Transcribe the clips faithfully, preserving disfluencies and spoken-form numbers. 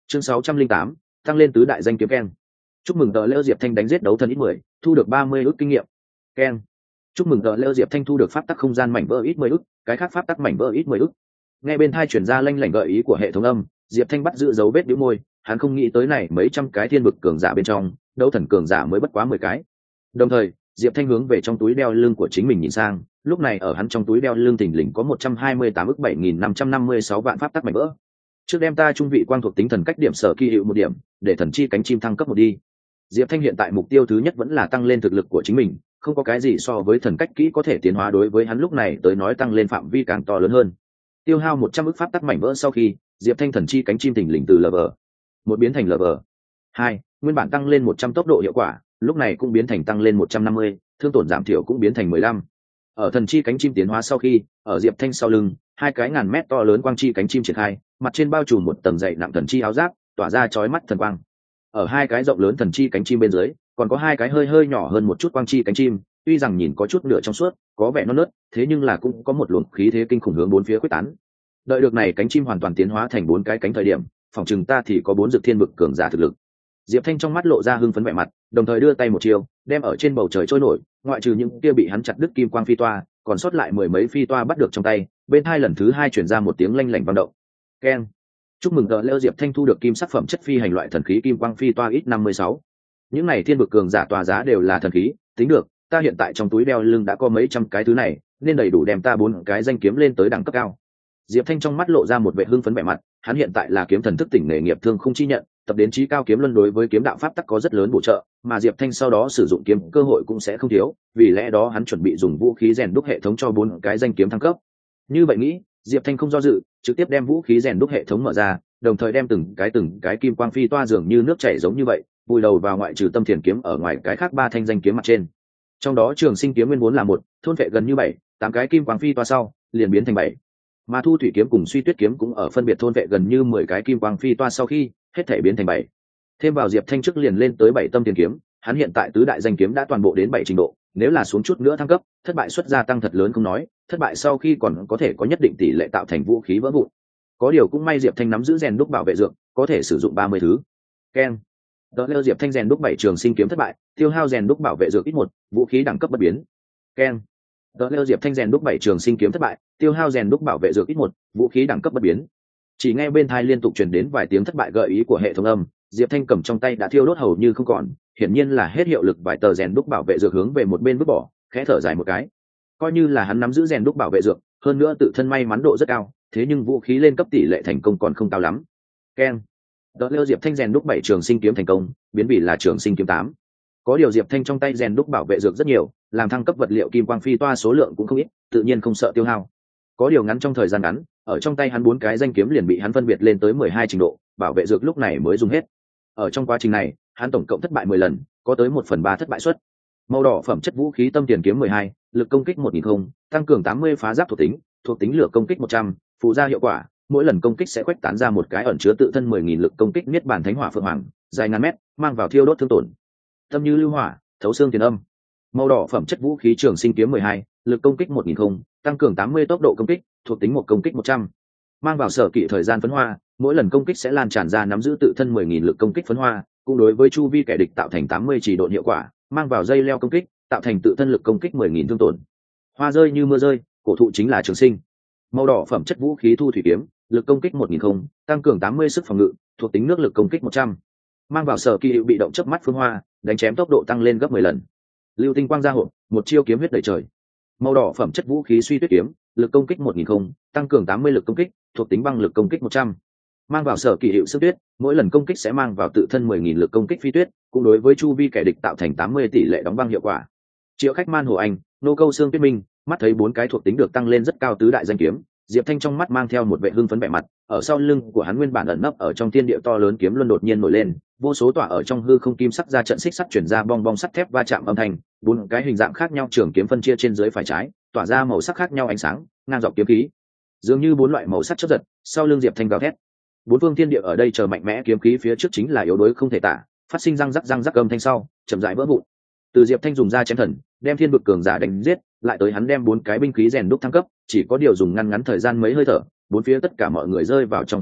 chương sáu trăm linh tám tăng lên tứ đại danh kiếm keng. Chúc mừng tờ lễ Diệp Thanh đánh giết đấu thần ít mười, thu được ba mươi ức kinh nghiệm keng. Chúc mừng tờ lễ Diệp Thanh thu được pháp tắc không gian mảnh vỡ ít mười ức, cái khác pháp tắc mảnh vỡ ít mười ức. Nghe bên tai truyền ra lanh lảnh gợi ý của hệ thống âm, Diệp Thanh bắt giữ dấu vết bĩu môi, hắn không nghĩ tới này mấy trăm cái thiên vực cường giả bên trong, đấu thần cường giả mới bất quá mười cái. Đồng thời, Diệp Thanh hướng về trong túi đeo lưng của chính mình nhìn sang, lúc này ở hắn trong túi đeo lưng thình lình có một trăm hai mươi tám ức bảy nghìn năm trăm năm mươi sáu vạn pháp tắc mảnh vỡ. Trước đem ta trung vị quang thuộc tính thần cách điểm sở kỳ hiệu một điểm, để thần chi cánh chim thăng cấp một đi. Diệp Thanh hiện tại mục tiêu thứ nhất vẫn là tăng lên thực lực của chính mình, không có cái gì so với thần cách kỹ có thể tiến hóa đối với hắn lúc này tới nói tăng lên phạm vi càng to lớn hơn. Tiêu hao một trăm ức pháp tắc mảnh vỡ sau khi, Diệp Thanh thần chi cánh chim thình lình từ lv một biến thành lv hai, nguyên bản tăng lên một trăm tốc độ hiệu quả, lúc này cũng biến thành tăng lên một trăm năm mươi, thương tổn giảm thiểu cũng biến thành mười lăm. Ở thần chi cánh chim tiến hóa sau khi, ở Diệp Thanh sau lưng, hai cái ngàn mét to lớn quang chi cánh chim triển khai, mặt trên bao trùm một tầng dày nặng thần chi áo giáp, tỏa ra chói mắt thần quang. Ở hai cái rộng lớn thần chi cánh chim bên dưới, còn có hai cái hơi hơi nhỏ hơn một chút quang chi cánh chim, tuy rằng nhìn có chút nửa trong suốt, có vẻ non nớt, thế nhưng là cũng có một luồng khí thế kinh khủng hướng bốn phía quyết tán. Đợi được này cánh chim hoàn toàn tiến hóa thành bốn cái cánh thời điểm, phòng chừng ta thì có bốn dược thiên vực cường giả thực lực. Diệp Thanh trong mắt lộ ra hưng phấn vẻ mặt, đồng thời đưa tay một chiều, đem ở trên bầu trời trôi nổi, ngoại trừ những kia bị hắn chặt đứt kim quang phi toa, còn sót lại mười mấy phi toa bắt được trong tay, bên hai lần thứ hai chuyển ra một tiếng lanh lảnh vang động. Keng. Chúc mừng tờ lễ Diệp Thanh thu được kim sắc phẩm chất phi hành loại thần khí kim quang phi toa ít năm mươi sáu. Những này thiên vực cường giả tòa giá đều là thần khí, tính được, ta hiện tại trong túi đeo lưng đã có mấy trăm cái thứ này, nên đầy đủ đem ta bốn cái danh kiếm lên tới đẳng cấp cao. Diệp Thanh trong mắt lộ ra một vẻ hưng phấn vẻ mặt, hắn hiện tại là kiếm thần thức tỉnh nghề nghiệp thương không chi nhận, tập đến chí cao kiếm luân đối với kiếm đạo pháp tắc có rất lớn bổ trợ, mà Diệp Thanh sau đó sử dụng kiếm cơ hội cũng sẽ không thiếu, vì lẽ đó hắn chuẩn bị dùng vũ khí rèn đúc hệ thống cho bốn cái danh kiếm thăng cấp. Như vậy nghĩ, Diệp Thanh không do dự, trực tiếp đem vũ khí rèn đúc hệ thống mở ra, đồng thời đem từng cái từng cái kim quang phi toa dường như nước chảy giống như vậy, vùi đầu vào ngoại trừ tâm thiền kiếm ở ngoài cái khác ba thanh danh kiếm mặt trên. Trong đó Trường Sinh kiếm nguyên vốn là một, thôn vệ gần như bảy, tám cái kim quang phi toa sau, liền biến thành bảy. Mà Thu Thủy kiếm cùng Suy Tuyết kiếm cũng ở phân biệt thôn vệ gần như mười cái kim quang phi toa sau khi, hết thể biến thành bảy. Thêm vào Diệp Thanh trước liền lên tới bảy tâm tiền kiếm, hắn hiện tại tứ đại danh kiếm đã toàn bộ đến bảy trình độ, nếu là xuống chút nữa thăng cấp, thất bại suất gia tăng thật lớn không nói, thất bại sau khi còn có thể có nhất định tỷ lệ tạo thành vũ khí vỡ vụn. Có điều cũng may Diệp Thanh nắm giữ rèn đúc bảo vệ dược, có thể sử dụng ba mươi thứ. Keng. Đỡ leo Diệp Thanh rèn đúc bảy Trường Sinh kiếm thất bại, tiêu hao rèn đúc bảo vệ dược ít một, vũ khí đẳng cấp bất biến. Keng. Đỡ leo Diệp Thanh rèn đúc bảy Trường Sinh kiếm thất bại, tiêu hao rèn đúc bảo vệ dược ít một, vũ khí đẳng cấp bất biến. Chỉ nghe bên tai liên tục truyền đến vài tiếng thất bại gợi ý của hệ thống âm, Diệp Thanh cầm trong tay đã thiêu đốt hầu như không còn, hiển nhiên là hết hiệu lực, vài tờ rèn đúc bảo vệ dược hướng về một bên vứt bỏ, khẽ thở dài một cái. Coi như là hắn nắm giữ rèn đúc bảo vệ dược, hơn nữa tự thân may mắn độ rất cao, thế nhưng vũ khí lên cấp tỷ lệ thành công còn không cao lắm. Keng. Đỡ leo Diệp Thanh rèn đúc bảy Trường Sinh kiếm thành công, biến vì là Trường Sinh kiếm tám. Có điều Diệp Thanh trong tay rèn đúc bảo vệ dược rất nhiều, làm thăng cấp vật liệu kim quang phi toa số lượng cũng không ít, tự nhiên không sợ tiêu hao. Có điều ngắn trong thời gian ngắn, ở trong tay hắn bốn cái danh kiếm liền bị hắn phân biệt lên tới mười hai trình độ, bảo vệ dược lúc này mới dùng hết. Ở trong quá trình này, hắn tổng cộng thất bại mười lần, có tới một phần ba thất bại suất. Màu đỏ phẩm chất vũ khí tâm tiền kiếm mười hai, lực công kích một nghìn không, tăng cường tám mươi phá giáp thuộc tính, thuộc tính lửa công kích một trăm, phụ gia hiệu quả, mỗi lần công kích sẽ khuếch tán ra một cái ẩn chứa tự thân mười nghìn lực công kích niết bàn thánh hỏa phượng hoàng, dài ngàn mét, mang vào thiêu đốt thương tổn. Tâm như lưu hỏa, thấu xương tiền âm. Màu đỏ phẩm chất vũ khí Trường Sinh kiếm mười hai, lực công kích một nghìn không, tăng cường tám mươi tốc độ công kích, thuộc tính một công kích một trăm. Mang vào sở kỵ thời gian phấn hoa, mỗi lần công kích sẽ lan tràn ra nắm giữ tự thân mười nghìn lực công kích phấn hoa, cũng đối với chu vi kẻ địch tạo thành tám mươi chỉ độn hiệu quả, mang vào dây leo công kích, tạo thành tự thân lực công kích mười nghìn thương tổn. Hoa rơi như mưa rơi, cổ thụ chính là Trường Sinh. Màu đỏ phẩm chất vũ khí Thu Thủy kiếm, lực công kích một nghìn không, tăng cường tám mươi sức phòng ngự, thuộc tính nước lực công kích một trăm. Mang vào sở kỳ hiệu bị động chớp mắt phương hoa, đánh chém tốc độ tăng lên gấp mười lần. Lưu tinh quang gia hộ, một chiêu kiếm huyết đầy trời. Màu đỏ phẩm chất vũ khí Suy Tuyết kiếm, lực công kích một nghìn không, tăng cường tám mươi lực công kích, thuộc tính băng lực công kích một trăm. Mang vào sở kỳ hiệu Sương Tuyết, mỗi lần công kích sẽ mang vào tự thân mười nghìn lực công kích phi tuyết, cũng đối với chu vi kẻ địch tạo thành tám mươi tỷ lệ đóng băng hiệu quả. Triệu Khách Man Hồ Anh, nô câu Sương Tuyết Minh, mắt thấy bốn cái thuộc tính được tăng lên rất cao tứ đại danh kiếm, Diệp Thanh trong mắt mang theo một vẻ hưng phấn vẻ mặt, ở sau lưng của hắn nguyên bản ẩn nấp ở trong thiên địa to lớn kiếm luân đột nhiên nổi lên, vô số tỏa ở trong hư không kim sắc ra trận xích sắt chuyển ra bong bong sắt thép va chạm âm thanh, bốn cái hình dạng khác nhau trường kiếm phân chia trên dưới phải trái, tỏa ra màu sắc khác nhau ánh sáng, ngang dọc kiếm khí. Dường như bốn loại màu sắc chớp giật, sau lưng Diệp Thanh gào thét. Bốn phương thiên địa ở đây chờ mạnh mẽ kiếm khí phía trước chính là yếu đuối không thể tả, phát sinh răng rắc răng rắc âm thanh sau, chậm rãi vỡ vụn. Từ Diệp Thanh dùng ra chém thần, đem thiên vực cường giả đánh giết, lại tới hắn đem bốn cái binh khí rèn đúc thăng cấp, chỉ có điều dùng ngăn ngắn thời gian mấy hơi thở, bốn phía tất cả mọi người rơi vào trong khiếp sợ,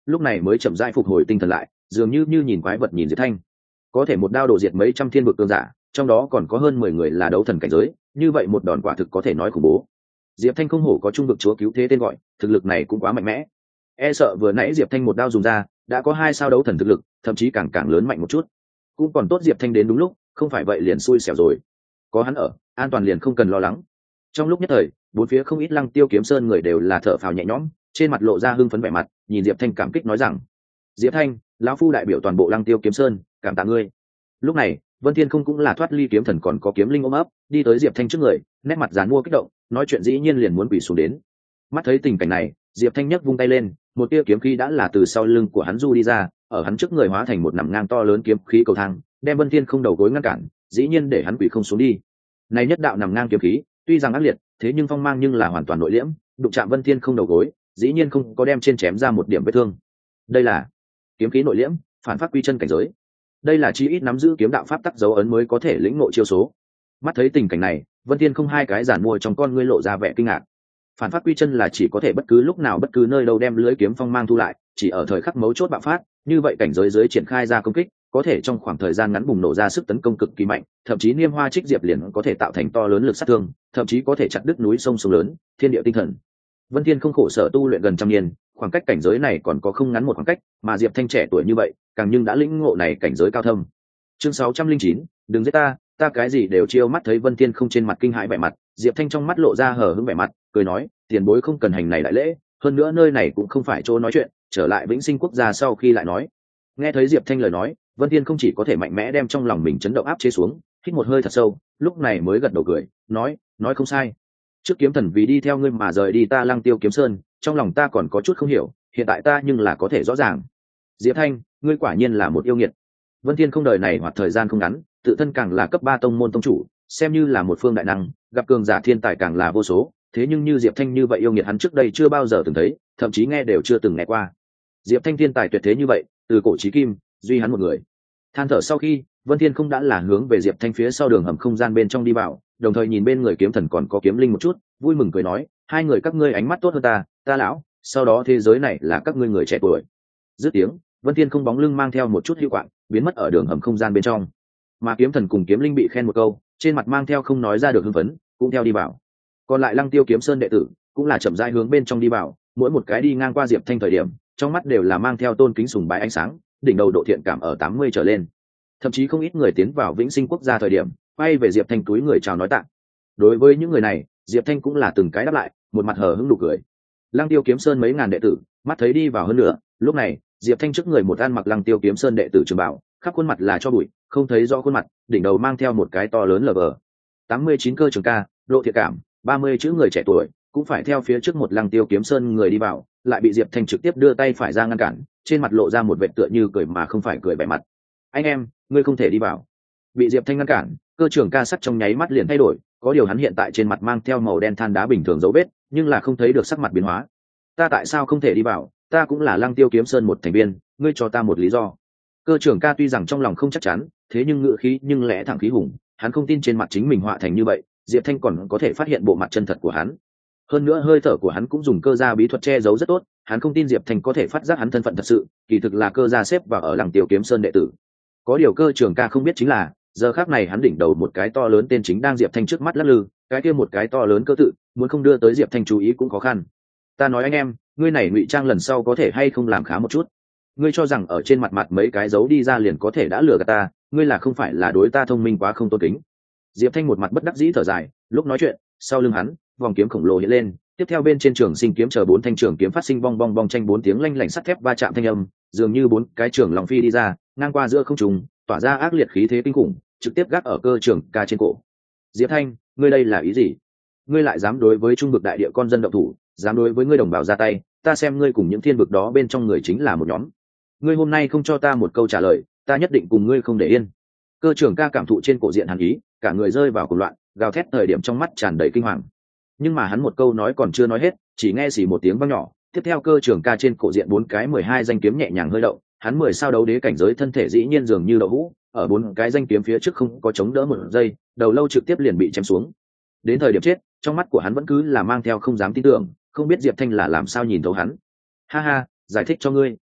lúc này mới chậm rãi phục hồi tinh thần lại, dường như như nhìn quái vật nhìn Diệp Thanh. Có thể một đao đổ diệt mấy trăm thiên vực cường giả, trong đó còn có hơn mười người là đấu thần cảnh giới, như vậy một đòn quả thực có thể nói khủng bố. Diệp Thanh không hổ có trung vực chúa cứu thế tên gọi, thực lực này cũng quá mạnh mẽ. E sợ vừa nãy Diệp Thanh một đao dùng ra, đã có hai sao đấu thần thực lực, thậm chí càng càng lớn mạnh một chút. Cũng còn tốt Diệp Thanh đến đúng lúc, không phải vậy liền xui xẻo rồi. Có hắn ở, an toàn liền không cần lo lắng. Trong lúc nhất thời, bốn phía không ít Lăng Tiêu Kiếm Sơn người đều là thở phào nhẹ nhõm, trên mặt lộ ra hưng phấn vẻ mặt, nhìn Diệp Thanh cảm kích nói rằng: "Diệp Thanh, lão phu đại biểu toàn bộ Lăng Tiêu Kiếm Sơn, cảm tạ ngươi." Lúc này, Vân Thiên không cũng là thoát ly kiếm thần còn có kiếm linh ôm ấp, đi tới Diệp Thanh trước người, nét mặt giàn mua kích động, nói chuyện dĩ nhiên liền muốn quỳ xuống đến. Mắt thấy tình cảnh này, Diệp Thanh nhấc vung tay lên, một tia kiếm khí đã là từ sau lưng của hắn du đi ra, ở hắn trước người hóa thành một nằm ngang to lớn kiếm khí cầu thang, đem Vân Thiên không đầu gối ngăn cản, dĩ nhiên để hắn quỳ không xuống đi. Này nhất đạo nằm ngang kiếm khí, tuy rằng ác liệt, thế nhưng phong mang nhưng là hoàn toàn nội liễm, đụng chạm Vân Thiên không đầu gối, dĩ nhiên không có đem trên chém ra một điểm vết thương. Đây là kiếm khí nội liễm, phản phát quy chân cảnh giới. Đây là chi ít nắm giữ kiếm đạo pháp tắc dấu ấn mới có thể lĩnh ngộ chiêu số. Mắt thấy tình cảnh này, Vân Thiên không hai cái giản mua trong con ngươi lộ ra vẻ kinh ngạc. Phản phát quy chân là chỉ có thể bất cứ lúc nào bất cứ nơi đâu đem lưới kiếm phong mang thu lại, chỉ ở thời khắc mấu chốt bạo phát, như vậy cảnh giới dưới triển khai ra công kích, có thể trong khoảng thời gian ngắn bùng nổ ra sức tấn công cực kỳ mạnh, thậm chí niêm hoa trích diệp liền có thể tạo thành to lớn lực sát thương, thậm chí có thể chặt đứt núi sông sông lớn, thiên địa tinh thần. Vân Thiên không khổ sở tu luyện gần trăm niên, khoảng cách cảnh giới này còn có không ngắn một khoảng cách, mà Diệp Thanh trẻ tuổi như vậy, càng nhưng đã lĩnh ngộ này cảnh giới cao thâm. Chương sáu trăm linh chín, đừng giết ta, ta cái gì đều chiêu. Mắt thấy Vân Thiên không trên mặt kinh hãi vẻ mặt, Diệp Thanh trong mắt lộ ra hờ hững vẻ mặt, cười nói: "Tiền bối không cần hành này đại lễ, hơn nữa nơi này cũng không phải chỗ nói chuyện, trở lại Vĩnh Sinh quốc gia sau khi lại nói." Nghe thấy Diệp Thanh lời nói, Vân Thiên không chỉ có thể mạnh mẽ đem trong lòng mình chấn động áp chế xuống, hít một hơi thật sâu, lúc này mới gật đầu cười, nói: "Nói không sai. Trước kiếm thần vì đi theo ngươi mà rời đi ta Lăng Tiêu Kiếm Sơn, trong lòng ta còn có chút không hiểu, hiện tại ta nhưng là có thể rõ ràng. Diệp Thanh, ngươi quả nhiên là một yêu nghiệt." Vân Thiên không đời này hoặc thời gian không ngắn, tự thân càng là cấp ba tông môn tông chủ, xem như là một phương đại năng, gặp cường giả thiên tài càng là vô số, thế nhưng như Diệp Thanh như vậy yêu nghiệt hắn trước đây chưa bao giờ từng thấy, thậm chí nghe đều chưa từng nghe qua. Diệp Thanh thiên tài tuyệt thế như vậy, từ cổ chí kim, duy hắn một người. Than thở sau khi, Vân Thiên không đã là hướng về Diệp Thanh phía sau đường hầm không gian bên trong đi vào, đồng thời nhìn bên người kiếm thần còn có kiếm linh một chút, vui mừng cười nói: "Hai người các ngươi ánh mắt tốt hơn ta, ta lão, sau đó thế giới này là các ngươi người trẻ tuổi." Dứt tiếng, Vân Thiên không bóng lưng mang theo một chút hữu quạng, biến mất ở đường hầm không gian bên trong. Mà kiếm thần cùng kiếm linh bị khen một câu, trên mặt mang theo không nói ra được hưng phấn, cũng theo đi vào. Còn lại Lăng Tiêu Kiếm Sơn đệ tử cũng là chậm rãi hướng bên trong đi vào, mỗi một cái đi ngang qua Diệp Thanh thời điểm, trong mắt đều là mang theo tôn kính sùng bái ánh sáng, đỉnh đầu độ thiện cảm ở tám mươi trở lên. Thậm chí không ít người tiến vào Vĩnh Sinh quốc gia thời điểm, quay về Diệp Thanh túi người chào nói tạ. Đối với những người này, Diệp Thanh cũng là từng cái đáp lại, một mặt hờ hững nụ cười. Lăng Tiêu Kiếm Sơn mấy ngàn đệ tử, mắt thấy đi vào hơn nữa, lúc này, Diệp Thanh trước người một ăn mặc Lăng Tiêu Kiếm Sơn đệ tử trường bảo, khắp khuôn mặt là cho bụi, không thấy rõ khuôn mặt, đỉnh đầu mang theo một cái to lớn lờ vờ. tám mươi chín cơ trường ca, độ thiện cảm, ba mươi chữ người trẻ tuổi, cũng phải theo phía trước một Lăng Tiêu Kiếm Sơn người đi vào, lại bị Diệp Thanh trực tiếp đưa tay phải ra ngăn cản, trên mặt lộ ra một vệt tựa như cười mà không phải cười vẻ mặt. "Anh em, ngươi không thể đi vào." Bị Diệp Thanh ngăn cản, cơ trưởng ca sắc trong nháy mắt liền thay đổi, có điều hắn hiện tại trên mặt mang theo màu đen than đá bình thường dấu vết, nhưng là không thấy được sắc mặt biến hóa. "Ta tại sao không thể đi vào? Ta cũng là Lăng Tiêu Kiếm Sơn một thành viên, ngươi cho ta một lý do." Cơ trưởng ca tuy rằng trong lòng không chắc chắn, thế nhưng ngữ khí nhưng lẽ thẳng khí hùng, hắn không tin trên mặt chính mình họa thành như vậy, Diệp Thanh còn có thể phát hiện bộ mặt chân thật của hắn. Hơn nữa hơi thở của hắn cũng dùng cơ gia bí thuật che giấu rất tốt, hắn không tin Diệp Thanh có thể phát giác hắn thân phận thật sự, kỳ thực là cơ gia xếp vào ở Lăng Tiêu Kiếm Sơn đệ tử. Có điều cơ trưởng ca không biết chính là, giờ khắc này hắn đỉnh đầu một cái to lớn tên chính đang Diệp Thanh trước mắt lắc lư, cái kia một cái to lớn cơ tự, muốn không đưa tới Diệp Thanh chú ý cũng khó khăn. "Ta nói anh em, ngươi này ngụy trang lần sau có thể hay không làm khá một chút? Ngươi cho rằng ở trên mặt mặt mấy cái dấu đi ra liền có thể đã lừa gạt ta, ngươi là không phải là đối ta thông minh quá không tôn kính." Diệp Thanh một mặt bất đắc dĩ thở dài, lúc nói chuyện, sau lưng hắn, vòng kiếm khổng lồ hiện lên, tiếp theo bên trên trường sinh kiếm chờ bốn thanh trường kiếm phát sinh bong bong bong tranh bốn tiếng lanh lảnh sắt thép va chạm thanh âm, dường như bốn cái trường lòng phi đi ra, ngang qua giữa không trung, tỏa ra ác liệt khí thế kinh khủng, trực tiếp gác ở cơ trưởng ca trên cổ. "Diệp Thanh, ngươi đây là ý gì? Ngươi lại dám đối với trung vực đại địa con dân động thủ, dám đối với ngươi đồng bào ra tay, ta xem ngươi cùng những thiên vực đó bên trong người chính là một nhóm. Ngươi hôm nay không cho ta một câu trả lời, ta nhất định cùng ngươi không để yên." Cơ trưởng ca cảm thụ trên cổ diện hàn ý, cả người rơi vào cuồng loạn, gào thét thời điểm trong mắt tràn đầy kinh hoàng. Nhưng mà hắn một câu nói còn chưa nói hết, chỉ nghe xì một tiếng vang nhỏ, tiếp theo cơ trưởng ca trên cổ diện bốn cái mười hai danh kiếm nhẹ nhàng hơi động, hắn mười sao đấu đế cảnh giới thân thể dĩ nhiên dường như đậu hũ, ở bốn cái danh kiếm phía trước không có chống đỡ một giây, đầu lâu trực tiếp liền bị chém xuống. Đến thời điểm chết, trong mắt của hắn vẫn cứ là mang theo không dám tin tưởng, không biết Diệp Thanh là làm sao nhìn thấu hắn. "Ha ha, giải thích cho ngươi.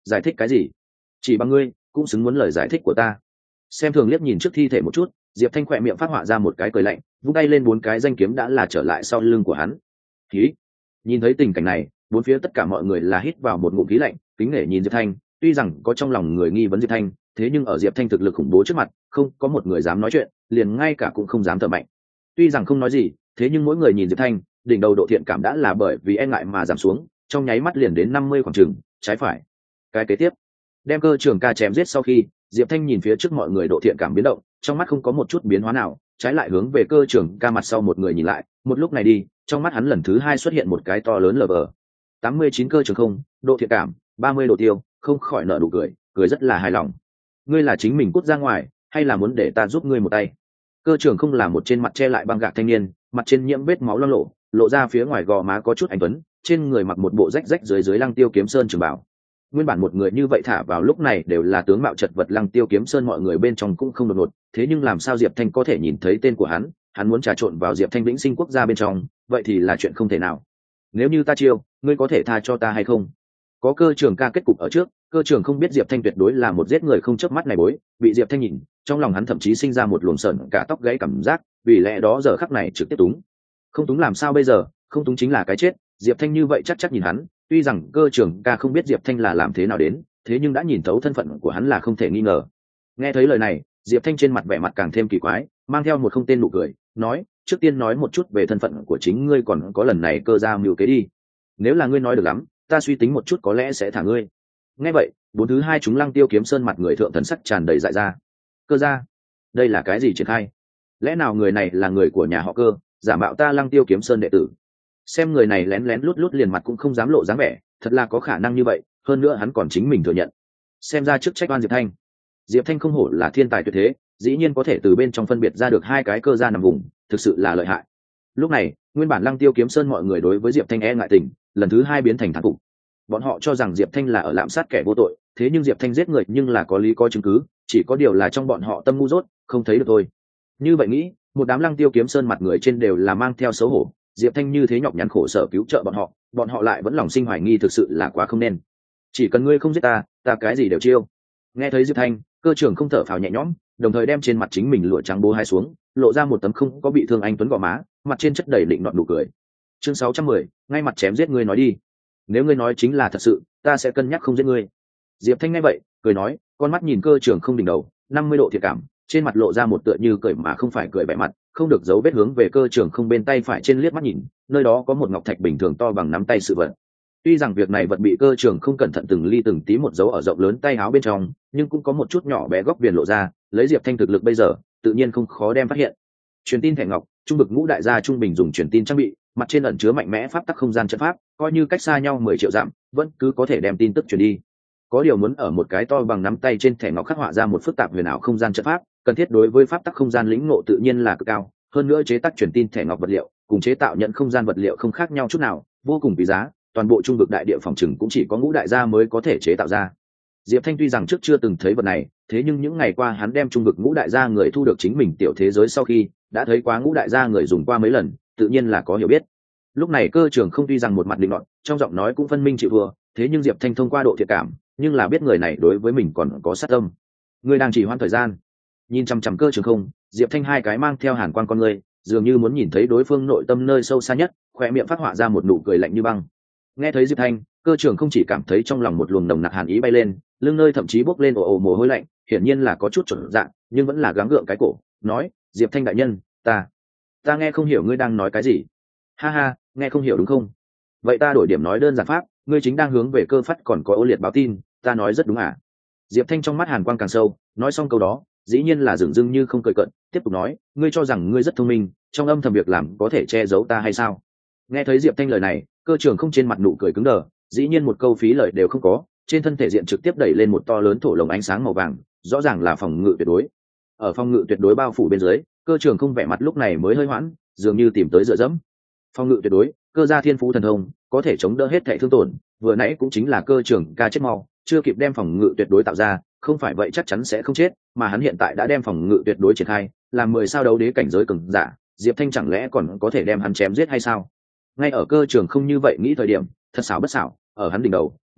giải thích cái gì? Chỉ bằng ngươi cũng xứng muốn lời giải thích của ta? Xem thường liếc nhìn trước thi thể một chút, Diệp Thanh khỏe miệng phát họa ra một cái cười lạnh, vung tay lên bốn cái danh kiếm đã là trở lại sau lưng của hắn. Khí. Nhìn thấy tình cảnh này, bốn phía tất cả mọi người là hít vào một ngụm khí lạnh, kính nể nhìn Diệp Thanh. Tuy rằng có trong lòng người nghi vấn Diệp Thanh, thế nhưng ở Diệp Thanh thực lực khủng bố trước mặt, không có một người dám nói chuyện, liền ngay cả cũng không dám thở mạnh. Tuy rằng không nói gì, thế nhưng mỗi người nhìn Diệp Thanh, đỉnh đầu độ thiện cảm đã là bởi vì e ngại mà giảm xuống, trong nháy mắt liền đến năm mươi khoảng chừng, trái phải. Cái kế tiếp, đem Cơ Trường Ca chém giết sau khi, Diệp Thanh nhìn phía trước mọi người độ thiện cảm biến động, trong mắt không có một chút biến hóa nào, trái lại hướng về Cơ Trường Ca mặt sau một người nhìn lại, một lúc này đi, trong mắt hắn lần thứ hai xuất hiện một cái to lớn lờ vờ. tám mươi chín Cơ Trường Không, độ thiện cảm, ba mươi độ tiêu, không khỏi nở nụ cười, cười rất là hài lòng. Ngươi là chính mình cút ra ngoài, hay là muốn để ta giúp ngươi một tay? Cơ Trường Không là một trên mặt che lại băng gạc thanh niên, mặt trên nhiễm vết máu loang lổ, lộ ra phía ngoài gò má có chút anh tuấn, trên người mặc một bộ rách rách dưới dưới Lăng Tiêu Kiếm Sơn trường bảo. Nguyên bản một người như vậy thả vào lúc này đều là tướng mạo chật vật Lăng Tiêu Kiếm Sơn mọi người bên trong cũng không đột ngột, thế nhưng làm sao Diệp Thanh có thể nhìn thấy tên của hắn, hắn muốn trà trộn vào Diệp Thanh Vĩnh Sinh quốc gia bên trong, vậy thì là chuyện không thể nào. Nếu như ta chiêu, ngươi có thể tha cho ta hay không? Có Cơ Trường Ca kết cục ở trước, Cơ Trường Không biết Diệp Thanh tuyệt đối là một giết người không chớp mắt này bối, bị Diệp Thanh nhìn, trong lòng hắn thậm chí sinh ra một luồng sởn cả tóc gáy cảm giác, vì lẽ đó giờ khắc này trực tiếp túng. Không túng làm sao bây giờ, không túng chính là cái chết. Diệp Thanh như vậy chắc chắc nhìn hắn, tuy rằng Cơ Trường Ca không biết Diệp Thanh là làm thế nào đến, thế nhưng đã nhìn thấu thân phận của hắn là không thể nghi ngờ. Nghe thấy lời này, Diệp Thanh trên mặt vẻ mặt càng thêm kỳ quái, mang theo một không tên nụ cười, nói: trước tiên nói một chút về thân phận của chính ngươi, còn có lần này Cơ gia mưu kế đi. Nếu là ngươi nói được lắm, ta suy tính một chút có lẽ sẽ thả ngươi. Nghe vậy, bốn thứ hai chúng Lăng Tiêu Kiếm Sơn mặt người thượng thần sắc tràn đầy dại ra. Cơ gia, đây là cái gì triển khai? Lẽ nào người này là người của nhà họ Cơ, giả mạo ta Lăng Tiêu Kiếm Sơn đệ tử? Xem người này lén lén lút lút liền mặt cũng không dám lộ dáng vẻ, thật là có khả năng như vậy, hơn nữa hắn còn chính mình thừa nhận. Xem ra trước trách oan Diệp Thanh. Diệp Thanh không hổ là thiên tài tuyệt thế, dĩ nhiên có thể từ bên trong phân biệt ra được hai cái cơ gia nằm vùng, thực sự là lợi hại. Lúc này, nguyên bản Lăng Tiêu Kiếm Sơn mọi người đối với Diệp Thanh e ngại tình, lần thứ hai biến thành thán phục. Bọn họ cho rằng Diệp Thanh là ở lạm sát kẻ vô tội, thế nhưng Diệp Thanh giết người nhưng là có lý có chứng cứ, chỉ có điều là trong bọn họ tâm ngu dốt, không thấy được thôi. Như vậy nghĩ, một đám Lăng Tiêu Kiếm Sơn mặt người trên đều là mang theo xấu hổ, Diệp Thanh như thế nhọc nhằn khổ sở cứu trợ bọn họ, bọn họ lại vẫn lòng sinh hoài nghi, thực sự là quá không nên. Chỉ cần ngươi không giết ta, ta cái gì đều chiêu. Nghe thấy Diệp Thanh, Cơ Trường Không thở phào nhẹ nhõm, đồng thời đem trên mặt chính mình lụa trắng bố hai xuống, lộ ra một tấm không có bị thương anh tuấn gò má, mặt trên chất đầy định nọt nụ cười. Chương sáu trăm mười, ngay mặt chém giết ngươi nói đi. Nếu ngươi nói chính là thật sự, ta sẽ cân nhắc không giết ngươi. Diệp Thanh nghe vậy, cười nói, con mắt nhìn Cơ Trường Không đỉnh đầu, năm mươi độ thiện cảm, trên mặt lộ ra một tựa như cười mà không phải cười vẻ mặt, không được giấu vết hướng về Cơ Trường Không bên tay phải trên liếc mắt nhìn, nơi đó có một ngọc thạch bình thường to bằng nắm tay sự vật. Tuy rằng việc này vật bị Cơ Trường Không cẩn thận từng ly từng tí một dấu ở rộng lớn tay áo bên trong, nhưng cũng có một chút nhỏ bé góc viền lộ ra, lấy Diệp Thanh thực lực bây giờ, tự nhiên không khó đem phát hiện. Truyền tin thẻ ngọc, trung vực ngũ đại gia trung bình dùng truyền tin trang bị, mặt trên ẩn chứa mạnh mẽ pháp tắc không gian trận pháp, coi như cách xa nhau mười triệu dặm, vẫn cứ có thể đem tin tức truyền đi. Có điều muốn ở một cái to bằng nắm tay trên thẻ ngọc khắc họa ra một phức tạp huyền ảo không gian trận pháp, cần thiết đối với pháp tắc không gian lĩnh ngộ tự nhiên là cực cao, hơn nữa chế tác truyền tin thẻ ngọc vật liệu, cùng chế tạo nhận không gian vật liệu không khác nhau chút nào, vô cùng quý giá, toàn bộ trung vực đại địa phòng trừng cũng chỉ có ngũ đại gia mới có thể chế tạo ra. Diệp Thanh tuy rằng trước chưa từng thấy vật này, thế nhưng những ngày qua hắn đem trung vực ngũ đại gia người thu được chính mình tiểu thế giới sau khi, đã thấy quá ngũ đại gia người dùng qua mấy lần, tự nhiên là có hiểu biết. Lúc này Cơ Trường Không tuy rằng một mặt định luận, trong giọng nói cũng phân minh chịu thua, thế nhưng Diệp Thanh thông qua độ thiện cảm, nhưng là biết người này đối với mình còn có sát tâm. Người đang chỉ hoãn thời gian. Nhìn chằm chằm Cơ Trường Không, Diệp Thanh hai cái mang theo hàn quang con người, dường như muốn nhìn thấy đối phương nội tâm nơi sâu xa nhất, khóe miệng phát họa ra một nụ cười lạnh như băng. Nghe thấy Diệp Thanh, Cơ Trường Không chỉ cảm thấy trong lòng một luồng nồng nặc hàn ý bay lên, lưng nơi thậm chí bốc lên ồ ồ mồ hôi lạnh, hiển nhiên là có chút chột dạ, nhưng vẫn là gắng gượng cái cổ, nói: Diệp Thanh đại nhân, ta, ta nghe không hiểu ngươi đang nói cái gì. Ha ha, nghe không hiểu đúng không? Vậy ta đổi điểm nói đơn giản pháp, ngươi chính đang hướng về Cơ Phát còn có Ô Liệt báo tin, ta nói rất đúng à? Diệp Thanh trong mắt hàn quang càng sâu, nói xong câu đó, dĩ nhiên là dửng dưng như không cười cợt, tiếp tục nói: ngươi cho rằng ngươi rất thông minh, trong âm thầm việc làm có thể che giấu ta hay sao? Nghe thấy Diệp Thanh lời này, Cơ Trường Không trên mặt nụ cười cứng đờ, dĩ nhiên một câu phí lời đều không có, trên thân thể diện trực tiếp đẩy lên một to lớn thổ lồng ánh sáng màu vàng, rõ ràng là phòng ngự tuyệt đối. Ở phòng ngự tuyệt đối bao phủ bên dưới, Cơ Trường Không vẻ mặt lúc này mới hơi hoãn, dường như tìm tới dựa dẫm. Phòng ngự tuyệt đối, Cơ gia thiên phú thần thông, có thể chống đỡ hết thảy thương tổn, vừa nãy cũng chính là Cơ Trường Ca chết mau, chưa kịp đem phòng ngự tuyệt đối tạo ra, không phải vậy chắc chắn sẽ không chết, mà hắn hiện tại đã đem phòng ngự tuyệt đối triển khai, làm mười sao đấu đế cảnh giới cường giả, Diệp Thanh chẳng lẽ còn có thể đem hắn chém giết hay sao? Ngay ở Cơ Trường Không như vậy nghĩ thời điểm, thật xảo bất xảo, ở hắn đỉnh đầu,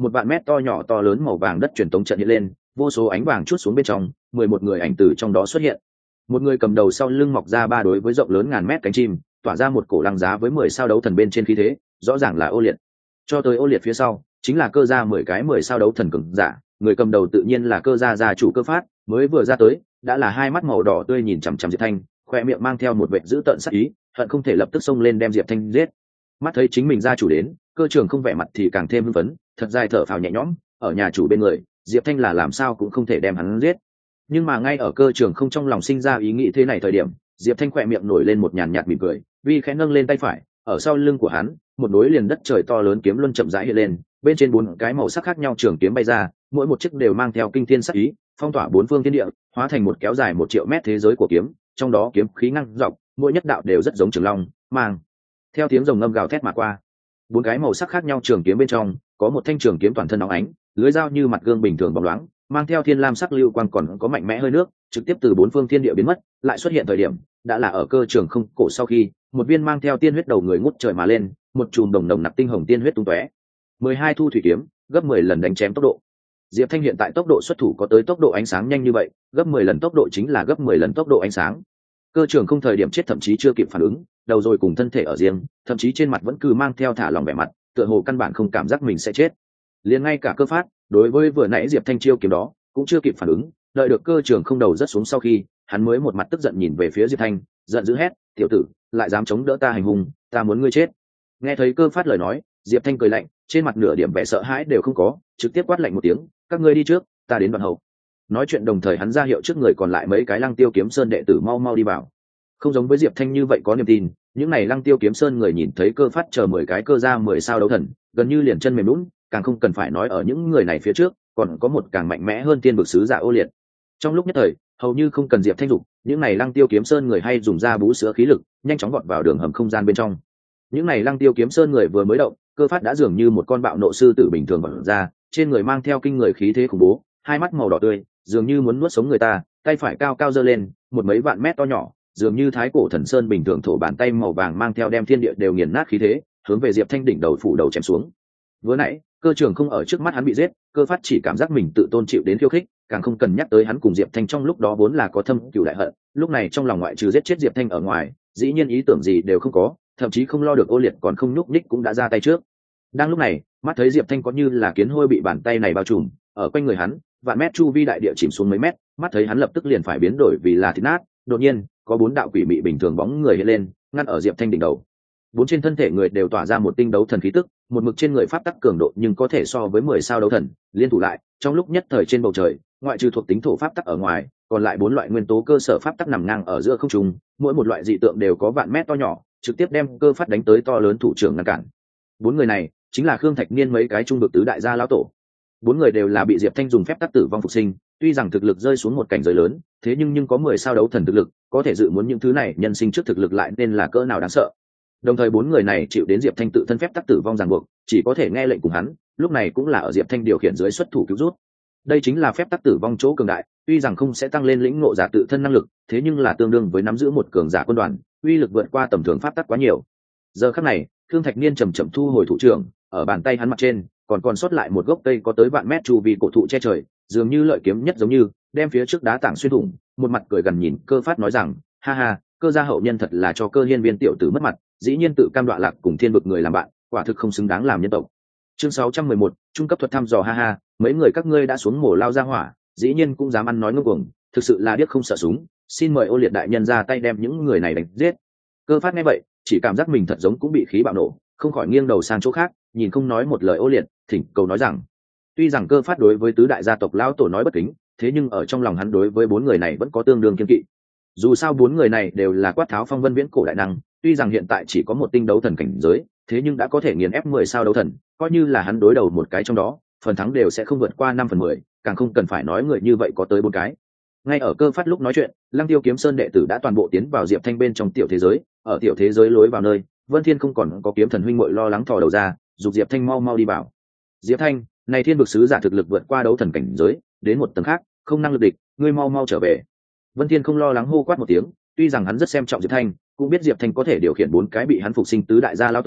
một vạn mét to nhỏ to lớn màu vàng đất truyền tống trận hiện lên, vô số ánh vàng chút xuống bên trong, mười một người ảnh từ trong đó xuất hiện. Một người cầm đầu sau lưng mọc ra ba đối với rộng lớn ngàn mét cánh chim, tỏa ra một cổ lăng giá với mười sao đấu thần bên trên khí thế, rõ ràng là Ô Liệt. Cho tới Ô Liệt phía sau, chính là cơ gia mười cái mười sao đấu thần cường giả, người cầm đầu tự nhiên là cơ gia gia chủ Cơ Phát, mới vừa ra tới, đã là hai mắt màu đỏ tươi nhìn chằm chằm Diệp Thanh, khoe miệng mang theo một vệt dữ tợn sắc ý, hận không thể lập tức xông lên đem Diệp Thanh giết. Mắt thấy chính mình gia chủ đến, Cơ Trường không vẻ mặt thì càng thêm hưng phấn, thật dài thở phào nhẹ nhõm, ở nhà chủ bên người, Diệp Thanh là làm sao cũng không thể đem hắn giết. Nhưng mà ngay ở Cơ Trường không trong lòng sinh ra ý nghĩ thế này thời điểm, Diệp Thanh khoe miệng nổi lên một nhàn nhạt mỉm cười, vi khẽ nâng lên tay phải, ở sau lưng của hắn, một nối liền đất trời to lớn kiếm luân chậm rãi hiện lên, bên trên bốn cái màu sắc khác nhau trường kiếm bay ra, mỗi một chiếc đều mang theo kinh thiên sắc ý, phong tỏa bốn phương thiên địa, hóa thành một kéo dài một triệu mét thế giới của kiếm, trong đó kiếm khí ngăng dọc, mỗi nhất đạo đều rất giống trường long, mang theo tiếng rồng ngâm gào thét mà qua. Bốn cái màu sắc khác nhau trường kiếm bên trong, có một thanh trường kiếm toàn thân óng ánh, lưới dao như mặt gương bình thường bóng loáng, mang theo thiên lam sắc lưu quang còn có mạnh mẽ hơi nước, trực tiếp từ bốn phương thiên địa biến mất, lại xuất hiện thời điểm, đã là ở Cơ Trường không cổ sau khi, một viên mang theo tiên huyết đầu người ngút trời mà lên, một chùm đồng đồng nặc tinh hồng tiên huyết tung tóe. mười hai thu thủy kiếm, gấp mười lần đánh chém tốc độ. Diệp Thanh hiện tại tốc độ xuất thủ có tới tốc độ ánh sáng nhanh như vậy, gấp mười lần tốc độ chính là gấp mười lần tốc độ ánh sáng. Cơ Trường không thời điểm chết thậm chí chưa kịp phản ứng, đầu rồi cùng thân thể ở riêng, thậm chí trên mặt vẫn cứ mang theo thả lòng vẻ mặt, tựa hồ căn bản không cảm giác mình sẽ chết. Liền ngay cả Cơ Phát, đối với vừa nãy Diệp Thanh chiêu kiếm đó, cũng chưa kịp phản ứng, đợi được Cơ Trường không đầu rất xuống sau khi, hắn mới một mặt tức giận nhìn về phía Diệp Thanh, giận dữ hét, "Tiểu tử, lại dám chống đỡ ta hành hung, ta muốn ngươi chết." Nghe thấy Cơ Phát lời nói, Diệp Thanh cười lạnh, trên mặt nửa điểm vẻ sợ hãi đều không có, trực tiếp quát lạnh một tiếng, "Các ngươi đi trước, ta đến đoạn hậu." Nói chuyện đồng thời hắn ra hiệu trước người còn lại mấy cái Lăng Tiêu Kiếm Sơn đệ tử mau mau đi vào. Không giống với Diệp Thanh như vậy có niềm tin, những này Lăng Tiêu Kiếm Sơn người nhìn thấy Cơ Phát chờ mười cái cơ ra mười sao đấu thần, gần như liền chân mềm nhũn, càng không cần phải nói ở những người này phía trước, còn có một càng mạnh mẽ hơn tiên vực sứ giả Ô Liệt. Trong lúc nhất thời, hầu như không cần Diệp Thanh dục, những này Lăng Tiêu Kiếm Sơn người hay dùng ra bú sữa khí lực, nhanh chóng vọt vào đường hầm không gian bên trong. Những này Lăng Tiêu Kiếm Sơn người vừa mới động, Cơ Phát đã dường như một con bạo nộ sư tử bình thường vọt ra, trên người mang theo kinh người khí thế khủng bố, hai mắt màu đỏ tươi, dường như muốn nuốt sống người ta, tay phải cao cao giơ lên, một mấy vạn mét to nhỏ, dường như thái cổ thần sơn bình thường thổ bàn tay màu vàng mang theo đem thiên địa đều nghiền nát khí thế, hướng về Diệp Thanh đỉnh đầu phủ đầu chém xuống. Vừa nãy, Cơ Trường không ở trước mắt hắn bị giết, Cơ Phát chỉ cảm giác mình tự tôn chịu đến khiêu khích, càng không cần nhắc tới hắn cùng Diệp Thanh trong lúc đó vốn là có thâm cừu đại hận, lúc này trong lòng ngoại trừ giết chết Diệp Thanh ở ngoài, dĩ nhiên ý tưởng gì đều không có, thậm chí không lo được Ô Liệt còn không nhúc nhích cũng đã ra tay trước. Đang lúc này, mắt thấy Diệp Thanh có như là kiến hôi bị bàn tay này bao trùm, ở quanh người hắn, vạn mét chu vi đại địa chìm xuống mấy mét, mắt thấy hắn lập tức liền phải biến đổi vì là thịt nát, đột nhiên, có bốn đạo quỷ mị bình thường bóng người hiện lên, ngăn ở Diệp Thanh đỉnh đầu. Bốn trên thân thể người đều tỏa ra một tinh đấu thần khí tức, một mực trên người pháp tắc cường độ nhưng có thể so với mười sao đấu thần, liên thủ lại, trong lúc nhất thời trên bầu trời, ngoại trừ thuộc tính thổ pháp tắc ở ngoài, còn lại bốn loại nguyên tố cơ sở pháp tắc nằm ngang ở giữa không trung, mỗi một loại dị tượng đều có vạn mét to nhỏ, trực tiếp đem Cơ Phát đánh tới to lớn thủ trưởng ngăn cản. Bốn người này chính là Khương Thạch Niên mấy cái trung vực tứ đại gia lão tổ. Bốn người đều là bị Diệp Thanh dùng phép tắc tử vong phục sinh, tuy rằng thực lực rơi xuống một cảnh giới lớn, thế nhưng nhưng có mười sao đấu thần thực lực, có thể dự muốn những thứ này nhân sinh trước thực lực lại nên là cỡ nào đáng sợ. Đồng thời bốn người này chịu đến Diệp Thanh tự thân phép tắc tử vong ràng buộc, chỉ có thể nghe lệnh cùng hắn, lúc này cũng là ở Diệp Thanh điều khiển dưới xuất thủ cứu rút. Đây chính là phép tắc tử vong chỗ cường đại, tuy rằng không sẽ tăng lên lĩnh ngộ giả tự thân năng lực, thế nhưng là tương đương với nắm giữ một cường giả quân đoàn, uy lực vượt qua tầm thường pháp tắc quá nhiều. Giờ khắc này, Khương Thạch Niên chậm chậm thu hồi thủ trưởng, ở bàn tay hắn mặt trên còn còn sót lại một gốc cây có tới vạn mét chu vi cổ thụ che trời, dường như lợi kiếm nhất giống như đem phía trước đá tảng xuyên thủng, một mặt cười gần nhìn Cơ Phát nói rằng, ha ha, Cơ gia hậu nhân thật là cho Cơ hiên viên tiểu tử mất mặt, dĩ nhiên tự cam đoạ lạc cùng thiên vực người làm bạn, quả thực không xứng đáng làm nhân tộc. Chương sáu trăm mười một, trung cấp thuật thăm dò, ha ha, mấy người các ngươi đã xuống mổ lao ra hỏa, dĩ nhiên cũng dám ăn nói ngông cuồng, thực sự là điếc không sợ súng, xin mời Ô Liệt đại nhân ra tay đem những người này đánh giết. Cơ Phát nghe vậy, chỉ cảm giác mình thật giống cũng bị khí bạo nổ, không khỏi nghiêng đầu sang chỗ khác, nhìn không nói một lời Ô Liệt, thỉnh cầu nói rằng, tuy rằng Cơ Phát đối với tứ đại gia tộc lão tổ nói bất kính, thế nhưng ở trong lòng hắn đối với bốn người này vẫn có tương đương kiên kỵ. Dù sao bốn người này đều là quát tháo phong vân viễn cổ đại năng, tuy rằng hiện tại chỉ có một tinh đấu thần cảnh giới, thế nhưng đã có thể nghiền ép mười sao đấu thần, coi như là hắn đối đầu một cái trong đó, phần thắng đều sẽ không vượt qua năm phần mười, càng không cần phải nói người như vậy có tới bốn cái. Ngay ở Cơ Phát lúc nói chuyện, Lăng Tiêu Kiếm Sơn đệ tử đã toàn bộ tiến vào Diệp Thanh bên trong tiểu thế giới, ở tiểu thế giới lối vào nơi, Vân Thiên không còn có kiếm thần huynh muội lo lắng thò đầu ra, giục Diệp Thanh mau mau đi vào. Diệp Thanh, này thiên vực sứ giả thực lực vượt qua đấu thần cảnh giới, đến một tầng khác, không năng lực địch, ngươi mau mau trở về. Vân Thiên không lo lắng hô quát một tiếng, tuy rằng hắn rất xem trọng Diệp Thanh, cũng biết Diệp Thanh có thể điều khiển bốn cái bị hắn phục sinh tứ đại gia lão tổ,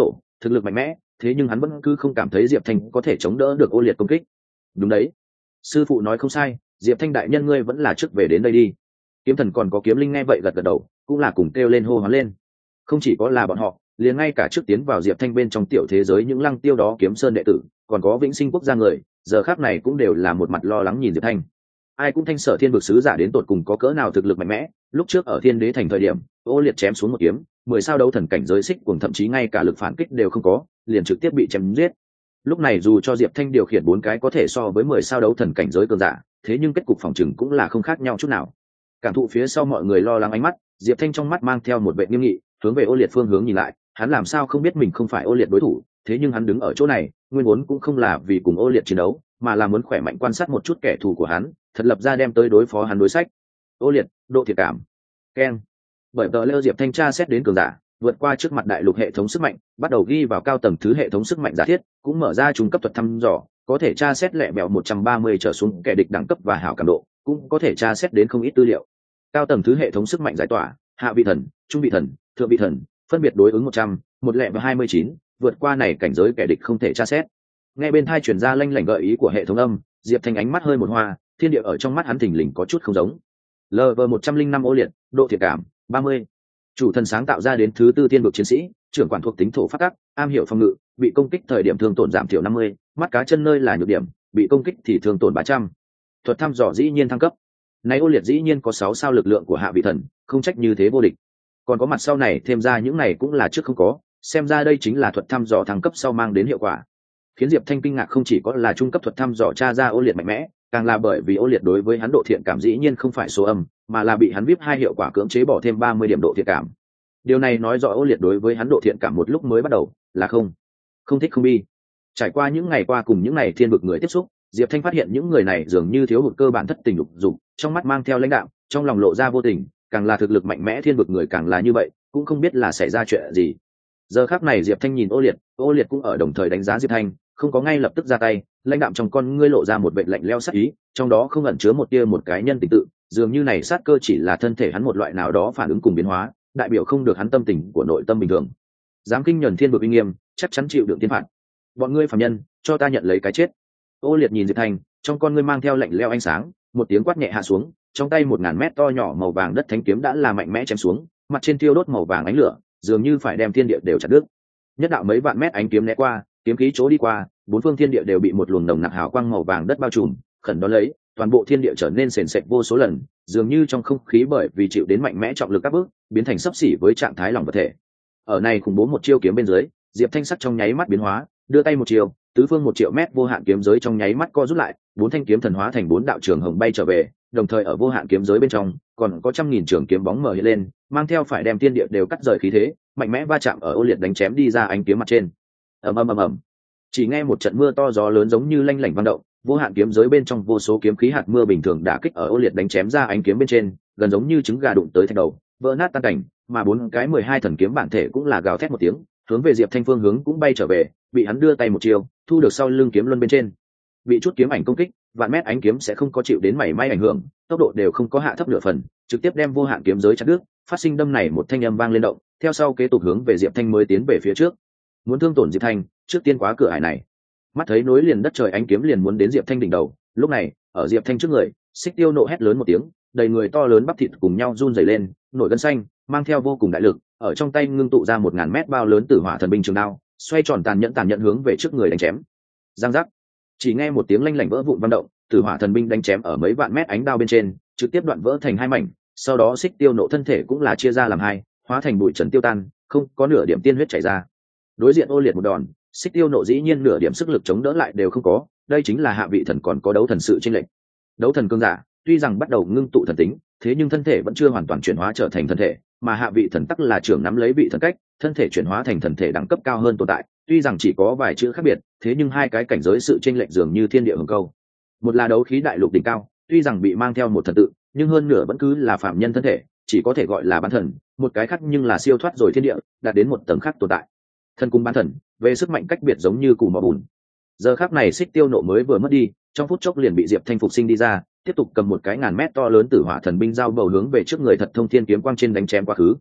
thực lực mạnh mẽ, thế nhưng hắn vẫn cứ không cảm thấy Diệp Thanh có thể chống đỡ được ô liệt công kích. Đúng đấy, sư phụ nói không sai, Diệp Thanh đại nhân ngươi vẫn là trước về đến đây đi. Kiếm thần còn có kiếm linh nghe vậy gật gật đầu, cũng là cùng kêu lên hô hoán lên. Không chỉ có là bọn họ, liền ngay cả trước tiến vào Diệp Thanh bên trong tiểu thế giới những lăng tiêu đó kiếm sơn đệ tử, còn có vĩnh sinh quốc gia người, giờ khắc này cũng đều là một mặt lo lắng nhìn Diệp Thanh. Ai cũng thanh sở thiên vực sứ giả đến tột cùng có cỡ nào thực lực mạnh mẽ, lúc trước ở thiên đế thành thời điểm ô liệt chém xuống một kiếm, mười sao đấu thần cảnh giới xích cùng thậm chí ngay cả lực phản kích đều không có, liền trực tiếp bị chém giết. Lúc này dù cho Diệp Thanh điều khiển bốn cái có thể so với mười sao đấu thần cảnh giới cường giả, thế nhưng kết cục phòng chừng cũng là không khác nhau chút nào. Cảm thụ phía sau mọi người lo lắng ánh mắt, Diệp Thanh trong mắt mang theo một vẻ nghiêm nghị, hướng về ô liệt phương hướng nhìn lại. Hắn làm sao không biết mình không phải ô liệt đối thủ, thế nhưng hắn đứng ở chỗ này nguyên vốn cũng không là vì cùng ô liệt chiến đấu, mà là muốn khỏe mạnh quan sát một chút kẻ thù của hắn, thật lập ra đem tới đối phó hắn đối sách. Ô liệt, độ thiệt cảm, keng. Bởi tờ lơ Diệp Thanh tra xét đến cường giả, vượt qua trước mặt đại lục hệ thống sức mạnh, bắt đầu ghi vào cao tầng thứ hệ thống sức mạnh giả thiết, cũng mở ra trung cấp thuật thăm dò, có thể tra xét lẹ bẹo một trăm ba mươi trở xuống kẻ địch đẳng cấp và hảo cảm độ, cũng có thể tra xét đến không ít tư liệu. Cao tầng thứ hệ thống sức mạnh giải tỏa, hạ vị thần, trung vị thần, thượng vị thần, phân biệt đối ứng một trăm, một lẹ và hai mươi chín, vượt qua này cảnh giới kẻ địch không thể tra xét. Nghe bên tai truyền ra lanh lảnh gợi ý của hệ thống âm, Diệp Thanh ánh mắt hơi một hoa, thiên địa ở trong mắt hắn thình lình có chút không giống. lờ vê một trăm linh năm ô liệt, độ thiệt cảm ba mươi. Chủ thần sáng tạo ra đến thứ tư tiên vực chiến sĩ, trưởng quản thuộc tính thổ phát tắc, am hiểu phòng ngự, bị công kích thời điểm thương tổn giảm thiểu năm mươi, mắt cá chân nơi là nhược điểm, bị công kích thì thương tổn ba trăm. Thuật thăm dò dĩ nhiên thăng cấp. Này ô liệt dĩ nhiên có sáu sao lực lượng của hạ vị thần, không trách như thế vô địch. Còn có mặt sau này thêm ra những này cũng là trước không có, xem ra đây chính là thuật thăm dò thăng cấp sau mang đến hiệu quả. Khiến Diệp Thanh kinh ngạc không chỉ có là trung cấp thuật thăm dò tra ra ô liệt mạnh mẽ, càng là bởi vì ô liệt đối với hắn độ thiện cảm dĩ nhiên không phải số âm, mà là bị hắn vip hai hiệu quả cưỡng chế bỏ thêm ba mươi điểm độ thiện cảm. Điều này nói rõ ô liệt đối với hắn độ thiện cảm một lúc mới bắt đầu là không, không thích không bi. Trải qua những ngày qua cùng những ngày thiên vực người tiếp xúc, Diệp Thanh phát hiện những người này dường như thiếu hụt cơ bản thất tình lục dục, trong mắt mang theo lãnh đạo, trong lòng lộ ra vô tình, càng là thực lực mạnh mẽ thiên vực người càng là như vậy, cũng không biết là xảy ra chuyện gì. Giờ khắc này Diệp Thanh nhìn ô liệt, ô liệt cũng ở đồng thời đánh giá Diệp Thanh, không có ngay lập tức ra tay, lãnh đạm trong con ngươi lộ ra một vẻ lạnh lẽo sát ý, trong đó không ẩn chứa một tia một cái nhân tình tự, dường như này sát cơ chỉ là thân thể hắn một loại nào đó phản ứng cùng biến hóa, đại biểu không được hắn tâm tình của nội tâm bình thường. Dám kinh nhẫn thiên vực uy nghiêm, chắc chắn chịu đựng thiên phạt. Bọn ngươi phàm nhân, cho ta nhận lấy cái chết. Ô liệt nhìn Diệp Thanh, trong con ngươi mang theo lạnh lẽo ánh sáng, một tiếng quát nhẹ hạ xuống, trong tay một ngàn mét to nhỏ màu vàng đất thánh kiếm đã là mạnh mẽ chém xuống, mặt trên thiêu đốt màu vàng ánh lửa, dường như phải đem thiên địa đều chặt đứt. Nhất đạo mấy vạn mét ánh kiếm né qua, kiếm khí chỗ đi qua, bốn phương thiên địa đều bị một luồng nồng nặc hào quang màu vàng đất bao trùm, khẩn đó lấy, toàn bộ thiên địa trở nên sền sệt vô số lần, dường như trong không khí bởi vì chịu đến mạnh mẽ trọng lực áp bức, biến thành xấp xỉ với trạng thái lỏng vật thể. Ở này khủng bố một chiêu kiếm bên dưới, Diệp Thanh sắc trong nháy mắt biến hóa, đưa tay một chiêu, tứ phương một triệu mét vô hạn kiếm giới trong nháy mắt co rút lại, bốn thanh kiếm thần hóa thành bốn đạo trường hồng bay trở về, đồng thời ở vô hạn kiếm giới bên trong, còn có trăm nghìn trường kiếm bóng mờ hiện lên, mang theo phải đem thiên địa đều cắt rời khí thế, mạnh mẽ va chạm ở ô liệt đánh chém đi ra ánh kiếm mặt trên. Ầm ầm ầm ầm. Chỉ nghe một trận mưa to gió lớn giống như lanh lảnh vang động, vô hạn kiếm giới bên trong vô số kiếm khí hạt mưa bình thường đả kích ở ô liệt đánh chém ra ánh kiếm bên trên, gần giống như trứng gà đụng tới thạch đầu, vỡ nát tan cảnh, mà bốn cái mười hai thần kiếm bản thể cũng là gào thét một tiếng, hướng về Diệp Thanh phương hướng cũng bay trở về, bị hắn đưa tay một chiều, thu được sau lưng kiếm luân bên trên. Bị chút kiếm ảnh công kích, vạn mét ánh kiếm sẽ không có chịu đến mảy may ảnh hưởng, tốc độ đều không có hạ thấp nửa phần, trực tiếp đem vô hạn kiếm giới chặt đứt, phát sinh đâm này một thanh âm vang lên động, theo sau kế tục hướng về Diệp Thanh mới tiến về phía trước. Muốn thương tổn Diệp Thanh, trước tiên quá cửa ải này. Mắt thấy nối liền đất trời ánh kiếm liền muốn đến Diệp Thanh đỉnh đầu, lúc này, ở Diệp Thanh trước người, Xích Tiêu nộ hét lớn một tiếng, đầy người to lớn bắp thịt cùng nhau run rẩy lên, nổi gân xanh, mang theo vô cùng đại lực, ở trong tay ngưng tụ ra một ngàn mét bao lớn tử hỏa thần binh trường đao, xoay tròn tàn nhẫn tàn nhẫn hướng về trước người đánh chém. Giang giác. Chỉ nghe một tiếng lanh lảnh vỡ vụn vang động, tử hỏa thần binh đánh chém ở mấy vạn mét ánh đao bên trên, trực tiếp đoạn vỡ thành hai mảnh, sau đó Xích Tiêu nộ thân thể cũng là chia ra làm hai, hóa thành bụi trần tiêu tan, không có nửa điểm tiên huyết chảy ra. Đối diện ô liệt một đòn, Xích Tiêu nộ dĩ nhiên nửa điểm sức lực chống đỡ lại đều không có, đây chính là hạ vị thần còn có đấu thần sự chênh lệch. Đấu thần cương giả, tuy rằng bắt đầu ngưng tụ thần tính, thế nhưng thân thể vẫn chưa hoàn toàn chuyển hóa trở thành thần thể, mà hạ vị thần tắc là trưởng nắm lấy vị thần cách, thân thể chuyển hóa thành thần thể đẳng cấp cao hơn tồn tại, tuy rằng chỉ có vài chữ khác biệt, thế nhưng hai cái cảnh giới sự chênh lệch dường như thiên địa hồng câu. Một là đấu khí đại lục đỉnh cao, tuy rằng bị mang theo một thần tự, nhưng hơn nửa vẫn cứ là phạm nhân thân thể, chỉ có thể gọi là bán thần, một cái khác nhưng là siêu thoát rồi thiên địa, đạt đến một tầng khác tồn tại. Thần cung bán thần, về sức mạnh cách biệt giống như củ mỏ bùn. Giờ khắc này Xích Tiêu nộ mới vừa mất đi, trong phút chốc liền bị Diệp Thanh phục sinh đi ra, tiếp tục cầm một cái ngàn mét to lớn tử hỏa thần binh giao bầu hướng về trước người thật thông thiên kiếm quang trên đánh chém quá khứ.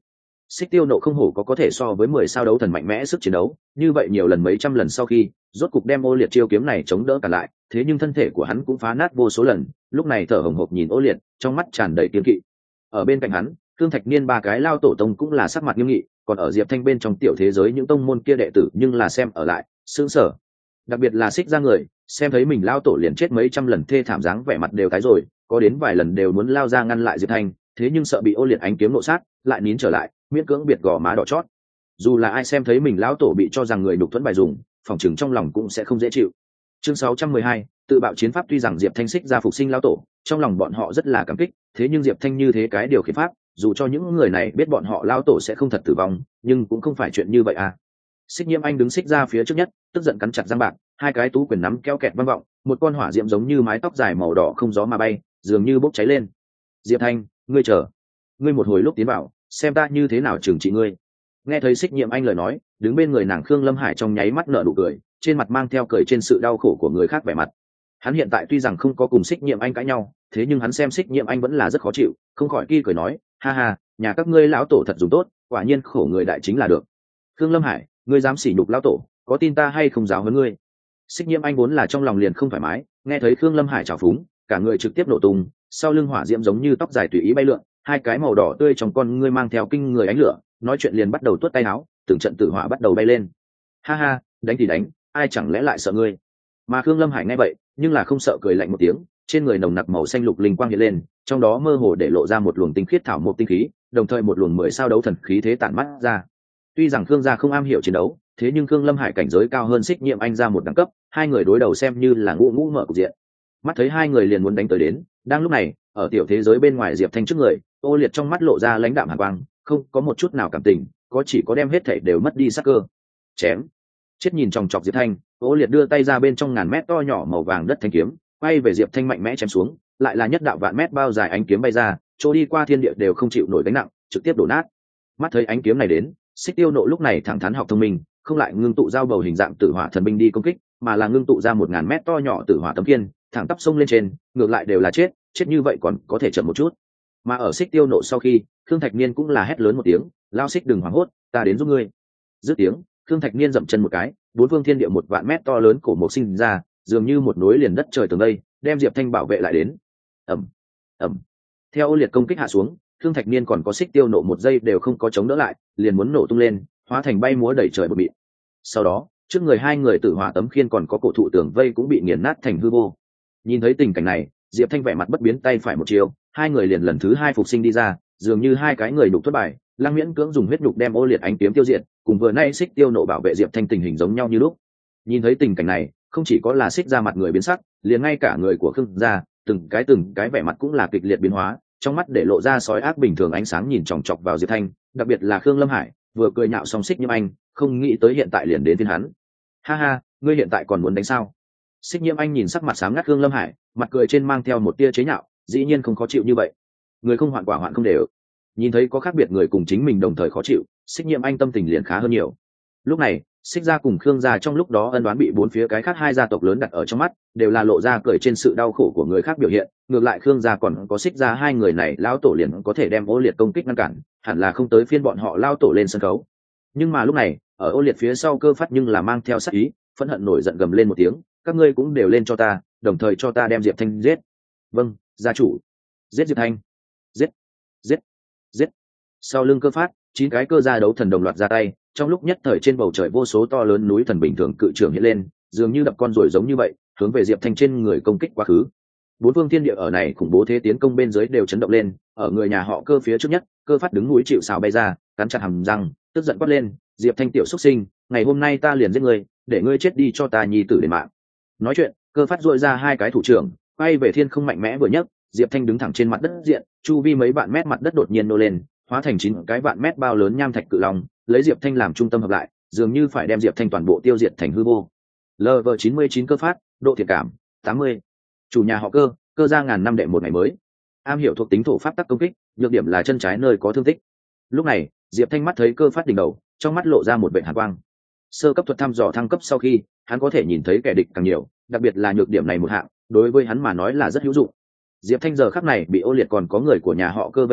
Xích Tiêu Nộ không hổ có có thể so với mười sao đấu thần mạnh mẽ sức chiến đấu, như vậy nhiều lần mấy trăm lần sau khi, rốt cục đem Ô Liệt chiêu kiếm này chống đỡ cả lại, thế nhưng thân thể của hắn cũng phá nát vô số lần, lúc này thở hổn hộc nhìn Ô Liệt, trong mắt tràn đầy kiêng kỵ. Ở bên cạnh hắn, Thương Thạch Niên ba cái lao tổ tông cũng là sắc mặt nghiêm nghị, còn ở Diệp Thanh bên trong tiểu thế giới những tông môn kia đệ tử nhưng là xem ở lại, sững sờ. Đặc biệt là Xích ra người, xem thấy mình lao tổ liền chết mấy trăm lần thê thảm dáng vẻ mặt đều tái rồi, có đến vài lần đều muốn lao ra ngăn lại Diệp Thanh, thế nhưng sợ bị Ô Liệt ánh kiếm nộ sát, lại nín trở lại, miễn cưỡng biệt gò má đỏ chót. Dù là ai xem thấy mình lão tổ bị cho rằng người đục thuẫn bài dùng, phòng chừng trong lòng cũng sẽ không dễ chịu. Chương sáu trăm mười hai, tự bạo chiến pháp. Tuy rằng Diệp Thanh Xích ra phục sinh lão tổ, trong lòng bọn họ rất là cảm kích, thế nhưng Diệp Thanh như thế cái điều khiển pháp, dù cho những người này biết bọn họ lão tổ sẽ không thật tử vong, nhưng cũng không phải chuyện như vậy à. Xích Nhiễm Anh đứng xích ra phía trước nhất, tức giận cắn chặt răng bạc, hai cái tú quyền nắm keo kẹt vang vọng, một con hỏa diệm giống như mái tóc dài màu đỏ không gió mà bay, dường như bốc cháy lên. Diệp Thanh, ngươi chờ, ngươi một hồi lúc tiến vào, xem ta như thế nào trừng trị ngươi. Nghe thấy Xích Nhiễm Anh lời nói, đứng bên người nàng Khương Lâm Hải trong nháy mắt nở nụ cười, trên mặt mang theo cười trên sự đau khổ của người khác vẻ mặt. Hắn hiện tại tuy rằng không có cùng Xích Nhiễm Anh cãi nhau, thế nhưng hắn xem Xích Nhiễm Anh vẫn là rất khó chịu, không khỏi ki cười nói, ha ha, nhà các ngươi lão tổ thật dùng tốt, quả nhiên khổ người đại chính là được. Khương Lâm Hải, ngươi dám sỉ nhục lão tổ, có tin ta hay không giáo huấn ngươi? Xích Nhiễm Anh vốn là trong lòng liền không thoải mái, nghe thấy Khương Lâm Hải trào phúng, cả người trực tiếp nổ tung, sau lưng hỏa diễm giống như tóc dài tùy ý bay lượn, hai cái màu đỏ tươi trong con ngươi mang theo kinh người ánh lửa, nói chuyện liền bắt đầu tuốt tay áo, từng trận tử hỏa bắt đầu bay lên. Ha ha, đánh thì đánh, ai chẳng lẽ lại sợ ngươi? Mà Khương Lâm Hải nghe vậy, nhưng là không sợ, cười lạnh một tiếng, trên người nồng nặc màu xanh lục linh quang hiện lên, trong đó mơ hồ để lộ ra một luồng tinh khiết thảo mộc tinh khí, đồng thời một luồng mười sao đấu thần khí thế tản mắt ra. Tuy rằng Khương gia không am hiểu chiến đấu, thế nhưng Khương Lâm Hải cảnh giới cao hơn Xích Nhiễm Anh ra một đẳng cấp, hai người đối đầu xem như là ngũ ngũ mở cục diện. Mắt thấy hai người liền muốn đánh tới đến, đang lúc này, ở tiểu thế giới bên ngoài Diệp Thanh trước người, Ô Liệt trong mắt lộ ra lãnh đạm hàn quang, không có một chút nào cảm tình, có chỉ có đem hết thảy đều mất đi sắc cơ. Chém. Chết nhìn chòng chọc Diệp Thanh, Ô Liệt đưa tay ra bên trong ngàn mét to nhỏ màu vàng đất thanh kiếm, quay về Diệp Thanh mạnh mẽ chém xuống, lại là nhất đạo vạn mét bao dài ánh kiếm bay ra, chỗ đi qua thiên địa đều không chịu nổi gánh nặng, trực tiếp đổ nát. Mắt thấy ánh kiếm này đến, Xích Tiêu Nộ lúc này thẳng thắn học thông minh, không lại ngưng tụ giao bầu hình dạng tử hỏa thần binh đi công kích, mà là ngưng tụ ra một ngàn mét to nhỏ tử hỏa tấm kiên, thẳng tắp sông lên trên, ngược lại đều là chết, chết như vậy còn có thể chậm một chút. Mà ở Xích Tiêu Nộ sau khi, Khương Thạch Niên cũng là hét lớn một tiếng, lao Xích đừng hoảng hốt, ta đến giúp ngươi. Dứt tiếng, Khương Thạch Niên dậm chân một cái, bốn phương thiên địa một vạn mét to lớn cổ mộc sinh ra, dường như một núi liền đất trời tường đây, đem Diệp Thanh bảo vệ lại đến. Ầm, ầm. Theo Ô Liệt công kích hạ xuống, Khương Thạch Niên còn có Xích Tiêu Nộ một giây đều không có chống đỡ lại, liền muốn nổ tung lên, hóa thành bay múa đẩy trời bờ mịn. Sau đó, trước người hai người tử hỏa tấm khiên còn có cổ thụ tường vây cũng bị nghiền nát thành hư vô. Nhìn thấy tình cảnh này, Diệp Thanh vẻ mặt bất biến, tay phải một chiều, hai người liền lần thứ hai phục sinh đi ra, dường như hai cái người đục thất bại, Lăng Miễn cưỡng dùng huyết nhục đem Ô Liệt ánh kiếm tiêu diệt, cùng vừa nay Xích Tiêu Nộ bảo vệ Diệp Thanh tình hình giống nhau như lúc. Nhìn thấy tình cảnh này, không chỉ có là Xích ra mặt người biến sắc, liền ngay cả người của Khương gia, từng cái từng cái vẻ mặt cũng là kịch liệt biến hóa, trong mắt để lộ ra sói ác bình thường ánh sáng nhìn chòng chọc vào Diệp Thanh, đặc biệt là Khương Lâm Hải, vừa cười nhạo xong Xích Nhiễm Anh, không nghĩ tới hiện tại liền đến thiên hắn. Ha ha, ngươi hiện tại còn muốn đánh sao? Xích Nhiễm Anh nhìn sắc mặt sáng ngắt Khương Lâm Hải, mặt cười trên mang theo một tia chế nhạo, dĩ nhiên không khó chịu như vậy. Người không hoạn quả hoạn không đều. Nhìn thấy có khác biệt người cùng chính mình đồng thời khó chịu, Xích Nhiễm Anh tâm tình liền khá hơn nhiều. Lúc này, Xích gia cùng Khương gia trong lúc đó ân đoán bị bốn phía cái khác hai gia tộc lớn đặt ở trong mắt, đều là lộ ra cười trên sự đau khổ của người khác biểu hiện. Ngược lại Khương gia còn có Xích gia hai người này lão tổ liền có thể đem Ô Liệt công kích ngăn cản, hẳn là không tới phiên bọn họ lao tổ lên sân khấu. Nhưng mà lúc này, ở Ô Liệt phía sau Cơ Phát nhưng là mang theo sát ý, phẫn hận nổi giận gầm lên một tiếng, các ngươi cũng đều lên cho ta, đồng thời cho ta đem Diệp Thanh giết. Vâng, gia chủ. Giết Diệp Thanh. Giết, giết, giết. Sau lưng Cơ Phát, chín cái cơ gia đấu thần đồng loạt ra tay, trong lúc nhất thời trên bầu trời vô số to lớn núi thần bình thường cự trường hiện lên, dường như đập con ruồi giống như vậy, hướng về Diệp Thanh trên người công kích quá khứ. Bốn phương thiên địa ở này khủng bố thế tiến công bên dưới đều chấn động lên, ở người nhà họ Cơ phía trước nhất, Cơ Phát đứng núi chịu sào bay ra, cắn chặt hàm răng, tức giận quát lên, Diệp Thanh tiểu xuất sinh, ngày hôm nay ta liền giết ngươi, để ngươi chết đi cho ta nhi tử đền mạng. Nói chuyện, Cơ Phát duỗi ra hai cái thủ trưởng, quay về thiên không mạnh mẽ vừa nhấc, Diệp Thanh đứng thẳng trên mặt đất diện, chu vi mấy vạn mét mặt đất đột nhiên nô lên, hóa thành chín cái vạn mét bao lớn nham thạch cự long, lấy Diệp Thanh làm trung tâm hợp lại, dường như phải đem Diệp Thanh toàn bộ tiêu diệt thành hư vô. lv chín mươi chín Cơ Phát, độ thiện cảm tám mươi. Chủ nhà họ Cơ, Cơ gia ngàn năm đệ một ngày mới. Am hiểu thuộc tính thổ pháp tắc công kích, nhược điểm là chân trái nơi có thương tích. Lúc này, Diệp Thanh mắt thấy Cơ Phát đỉnh đầu, trong mắt lộ ra một vệt hàn quang. Sơ cấp thuật thăm dò thăng cấp sau khi, hắn có thể nhìn thấy kẻ địch càng nhiều, đặc biệt là nhược điểm này một hạng, đối với hắn mà nói là rất hữu dụng. Diệp Thanh giờ khắc này bị Ô Liệt còn có người của nhà họ Cơ vây công,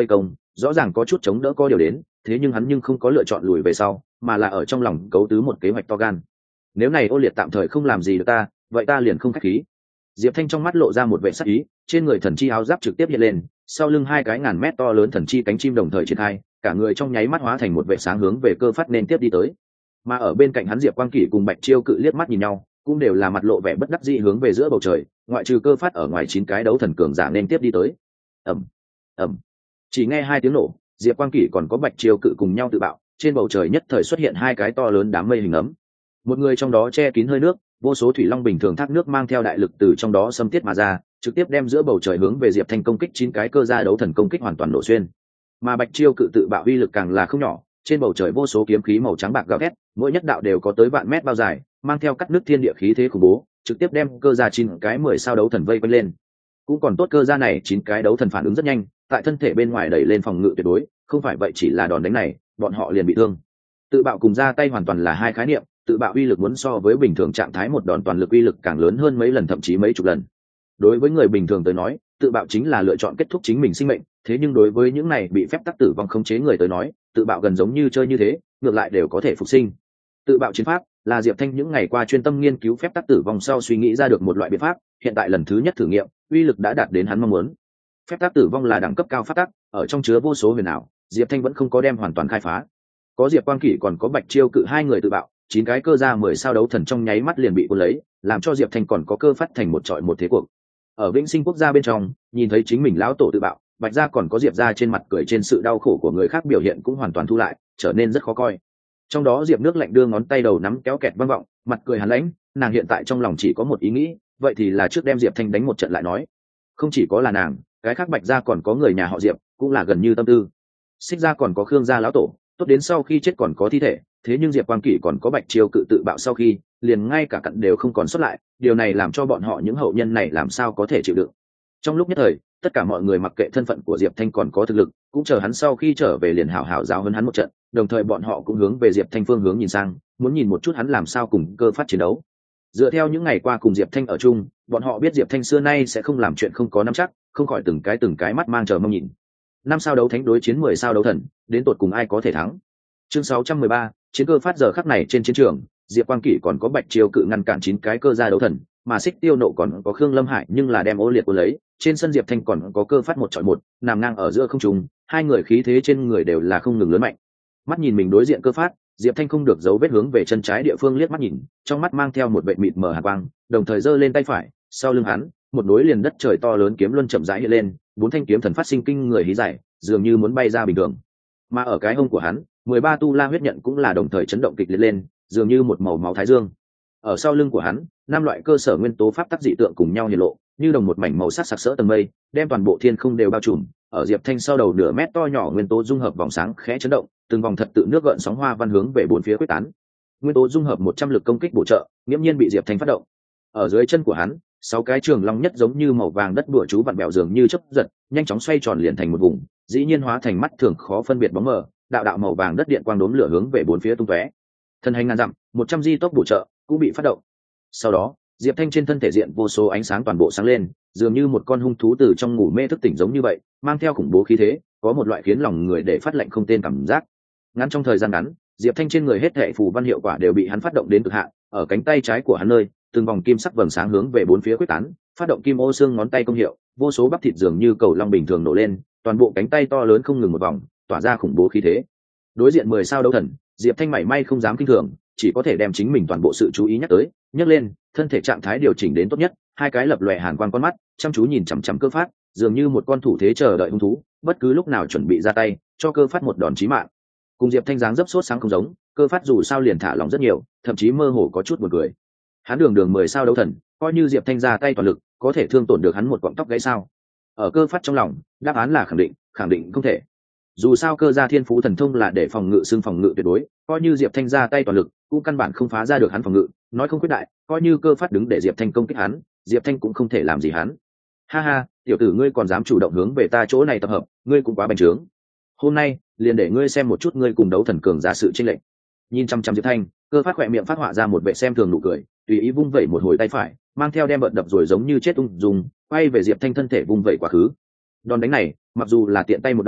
rõ ràng có chút chống đỡ có điều đến, thế nhưng hắn nhưng không có lựa chọn lùi về sau, mà là ở trong lòng cấu tứ một kế hoạch to gan. Nếu này Ô Liệt tạm thời không làm gì được ta, vậy ta liền không khách khí. Diệp Thanh trong mắt lộ ra một vẻ sắc ý, trên người thần chi áo giáp trực tiếp hiện lên, sau lưng hai cái ngàn mét to lớn thần chi cánh chim đồng thời triển khai, cả người trong nháy mắt hóa thành một vệ sáng hướng về Cơ Phát nên tiếp đi tới. Mà ở bên cạnh hắn Diệp Quang Kỷ cùng Bạch Chiêu Cự liếc mắt nhìn nhau, cũng đều là mặt lộ vẻ bất đắc dĩ hướng về giữa bầu trời, ngoại trừ Cơ Phát ở ngoài chín cái đấu thần cường giả nên tiếp đi tới. Ầm, ầm. Chỉ nghe hai tiếng nổ, Diệp Quang Kỷ còn có Bạch Chiêu Cự cùng nhau tự bạo, trên bầu trời nhất thời xuất hiện hai cái to lớn đám mây hình ấm. Một người trong đó che kín hơi nước, vô số thủy long bình thường thác nước mang theo đại lực từ trong đó xâm tiết mà ra, trực tiếp đem giữa bầu trời hướng về Diệp Thanh công kích chín cái cơ gia đấu thần công kích hoàn toàn nổ xuyên. Mà Bạch Chiêu Cự tự bạo uy lực càng là không nhỏ, trên bầu trời vô số kiếm khí màu trắng bạc gào thét, mỗi nhất đạo đều có tới vạn mét bao dài, mang theo cắt nước thiên địa khí thế khủng bố, trực tiếp đem cơ gia chín cái mười sao đấu thần vây quanh lên. Cũng còn tốt cơ gia này chín cái đấu thần phản ứng rất nhanh, tại thân thể bên ngoài đẩy lên phòng ngự tuyệt đối, không phải vậy chỉ là đòn đánh này, bọn họ liền bị thương. Tự bạo cùng ra tay hoàn toàn là hai khái niệm, tự bạo uy lực muốn so với bình thường trạng thái một đòn toàn lực uy lực càng lớn hơn mấy lần thậm chí mấy chục lần. Đối với người bình thường tới nói, tự bạo chính là lựa chọn kết thúc chính mình sinh mệnh, thế nhưng đối với những này bị phép tắc tử vong khống chế người tới nói, tự bạo gần giống như chơi như thế, ngược lại đều có thể phục sinh. Tự bạo chiến pháp là Diệp Thanh những ngày qua chuyên tâm nghiên cứu phép tắc tử vong sau suy nghĩ ra được một loại biện pháp, hiện tại lần thứ nhất thử nghiệm, uy lực đã đạt đến hắn mong muốn. Phép tắc tử vong là đẳng cấp cao pháp tắc, ở trong chứa vô số huyền ảo, Diệp Thanh vẫn không có đem hoàn toàn khai phá. Có Diệp Quang Kỷ còn có Bạch Chiêu Cự hai người tự bạo, chín cái cơ gia mười sao đấu thần trong nháy mắt liền bị cuốn lấy, làm cho Diệp Thanh còn có cơ phát thành một trọi một thế cuộc. Ở Vĩnh Sinh quốc gia bên trong, nhìn thấy chính mình lão tổ tự bạo, Bạch gia còn có Diệp gia trên mặt cười trên sự đau khổ của người khác biểu hiện cũng hoàn toàn thu lại, trở nên rất khó coi. Trong đó Diệp Nước Lạnh đưa ngón tay đầu nắm kéo kẹt vang vọng, mặt cười hàn lãnh, nàng hiện tại trong lòng chỉ có một ý nghĩ, vậy thì là trước đem Diệp Thanh đánh một trận lại nói. Không chỉ có là nàng, cái khác Bạch gia còn có người nhà họ Diệp, cũng là gần như tâm tư. Xích gia còn có Khương gia lão tổ, tốt đến sau khi chết còn có thi thể, thế nhưng Diệp Quang Kỷ còn có Bạch Chiêu Cự tự bạo sau khi, liền ngay cả cặn đều không còn xuất lại, điều này làm cho bọn họ những hậu nhân này làm sao có thể chịu đựng. Trong lúc nhất thời, tất cả mọi người mặc kệ thân phận của Diệp Thanh còn có thực lực, cũng chờ hắn sau khi trở về liền hảo hảo giáo huấn hắn một trận, đồng thời bọn họ cũng hướng về Diệp Thanh phương hướng nhìn sang, muốn nhìn một chút hắn làm sao cùng Cơ Phát chiến đấu. Dựa theo những ngày qua cùng Diệp Thanh ở chung, bọn họ biết Diệp Thanh xưa nay sẽ không làm chuyện không có nắm chắc, không khỏi từng cái từng cái mắt mang chờ mong nhìn. Năm sao đấu thánh đối chiến mười sao đấu thần, đến tột cùng ai có thể thắng. Chương sáu trăm mười ba, chiến cơ phát giờ khắc này trên chiến trường, Diệp Quang Kỷ còn có Bạch Chiêu Cự ngăn cản chín cái cơ gia đấu thần, mà Xích Tiêu Nộ còn có Khương Lâm Hải nhưng là đem Ô Liệt cuốn lấy, trên sân Diệp Thanh còn có Cơ Phát một chọi một, nằm ngang ở giữa không trung, hai người khí thế trên người đều là không ngừng lớn mạnh. Mắt nhìn mình đối diện Cơ Phát, Diệp Thanh không được giấu vết hướng về chân trái địa phương liếc mắt nhìn, trong mắt mang theo một vẻ mịt mờ hàn quang, đồng thời giơ lên tay phải, sau lưng hắn, một đối liền đất trời to lớn kiếm luân chậm rãi hiện lên, bốn thanh kiếm thần phát sinh kinh người hí giải, dường như muốn bay ra bình thường. Mà ở cái hông của hắn, mười ba tu la huyết nhận cũng là đồng thời chấn động kịch liệt lên, dường như một màu máu thái dương. Ở sau lưng của hắn, năm loại cơ sở nguyên tố pháp tắc dị tượng cùng nhau hiện lộ, như đồng một mảnh màu sắc sặc sỡ tầng mây, đem toàn bộ thiên không đều bao trùm. Ở Diệp Thanh sau đầu nửa mét to nhỏ nguyên tố dung hợp vòng sáng khẽ chấn động, từng vòng thật tự nước gợn sóng hoa văn hướng về bốn phía quyết tán. Nguyên tố dung hợp một trăm lực công kích bổ trợ, nghiễm nhiên bị Diệp Thanh phát động. Ở dưới chân của hắn, sáu cái trường long nhất giống như màu vàng đất bùa chú vặn bèo dường như chớp giật, nhanh chóng xoay tròn liền thành một vùng, dĩ nhiên hóa thành mắt thường khó phân biệt bóng mờ, đạo đạo màu vàng đất điện quang đốm lửa hướng về bốn phía tung tóe. Thân hành ngàn dặm, một trăm di tốc bổ trợ cũng bị phát động. Sau đó, Diệp Thanh trên thân thể diện vô số ánh sáng toàn bộ sáng lên, dường như một con hung thú từ trong ngủ mê thức tỉnh giống như vậy, mang theo khủng bố khí thế, có một loại khiến lòng người để phát lệnh không tên cảm giác. Ngắn trong thời gian ngắn, Diệp Thanh trên người hết thảy phù văn hiệu quả đều bị hắn phát động đến cực hạn, ở cánh tay trái của hắn nơi, từng vòng kim sắc vầng sáng hướng về bốn phía quyết tán, phát động kim ô xương ngón tay công hiệu, vô số bắp thịt dường như cầu long bình thường nổ lên, toàn bộ cánh tay to lớn không ngừng một vòng, tỏa ra khủng bố khí thế. Đối diện mười sao đấu thần, Diệp Thanh mảy may không dám kinh thường, chỉ có thể đem chính mình toàn bộ sự chú ý nhắc tới, nhấc lên, thân thể trạng thái điều chỉnh đến tốt nhất, hai cái lập lòe hàn quang con mắt, chăm chú nhìn chằm chằm Cơ Phát, dường như một con thủ thế chờ đợi hung thú, bất cứ lúc nào chuẩn bị ra tay, cho Cơ Phát một đòn chí mạng. Cùng Diệp Thanh dáng dấp sốt sáng không giống, Cơ Phát dù sao liền thả lỏng rất nhiều, thậm chí mơ hồ có chút buồn cười. Hắn đường đường mười sao đấu thần, coi như Diệp Thanh ra tay toàn lực, có thể thương tổn được hắn một quọng tóc gãy sao? Ở Cơ Phát trong lòng, đáp án là khẳng định, khẳng định không thể. Dù sao Cơ gia thiên phú thần thông là để phòng ngự xương phòng ngự tuyệt đối, coi như Diệp Thanh ra tay toàn lực, cũng căn bản không phá ra được hắn phòng ngự, nói không quyết đại, coi như Cơ Phát đứng để Diệp Thanh công kích hắn, Diệp Thanh cũng không thể làm gì hắn. Ha ha, tiểu tử ngươi còn dám chủ động hướng về ta chỗ này tập hợp, ngươi cũng quá bành trướng. Hôm nay, liền để ngươi xem một chút ngươi cùng đấu thần cường giả sự chênh lệch. Nhìn chăm chăm Diệp Thanh, Cơ Phát khỏe miệng phát họa ra một vẻ xem thường nụ cười, tùy ý vung vẩy một hồi tay phải, mang theo đem bợn đập rồi giống như chết ung dung, quay về Diệp Thanh thân thể vung vẩy quá khứ. Đòn đánh này, mặc dù là tiện tay một đòn,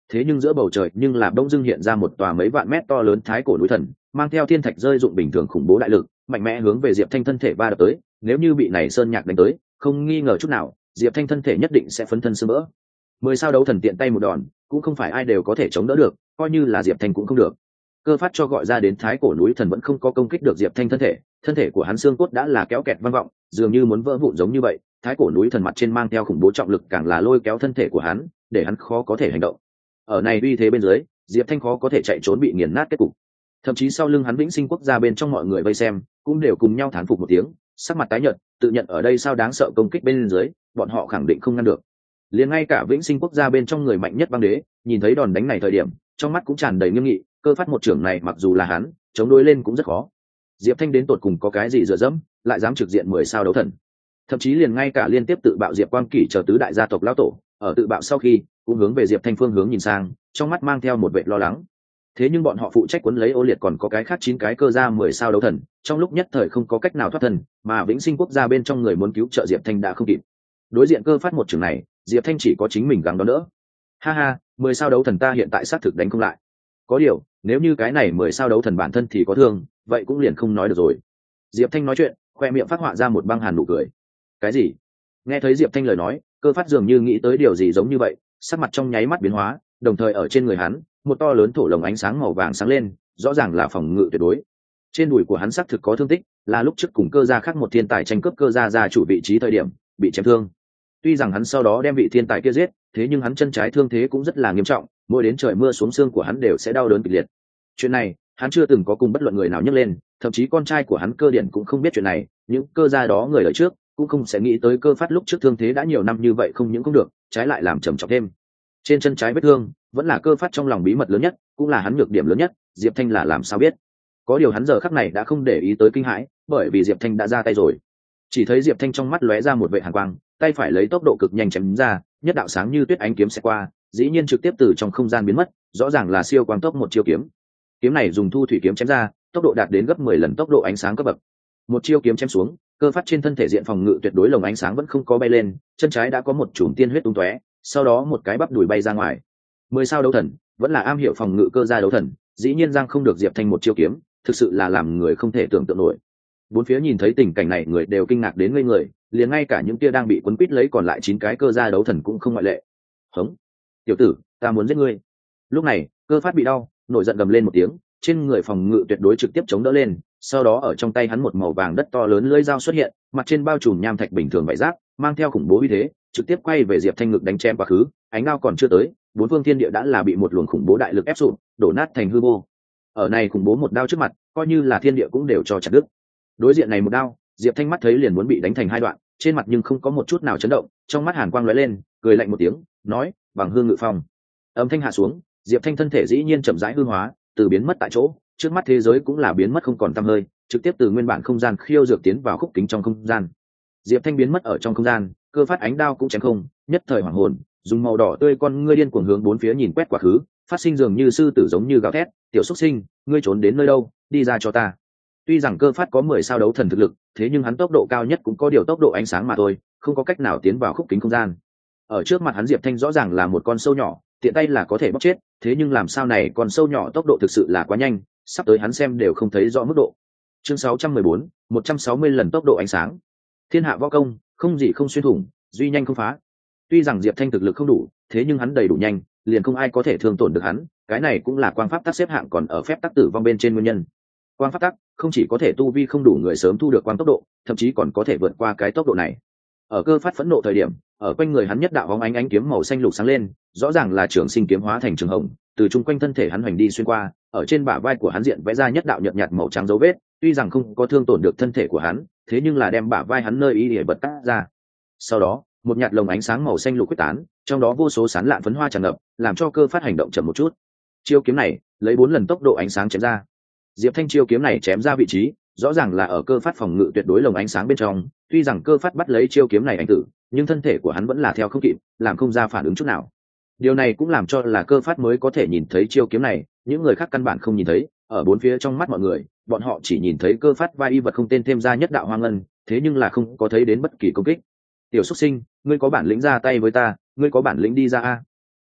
thế nhưng giữa bầu trời nhưng là bỗng dưng hiện ra một tòa mấy vạn mét to lớn thái cổ núi thần, mang theo thiên thạch rơi dụng bình thường khủng bố đại lực, mạnh mẽ hướng về Diệp Thanh thân thể va đập tới. Nếu như bị này sơn nhạc đánh tới, không nghi ngờ chút nào, Diệp Thanh thân thể nhất định sẽ phấn thân sương vỡ. Mười sao đấu thần tiện tay một đòn, cũng không phải ai đều có thể chống đỡ được, coi như là Diệp Thanh cũng không được. Cơ phát cho gọi ra đến thái cổ núi thần vẫn không có công kích được Diệp Thanh thân thể, thân thể của hắn xương cốt đã là kéo kẹt vang vọng, dường như muốn vỡ vụn giống như vậy. Thái cổ núi thần mặt trên mang theo khủng bố trọng lực càng là lôi kéo thân thể của hắn, để hắn khó có thể hành động. Ở này uy thế bên dưới, Diệp Thanh khó có thể chạy trốn bị nghiền nát kết cục. Thậm chí sau lưng hắn Vĩnh Sinh Quốc gia bên trong mọi người vây xem, cũng đều cùng nhau thán phục một tiếng, sắc mặt tái nhợt, tự nhận ở đây sao đáng sợ công kích bên dưới, bọn họ khẳng định không ngăn được. Liền ngay cả Vĩnh Sinh Quốc gia bên trong người mạnh nhất băng đế, nhìn thấy đòn đánh này thời điểm, trong mắt cũng tràn đầy nghiêm nghị, cơ phát một trưởng này mặc dù là hắn, chống đối lên cũng rất khó. Diệp Thanh đến tột cùng có cái gì dựa dẫm, lại dám trực diện mười sao đấu thần. Thậm chí liền ngay cả liên tiếp tự bạo Diệp Quang Kỷ chờ tứ đại gia tộc lão tổ, ở tự bạo sau khi, cũng hướng về Diệp Thanh phương hướng nhìn sang, trong mắt mang theo một vẻ lo lắng. Thế nhưng bọn họ phụ trách quấn lấy Ô Liệt còn có cái khác chín cái cơ gia mười sao đấu thần, trong lúc nhất thời không có cách nào thoát thân, mà Vĩnh Sinh Quốc gia bên trong người muốn cứu trợ Diệp Thanh đã không kịp. Đối diện cơ phát một trường này, Diệp Thanh chỉ có chính mình gắng đón đỡ. Ha ha, mười sao đấu thần ta hiện tại xác thực đánh không lại. Có điều, nếu như cái này mười sao đấu thần bản thân thì có thương, vậy cũng liền không nói được rồi. Diệp Thanh nói chuyện, khoe miệng phát họa ra một băng hàn nụ cười. Cái gì? Nghe thấy Diệp Thanh lời nói, cơ phát dường như nghĩ tới điều gì giống như vậy, sắc mặt trong nháy mắt biến hóa, đồng thời ở trên người hắn, một to lớn thổ lồng ánh sáng màu vàng sáng lên, rõ ràng là phòng ngự tuyệt đối. Trên đùi của hắn xác thực có thương tích, là lúc trước cùng cơ gia khác một thiên tài tranh cướp cơ gia gia chủ vị trí thời điểm, bị chém thương. Tuy rằng hắn sau đó đem vị thiên tài kia giết, thế nhưng hắn chân trái thương thế cũng rất là nghiêm trọng, mỗi đến trời mưa xuống xương của hắn đều sẽ đau đớn kịch liệt. Chuyện này, hắn chưa từng có cùng bất luận người nào nhắc lên, thậm chí con trai của hắn Cơ Điển cũng không biết chuyện này, những cơ gia đó người ở trước cũng không sẽ nghĩ tới cơ phát lúc trước thương thế đã nhiều năm như vậy không những không được, trái lại làm trầm trọng thêm. Trên chân trái vết thương vẫn là cơ phát trong lòng bí mật lớn nhất, cũng là hắn nhược điểm lớn nhất, Diệp Thanh là làm sao biết. Có điều hắn giờ khắc này đã không để ý tới kinh hãi, bởi vì Diệp Thanh đã ra tay rồi. Chỉ thấy Diệp Thanh trong mắt lóe ra một vệ hàn quang, tay phải lấy tốc độ cực nhanh chém ra, nhất đạo sáng như tuyết ánh kiếm sẽ qua, dĩ nhiên trực tiếp từ trong không gian biến mất, rõ ràng là siêu quang tốc một chiêu kiếm. Kiếm này dùng thu thủy kiếm chém ra, tốc độ đạt đến gấp mười lần tốc độ ánh sáng cấp bậc. Một chiêu kiếm chém xuống, cơ phát trên thân thể diện phòng ngự tuyệt đối lồng ánh sáng vẫn không có bay lên, chân trái đã có một chùm tiên huyết tung tóe, sau đó một cái bắp đùi bay ra ngoài. Mười sao đấu thần, vẫn là am hiểu phòng ngự cơ gia đấu thần, dĩ nhiên giang không được Diệp Thanh một chiêu kiếm, thực sự là làm người không thể tưởng tượng nổi. Bốn phía nhìn thấy tình cảnh này người đều kinh ngạc đến ngây người, liền ngay cả những kia đang bị quấn quýt lấy còn lại chín cái cơ gia đấu thần cũng không ngoại lệ. Hống, tiểu tử, ta muốn giết ngươi. Lúc này, cơ phát bị đau, nổi giận gầm lên một tiếng, trên người phòng ngự tuyệt đối trực tiếp chống đỡ lên, sau đó ở trong tay hắn một màu vàng đất to lớn lưỡi dao xuất hiện, mặt trên bao trùm nham thạch bình thường vải rác, mang theo khủng bố uy thế, trực tiếp quay về Diệp Thanh ngực đánh chém quá khứ, ánh đao còn chưa tới, bốn phương thiên địa đã là bị một luồng khủng bố đại lực ép sụp, đổ nát thành hư vô. Ở này khủng bố một đao trước mặt, coi như là thiên địa cũng đều cho chặt đứt. Đối diện này một đao, Diệp Thanh mắt thấy liền muốn bị đánh thành hai đoạn, trên mặt nhưng không có một chút nào chấn động, trong mắt hàn quang lóe lên, cười lạnh một tiếng, nói: "Bằng hương ngự phong." Âm thanh hạ xuống, Diệp Thanh thân thể dĩ nhiên chậm rãi hư hóa, từ biến mất tại chỗ, trước mắt thế giới cũng là biến mất không còn tăm hơi, trực tiếp từ nguyên bản không gian khiêu dược tiến vào khúc kính trong không gian. Diệp Thanh biến mất ở trong không gian, cơ phát ánh đao cũng chém không, nhất thời hoảng hồn, dùng màu đỏ tươi con ngươi điên cuồng hướng bốn phía nhìn quét quá khứ, phát sinh dường như sư tử giống như gào thét: "Tiểu xuất sinh, ngươi trốn đến nơi đâu, đi ra cho ta." Tuy rằng cơ phát có mười sao đấu thần thực lực, thế nhưng hắn tốc độ cao nhất cũng có điều tốc độ ánh sáng mà thôi, không có cách nào tiến vào khúc kính không gian. Ở trước mặt hắn Diệp Thanh rõ ràng là một con sâu nhỏ, tiện tay là có thể bóc chết, thế nhưng làm sao này con sâu nhỏ tốc độ thực sự là quá nhanh, sắp tới hắn xem đều không thấy rõ mức độ. Chương sáu trăm mười bốn, một trăm sáu mươi lần tốc độ ánh sáng. Thiên hạ võ công, không gì không xuyên thủng, duy nhanh không phá. Tuy rằng Diệp Thanh thực lực không đủ, thế nhưng hắn đầy đủ nhanh, liền không ai có thể thương tổn được hắn, cái này cũng là quang pháp tắc xếp hạng còn ở phép tắc tử vong bên trên nguyên nhân. Quang pháp tắc không chỉ có thể tu vi không đủ người sớm thu được quang tốc độ, thậm chí còn có thể vượt qua cái tốc độ này. Ở cơ phát phẫn nộ thời điểm, ở quanh người hắn nhất đạo bóng ánh ánh kiếm màu xanh lục sáng lên, rõ ràng là trường sinh kiếm hóa thành trường hồng, từ chung quanh thân thể hắn hoành đi xuyên qua, ở trên bả vai của hắn diện vẽ ra nhất đạo nhợt nhạt màu trắng dấu vết, tuy rằng không có thương tổn được thân thể của hắn, thế nhưng là đem bả vai hắn nơi ý để bật cắt ra. Sau đó, một nhạt lồng ánh sáng màu xanh lục quyết tán, trong đó vô số sán lạn phấn hoa tràn ngập, làm cho cơ phát hành động chậm một chút. Chiêu kiếm này, lấy bốn lần tốc độ ánh sáng chém ra. Diệp Thanh chiêu kiếm này chém ra vị trí, rõ ràng là ở cơ phát phòng ngự tuyệt đối lồng ánh sáng bên trong, tuy rằng cơ phát bắt lấy chiêu kiếm này anh tử, nhưng thân thể của hắn vẫn là theo không kịp, làm không ra phản ứng chút nào. Điều này cũng làm cho là cơ phát mới có thể nhìn thấy chiêu kiếm này, những người khác căn bản không nhìn thấy, ở bốn phía trong mắt mọi người, bọn họ chỉ nhìn thấy cơ phát vai y vật không tên thêm ra nhất đạo hoang ngân, thế nhưng là không có thấy đến bất kỳ công kích. Tiểu xuất sinh, ngươi có bản lĩnh ra tay với ta, ngươi có bản lĩnh đi ra a.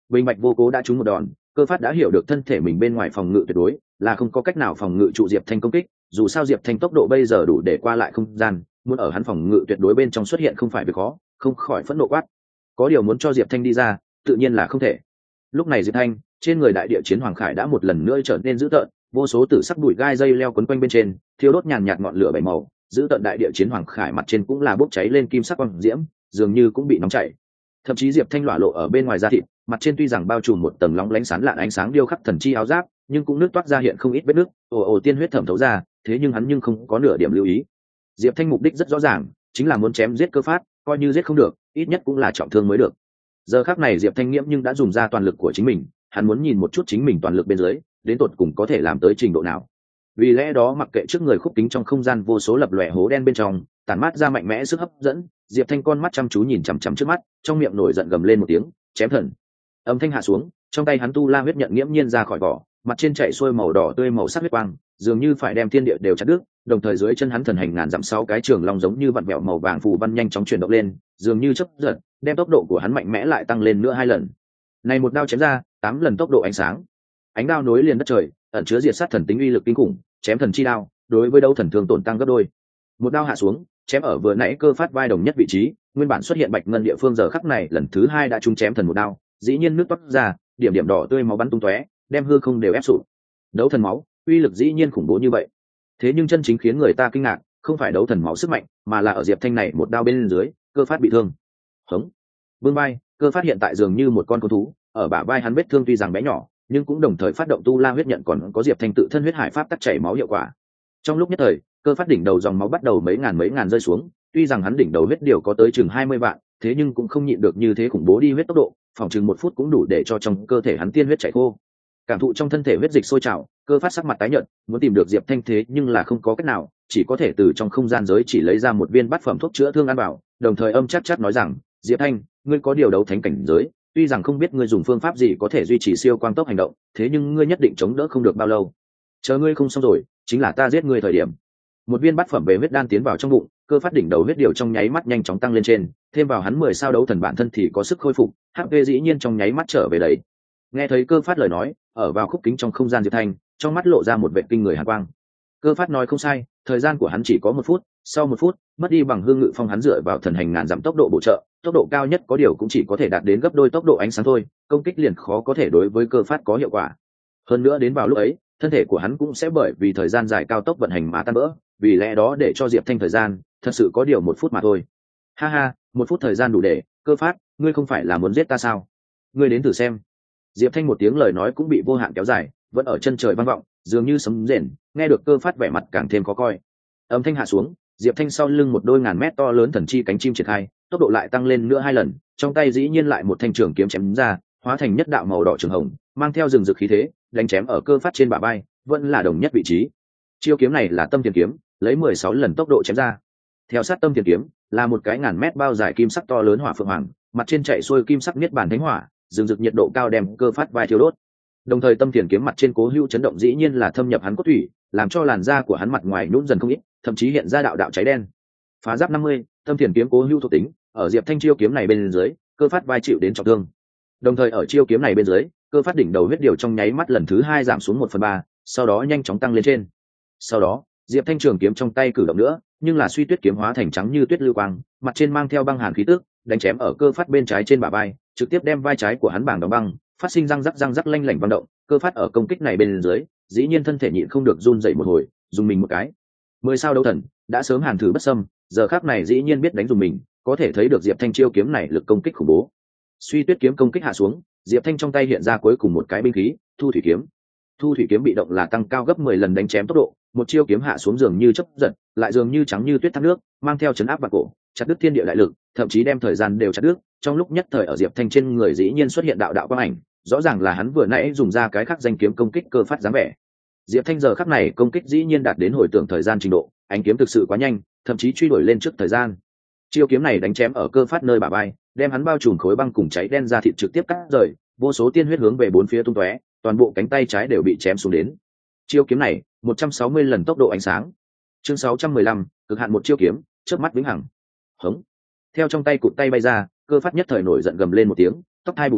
Bình bạch vô cố đã trúng một đòn, cơ phát đã hiểu được thân thể mình bên ngoài phòng ngự tuyệt đối là không có cách nào phòng ngự trụ diệp thanh công kích, dù sao diệp thanh tốc độ bây giờ đủ để qua lại không gian, muốn ở hắn phòng ngự tuyệt đối bên trong xuất hiện không phải việc khó, không khỏi phẫn nộ quát. Có điều muốn cho diệp thanh đi ra tự nhiên là không thể. Lúc này diệp thanh trên người đại địa chiến hoàng khải đã một lần nữa trở nên dữ tợn, vô số tử sắc bụi gai dây leo quấn quanh bên trên, thiêu đốt nhàn nhạt ngọn lửa bảy màu, dữ tợn đại địa chiến hoàng khải mặt trên cũng là bốc cháy lên kim sắc quang diễm, dường như cũng bị nóng chảy. Thậm chí diệp thanh lỏa lộ ở bên ngoài da thịt, mặt trên tuy rằng bao trùm một tầng lóng lánh sáng lạn ánh sáng điêu khắc thần chi áo giáp, nhưng cũng nước toát ra hiện không ít vết nước, ồ ồ tiên huyết thẩm thấu ra, thế nhưng hắn nhưng không có nửa điểm lưu ý. Diệp thanh mục đích rất rõ ràng, chính là muốn chém giết cơ phát, coi như giết không được, ít nhất cũng là trọng thương mới được. Giờ khắc này diệp thanh nghiễm nhưng đã dùng ra toàn lực của chính mình, hắn muốn nhìn một chút chính mình toàn lực bên dưới đến tột cùng có thể làm tới trình độ nào. Vì lẽ đó mặc kệ trước người khúc kính trong không gian vô số lập lòe hố đen bên trong tản mát ra mạnh mẽ sức hấp dẫn, diệp thanh con mắt chăm chú nhìn chằm chằm trước mắt, trong miệng nổi giận gầm lên một tiếng, chém thần. Âm thanh hạ xuống, trong tay hắn tu la huyết nhận nghiễm nhiên ra khỏi vỏ, mặt trên chạy xuôi màu đỏ tươi màu sắc huyết quang, dường như phải đem thiên địa đều chặt đứt, đồng thời dưới chân hắn thần hành ngàn dặm sáu cái trường long giống như vặn vẹo màu vàng phù văn nhanh chóng chuyển động lên, dường như chớp giật, đem tốc độ của hắn mạnh mẽ lại tăng lên nữa hai lần. Này một đao chém ra, tám lần tốc độ ánh sáng. Ánh đao nối liền đất trời, ẩn chứa diệt sát thần tính uy lực kinh khủng, chém thần chi đao, đối với đấu thần thương tổn tăng gấp đôi. Một đao hạ xuống, chém ở vừa nãy cơ phát vai đồng nhất vị trí, nguyên bản xuất hiện bạch ngân địa phương giờ khắc này lần thứ hai đã trúng chém thần một đao, dĩ nhiên nước toát ra, điểm điểm đỏ tươi máu bắn tung tóe, đem hư không đều ép sụp. Đấu thần máu, uy lực dĩ nhiên khủng bố như vậy. Thế nhưng chân chính khiến người ta kinh ngạc, không phải đấu thần máu sức mạnh, mà là ở diệp thanh này một đao bên dưới, cơ phát bị thương. Hống. Vương vai, cơ phát hiện tại dường như một con côn thú, ở bả vai hắn vết thương tuy rằng bé nhỏ, nhưng cũng đồng thời phát động tu la huyết nhận còn có diệp thanh tự thân huyết hải pháp tắc chảy máu hiệu quả. Trong lúc nhất thời, cơ phát đỉnh đầu dòng máu bắt đầu mấy ngàn mấy ngàn rơi xuống, tuy rằng hắn đỉnh đầu huyết điều có tới chừng hai mươi vạn, thế nhưng cũng không nhịn được như thế khủng bố đi huyết tốc độ, phòng chừng một phút cũng đủ để cho trong cơ thể hắn tiên huyết chảy khô. Cảm thụ trong thân thể huyết dịch sôi trào, cơ phát sắc mặt tái nhợt, muốn tìm được diệp thanh thế nhưng là không có cách nào, chỉ có thể từ trong không gian giới chỉ lấy ra một viên bát phẩm thuốc chữa thương ăn vào, đồng thời âm chắc chắc nói rằng, diệp thanh, ngươi có điều đấu thánh cảnh giới, tuy rằng không biết ngươi dùng phương pháp gì có thể duy trì siêu quang tốc hành động, thế nhưng ngươi nhất định chống đỡ không được bao lâu. Chờ ngươi không xong rồi, chính là ta giết ngươi thời điểm. Một viên bát phẩm về huyết đan tiến vào trong bụng, cơ phát đỉnh đầu huyết điều trong nháy mắt nhanh chóng tăng lên trên, thêm vào hắn mười sao đấu thần bản thân thì có sức khôi phục, hát pê dĩ nhiên trong nháy mắt trở về đấy. Nghe thấy cơ phát lời nói, ở vào khúc kính trong không gian diệp thanh, trong mắt lộ ra một vệ kinh người hàn quang. Cơ phát nói không sai, thời gian của hắn chỉ có một phút, sau một phút, mất đi bằng hương ngự phong hắn dựa vào thần hành ngàn dặm tốc độ bổ trợ, tốc độ cao nhất có điều cũng chỉ có thể đạt đến gấp đôi tốc độ ánh sáng thôi, công kích liền khó có thể đối với cơ phát có hiệu quả. Hơn nữa đến vào lúc ấy, thân thể của hắn cũng sẽ bởi vì thời gian dài cao tốc vận hành mà tan vỡ, vì lẽ đó để cho diệp thanh thời gian thật sự có điều một phút mà thôi. Ha ha, một phút thời gian đủ để, cơ phát, ngươi không phải là muốn giết ta sao? Ngươi đến thử xem. Diệp thanh một tiếng lời nói cũng bị vô hạn kéo dài, vẫn ở chân trời vang vọng, dường như sấm rền, nghe được cơ phát vẻ mặt càng thêm khó coi. Âm thanh hạ xuống, diệp thanh sau lưng một đôi ngàn mét to lớn thần chi cánh chim triển khai, tốc độ lại tăng lên nữa hai lần, trong tay dĩ nhiên lại một thanh trường kiếm chém ra, hóa thành nhất đạo màu đỏ trường hồng, mang theo rừng rực khí thế, đánh chém ở cơ phát trên bả vai, vẫn là đồng nhất vị trí. Chiêu kiếm này là tâm tiền kiếm, lấy mười sáu lần tốc độ chém ra. Theo sát tâm tiền kiếm là một cái ngàn mét bao dài kim sắc to lớn hỏa phượng hoàng, mặt trên chạy xuôi kim sắc niết bàn thánh hỏa, rừng rực nhiệt độ cao đem cơ phát vai thiêu đốt. Đồng thời tâm tiền kiếm mặt trên cố hữu chấn động dĩ nhiên là thâm nhập hắn cốt thủy, làm cho làn da của hắn mặt ngoài nhũn dần không ít, thậm chí hiện ra đạo đạo cháy đen. Phá giáp năm mươi, tâm tiền kiếm cố hữu thuộc tính, ở diệp thanh chiêu kiếm này bên dưới, cơ phát vai chịu đến trọng thương. Đồng thời ở chiêu kiếm này bên dưới, cơ phát đỉnh đầu huyết điều trong nháy mắt lần thứ hai giảm xuống một phần ba, sau đó nhanh chóng tăng lên trên. Sau đó, diệp thanh trường kiếm trong tay cử động nữa, nhưng là suy tuyết kiếm hóa thành trắng như tuyết lưu quang, mặt trên mang theo băng hàn khí tức, đánh chém ở cơ phát bên trái trên bả vai, trực tiếp đem vai trái của hắn bảng đóng băng, phát sinh răng rắc răng rắc lanh lảnh vang động. Cơ phát ở công kích này bên dưới, dĩ nhiên thân thể nhịn không được run dậy một hồi, dùng mình một cái. Mười sao đấu thần đã sớm hàn thử bất xâm, giờ khắc này dĩ nhiên biết đánh dùng mình, có thể thấy được diệp thanh chiêu kiếm này lực công kích khủng bố. Suy tuyết kiếm công kích hạ xuống, diệp thanh trong tay hiện ra cuối cùng một cái binh khí, thu thủy kiếm. Thu thủy kiếm bị động là tăng cao gấp mười lần đánh chém tốc độ, một chiêu kiếm hạ xuống dường như chớp giật, lại dường như trắng như tuyết thác nước, mang theo chấn áp vạn cổ, chặt đứt thiên địa đại lực, thậm chí đem thời gian đều chặt đứt. Trong lúc nhất thời ở diệp thanh trên người dĩ nhiên xuất hiện đạo đạo quang ảnh, rõ ràng là hắn vừa nãy dùng ra cái khắc danh kiếm công kích cơ phát dáng vẻ. Diệp thanh giờ khắc này công kích dĩ nhiên đạt đến hồi tưởng thời gian trình độ, ánh kiếm thực sự quá nhanh, thậm chí truy đuổi lên trước thời gian. Chiêu kiếm này đánh chém ở cơ phát nơi bả vai, đem hắn bao trùm khối băng cùng cháy đen ra thịt trực tiếp cắt rời, vô số tiên huyết hướng về bốn phía tung tóe, toàn bộ cánh tay trái đều bị chém xuống đến. Chiêu kiếm này một trăm sáu mươi lần tốc độ ánh sáng. Chương sáu trăm mười lăm, cực hạn một chiêu kiếm, chớp mắt vĩnh hằng. Hống. Theo trong tay cụt tay bay ra, cơ phát nhất thời nổi giận gầm lên một tiếng, tóc hai bù xù,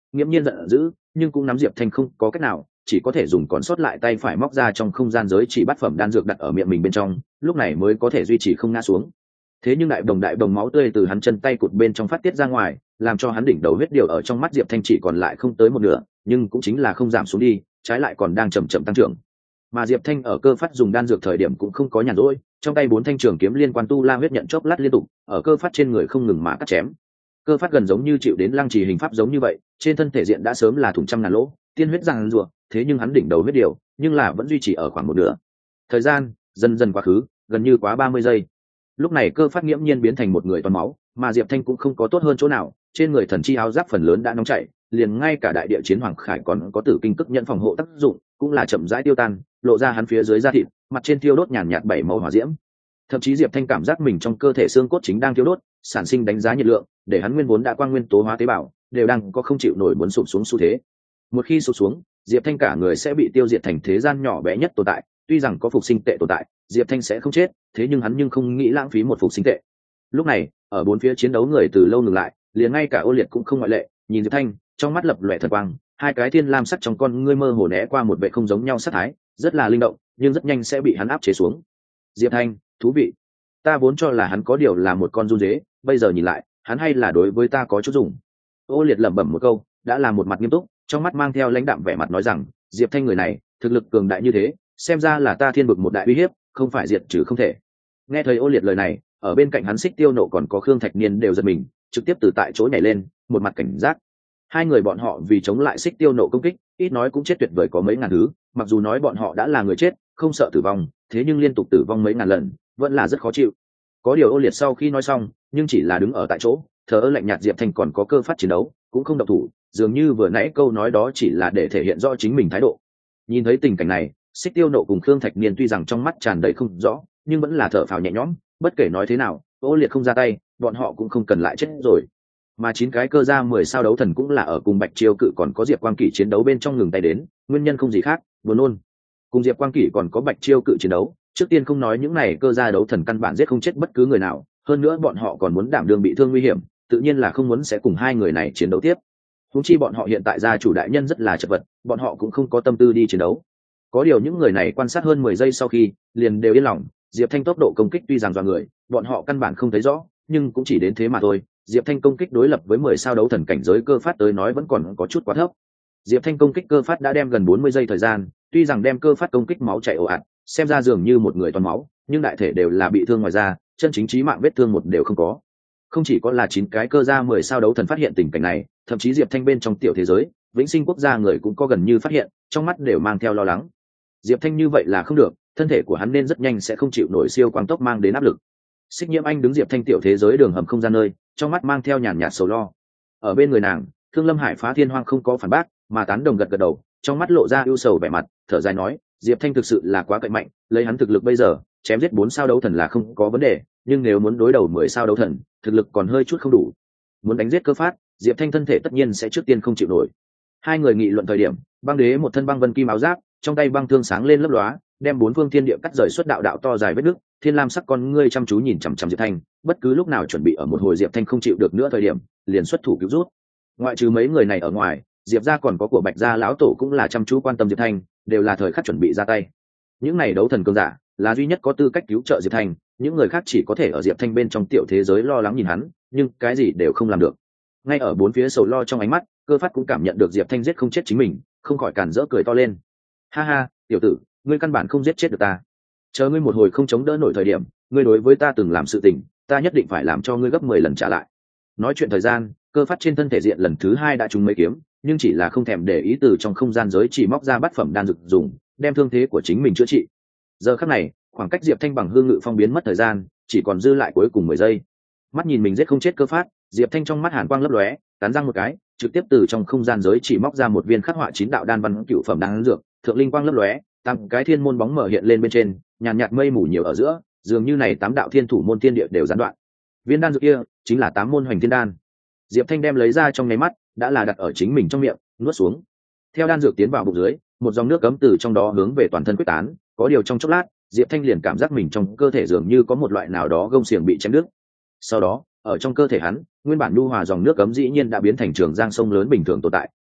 nghiễm nhiên giận dữ, nhưng cũng nắm diệp thanh không có cách nào, chỉ có thể dùng còn sót lại tay phải móc ra trong không gian giới chỉ bát phẩm đan dược đặt ở miệng mình bên trong, lúc này mới có thể duy trì không ngã xuống. Thế nhưng đại đồng đại đồng máu tươi từ hắn chân tay cụt bên trong phát tiết ra ngoài, làm cho hắn đỉnh đầu huyết điều ở trong mắt diệp thanh chỉ còn lại không tới một nửa, nhưng cũng chính là không giảm xuống đi, trái lại còn đang chậm chậm tăng trưởng. Mà diệp thanh ở cơ phát dùng đan dược thời điểm cũng không có nhàn rỗi, trong tay bốn thanh trường kiếm liên quan tu la huyết nhận chốc lát liên tục ở cơ phát trên người không ngừng mà cắt chém. Cơ phát gần giống như chịu đến lăng trì hình pháp giống như vậy, trên thân thể diện đã sớm là thủng trăm ngàn lỗ, tiên huyết răng rùa, thế nhưng hắn đỉnh đầu huyết điều nhưng là vẫn duy trì ở khoảng một nửa. Thời gian dần dần quá khứ, gần như quá ba mươi giây. Lúc này cơ phát nghiễm nhiên biến thành một người toàn máu, mà diệp thanh cũng không có tốt hơn chỗ nào, trên người thần chi áo giáp phần lớn đã nóng chảy, liền ngay cả đại địa chiến hoàng khải còn có tử kinh cức nhận phòng hộ tác dụng cũng là chậm rãi tiêu tan, lộ ra hắn phía dưới da thịt, mặt trên thiêu đốt nhàn nhạt bảy màu hỏa diễm. Thậm chí diệp thanh cảm giác mình trong cơ thể xương cốt chính đang thiêu đốt, sản sinh đánh giá nhiệt lượng, để hắn nguyên vốn đã quang nguyên tố hóa tế bào đều đang có không chịu nổi muốn sụp xuống xu thế. Một khi sụp xuống, diệp thanh cả người sẽ bị tiêu diệt thành thế gian nhỏ bé nhất tồn tại. Tuy rằng có phục sinh tệ tồn tại, diệp thanh sẽ không chết, thế nhưng hắn nhưng không nghĩ lãng phí một phục sinh tệ. Lúc này ở bốn phía chiến đấu người từ lâu ngừng lại, liền ngay cả Ô Liệt cũng không ngoại lệ, nhìn diệp thanh trong mắt lập lòe thần quang, hai cái thiên lam sắc trong con ngươi mơ hồ né qua một vẻ không giống nhau sắc thái, rất là linh động, nhưng rất nhanh sẽ bị hắn áp chế xuống. Diệp thanh thú vị, ta vốn cho là hắn có điều là một con run dế, bây giờ nhìn lại hắn hay là đối với ta có chút dùng. Ô Liệt lẩm bẩm một câu, đã là một mặt nghiêm túc, trong mắt mang theo lãnh đạm vẻ mặt nói rằng, diệp thanh người này thực lực cường đại như thế, xem ra là ta thiên vực một đại uy hiếp, không phải diệt trừ không thể. Nghe thấy Ô Liệt lời này, ở bên cạnh hắn Xích Tiêu Nộ còn có Khương Thạch Niên đều giật mình, trực tiếp từ tại chỗ nhảy lên, một mặt cảnh giác. Hai người bọn họ vì chống lại Xích Tiêu Nộ công kích, ít nói cũng chết tuyệt vời có mấy ngàn thứ, mặc dù nói bọn họ đã là người chết, không sợ tử vong, thế nhưng liên tục tử vong mấy ngàn lần, vẫn là rất khó chịu. Có điều Ô Liệt sau khi nói xong, nhưng chỉ là đứng ở tại chỗ, thờ ơ lạnh nhạt. Diệp Thanh còn có cơ phát chiến đấu, cũng không động thủ, dường như vừa nãy câu nói đó chỉ là để thể hiện rõ chính mình thái độ. Nhìn thấy tình cảnh này, Xích Tiêu Nộ cùng Khương Thạch Niên tuy rằng trong mắt tràn đầy không rõ, nhưng vẫn là thở phào nhẹ nhõm, bất kể nói thế nào, Ô Liệt không ra tay, bọn họ cũng không cần lại chết rồi. Mà chín cái cơ gia mười sao đấu thần cũng là ở cùng Bạch Chiêu Cự còn có Diệp Quang Kỷ chiến đấu bên trong ngừng tay đến, nguyên nhân không gì khác, buồn nôn. Cùng Diệp Quang Kỷ còn có Bạch Chiêu Cự chiến đấu, trước tiên không nói những này cơ gia đấu thần căn bản giết không chết bất cứ người nào, hơn nữa bọn họ còn muốn đảm đương bị thương nguy hiểm, tự nhiên là không muốn sẽ cùng hai người này chiến đấu tiếp. Huống chi bọn họ hiện tại gia chủ đại nhân rất là chật vật, bọn họ cũng không có tâm tư đi chiến đấu. Có điều những người này quan sát hơn mười giây sau khi, liền đều yên lòng, Diệp Thanh tốc độ công kích tuy rằng dọa người, bọn họ căn bản không thấy rõ, nhưng cũng chỉ đến thế mà thôi. Diệp Thanh công kích đối lập với mười sao đấu thần cảnh giới cơ phát tới nói vẫn còn có chút quá thấp. Diệp Thanh công kích cơ phát đã đem gần bốn mươi giây thời gian, tuy rằng đem cơ phát công kích máu chảy ồ ạt, xem ra dường như một người toàn máu, nhưng đại thể đều là bị thương ngoài da, chân chính chí mạng vết thương một đều không có. Không chỉ có là chín cái cơ gia mười sao đấu thần phát hiện tình cảnh này, thậm chí Diệp Thanh bên trong tiểu thế giới, Vĩnh Sinh quốc gia người cũng có gần như phát hiện, trong mắt đều mang theo lo lắng. Diệp Thanh như vậy là không được, thân thể của hắn nên rất nhanh sẽ không chịu nổi siêu quang tốc mang đến áp lực. Xích Nhiễm Anh đứng Diệp Thanh tiểu thế giới đường hầm không gian nơi, trong mắt mang theo nhàn nhạt sầu lo. Ở bên người nàng, Thương Lâm Hải Phá Thiên Hoang không có phản bác, mà tán đồng gật gật đầu, trong mắt lộ ra ưu sầu vẻ mặt, thở dài nói, Diệp Thanh thực sự là quá cậy mạnh, lấy hắn thực lực bây giờ, chém giết bốn sao đấu thần là không có vấn đề, nhưng nếu muốn đối đầu mười sao đấu thần, thực lực còn hơi chút không đủ. Muốn đánh giết cơ phát, Diệp Thanh thân thể tất nhiên sẽ trước tiên không chịu nổi. Hai người nghị luận thời điểm, Băng Đế một thân băng vân kim áo giáp, trong tay băng thương sáng lên lấp lóa, đem bốn phương thiên địa cắt rời xuất đạo đạo to dài vết nước, thiên lam sắc con ngươi chăm chú nhìn chằm chằm Diệp Thanh, bất cứ lúc nào chuẩn bị ở một hồi Diệp Thanh không chịu được nữa thời điểm, liền xuất thủ cứu rút. Ngoại trừ mấy người này ở ngoài, Diệp gia còn có của Bạch gia lão tổ cũng là chăm chú quan tâm Diệp Thanh, đều là thời khắc chuẩn bị ra tay. Những này đấu thần cường giả, là duy nhất có tư cách cứu trợ Diệp Thanh, những người khác chỉ có thể ở Diệp Thanh bên trong tiểu thế giới lo lắng nhìn hắn, nhưng cái gì đều không làm được. Ngay ở bốn phía sầu lo trong ánh mắt, Cơ Phát cũng cảm nhận được Diệp Thanh giết không chết chính mình, không khỏi cản rỡ cười to lên. Ha ha, tiểu tử, ngươi căn bản không giết chết được ta. Chờ ngươi một hồi không chống đỡ nổi thời điểm, ngươi đối với ta từng làm sự tình, ta nhất định phải làm cho ngươi gấp mười lần trả lại. Nói chuyện thời gian, Cơ Phát trên thân thể diện lần thứ hai đã trúng mấy kiếm, nhưng chỉ là không thèm để ý từ trong không gian giới chỉ móc ra bát phẩm đan dược dùng, đem thương thế của chính mình chữa trị. Giờ khắc này, khoảng cách Diệp Thanh bằng hương ngự phong biến mất thời gian, chỉ còn dư lại cuối cùng mười giây. Mắt nhìn mình giết không chết Cơ Phát, Diệp Thanh trong mắt hàn quang lấp lóe, cắn răng một cái, trực tiếp từ trong không gian giới chỉ móc ra một viên khắc họa chín đạo đan văn cựu phẩm đan dược, thượng linh quang lấp lóe, tám cái thiên môn bóng mở hiện lên bên trên, nhàn nhạt mây mù nhiều ở giữa, dường như này tám đạo thiên thủ môn thiên địa đều gián đoạn. Viên đan dược kia chính là tám môn hoành thiên đan. Diệp Thanh đem lấy ra trong nháy mắt, đã là đặt ở chính mình trong miệng, nuốt xuống. Theo đan dược tiến vào bụng dưới, một dòng nước cấm từ trong đó hướng về toàn thân quyết tán, có điều trong chốc lát, Diệp Thanh liền cảm giác mình trong cơ thể dường như có một loại nào đó gông xiềng bị chém đứt. Sau đó, ở trong cơ thể hắn, nguyên bản nhu hòa dòng nước cấm dĩ nhiên đã biến thành trường giang sông lớn bình thường tồn tại,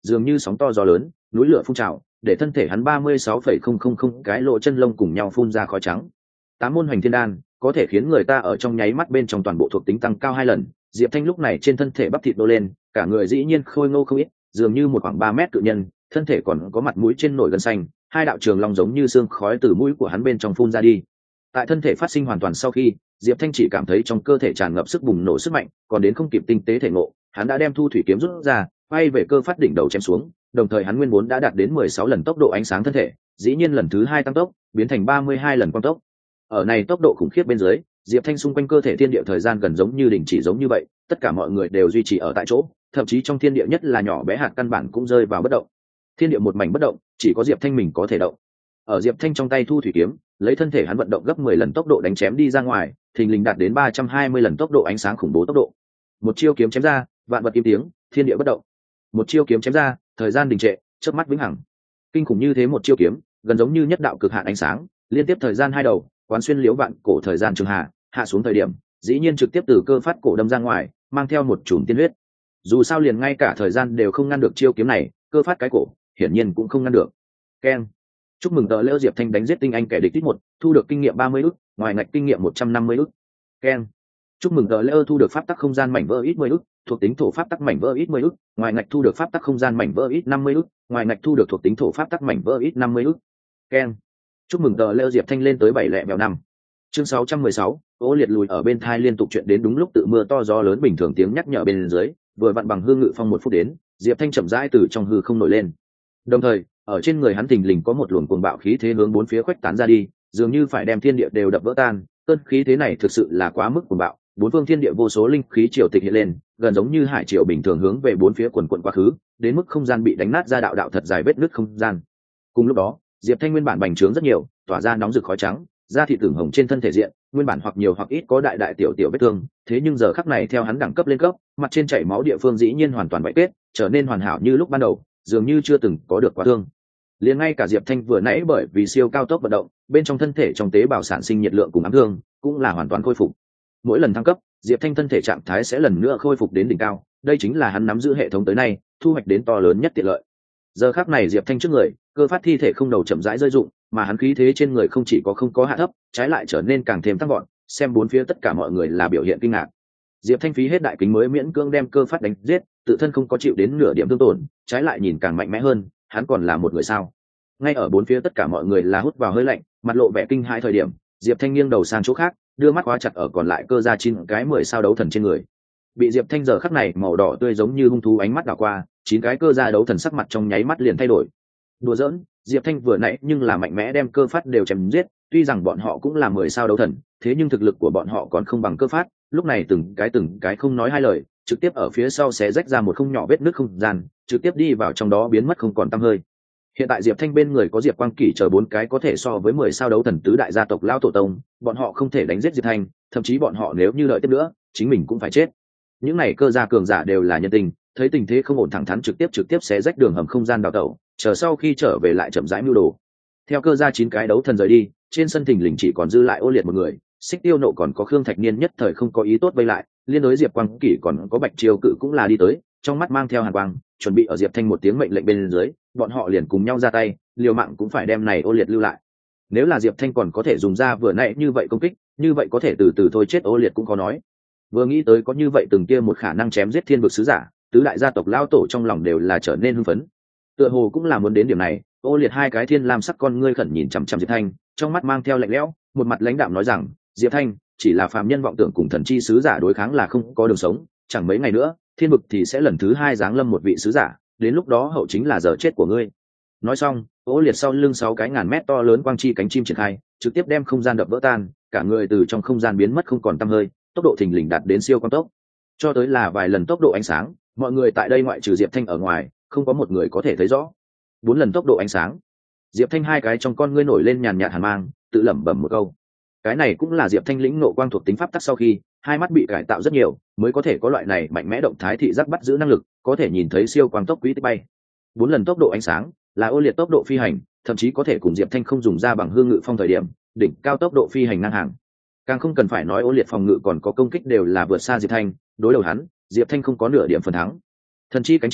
dường như sóng to gió lớn, núi lửa phun trào, để thân thể hắn ba mươi sáu phẩy không không không cái lỗ chân lông cùng nhau phun ra khói trắng. Tám môn hoành thiên đan có thể khiến người ta ở trong nháy mắt bên trong toàn bộ thuộc tính tăng cao hai lần. Diệp Thanh lúc này trên thân thể bắp thịt nô lên, cả người dĩ nhiên khôi ngô không ít, dường như một khoảng ba mét cự nhân, thân thể còn có mặt mũi trên nổi gân xanh, hai đạo trường long giống như xương khói từ mũi của hắn bên trong phun ra đi. Tại thân thể phát sinh hoàn toàn sau khi, Diệp Thanh chỉ cảm thấy trong cơ thể tràn ngập sức bùng nổ sức mạnh, còn đến không kịp tinh tế thể ngộ, hắn đã đem thu thủy kiếm rút ra, quay về cơ phát đỉnh đầu chém xuống, đồng thời hắn nguyên vốn đã đạt đến mười sáu lần tốc độ ánh sáng thân thể, dĩ nhiên lần thứ hai tăng tốc, biến thành ba mươi hai lần quang tốc. Ở này tốc độ khủng khiếp bên dưới, Diệp Thanh xung quanh cơ thể thiên địa thời gian gần giống như đình chỉ giống như vậy, tất cả mọi người đều duy trì ở tại chỗ, thậm chí trong thiên địa nhất là nhỏ bé hạt căn bản cũng rơi vào bất động. Thiên địa một mảnh bất động, chỉ có Diệp Thanh mình có thể động. Ở Diệp Thanh trong tay thu thủy kiếm, lấy thân thể hắn vận động gấp mười lần tốc độ đánh chém đi ra ngoài, thình lình đạt đến ba trăm hai mươi lần tốc độ ánh sáng khủng bố tốc độ. Một chiêu kiếm chém ra, vạn vật im tiếng, thiên địa bất động. Một chiêu kiếm chém ra, thời gian đình trệ, chớp mắt vĩnh hằng. Kinh khủng như thế một chiêu kiếm, gần giống như nhất đạo cực hạn ánh sáng, liên tiếp thời gian hai đầu, quán xuyên liễu vạn cổ thời gian trường hạ, hạ xuống thời điểm, dĩ nhiên trực tiếp từ cơ phát cổ đâm ra ngoài, mang theo một chùm tiên huyết. Dù sao liền ngay cả thời gian đều không ngăn được chiêu kiếm này, cơ phát cái cổ, hiển nhiên cũng không ngăn được. Keng. Chúc mừng tờ lễ Diệp Thanh đánh giết tinh anh kẻ địch tích một, thu được kinh nghiệm ba mươi ức, ngoài ngạch kinh nghiệm một trăm năm mươi ức. Keng. Chúc mừng tờ lễ thu được pháp tắc không gian mảnh vỡ ít mười ức, thuộc tính thổ pháp tắc mảnh vỡ ít mười ức, ngoài ngạch thu được pháp tắc không gian mảnh vỡ ít năm mươi ức, ngoài ngạch thu được thuộc tính thổ pháp tắc mảnh vỡ ít năm mươi ức. Keng. Chúc mừng tờ lễ Diệp Thanh lên tới bảy lẹ mèo năm. Chương sáu trăm mười sáu, Ô Liệt lùi ở bên thai liên tục chuyện đến đúng lúc tự mưa to gió lớn bình thường tiếng nhắc nhở bên dưới, vừa vặn bằng hương ngự phong một phút đến, Diệp Thanh chậm rãi từ trong hư không nổi lên. Đồng thời, ở trên người hắn thình lình có một luồng cuồng bạo khí thế hướng bốn phía khuếch tán ra đi, dường như phải đem thiên địa đều đập vỡ tan. Cơn khí thế này thực sự là quá mức cuồng bạo, bốn phương thiên địa vô số linh khí triều tịch hiện lên, gần giống như hải triều bình thường hướng về bốn phía quần quần quá khứ, đến mức không gian bị đánh nát ra đạo đạo thật dài vết nứt không gian. Cùng lúc đó, Diệp Thanh nguyên bản bành trướng rất nhiều, tỏa ra nóng rực khói trắng, da thịt tưởng hồng trên thân thể diện, nguyên bản hoặc nhiều hoặc ít có đại đại tiểu tiểu vết thương, thế nhưng giờ khắc này theo hắn đẳng cấp lên cấp, mặt trên chảy máu địa phương dĩ nhiên hoàn toàn vảy kết, trở nên hoàn hảo như lúc ban đầu, dường như chưa từng có được quá thương. Liền ngay cả Diệp Thanh vừa nãy bởi vì siêu cao tốc vận động, bên trong thân thể trong tế bào sản sinh nhiệt lượng cùng ám thương, cũng là hoàn toàn khôi phục. Mỗi lần thăng cấp, Diệp Thanh thân thể trạng thái sẽ lần nữa khôi phục đến đỉnh cao, đây chính là hắn nắm giữ hệ thống tới nay, thu hoạch đến to lớn nhất tiện lợi. Giờ khắc này Diệp Thanh trước người, cơ phát thi thể không đầu chậm rãi rơi rụng, mà hắn khí thế trên người không chỉ có không có hạ thấp, trái lại trở nên càng thêm tăng vọt, xem bốn phía tất cả mọi người là biểu hiện kinh ngạc. Diệp Thanh phí hết đại kính mới miễn cưỡng đem cơ phát đánh giết, tự thân không có chịu đến nửa điểm thương tổn, trái lại nhìn càng mạnh mẽ hơn, hắn còn là một người sao? Ngay ở bốn phía tất cả mọi người là hút vào hơi lạnh, mặt lộ vẻ kinh hãi thời điểm, Diệp Thanh nghiêng đầu sang chỗ khác, đưa mắt khóa chặt ở còn lại cơ gia chín cái mười sao đấu thần trên người. Bị Diệp Thanh giờ khắc này màu đỏ tươi giống như hung thú ánh mắt đảo qua, chín cái cơ gia đấu thần sắc mặt trong nháy mắt liền thay đổi. Đùa giỡn, Diệp Thanh vừa nãy nhưng là mạnh mẽ đem cơ phát đều chém giết, tuy rằng bọn họ cũng là mười sao đấu thần, thế nhưng thực lực của bọn họ còn không bằng cơ phát, lúc này từng cái từng cái không nói hai lời, trực tiếp ở phía sau xé rách ra một không nhỏ vết nứt không gian, trực tiếp đi vào trong đó biến mất không còn tăm hơi. Hiện tại Diệp Thanh bên người có Diệp Quang Kỷ chờ bốn cái có thể so với mười sao đấu thần tứ đại gia tộc lão tổ tông, bọn họ không thể đánh giết Diệp Thanh, thậm chí bọn họ nếu như đợi tiếp nữa, chính mình cũng phải chết. Những này cơ gia cường giả đều là nhân tình, thấy tình thế không ổn thẳng thắn trực tiếp trực tiếp xé rách đường hầm không gian đào tẩu, chờ sau khi trở về lại chậm rãi mưu đồ. Theo cơ gia chín cái đấu thần rời đi, trên sân thình lình chỉ còn dư lại Ô Liệt một người, Xích Tiêu Nộ còn có Khương Thạch Niên nhất thời không có ý tốt vây lại, liên đối Diệp Quang Kỷ còn có Bạch Triều Cự cũng là đi tới, trong mắt mang theo hàn quang, chuẩn bị ở Diệp Thanh một tiếng mệnh lệnh bên dưới, bọn họ liền cùng nhau ra tay, liều mạng cũng phải đem này Ô Liệt lưu lại. Nếu là Diệp Thanh còn có thể dùng ra vừa nãy như vậy công kích, như vậy có thể từ từ thôi chết Ô Liệt cũng có nói. Vừa nghĩ tới có như vậy từng kia một khả năng chém giết thiên vực sứ giả, tứ đại gia tộc lao tổ trong lòng đều là trở nên hưng phấn. Tựa hồ cũng là muốn đến điểm này, Ô Liệt hai cái thiên lam sắc con ngươi khẩn nhìn chằm chằm Diệp Thanh, trong mắt mang theo lạnh lẽo, một mặt lãnh đạm nói rằng, Diệp Thanh, chỉ là phàm nhân vọng tưởng cùng thần chi sứ giả đối kháng là không có đường sống, chẳng mấy ngày nữa, thiên vực thì sẽ lần thứ hai giáng lâm một vị sứ giả, đến lúc đó hậu chính là giờ chết của ngươi. Nói xong, Ô Liệt sau lưng sáu cái ngàn mét to lớn quang chi cánh chim triển khai, trực tiếp đem không gian đập vỡ tan, cả người từ trong không gian biến mất không còn tăm hơi, tốc độ thình lình đạt đến siêu quang tốc, cho tới là vài lần tốc độ ánh sáng, mọi người tại đây ngoại trừ Diệp Thanh ở ngoài, không có một người có thể thấy rõ. Bốn lần tốc độ ánh sáng. Diệp Thanh hai cái trong con ngươi nổi lên nhàn nhạt hàn mang, tự lẩm bẩm một câu. Cái này cũng là Diệp Thanh lĩnh nộ quang thuộc tính pháp tắc sau khi, hai mắt bị cải tạo rất nhiều, mới có thể có loại này mạnh mẽ động thái thị giác bắt giữ năng lực, có thể nhìn thấy siêu quang tốc quý tích bay. Bốn lần tốc độ ánh sáng, là Ô Liệt tốc độ phi hành, thậm chí có thể cùng Diệp Thanh không dùng ra bằng hương ngự phong thời điểm, đỉnh cao tốc độ phi hành ngang hàng. Càng không cần phải nói Ô Liệt phòng ngự còn có công kích đều là vượt xa Diệp Thanh, đối đầu hắn, Diệp Thanh không có nửa điểm phần thắng. Thần chi cánh chim,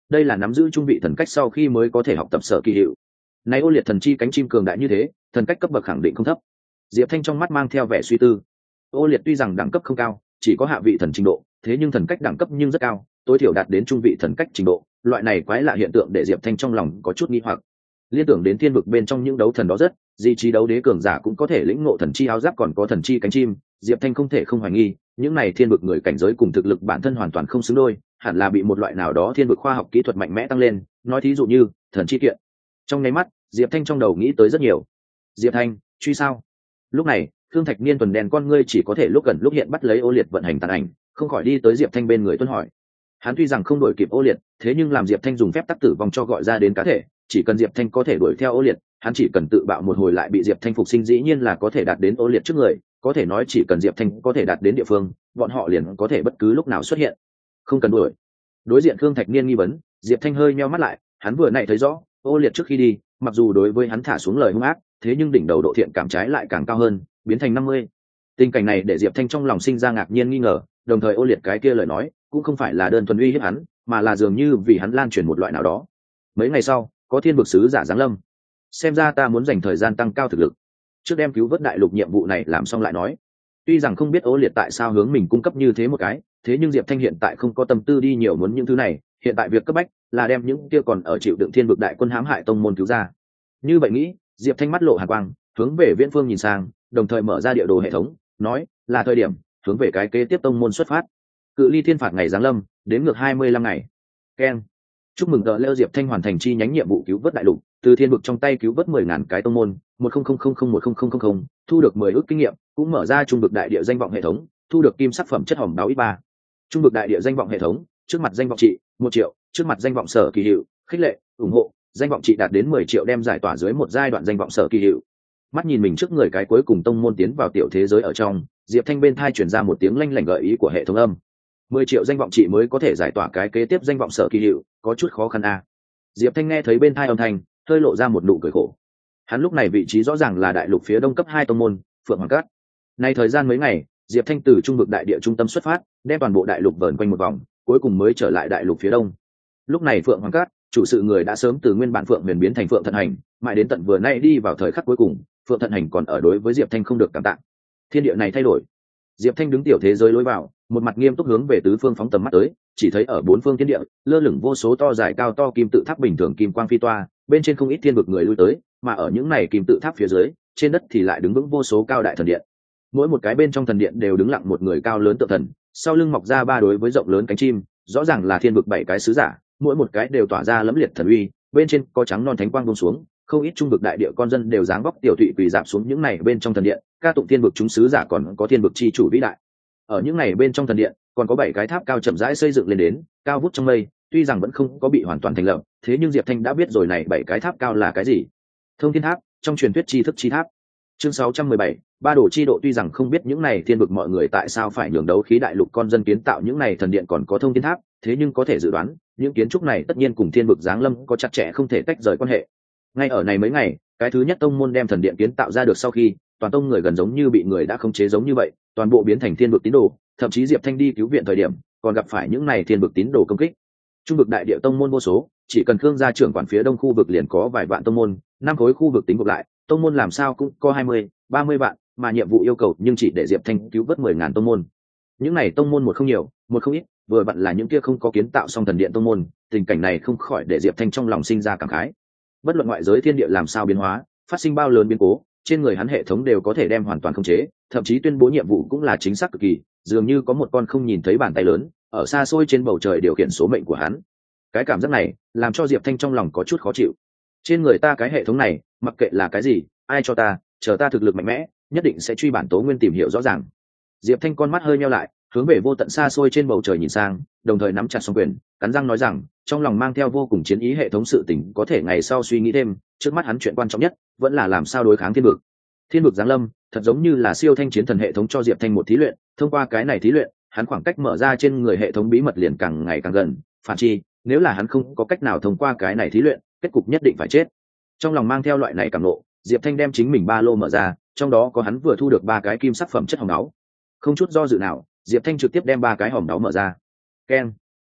đây là nắm giữ trung vị thần cách sau khi mới có thể học tập sở kỳ hiệu. Này ô liệt thần chi cánh chim cường đại như thế, thần cách cấp bậc khẳng định không thấp. Diệp Thanh trong mắt mang theo vẻ suy tư. Ô liệt tuy rằng đẳng cấp không cao, chỉ có hạ vị thần trình độ, thế nhưng thần cách đẳng cấp nhưng rất cao, tối thiểu đạt đến trung vị thần cách trình độ. Loại này quái lạ hiện tượng để Diệp Thanh trong lòng có chút nghi hoặc. Liên tưởng đến thiên vực bên trong những đấu thần đó rất, di trí đấu đế cường giả cũng có thể lĩnh ngộ thần chi áo giáp còn có thần chi cánh chim, Diệp Thanh không thể không hoài nghi, những này thiên vực người cảnh giới cùng thực lực bản thân hoàn toàn không xứng đôi, hẳn là bị một loại nào đó thiên vực khoa học kỹ thuật mạnh mẽ tăng lên, nói thí dụ như thần chi kiện. Trong nháy mắt, Diệp Thanh trong đầu nghĩ tới rất nhiều. Diệp Thanh, truy sao? Lúc này, Thương Thạch Niên tuần đèn con ngươi chỉ có thể lúc gần lúc hiện bắt lấy ô liệt vận hành tàn ảnh, không khỏi đi tới Diệp Thanh bên người tuân hỏi. Hắn tuy rằng không đuổi kịp ô liệt, thế nhưng làm Diệp Thanh dùng phép tắc tử vong cho gọi ra đến cá thể, chỉ cần Diệp Thanh có thể đuổi theo ô liệt, hắn chỉ cần tự bạo một hồi lại bị Diệp Thanh phục sinh dĩ nhiên là có thể đạt đến ô liệt trước người, có thể nói chỉ cần Diệp Thanh có thể đạt đến địa phương, bọn họ liền có thể bất cứ lúc nào xuất hiện. Không cần đuổi. Đối diện Khương Thạch Niên nghi vấn, Diệp Thanh hơi nheo mắt lại, hắn vừa nãy thấy rõ, ô liệt trước khi đi, mặc dù đối với hắn thả xuống lời hung ác, thế nhưng đỉnh đầu độ thiện cảm trái lại càng cao hơn, biến thành năm mươi. Tình cảnh này để Diệp Thanh trong lòng sinh ra ngạc nhiên nghi ngờ, đồng thời ô liệt cái kia lời nói, cũng không phải là đơn thuần uy hiếp hắn, mà là dường như vì hắn lan truyền một loại nào đó. Mấy ngày sau, có thiên vực sứ giả giáng lâm. Xem ra ta muốn dành thời gian tăng cao thực lực, trước đem cứu vớt đại lục nhiệm vụ này làm xong lại nói. Tuy rằng không biết ô liệt tại sao hướng mình cung cấp như thế một cái, thế nhưng Diệp Thanh hiện tại không có tâm tư đi nhiều muốn những thứ này, hiện tại việc cấp bách là đem những kia còn ở chịu đựng thiên vực đại quân hãm hại tông môn cứu ra. Như vậy nghĩ, Diệp Thanh mắt lộ hàn quang, hướng về viễn phương nhìn sang, đồng thời mở ra địa đồ hệ thống, nói là thời điểm hướng về cái kế tiếp tông môn xuất phát. Cự ly thiên phạt ngày giáng lâm, đến ngược hai mươi lăm ngày. Keng. Chúc mừng tờ leo Diệp Thanh hoàn thành chi nhánh nhiệm vụ cứu vớt đại lục, từ thiên vực trong tay cứu vớt mười ngàn cái tông môn, một không không không không một không không không không, thu được mười ước kinh nghiệm, cũng mở ra trung vực đại địa danh vọng hệ thống, thu được kim sắc phẩm chất hồng đáo ít ba. Trung vực đại địa danh vọng hệ thống, trước mặt danh vọng trị một triệu, trước mặt danh vọng sở kỳ hiệu, khích lệ, ủng hộ, danh vọng trị đạt đến mười triệu đem giải tỏa dưới một giai đoạn danh vọng sở kỳ hiệu. Mắt nhìn mình trước người cái cuối cùng tông môn tiến vào tiểu thế giới ở trong, Diệp Thanh bên thai truyền ra một tiếng lanh lảnh gợi ý của hệ thống âm. mười triệu danh vọng trị mới có thể giải tỏa cái kế tiếp danh vọng sở kỳ hiệu, có chút khó khăn a. À. Diệp Thanh nghe thấy bên thai âm thanh, hơi lộ ra một nụ cười khổ. Hắn lúc này vị trí rõ ràng là đại lục phía đông cấp hai tông môn, Phượng Hoàng Cát. Nay thời gian mấy ngày, Diệp Thanh từ trung vực đại địa trung tâm xuất phát, đem toàn bộ đại lục vờn quanh một vòng, cuối cùng mới trở lại đại lục phía đông. Lúc này Phượng Hoàng Cát, chủ sự người đã sớm từ nguyên bản Phượng Huyền biến thành Phượng Thận Hành, mãi đến tận vừa nay đi vào thời khắc cuối cùng, Phượng Thận Hành còn ở đối với Diệp Thanh không được cảm tạ. Thiên địa này thay đổi. Diệp Thanh đứng tiểu thế giới lối vào, một mặt nghiêm túc hướng về tứ phương phóng tầm mắt tới, chỉ thấy ở bốn phương thiên địa, lơ lửng vô số to dài cao to kim tự tháp bình thường kim quang phi toa, bên trên không ít thiên vực người lui tới, mà ở những này kim tự tháp phía dưới, trên đất thì lại đứng vững vô số cao đại thần điện. Mỗi một cái bên trong thần điện đều đứng lặng một người cao lớn tượng thần, sau lưng mọc ra ba đối với rộng lớn cánh chim, rõ ràng là thiên vực bảy cái sứ giả, mỗi một cái đều tỏa ra lẫm liệt thần uy, bên trên có trắng non thánh quang buông xuống, không ít trung vực đại địa con dân đều dáng vóc tiểu thụy quỳ dạp xuống những này bên trong thần điện, ca tụng thiên vực chúng sứ giả còn có thiên vực chi chủ vĩ đại. Ở những này bên trong thần điện, còn có bảy cái tháp cao chậm rãi xây dựng lên đến, cao vút trong mây, tuy rằng vẫn không có bị hoàn toàn thành lập, thế nhưng Diệp Thanh đã biết rồi này bảy cái tháp cao là cái gì. Thông Thiên Tháp, trong truyền thuyết tri thức chi tháp. Chương sáu trăm mười bảy, ba đồ chi độ tuy rằng không biết những này thiên vực mọi người tại sao phải nhường đấu khí đại lục con dân kiến tạo những này thần điện còn có Thông Thiên Tháp, thế nhưng có thể dự đoán, những kiến trúc này tất nhiên cùng thiên vực giáng lâm có chặt chẽ không thể tách rời quan hệ. Ngay ở này mấy ngày, cái thứ nhất tông môn đem thần điện kiến tạo ra được sau khi, toàn tông người gần giống như bị người đã khống chế giống như vậy, toàn bộ biến thành thiên vực tín đồ, thậm chí Diệp Thanh đi cứu viện thời điểm, còn gặp phải những này thiên vực tín đồ công kích. Trung vực đại địa tông môn vô số, chỉ cần Khương gia trưởng quản phía đông khu vực liền có vài vạn tông môn, năm khối khu vực tính gộp lại, tông môn làm sao cũng có hai mươi, ba mươi vạn, mà nhiệm vụ yêu cầu nhưng chỉ để Diệp Thanh cứu vớt mười ngàn tông môn. Những này tông môn một không nhiều, một không ít, vừa vặn là những kia không có kiến tạo xong thần điện tông môn, tình cảnh này không khỏi để Diệp Thanh trong lòng sinh ra cảm khái. Bất luận ngoại giới thiên địa làm sao biến hóa, phát sinh bao lớn biến cố, trên người hắn hệ thống đều có thể đem hoàn toàn khống chế, thậm chí tuyên bố nhiệm vụ cũng là chính xác cực kỳ, dường như có một con không nhìn thấy bàn tay lớn ở xa xôi trên bầu trời điều khiển số mệnh của hắn. Cái cảm giác này làm cho Diệp Thanh trong lòng có chút khó chịu. Trên người ta cái hệ thống này, mặc kệ là cái gì, ai cho ta, chờ ta thực lực mạnh mẽ, nhất định sẽ truy bản tố nguyên tìm hiểu rõ ràng. Diệp Thanh con mắt hơi nheo lại, hướng về vô tận xa xôi trên bầu trời nhìn sang, đồng thời nắm chặt song quyền, cắn răng nói rằng, trong lòng mang theo vô cùng chiến ý hệ thống sự tình có thể ngày sau suy nghĩ thêm, trước mắt hắn chuyện quan trọng nhất vẫn là làm sao đối kháng thiên vực. Thiên vực giáng lâm, thật giống như là siêu thanh chiến thần hệ thống cho Diệp Thanh một thí luyện, thông qua cái này thí luyện, hắn khoảng cách mở ra trên người hệ thống bí mật liền càng ngày càng gần, phản chi, nếu là hắn không có cách nào thông qua cái này thí luyện, kết cục nhất định phải chết. Trong lòng mang theo loại này cảm nộ, Diệp Thanh đem chính mình ba lô mở ra, trong đó có hắn vừa thu được ba cái kim sắc phẩm chất hồng đáo. Không chút do dự nào, Diệp Thanh trực tiếp đem ba cái hồng đáo mở ra. Keng.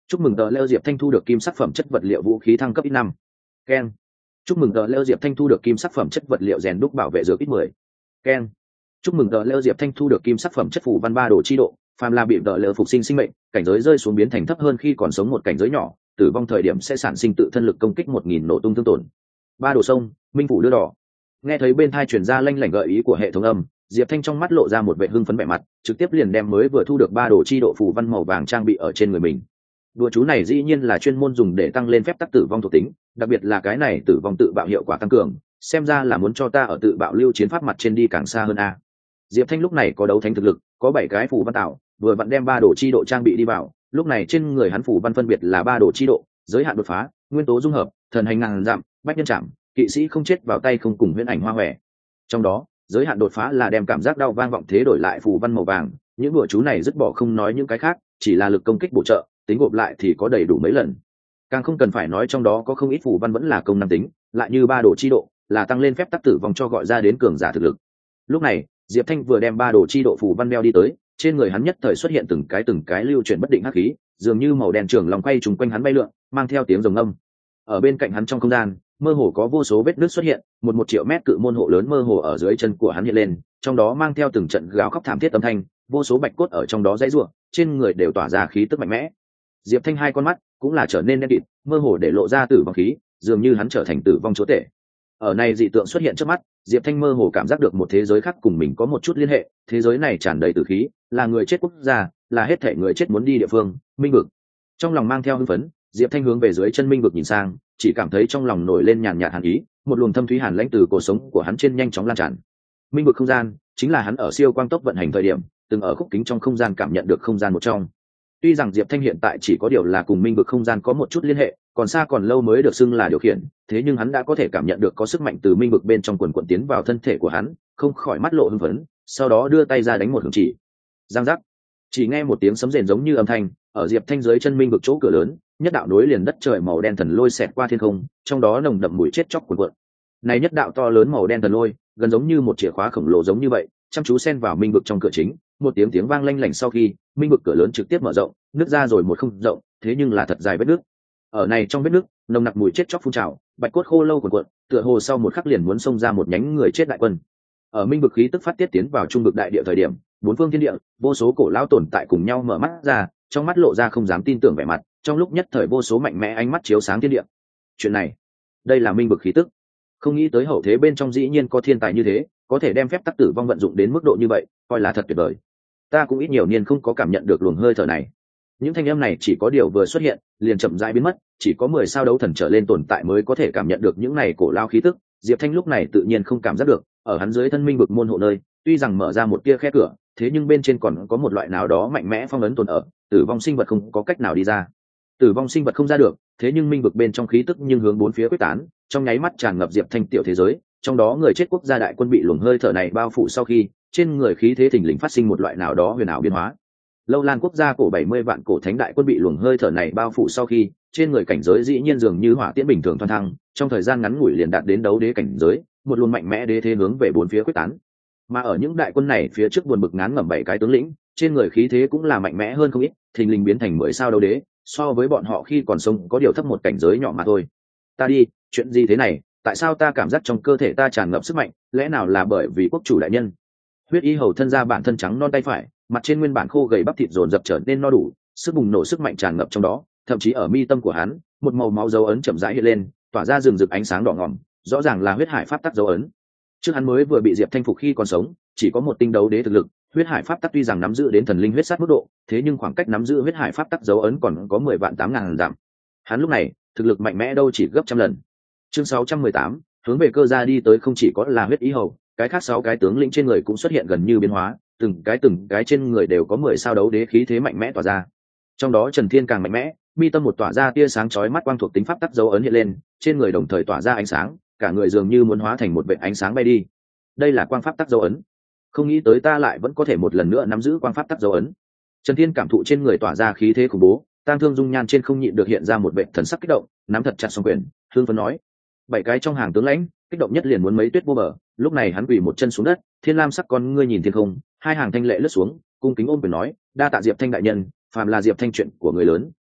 chúc mừng tờ leo diệp thanh thu được kim sắc phẩm chất vật liệu vũ khí thăng cấp ít năm. Ken. chúc mừng tờ leo diệp thanh thu được kim sắc phẩm chất vật liệu rèn đúc bảo vệ dược ít mười. Ken. chúc mừng tờ leo diệp thanh thu được kim sắc phẩm chất phủ văn ba đồ chi độ, phàm là bị tờ leo phục sinh sinh mệnh, cảnh giới rơi xuống biến thành thấp hơn khi còn sống một cảnh giới nhỏ, tử vong thời điểm sẽ sản sinh tự thân lực công kích một nghìn nổ tung thương tổn. Ba đồ sông, minh phủ đưa đỏ. Nghe thấy bên thai truyền ra lanh lảnh gợi ý của hệ thống âm, diệp thanh trong mắt lộ ra một vẻ hưng phấn vẻ mặt, trực tiếp liền đem mới vừa thu được ba đồ chi độ phù văn màu vàng trang bị ở trên người mình. Đùa chú này dĩ nhiên là chuyên môn dùng để tăng lên phép tắc tử vong thuộc tính, đặc biệt là cái này tử vong tự bạo hiệu quả tăng cường, xem ra là muốn cho ta ở tự bạo lưu chiến pháp mặt trên đi càng xa hơn a. Diệp Thanh lúc này có đấu thánh thực lực, có bảy cái phù văn tạo, vừa vặn đem ba đồ chi độ trang bị đi vào, lúc này trên người hắn phù văn phân biệt là ba đồ chi độ, giới hạn đột phá, nguyên tố dung hợp, thần hành ngàn dặm, bách nhân chạm, kỵ sĩ không chết vào tay không cùng huyễn ảnh hoa hòe. Trong đó, giới hạn đột phá là đem cảm giác đau vang vọng thế đổi lại phù văn màu vàng, những đùa chú này dứt bỏ không nói những cái khác, chỉ là lực công kích bổ trợ, tính gộp lại thì có đầy đủ mấy lần. Càng không cần phải nói trong đó có không ít phù văn vẫn là công năng tính, lại như ba đồ chi độ, là tăng lên phép tắc tử vong cho gọi ra đến cường giả thực lực. Lúc này, Diệp Thanh vừa đem ba đồ chi độ phù văn đeo đi tới, trên người hắn nhất thời xuất hiện từng cái từng cái lưu chuyển bất định hắc khí, dường như màu đen trường lòng quay trùng quanh hắn bay lượn, mang theo tiếng rồng ngâm. Ở bên cạnh hắn trong không gian, mơ hồ có vô số vết nứt xuất hiện, một một triệu mét cự môn hộ lớn mơ hồ ở dưới chân của hắn hiện lên, trong đó mang theo từng trận gào khóc thảm thiết âm thanh, vô số bạch cốt ở trong đó dãy rủa, trên người đều tỏa ra khí tức mạnh mẽ. Diệp Thanh hai con mắt cũng là trở nên đen kịt, mơ hồ để lộ ra tử vong khí, dường như hắn trở thành tử vong chúa tể. Ở này dị tượng xuất hiện trước mắt, Diệp Thanh mơ hồ cảm giác được một thế giới khác cùng mình có một chút liên hệ, thế giới này tràn đầy tử khí, là người chết quốc gia, là hết thể người chết muốn đi địa phương, minh vực. Trong lòng mang theo hưng phấn, Diệp Thanh hướng về dưới chân minh vực nhìn sang, chỉ cảm thấy trong lòng nổi lên nhàn nhạt hàn ý, một luồng thâm thúy hàn lãnh từ cổ sống của hắn trên nhanh chóng lan tràn. Minh vực không gian chính là hắn ở siêu quang tốc vận hành thời điểm, từng ở khúc kính trong không gian cảm nhận được không gian một trong. Tuy rằng Diệp Thanh hiện tại chỉ có điều là cùng minh vực không gian có một chút liên hệ, còn xa còn lâu mới được xưng là điều khiển, thế nhưng hắn đã có thể cảm nhận được có sức mạnh từ minh vực bên trong quần quần tiến vào thân thể của hắn, không khỏi mắt lộ hưng phấn, sau đó đưa tay ra đánh một hướng chỉ. Giang giác, chỉ nghe một tiếng sấm rền giống như âm thanh, ở Diệp Thanh dưới chân minh vực chỗ cửa lớn, nhất đạo nối liền đất trời màu đen thần lôi xẹt qua thiên không, trong đó nồng đậm mùi chết chóc cuồn cuộn. Này nhất đạo to lớn màu đen thần lôi, gần giống như một chìa khóa khổng lồ giống như vậy, chăm chú xen vào minh vực trong cửa chính, một tiếng tiếng vang lanh lảnh sau khi, minh vực cửa lớn trực tiếp mở rộng, nứt ra rồi một không rộng, thế nhưng là thật dài vết nước. Ở này trong vết nước, nồng nặc mùi chết chóc phun trào, bạch cốt khô lâu cuồn cuộn, tựa hồ sau một khắc liền muốn xông ra một nhánh người chết đại quân. Ở minh vực khí tức phát tiết tiến vào trung vực đại địa thời điểm, bốn phương thiên địa, vô số cổ lão tồn tại cùng nhau mở mắt ra, trong mắt lộ ra không dám tin tưởng vẻ mặt, trong lúc nhất thời vô số mạnh mẽ ánh mắt chiếu sáng thiên địa. Chuyện này, đây là minh vực khí tức. Không nghĩ tới hậu thế bên trong dĩ nhiên có thiên tài như thế, có thể đem phép tắc tử vong vận dụng đến mức độ như vậy, coi là thật tuyệt vời. Ta cũng ít nhiều niên không có cảm nhận được luồng hơi thở này. Những thanh âm này chỉ có điều vừa xuất hiện, liền chậm rãi biến mất, chỉ có mười sao đấu thần trở lên tồn tại mới có thể cảm nhận được những này cổ lao khí tức. Diệp Thanh lúc này tự nhiên không cảm giác được, ở hắn dưới thân minh vực môn hộ nơi, tuy rằng mở ra một tia khe cửa, thế nhưng bên trên còn có một loại nào đó mạnh mẽ phong ấn tồn ở, tử vong sinh vật không có cách nào đi ra. Tử vong sinh vật không ra được, thế nhưng minh vực bên trong khí tức nhưng hướng bốn phía quyết tán, trong nháy mắt tràn ngập Diệp Thanh tiểu thế giới, trong đó người chết quốc gia đại quân bị luồng hơi thở này bao phủ sau khi, trên người khí thế thình lình phát sinh một loại nào đó huyền ảo biến hóa. Lâu Lan quốc gia cổ bảy mươi vạn cổ thánh đại quân bị luồng hơi thở này bao phủ sau khi, trên người cảnh giới dĩ nhiên dường như hỏa tiễn bình thường thoăn thăng, trong thời gian ngắn ngủi liền đạt đến đấu đế cảnh giới, một luồng mạnh mẽ đế thế hướng về bốn phía quyết tán. Mà ở những đại quân này phía trước buồn bực ngán ngẩm bảy cái tướng lĩnh, trên người khí thế cũng là mạnh mẽ hơn không ít, thình lình biến thành mười sao đấu đế, so với bọn họ khi còn sống có điều thấp một cảnh giới nhỏ mà thôi. Ta đi, chuyện gì thế này, tại sao ta cảm giác trong cơ thể ta tràn ngập sức mạnh, lẽ nào là bởi vì quốc chủ đại nhân? Huyết y hầu thân ra bản thân trắng non tay phải, mặt trên nguyên bản khô gầy bắp thịt dồn dập trở nên no đủ, sức bùng nổ sức mạnh tràn ngập trong đó, thậm chí ở mi tâm của hắn, một màu máu dấu ấn chậm rãi hiện lên, tỏa ra rừng rực ánh sáng đỏ ngòm, rõ ràng là huyết hải pháp tắc dấu ấn. Trước hắn mới vừa bị Diệp Thanh phục khi còn sống, chỉ có một tinh đấu đế thực lực, huyết hải pháp tắc tuy rằng nắm giữ đến thần linh huyết sát mức độ, thế nhưng khoảng cách nắm giữ huyết hải pháp tắc dấu ấn còn có mười vạn tám ngàn dặm. Hắn lúc này, thực lực mạnh mẽ đâu chỉ gấp trăm lần. Chương sáu trăm mười tám, hướng về cơ gia đi tới không chỉ có là huyết ý hầu, cái khác sáu cái tướng lĩnh trên người cũng xuất hiện gần như biến hóa, từng cái từng cái trên người đều có mười sao đấu đế khí thế mạnh mẽ tỏa ra. Trong đó Trần Thiên càng mạnh mẽ, mi tâm một tỏa ra tia sáng chói mắt quang thuộc tính pháp tắc dấu ấn hiện lên, trên người đồng thời tỏa ra ánh sáng, cả người dường như muốn hóa thành một vệt ánh sáng bay đi. Đây là quang pháp tắc dấu ấn. Không nghĩ tới ta lại vẫn có thể một lần nữa nắm giữ quang pháp tắc dấu ấn. Trần Thiên cảm thụ trên người tỏa ra khí thế khủng bố, tang thương dung nhan trên không nhịn được hiện ra một vệt thần sắc kích động, nắm thật chặt song quyền, hương phấn nói: bảy cái trong hàng tướng lãnh, kích động nhất liền muốn mấy tuyết vô bờ. Lúc này hắn quỳ một chân xuống đất, thiên lam sắc con ngươi nhìn thiên không, hai hàng thanh lệ lướt xuống, cung kính ôm quyền nói: đa tạ Diệp Thanh đại nhân, phàm là Diệp Thanh chuyện của người lớn,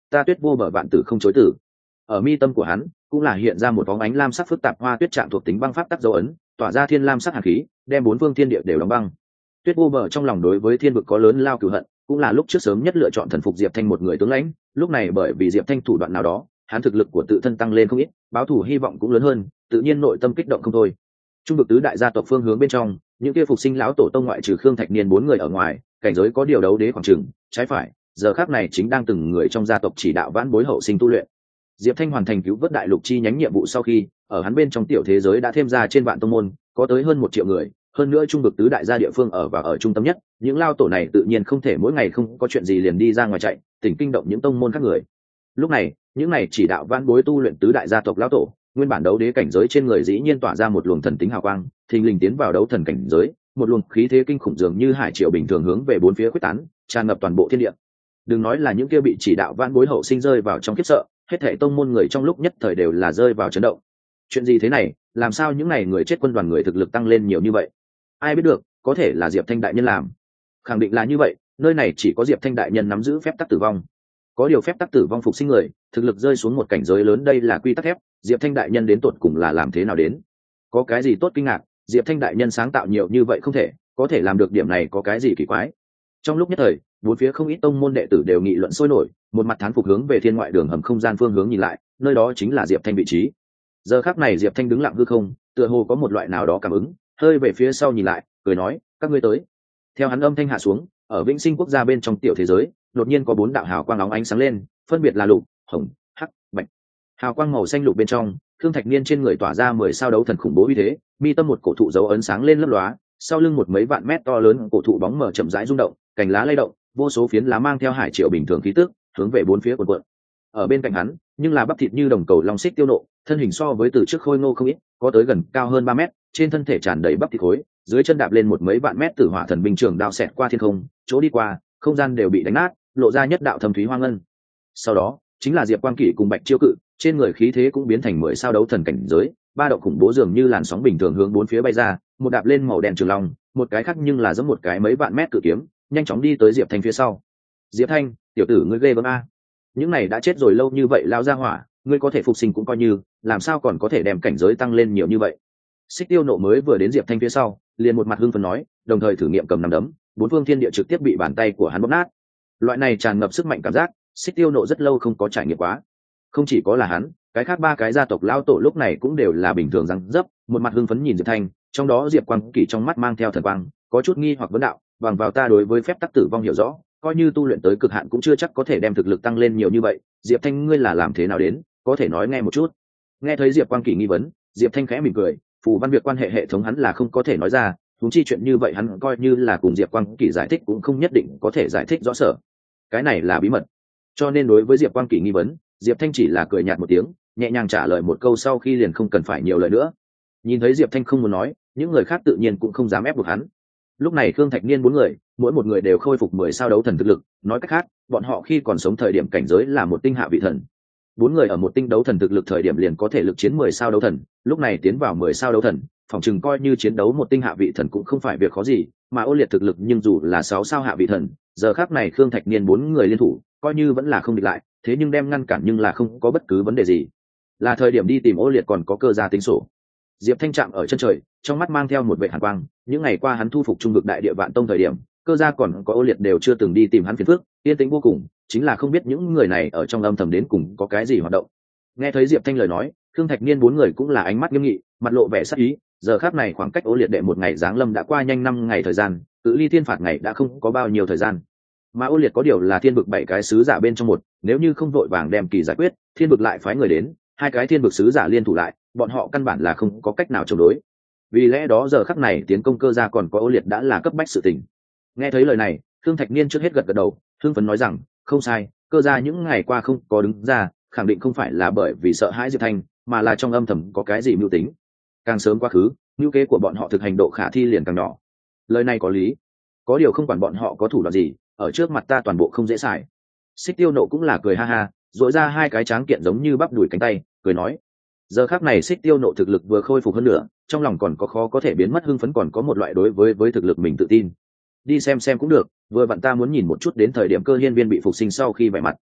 ta tuyết vô bờ vạn tử không chối tử. Ở mi tâm của hắn cũng là hiện ra một bóng ánh lam sắc phức tạp hoa tuyết trạng thuộc tính băng pháp tắc dấu ấn, tỏa ra thiên lam sắc hàn khí, đem bốn phương thiên địa đều đóng băng. Tuyết vô bờ trong lòng đối với thiên vực có lớn lao cừu hận, cũng là lúc trước sớm nhất lựa chọn thần phục Diệp Thanh một người tướng lãnh, lúc này bởi vì Diệp Thanh thủ đoạn nào đó, hắn thực lực của tự thân tăng lên không ít, báo thù hy vọng cũng lớn hơn, tự nhiên nội tâm kích động không thôi. Trung vực tứ đại gia tộc phương hướng bên trong, những kia phục sinh lão tổ tông ngoại trừ Khương Thạch Niên bốn người ở ngoài, cảnh giới có điều đấu đế khoảng chừng, trái phải, giờ khắc này chính đang từng người trong gia tộc chỉ đạo vãn bối hậu sinh tu luyện. Diệp Thanh hoàn thành cứu vớt đại lục chi nhánh nhiệm vụ sau khi, ở hắn bên trong tiểu thế giới đã thêm ra trên vạn tông môn, có tới hơn một triệu người, hơn nữa trung vực tứ đại gia địa phương ở và ở trung tâm nhất, những lao tổ này tự nhiên không thể mỗi ngày không có chuyện gì liền đi ra ngoài chạy, tỉnh kinh động những tông môn khác người. Lúc này, những này chỉ đạo vãn bối tu luyện tứ đại gia tộc lão tổ, nguyên bản đấu đế cảnh giới trên người dĩ nhiên tỏa ra một luồng thần tính hào quang, thình lình tiến vào đấu thần cảnh giới, một luồng khí thế kinh khủng dường như hải triều bình thường hướng về bốn phía quyết tán, tràn ngập toàn bộ thiên địa. Đừng nói là những kia bị chỉ đạo vãn bối hậu sinh rơi vào trong khiếp sợ, hết thảy tông môn người trong lúc nhất thời đều là rơi vào chấn động. Chuyện gì thế này, làm sao những này người chết quân đoàn người thực lực tăng lên nhiều như vậy? Ai biết được, có thể là Diệp Thanh đại nhân làm. Khẳng định là như vậy, nơi này chỉ có Diệp Thanh đại nhân nắm giữ phép tắc tử vong. Có điều phép tắc tử vong phục sinh người, thực lực rơi xuống một cảnh giới lớn, đây là quy tắc thép, Diệp Thanh đại nhân đến tột cùng là làm thế nào đến? Có cái gì tốt kinh ngạc, Diệp Thanh đại nhân sáng tạo nhiều như vậy không thể, có thể làm được điểm này có cái gì kỳ quái? Trong lúc nhất thời, bốn phía không ít tông môn đệ tử đều nghị luận sôi nổi, một mặt thán phục hướng về thiên ngoại đường hầm không gian phương hướng nhìn lại, nơi đó chính là Diệp Thanh vị trí. Giờ khắc này Diệp Thanh đứng lặng hư không, tựa hồ có một loại nào đó cảm ứng, hơi về phía sau nhìn lại, cười nói, các ngươi tới. Theo hắn âm thanh hạ xuống, ở Vĩnh Sinh quốc gia bên trong tiểu thế giới, đột nhiên có bốn đạo hào quang óng ánh sáng lên, phân biệt là lục, hồng, hắc, bạch. Hào quang màu xanh lục bên trong, Khương Thạch Niên trên người tỏa ra mười sao đấu thần khủng bố uy thế, mi tâm một cổ thụ dấu ấn sáng lên lấp lóa, sau lưng một mấy vạn mét to lớn cổ thụ bóng mờ chậm rãi rung động, cành lá lay động, vô số phiến lá mang theo hải triệu bình thường khí tức, hướng về bốn phía cuộn cuộn. Ở bên cạnh hắn, nhưng là bắp thịt như đồng cầu long xích tiêu nộ, thân hình so với từ trước khôi ngô không ít, có tới gần cao hơn ba mét, trên thân thể tràn đầy bắp thịt khối, dưới chân đạp lên một mấy vạn mét tử hỏa thần binh trường đao xẹt qua thiên không, chỗ đi qua, không gian đều bị đánh nát, lộ ra nhất đạo thâm thúy hoang ngân. Sau đó, chính là Diệp Quang Kỷ cùng Bạch Chiêu Cự, trên người khí thế cũng biến thành mười sao đấu thần cảnh giới, ba động khủng bố dường như làn sóng bình thường hướng bốn phía bay ra, một đạp lên màu đen trường long, một cái khác nhưng là giống một cái mấy vạn mét cự kiếm, nhanh chóng đi tới Diệp Thanh phía sau. Diệp Thanh, tiểu tử ngươi ghê gớm a. Những này đã chết rồi lâu như vậy lao ra hỏa, ngươi có thể phục sinh cũng coi như, làm sao còn có thể đem cảnh giới tăng lên nhiều như vậy? Xích Tiêu Nộ mới vừa đến Diệp Thanh phía sau, liền một mặt hưng phấn nói, đồng thời thử nghiệm cầm nắm đấm, bốn phương thiên địa trực tiếp bị bàn tay của hắn bóp nát. Loại này tràn ngập sức mạnh cảm giác, Xích Tiêu Nộ rất lâu không có trải nghiệm quá. Không chỉ có là hắn, cái khác ba cái gia tộc lão tổ lúc này cũng đều là bình thường răng dấp, một mặt hưng phấn nhìn Diệp Thanh, trong đó Diệp Quang Kỷ trong mắt mang theo thần quang, có chút nghi hoặc vấn đạo, bằng vào ta đối với phép tắc tử vong hiểu rõ, coi như tu luyện tới cực hạn cũng chưa chắc có thể đem thực lực tăng lên nhiều như vậy, Diệp Thanh ngươi là làm thế nào đến, có thể nói nghe một chút. Nghe thấy Diệp Quang Kỷ nghi vấn, Diệp Thanh khẽ mỉm cười, phù văn việc quan hệ hệ thống hắn là không có thể nói ra, huống chi chuyện như vậy hắn coi như là cùng Diệp Quang Kỷ giải thích cũng không nhất định có thể giải thích rõ sở. Cái này là bí mật. Cho nên đối với Diệp Quang Kỷ nghi vấn, Diệp Thanh chỉ là cười nhạt một tiếng, nhẹ nhàng trả lời một câu sau khi liền không cần phải nhiều lời nữa. Nhìn thấy Diệp Thanh không muốn nói, những người khác tự nhiên cũng không dám ép buộc hắn. Lúc này Khương Thạch Niên bốn người, mỗi một người đều khôi phục mười sao đấu thần thực lực, nói cách khác, bọn họ khi còn sống thời điểm cảnh giới là một tinh hạ vị thần. Bốn người ở một tinh đấu thần thực lực thời điểm liền có thể lực chiến mười sao đấu thần, lúc này tiến vào mười sao đấu thần, phòng chừng coi như chiến đấu một tinh hạ vị thần cũng không phải việc khó gì, mà Ô Liệt thực lực nhưng dù là sáu sao hạ vị thần, giờ khắc này Khương Thạch Niên bốn người liên thủ, coi như vẫn là không địch lại, thế nhưng đem ngăn cản nhưng là không có bất cứ vấn đề gì. Là thời điểm đi tìm Ô Liệt còn có cơ gia tính sổ. Diệp Thanh chạm ở chân trời, trong mắt mang theo một vẻ hàn quang, những ngày qua hắn thu phục trung vực đại địa vạn tông thời điểm, cơ gia còn có Ô Liệt đều chưa từng đi tìm hắn phiền phức, yên tĩnh vô cùng, chính là không biết những người này ở trong âm thầm đến cùng có cái gì hoạt động. Nghe thấy Diệp Thanh lời nói, Khương Thạch Niên bốn người cũng là ánh mắt nghiêm nghị, mặt lộ vẻ sắc ý, giờ khắc này khoảng cách Ô Liệt đệ một ngày giáng lâm đã qua nhanh năm ngày thời gian, tự ly thiên phạt ngày đã không có bao nhiêu thời gian. Mà Ô Liệt có điều là thiên vực bảy cái sứ giả bên trong một, nếu như không vội vàng đem kỳ giải quyết, thiên vực lại phái người đến, hai cái thiên vực sứ giả liên thủ lại, bọn họ căn bản là không có cách nào chống đối. Vì lẽ đó giờ khắc này tiến công cơ gia còn có Ô Liệt đã là cấp bách sự tình. Nghe thấy lời này, Khương Thạch Niên trước hết gật gật đầu, hưng phấn nói rằng, không sai, cơ gia những ngày qua không có đứng ra, khẳng định không phải là bởi vì sợ hãi Diệp Thanh, mà là trong âm thầm có cái gì mưu tính. Càng sớm quá khứ, mưu kế của bọn họ thực hành độ khả thi liền càng nhỏ. Lời này có lý, có điều không quản bọn họ có thủ đoạn gì, ở trước mặt ta toàn bộ không dễ xài. Xích Tiêu Nộ cũng là cười ha ha, dội ra hai cái tráng kiện giống như bắp đùi cánh tay, cười nói. Giờ khắc này Xích Tiêu Nộ thực lực vừa khôi phục hơn nữa, trong lòng còn có khó có thể biến mất hưng phấn, còn có một loại đối với với thực lực mình tự tin. Đi xem xem cũng được, vừa vặn ta muốn nhìn một chút đến thời điểm Cơ Hiên Viên bị phục sinh sau khi vẻ mặt.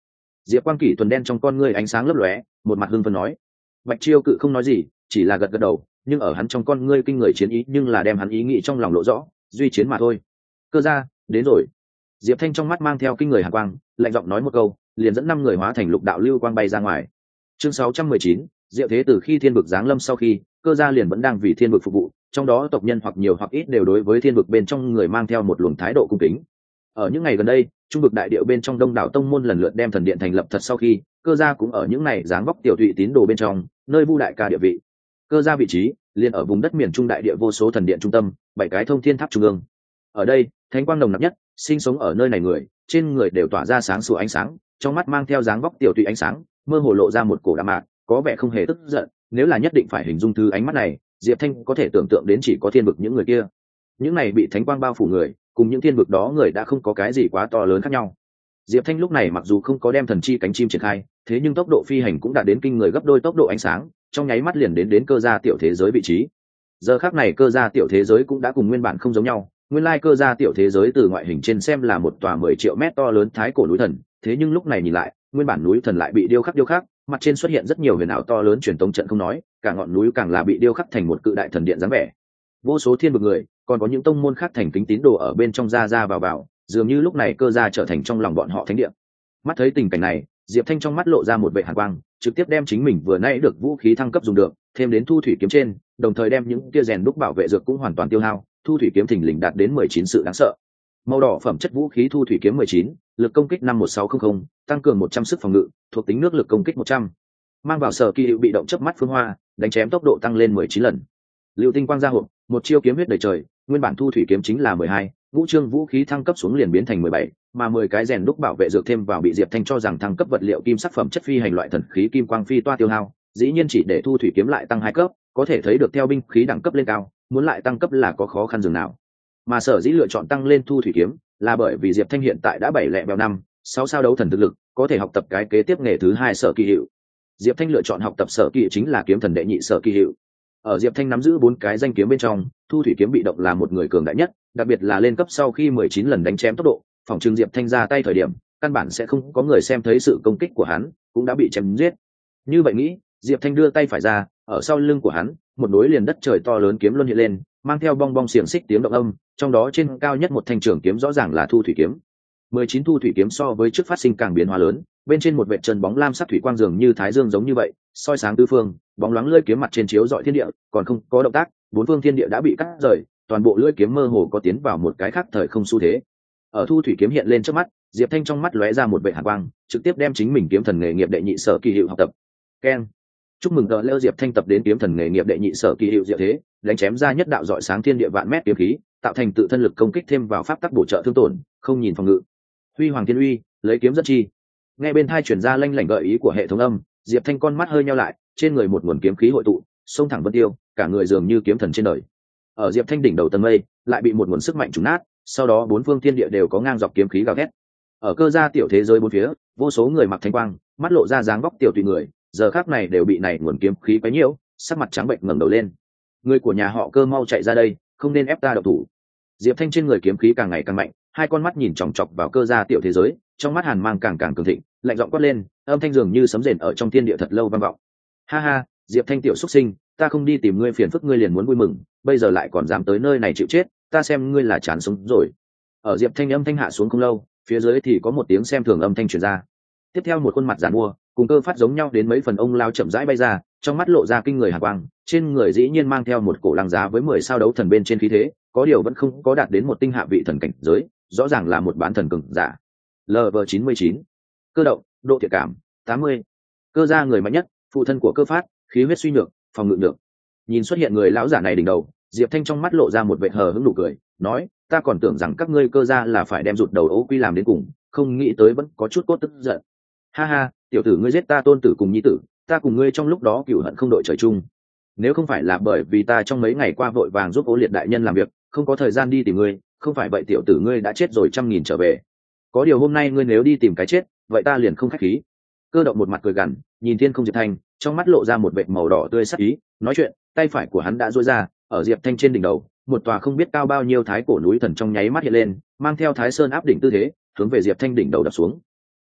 Diệp Quang Kỷ tuần đen trong con ngươi ánh sáng lấp lóe, một mặt hưng phấn nói. Bạch Chiêu Cự không nói gì, chỉ là gật gật đầu, nhưng ở hắn trong con ngươi kinh người chiến ý, nhưng là đem hắn ý nghĩ trong lòng lộ rõ, duy chiến mà thôi. Cơ gia, đến rồi. Diệp Thanh trong mắt mang theo kinh người hàn quang, lạnh giọng nói một câu, liền dẫn năm người hóa thành lục đạo lưu quang bay ra ngoài. Chương sáu trăm mười chín, Diệu Thế từ khi thiên vực giáng lâm sau khi, cơ gia liền vẫn đang vì thiên vực phục vụ, trong đó tộc nhân hoặc nhiều hoặc ít đều đối với thiên vực bên trong người mang theo một luồng thái độ cung kính. Ở những ngày gần đây, trung vực đại điệu bên trong đông đảo tông môn lần lượt đem thần điện thành lập thật sau khi, cơ gia cũng ở những ngày dáng vóc tiểu thụy tín đồ bên trong, nơi vu đại ca địa vị. Cơ gia vị trí liền ở vùng đất miền trung đại địa vô số thần điện trung tâm, bảy cái thông thiên tháp trung ương. Ở đây, thánh quang nồng nặc nhất, sinh sống ở nơi này người, trên người đều tỏa ra sáng sủa ánh sáng, trong mắt mang theo dáng vóc tiểu tụy ánh sáng, mơ hồ lộ ra một cổ đạm mạc, có vẻ không hề tức giận. Nếu là nhất định phải hình dung thứ ánh mắt này, Diệp Thanh có thể tưởng tượng đến chỉ có thiên vực những người kia. Những này bị thánh quang bao phủ người, cùng những thiên vực đó người đã không có cái gì quá to lớn khác nhau. Diệp Thanh lúc này mặc dù không có đem thần chi cánh chim triển khai, thế nhưng tốc độ phi hành cũng đã đến kinh người gấp đôi tốc độ ánh sáng, trong nháy mắt liền đến đến cơ gia tiểu thế giới vị trí. Giờ khắc này cơ gia tiểu thế giới cũng đã cùng nguyên bản không giống nhau, nguyên lai cơ gia tiểu thế giới từ ngoại hình trên xem là một tòa mười triệu mét to lớn thái cổ núi thần, thế nhưng lúc này nhìn lại, nguyên bản núi thần lại bị điêu khắc điêu khắc, mặt trên xuất hiện rất nhiều huyền ảo to lớn truyền tống trận không nói, cả ngọn núi càng là bị điêu khắc thành một cự đại thần điện dáng vẻ. Vô số thiên vực người, còn có những tông môn khác thành kính tín đồ ở bên trong ra ra vào vào, dường như lúc này cơ gia trở thành trong lòng bọn họ thánh địa. Mắt thấy tình cảnh này, Diệp Thanh trong mắt lộ ra một vẻ hàn quang, trực tiếp đem chính mình vừa nãy được vũ khí thăng cấp dùng được, thêm đến thu thủy kiếm trên, đồng thời đem những kia rèn đúc bảo vệ dược cũng hoàn toàn tiêu hao, thu thủy kiếm thình lình đạt đến mười chín sự đáng sợ. Màu đỏ phẩm chất vũ khí thu thủy kiếm mười chín, lực công kích năm một sáu không không, tăng cường một trăm sức phòng ngự, thuộc tính nước lực công kích một trăm. Mang vào sở kỳ hiệu bị động chớp mắt phương hoa, đánh chém tốc độ tăng lên mười chín lần. Lưu tinh quang ra hộp, một chiêu kiếm huyết đầy trời, nguyên bản thu thủy kiếm chính là mười hai, ngũ trương vũ khí thăng cấp xuống liền biến thành mười bảy, mà mười cái rèn đúc bảo vệ dược thêm vào bị Diệp Thanh cho rằng thăng cấp vật liệu kim sắc phẩm chất phi hành loại thần khí kim quang phi toa tiêu hao, dĩ nhiên chỉ để thu thủy kiếm lại tăng hai cấp, có thể thấy được theo binh khí đẳng cấp lên cao, muốn lại tăng cấp là có khó khăn dường nào. Mà sở dĩ lựa chọn tăng lên thu thủy kiếm, là bởi vì Diệp Thanh hiện tại đã bảy lẻ bèo năm, sáu sao đấu thần thực lực, có thể học tập cái kế tiếp nghề thứ hai sở kỳ hiệu. Diệp Thanh lựa chọn học tập sở kỳ chính là kiếm thần đệ nhị sở kỳ hiệu. Ở Diệp Thanh nắm giữ bốn cái danh kiếm bên trong, thu thủy kiếm bị động là một người cường đại nhất, đặc biệt là lên cấp sau khi mười chín lần đánh chém tốc độ, phòng trường Diệp Thanh ra tay thời điểm, căn bản sẽ không có người xem thấy sự công kích của hắn, cũng đã bị chém giết. Như vậy nghĩ, Diệp Thanh đưa tay phải ra, ở sau lưng của hắn, một núi liền đất trời to lớn kiếm luân hiện lên, mang theo bong bong xiềng xích tiếng động âm, trong đó trên cao nhất một thanh trường kiếm rõ ràng là thu thủy kiếm. mười chín thu thủy kiếm so với trước phát sinh càng biến hóa lớn, bên trên một vệt chân bóng lam sắc thủy quang dường như thái dương giống như vậy, soi sáng tứ phương, bóng loáng lưỡi kiếm mặt trên chiếu rọi thiên địa, còn không có động tác, bốn phương thiên địa đã bị cắt rời, toàn bộ lưỡi kiếm mơ hồ có tiến vào một cái khác thời không xu thế. Ở thu thủy kiếm hiện lên trước mắt, Diệp Thanh trong mắt lóe ra một vệt hàn quang, trực tiếp đem chính mình kiếm thần nghề nghiệp đệ nhị sở kỳ hiệu học tập. Keng. Chúc mừng tờ leo Diệp Thanh tập đến kiếm thần nghề nghiệp đệ nhị sở kỳ hiệu diệu thế, đánh chém ra nhất đạo rọi sáng thiên địa vạn mét kiếm khí, tạo thành tự thân lực công kích thêm vào pháp tắc bổ trợ thương tổn, không nhìn phòng ngự. Huy hoàng thiên uy, lấy kiếm dẫn chi. Nghe bên tai truyền ra lanh lảnh gợi ý của hệ thống âm, Diệp Thanh con mắt hơi nheo lại, trên người một nguồn kiếm khí hội tụ, xông thẳng vân tiêu, cả người dường như kiếm thần trên đời. Ở Diệp Thanh đỉnh đầu tầng mây, lại bị một nguồn sức mạnh trùng nát, sau đó bốn phương thiên địa đều có ngang dọc kiếm khí gào thét. Ở cơ gia tiểu thế giới bốn phía, vô số người mặc thanh quang, mắt lộ ra dáng vóc tiểu tùy người, giờ khắc này đều bị này nguồn kiếm khí quấy nhiễu, sắc mặt trắng bệnh ngẩng đầu lên. Người của nhà họ Cơ mau chạy ra đây, không nên ép ta động thủ. Diệp Thanh trên người kiếm khí càng ngày càng mạnh, hai con mắt nhìn chòng chọc vào cơ gia tiểu thế giới, trong mắt hàn mang càng càng cường thịnh, lạnh giọng quát lên, âm thanh dường như sấm rền ở trong thiên địa thật lâu vang vọng. Ha ha, Diệp Thanh tiểu xuất sinh, ta không đi tìm ngươi phiền phức ngươi liền muốn vui mừng, bây giờ lại còn dám tới nơi này chịu chết, ta xem ngươi là chán sống rồi. Ở Diệp Thanh âm thanh hạ xuống không lâu, phía dưới thì có một tiếng xem thường âm thanh truyền ra. Tiếp theo một khuôn mặt giàn mua, cùng Cơ Phát giống nhau đến mấy phần ông lao chậm rãi bay ra, trong mắt lộ ra kinh người hàn quang, trên người dĩ nhiên mang theo một cổ lăng giá với mười sao đấu thần bên trên khí thế, có điều vẫn không có đạt đến một tinh hạ vị thần cảnh giới, rõ ràng là một bán thần cường giả. Level chín mươi chín. Cơ động, độ thiện cảm tám mươi. Cơ gia người mạnh nhất, phụ thân của Cơ Phát, khí huyết suy nhược, phòng ngự được. Nhìn xuất hiện người lão giả này đỉnh đầu, Diệp Thanh trong mắt lộ ra một vệt hờ hững nụ cười, nói, ta còn tưởng rằng các ngươi Cơ gia là phải đem rụt đầu ấu quy làm đến cùng, không nghĩ tới vẫn có chút cốt tức giận. Ha ha, tiểu tử ngươi giết ta tôn tử cùng nhi tử, ta cùng ngươi trong lúc đó cửu hận không đội trời chung. Nếu không phải là bởi vì ta trong mấy ngày qua vội vàng giúp Ô Liệt đại nhân làm việc, không có thời gian đi tìm ngươi, không phải vậy tiểu tử ngươi đã chết rồi trăm nghìn trở về. Có điều hôm nay ngươi nếu đi tìm cái chết, vậy ta liền không khách khí. Cơ động một mặt cười gằn, nhìn thiên không Diệp Thanh, trong mắt lộ ra một vệt màu đỏ tươi sắc ý, nói chuyện, tay phải của hắn đã duỗi ra, ở Diệp Thanh trên đỉnh đầu, một tòa không biết cao bao nhiêu thái cổ núi thần trong nháy mắt hiện lên, mang theo Thái Sơn áp đỉnh tư thế, hướng về Diệp Thanh đỉnh đầu đập xuống.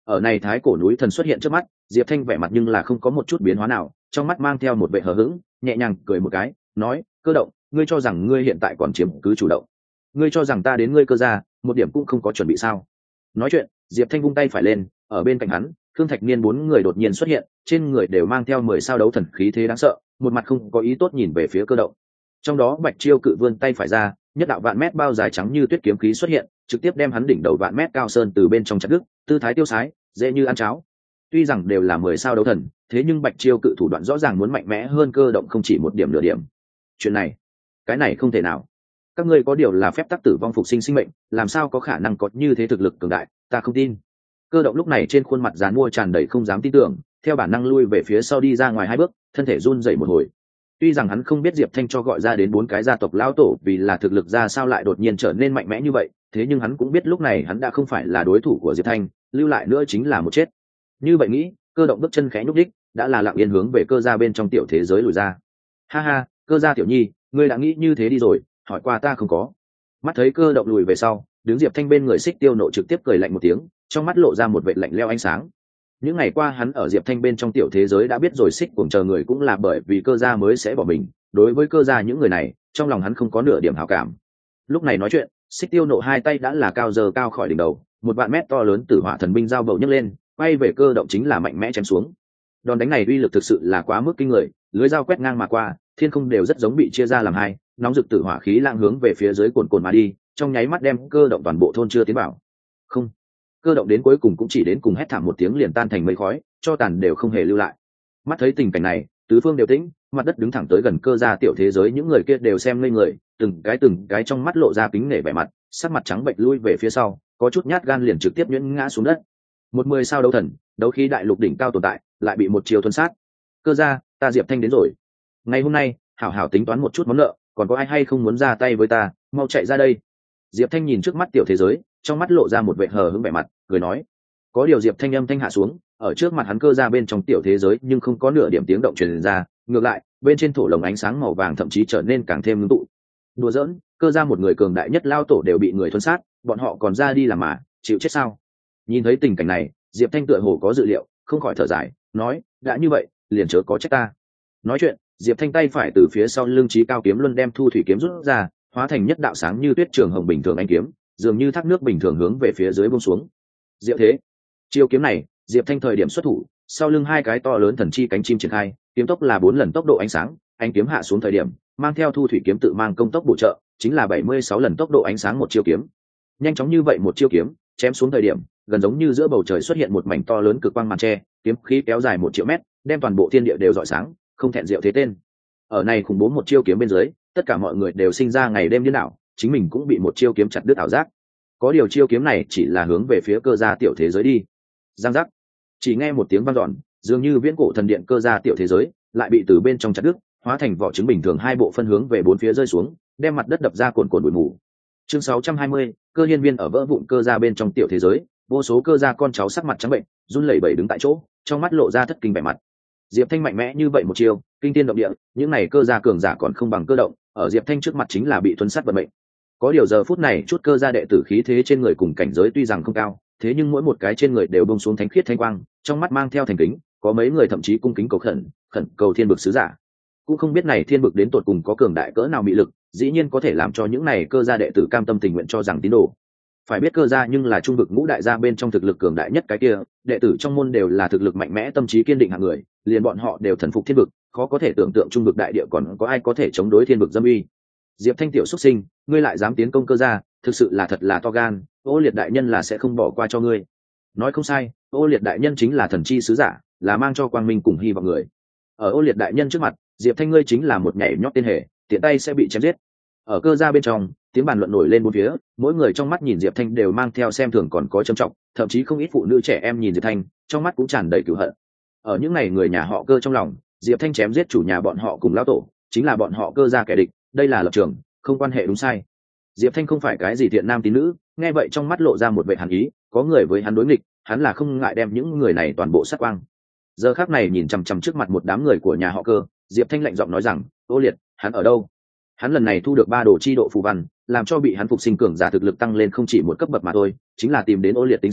Ở này thái cổ núi thần xuất hiện trước mắt, Diệp Thanh vẻ mặt nhưng là không có một chút biến hóa nào, trong mắt mang theo một vẻ hờ hững, nhẹ nhàng cười một cái, nói: Cơ động, ngươi cho rằng ngươi hiện tại còn chiếm cứ chủ động? Ngươi cho rằng ta đến ngươi Cơ gia một điểm cũng không có chuẩn bị sao? Nói chuyện, Diệp Thanh vung tay phải lên, ở bên cạnh hắn, Khương Thạch Niên bốn người đột nhiên xuất hiện, trên người đều mang theo mười sao đấu thần khí thế đáng sợ, một mặt không có ý tốt nhìn về phía Cơ động. Trong đó Bạch Chiêu cự vươn tay phải ra, nhất đạo vạn mét bao dài trắng như tuyết kiếm khí xuất hiện, trực tiếp đem hắn đỉnh đầu vạn mét cao sơn từ bên trong chặt đứt, tư thái tiêu sái, dễ như ăn cháo. Tuy rằng đều là mười sao đấu thần, thế nhưng Bạch Chiêu cự thủ đoạn rõ ràng muốn mạnh mẽ hơn Cơ động không chỉ một điểm nửa điểm. Chuyện này, cái này không thể nào. Các ngươi có điều là phép tắc tử vong phục sinh sinh mệnh, làm sao có khả năng có như thế thực lực cường đại, ta không tin. Cơ động lúc này trên khuôn mặt dán mua tràn đầy không dám tin tưởng, theo bản năng lui về phía sau đi ra ngoài hai bước, thân thể run rẩy một hồi. Tuy rằng hắn không biết Diệp Thanh cho gọi ra đến bốn cái gia tộc lão tổ vì là thực lực ra sao lại đột nhiên trở nên mạnh mẽ như vậy, thế nhưng hắn cũng biết lúc này hắn đã không phải là đối thủ của Diệp Thanh, lưu lại nữa chính là một chết. Như vậy nghĩ, Cơ động bước chân khẽ nhúc đích, đã là lặng yên hướng về Cơ gia bên trong tiểu thế giới lùi ra. Ha ha, Cơ gia tiểu nhi, ngươi đã nghĩ như thế đi rồi, hỏi qua ta không có. Mắt thấy Cơ động lùi về sau, đứng Diệp Thanh bên người Xích Tiêu Nộ trực tiếp cười lạnh một tiếng, trong mắt lộ ra một vệt lạnh lẽo ánh sáng. Những ngày qua hắn ở Diệp Thanh bên trong tiểu thế giới đã biết rồi Xích Cuồng chờ người cũng là bởi vì Cơ gia mới sẽ bỏ mình, đối với Cơ gia những người này, trong lòng hắn không có nửa điểm hảo cảm. Lúc này nói chuyện, Xích Tiêu Nộ hai tay đã là cao giờ cao khỏi đỉnh đầu, một vạn mét to lớn tử hỏa thần binh giao bầu nhấc lên, quay về Cơ động chính là mạnh mẽ chém xuống. Đòn đánh này uy lực thực sự là quá mức kinh người, lưới dao quét ngang mà qua, thiên không đều rất giống bị chia ra làm hai, nóng rực tử hỏa khí lang hướng về phía dưới cuồn cuộn mà đi, trong nháy mắt đem Cơ động toàn bộ thôn chưa tiến vào. Không, Cơ động đến cuối cùng cũng chỉ đến cùng hét thảm một tiếng liền tan thành mây khói, cho tàn đều không hề lưu lại. Mắt thấy tình cảnh này, tứ phương đều tĩnh, mặt đất đứng thẳng tới gần Cơ gia tiểu thế giới, những người kia đều xem ngây người, từng cái từng cái trong mắt lộ ra kính nể vẻ mặt, sắc mặt trắng bệch lui về phía sau, có chút nhát gan liền trực tiếp nhuyễn ngã xuống đất. Một mười sao đấu thần, đấu khí đại lục đỉnh cao tồn tại, lại bị một chiều thuần sát. Cơ gia, ta Diệp Thanh đến rồi. Ngày hôm nay, hảo hảo tính toán một chút món nợ, còn có ai hay không muốn ra tay với ta, mau chạy ra đây. Diệp Thanh nhìn trước mắt tiểu thế giới, trong mắt lộ ra một vẻ hờ hững vẻ mặt, cười nói. Có điều Diệp Thanh âm thanh hạ xuống, ở trước mặt hắn Cơ gia bên trong tiểu thế giới nhưng không có nửa điểm tiếng động truyền ra, ngược lại, bên trên thổ lồng ánh sáng màu vàng thậm chí trở nên càng thêm ngưng tụ. Đùa giỡn, Cơ gia một người cường đại nhất lao tổ đều bị người thuần sát, bọn họ còn ra đi làm mà, chịu chết sao? Nhìn thấy tình cảnh này, Diệp Thanh tựa hồ có dự liệu, không khỏi thở dài, nói, đã như vậy, liền chớ có trách ta. Nói chuyện, Diệp Thanh tay phải từ phía sau lưng chí cao kiếm luân đem thu thủy kiếm rút ra, hóa thành nhất đạo sáng như tuyết trường hồng bình thường anh kiếm, dường như thác nước bình thường hướng về phía dưới buông xuống. Diệu thế, chiêu kiếm này, Diệp Thanh thời điểm xuất thủ, sau lưng hai cái to lớn thần chi cánh chim triển khai, kiếm tốc là bốn lần tốc độ ánh sáng, anh kiếm hạ xuống thời điểm, mang theo thu thủy kiếm tự mang công tốc bổ trợ, chính là bảy mươi sáu lần tốc độ ánh sáng một chiêu kiếm. Nhanh chóng như vậy một chiêu kiếm, chém xuống thời điểm, gần giống như giữa bầu trời xuất hiện một mảnh to lớn cực quang màn che, kiếm khí kéo dài một triệu mét, đem toàn bộ thiên địa đều rọi sáng, không thẹn diệu thế tên. Ở này khủng bố một chiêu kiếm bên dưới, tất cả mọi người đều sinh ra ngày đêm điên đảo, chính mình cũng bị một chiêu kiếm chặt đứt ảo giác. Có điều chiêu kiếm này chỉ là hướng về phía Cơ gia tiểu thế giới đi. Giang giác, chỉ nghe một tiếng vang dọn, dường như viễn cổ thần điện Cơ gia tiểu thế giới lại bị từ bên trong chặt đứt, hóa thành vỏ trứng bình thường hai bộ phân hướng về bốn phía rơi xuống, đem mặt đất đập ra cuồn cuộn bụi mù. Chương sáu trăm hai mươi, Cơ hiên viên ở vỡ vụn Cơ gia bên trong tiểu thế giới, vô số Cơ gia con cháu sắc mặt trắng bệnh, run lẩy bẩy đứng tại chỗ, trong mắt lộ ra thất kinh vẻ mặt. Diệp Thanh mạnh mẽ như vậy một chiêu, kinh thiên động địa, những này Cơ gia cường giả còn không bằng Cơ động, ở Diệp Thanh trước mặt chính là bị thuần sát vận mệnh. Có điều giờ phút này chút Cơ gia đệ tử khí thế trên người cùng cảnh giới tuy rằng không cao, thế nhưng mỗi một cái trên người đều bông xuống thánh khiết thanh quang, trong mắt mang theo thành kính, có mấy người thậm chí cung kính cầu khẩn, khẩn cầu thiên bực sứ giả. Cũng không biết này thiên bực đến tột cùng có cường đại cỡ nào mị lực, dĩ nhiên có thể làm cho những này Cơ gia đệ tử cam tâm tình nguyện cho rằng tín đồ. Phải biết Cơ gia nhưng là trung vực ngũ đại gia bên trong thực lực cường đại nhất cái kia, đệ tử trong môn đều là thực lực mạnh mẽ tâm trí kiên định hạng người, liền bọn họ đều thần phục thiên vực, khó có thể tưởng tượng trung vực đại địa còn có ai có thể chống đối thiên vực dâm uy. Diệp Thanh tiểu xuất sinh, ngươi lại dám tiến công Cơ gia, thực sự là thật là to gan, Ô Liệt đại nhân là sẽ không bỏ qua cho ngươi. Nói không sai, Ô Liệt đại nhân chính là thần chi sứ giả, là mang cho quang minh cùng hy vọng người. Ở Ô Liệt đại nhân trước mặt, Diệp Thanh ngươi chính là một nhảy nhót tên hề, tiện tay sẽ bị chém giết. Ở Cơ gia bên trong, tiếng bàn luận nổi lên bốn phía, mỗi người trong mắt nhìn Diệp Thanh đều mang theo xem thường còn có trầm trọng, thậm chí không ít phụ nữ trẻ em nhìn Diệp Thanh, trong mắt cũng tràn đầy cừu hận. Ở những ngày người nhà họ Cơ trong lòng, Diệp Thanh chém giết chủ nhà bọn họ cùng lão tổ, chính là bọn họ Cơ gia kẻ địch, đây là lập trường, không quan hệ đúng sai. Diệp Thanh không phải cái gì thiện nam tín nữ, nghe vậy trong mắt lộ ra một vẻ hàn ý, có người với hắn đối nghịch, hắn là không ngại đem những người này toàn bộ sát quang. Giờ khắc này nhìn chằm chằm trước mặt một đám người của nhà họ Cơ, Diệp Thanh lạnh giọng nói rằng, Ô Liệt, hắn ở đâu? Hắn lần này thu được ba đồ chi độ phù văn, làm cho bị hắn phục sinh cường giả thực lực tăng lên không chỉ một cấp bậc mà thôi, chính là tìm đến Ô Liệt tính sổ,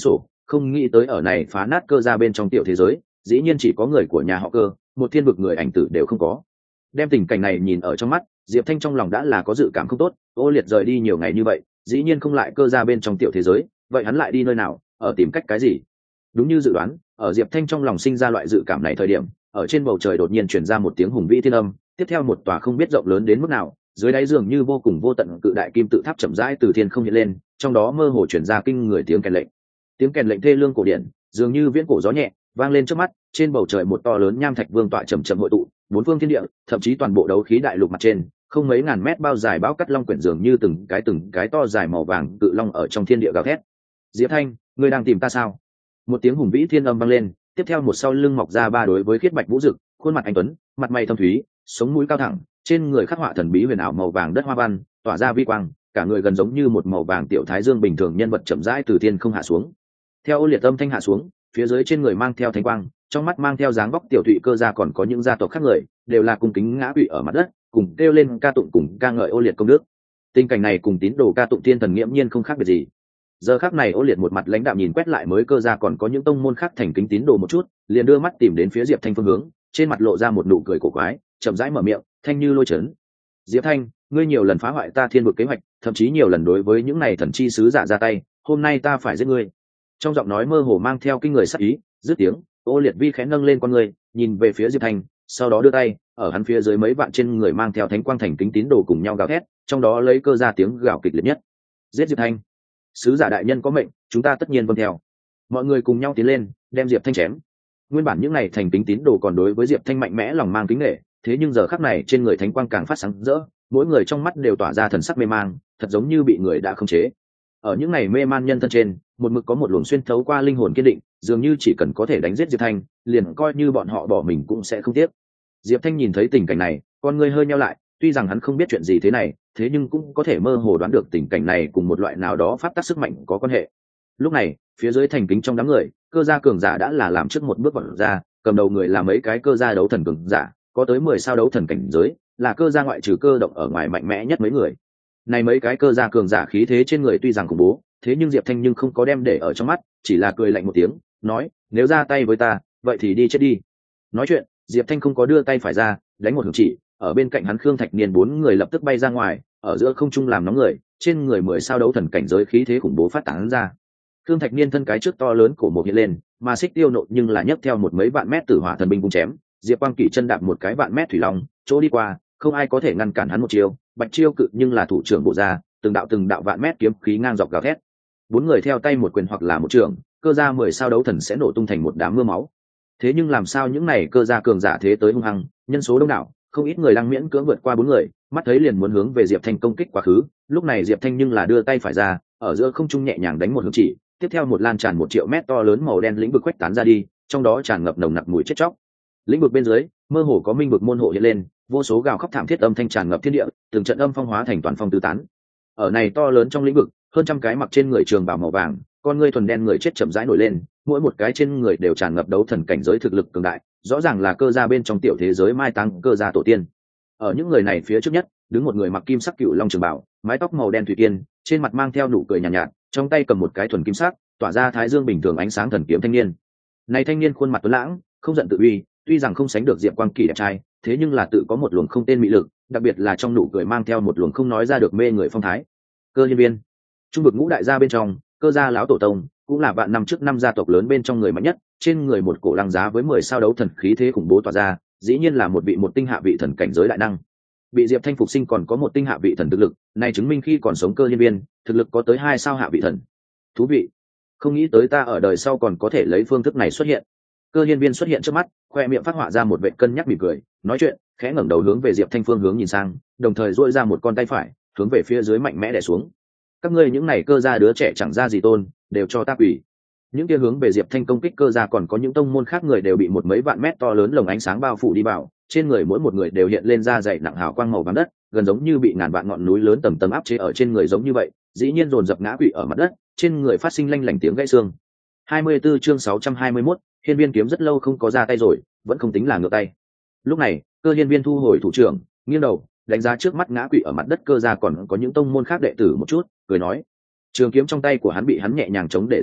không nghĩ tới ở này phá nát cơ ra bên trong tiểu thế giới dĩ nhiên chỉ có người của nhà họ Cơ, một thiên vực người ảnh tử đều không có. Đem tình cảnh này nhìn ở trong mắt, Diệp Thanh trong lòng đã là có dự cảm không tốt. Ô Liệt rời đi nhiều ngày như vậy, dĩ nhiên không lại Cơ ra bên trong tiểu thế giới, vậy hắn lại đi nơi nào, ở tìm cách cái gì? Đúng như dự đoán, ở Diệp Thanh trong lòng sinh ra loại dự cảm này thời điểm, ở trên bầu trời đột nhiên truyền ra một tiếng hùng vĩ thiên âm, tiếp theo một tòa không biết rộng lớn đến mức nào, dưới đáy dường như vô cùng vô tận cự đại kim tự tháp chậm rãi từ thiên không hiện lên, trong đó mơ hồ truyền ra kinh người tiếng kèn lệnh. Tiếng kèn lệnh thê lương cổ điển, dường như viễn cổ gió nhẹ, vang lên trước mắt. Trên bầu trời một to lớn nham thạch vương tọa chậm chậm hội tụ, bốn phương thiên địa, thậm chí toàn bộ đấu khí đại lục mặt trên, không mấy ngàn mét bao dài bão cắt long quyển dường như từng cái từng cái to dài màu vàng cự long ở trong thiên địa gào thét. Diệp Thanh, ngươi đang tìm ta sao? Một tiếng hùng vĩ thiên âm vang lên, tiếp theo một sau lưng mọc ra ba đối với khiết bạch vũ dực, khuôn mặt anh tuấn, mặt mày thâm thúy, sống mũi cao thẳng, trên người khắc họa thần bí huyền ảo màu vàng đất hoa văn, tỏa ra vi quang, cả người gần giống như một màu vàng tiểu thái dương bình thường nhân vật chậm rãi từ thiên không hạ xuống. Theo Ô Liệt âm thanh hạ xuống, phía dưới trên người mang theo thánh quang, trong mắt mang theo dáng vóc tiểu thụy Cơ gia còn có những gia tộc khác người đều là cung kính ngã quỵ ở mặt đất, cùng kêu lên ca tụng cùng ca ngợi Ô Liệt công đức. Tình cảnh này cùng tín đồ ca tụng thiên thần nghiễm nhiên không khác biệt gì. Giờ khắc này Ô Liệt một mặt lãnh đạm nhìn quét lại mới Cơ gia còn có những tông môn khác thành kính tín đồ một chút, liền đưa mắt tìm đến phía Diệp Thanh phương hướng, trên mặt lộ ra một nụ cười cổ quái, chậm rãi mở miệng, thanh như lôi chấn. Diệp Thanh, ngươi nhiều lần phá hoại ta thiên vực kế hoạch, thậm chí nhiều lần đối với những này thần chi sứ giả ra tay, hôm nay ta phải giết ngươi. Trong giọng nói mơ hồ mang theo kinh người sắc ý, dứt tiếng, Ô Liệt vi khẽ nâng lên con người, nhìn về phía Diệp Thanh, sau đó đưa tay, ở hắn phía dưới mấy vạn trên người mang theo thánh quang thành kính tín đồ cùng nhau gào thét, trong đó lấy Cơ ra tiếng gào kịch liệt nhất. Giết Diệp Thanh. Sứ giả đại nhân có mệnh, chúng ta tất nhiên vâng theo. Mọi người cùng nhau tiến lên, đem Diệp Thanh chém. Nguyên bản những này thành kính tín đồ còn đối với Diệp Thanh mạnh mẽ lòng mang kính nể, thế nhưng giờ khắc này trên người thánh quang càng phát sáng rỡ, mỗi người trong mắt đều tỏa ra thần sắc mê mang, thật giống như bị người đã khống chế. Ở những này mê man nhân thân trên, một mực có một luồng xuyên thấu qua linh hồn kiên định, dường như chỉ cần có thể đánh giết Diệp Thanh, liền coi như bọn họ bỏ mình cũng sẽ không tiếc. Diệp Thanh nhìn thấy tình cảnh này, con người hơi nheo lại, tuy rằng hắn không biết chuyện gì thế này, thế nhưng cũng có thể mơ hồ đoán được tình cảnh này cùng một loại nào đó pháp tắc sức mạnh có quan hệ. Lúc này, phía dưới thành kính trong đám người, Cơ gia cường giả đã là làm trước một bước vào ra, cầm đầu người là mấy cái Cơ gia đấu thần cường giả, có tới mười sao đấu thần cảnh giới, là Cơ gia ngoại trừ cơ động ở ngoài mạnh mẽ nhất mấy người. Này mấy cái Cơ gia cường giả khí thế trên người tuy rằng khủng bố, thế nhưng Diệp Thanh nhưng không có đem để ở trong mắt, chỉ là cười lạnh một tiếng, nói, nếu ra tay với ta, vậy thì đi chết đi. Nói chuyện, Diệp Thanh không có đưa tay phải ra, đánh một hướng chỉ, ở bên cạnh hắn Khương Thạch Niên bốn người lập tức bay ra ngoài, ở giữa không trung làm nóng người, trên người mười sao đấu thần cảnh giới khí thế khủng bố phát tán ra. Khương Thạch Niên thân cái trước to lớn cổ một hiện lên, mà Xích Tiêu Nộ nhưng là nhấc theo một mấy vạn mét tử hỏa thần binh cùng chém, Diệp Quang Kỷ chân đạp một cái vạn mét thủy long, chỗ đi qua, không ai có thể ngăn cản hắn một chiêu, Bạch Chiêu Cự nhưng là thủ trưởng bộ ra, từng đạo từng đạo vạn mét kiếm khí ngang dọc gào thét. Bốn người theo tay một quyền hoặc là một trường, Cơ gia mười sao đấu thần sẽ nổ tung thành một đám mưa máu. Thế nhưng làm sao những này Cơ gia cường giả thế tới hung hăng, nhân số đông đảo, không ít người đang miễn cưỡng vượt qua bốn người, mắt thấy liền muốn hướng về Diệp Thanh công kích quá khứ, lúc này Diệp Thanh nhưng là đưa tay phải ra, ở giữa không trung nhẹ nhàng đánh một hướng chỉ, tiếp theo một lan tràn một triệu mét to lớn màu đen lĩnh vực quét tán ra đi, trong đó tràn ngập nồng nặc mùi chết chóc. Lĩnh vực bên dưới, mơ hồ có minh vực môn hộ hiện lên, vô số gào khóc thảm thiết âm thanh tràn ngập thiên địa, từng trận âm phong hóa thành toàn phong tứ tán. Ở này to lớn trong lĩnh vực, hơn trăm cái mặc trên người trường bào màu vàng, con ngươi thuần đen người chết chậm rãi nổi lên, mỗi một cái trên người đều tràn ngập đấu thần cảnh giới thực lực cường đại, rõ ràng là Cơ gia bên trong tiểu thế giới mai táng Cơ gia tổ tiên. Ở những người này phía trước nhất, đứng một người mặc kim sắc cựu long trường bào, mái tóc màu đen thủy tiên, trên mặt mang theo nụ cười nhàn nhạt, nhạt, trong tay cầm một cái thuần kim sắc, tỏa ra thái dương bình thường ánh sáng thần kiếm thanh niên. Này thanh niên khuôn mặt tuấn lãng, không giận tự uy, tuy rằng không sánh được Diệp Quang Kỷ đẹp trai, thế nhưng là tự có một luồng không tên mỹ lực, đặc biệt là trong nụ cười mang theo một luồng không nói ra được mê người phong thái. Cơ Hiên Viên, trung vực ngũ đại gia bên trong, Cơ gia lão tổ tông, cũng là vạn năm trước năm gia tộc lớn bên trong người mạnh nhất, trên người một cổ lăng giá với mười sao đấu thần khí thế khủng bố tỏa ra, dĩ nhiên là một vị một tinh hạ vị thần cảnh giới đại năng. Bị Diệp Thanh phục sinh còn có một tinh hạ vị thần thực lực, này chứng minh khi còn sống Cơ Hiên Viên, thực lực có tới hai sao hạ vị thần. Thú vị, không nghĩ tới ta ở đời sau còn có thể lấy phương thức này xuất hiện. Cơ Hiên Viên xuất hiện trước mắt, khoe miệng phát họa ra một vệt cân nhắc mỉm cười, nói chuyện, khẽ ngẩng đầu hướng về Diệp Thanh phương hướng nhìn sang, đồng thời duỗi ra một con tay phải, hướng về phía dưới mạnh mẽ đè xuống. Các ngươi những này Cơ gia đứa trẻ chẳng ra gì tôn, đều cho ta quỷ. Những kia hướng về Diệp Thanh công kích Cơ gia còn có những tông môn khác người đều bị một mấy vạn mét to lớn lồng ánh sáng bao phủ đi vào, trên người mỗi một người đều hiện lên ra dày nặng hào quang màu vàng đất, gần giống như bị ngàn vạn ngọn núi lớn tầng tầng áp chế ở trên người giống như vậy, dĩ nhiên dồn dập ngã quỵ ở mặt đất, trên người phát sinh lanh lảnh tiếng gãy xương. hai mươi 24 chương sáu trăm hai mươi mốt, Hiên Viên kiếm rất lâu không có ra tay rồi, vẫn không tính là ngược tay. Lúc này, Cơ Hiên Viên thu hồi thủ trưởng, nghiêng đầu, đánh giá trước mắt ngã quỵ ở mặt đất Cơ gia còn có những tông môn khác đệ tử một chút, cười nói: trường kiếm trong tay của hắn bị hắn nhẹ nhàng chống để dưới đất,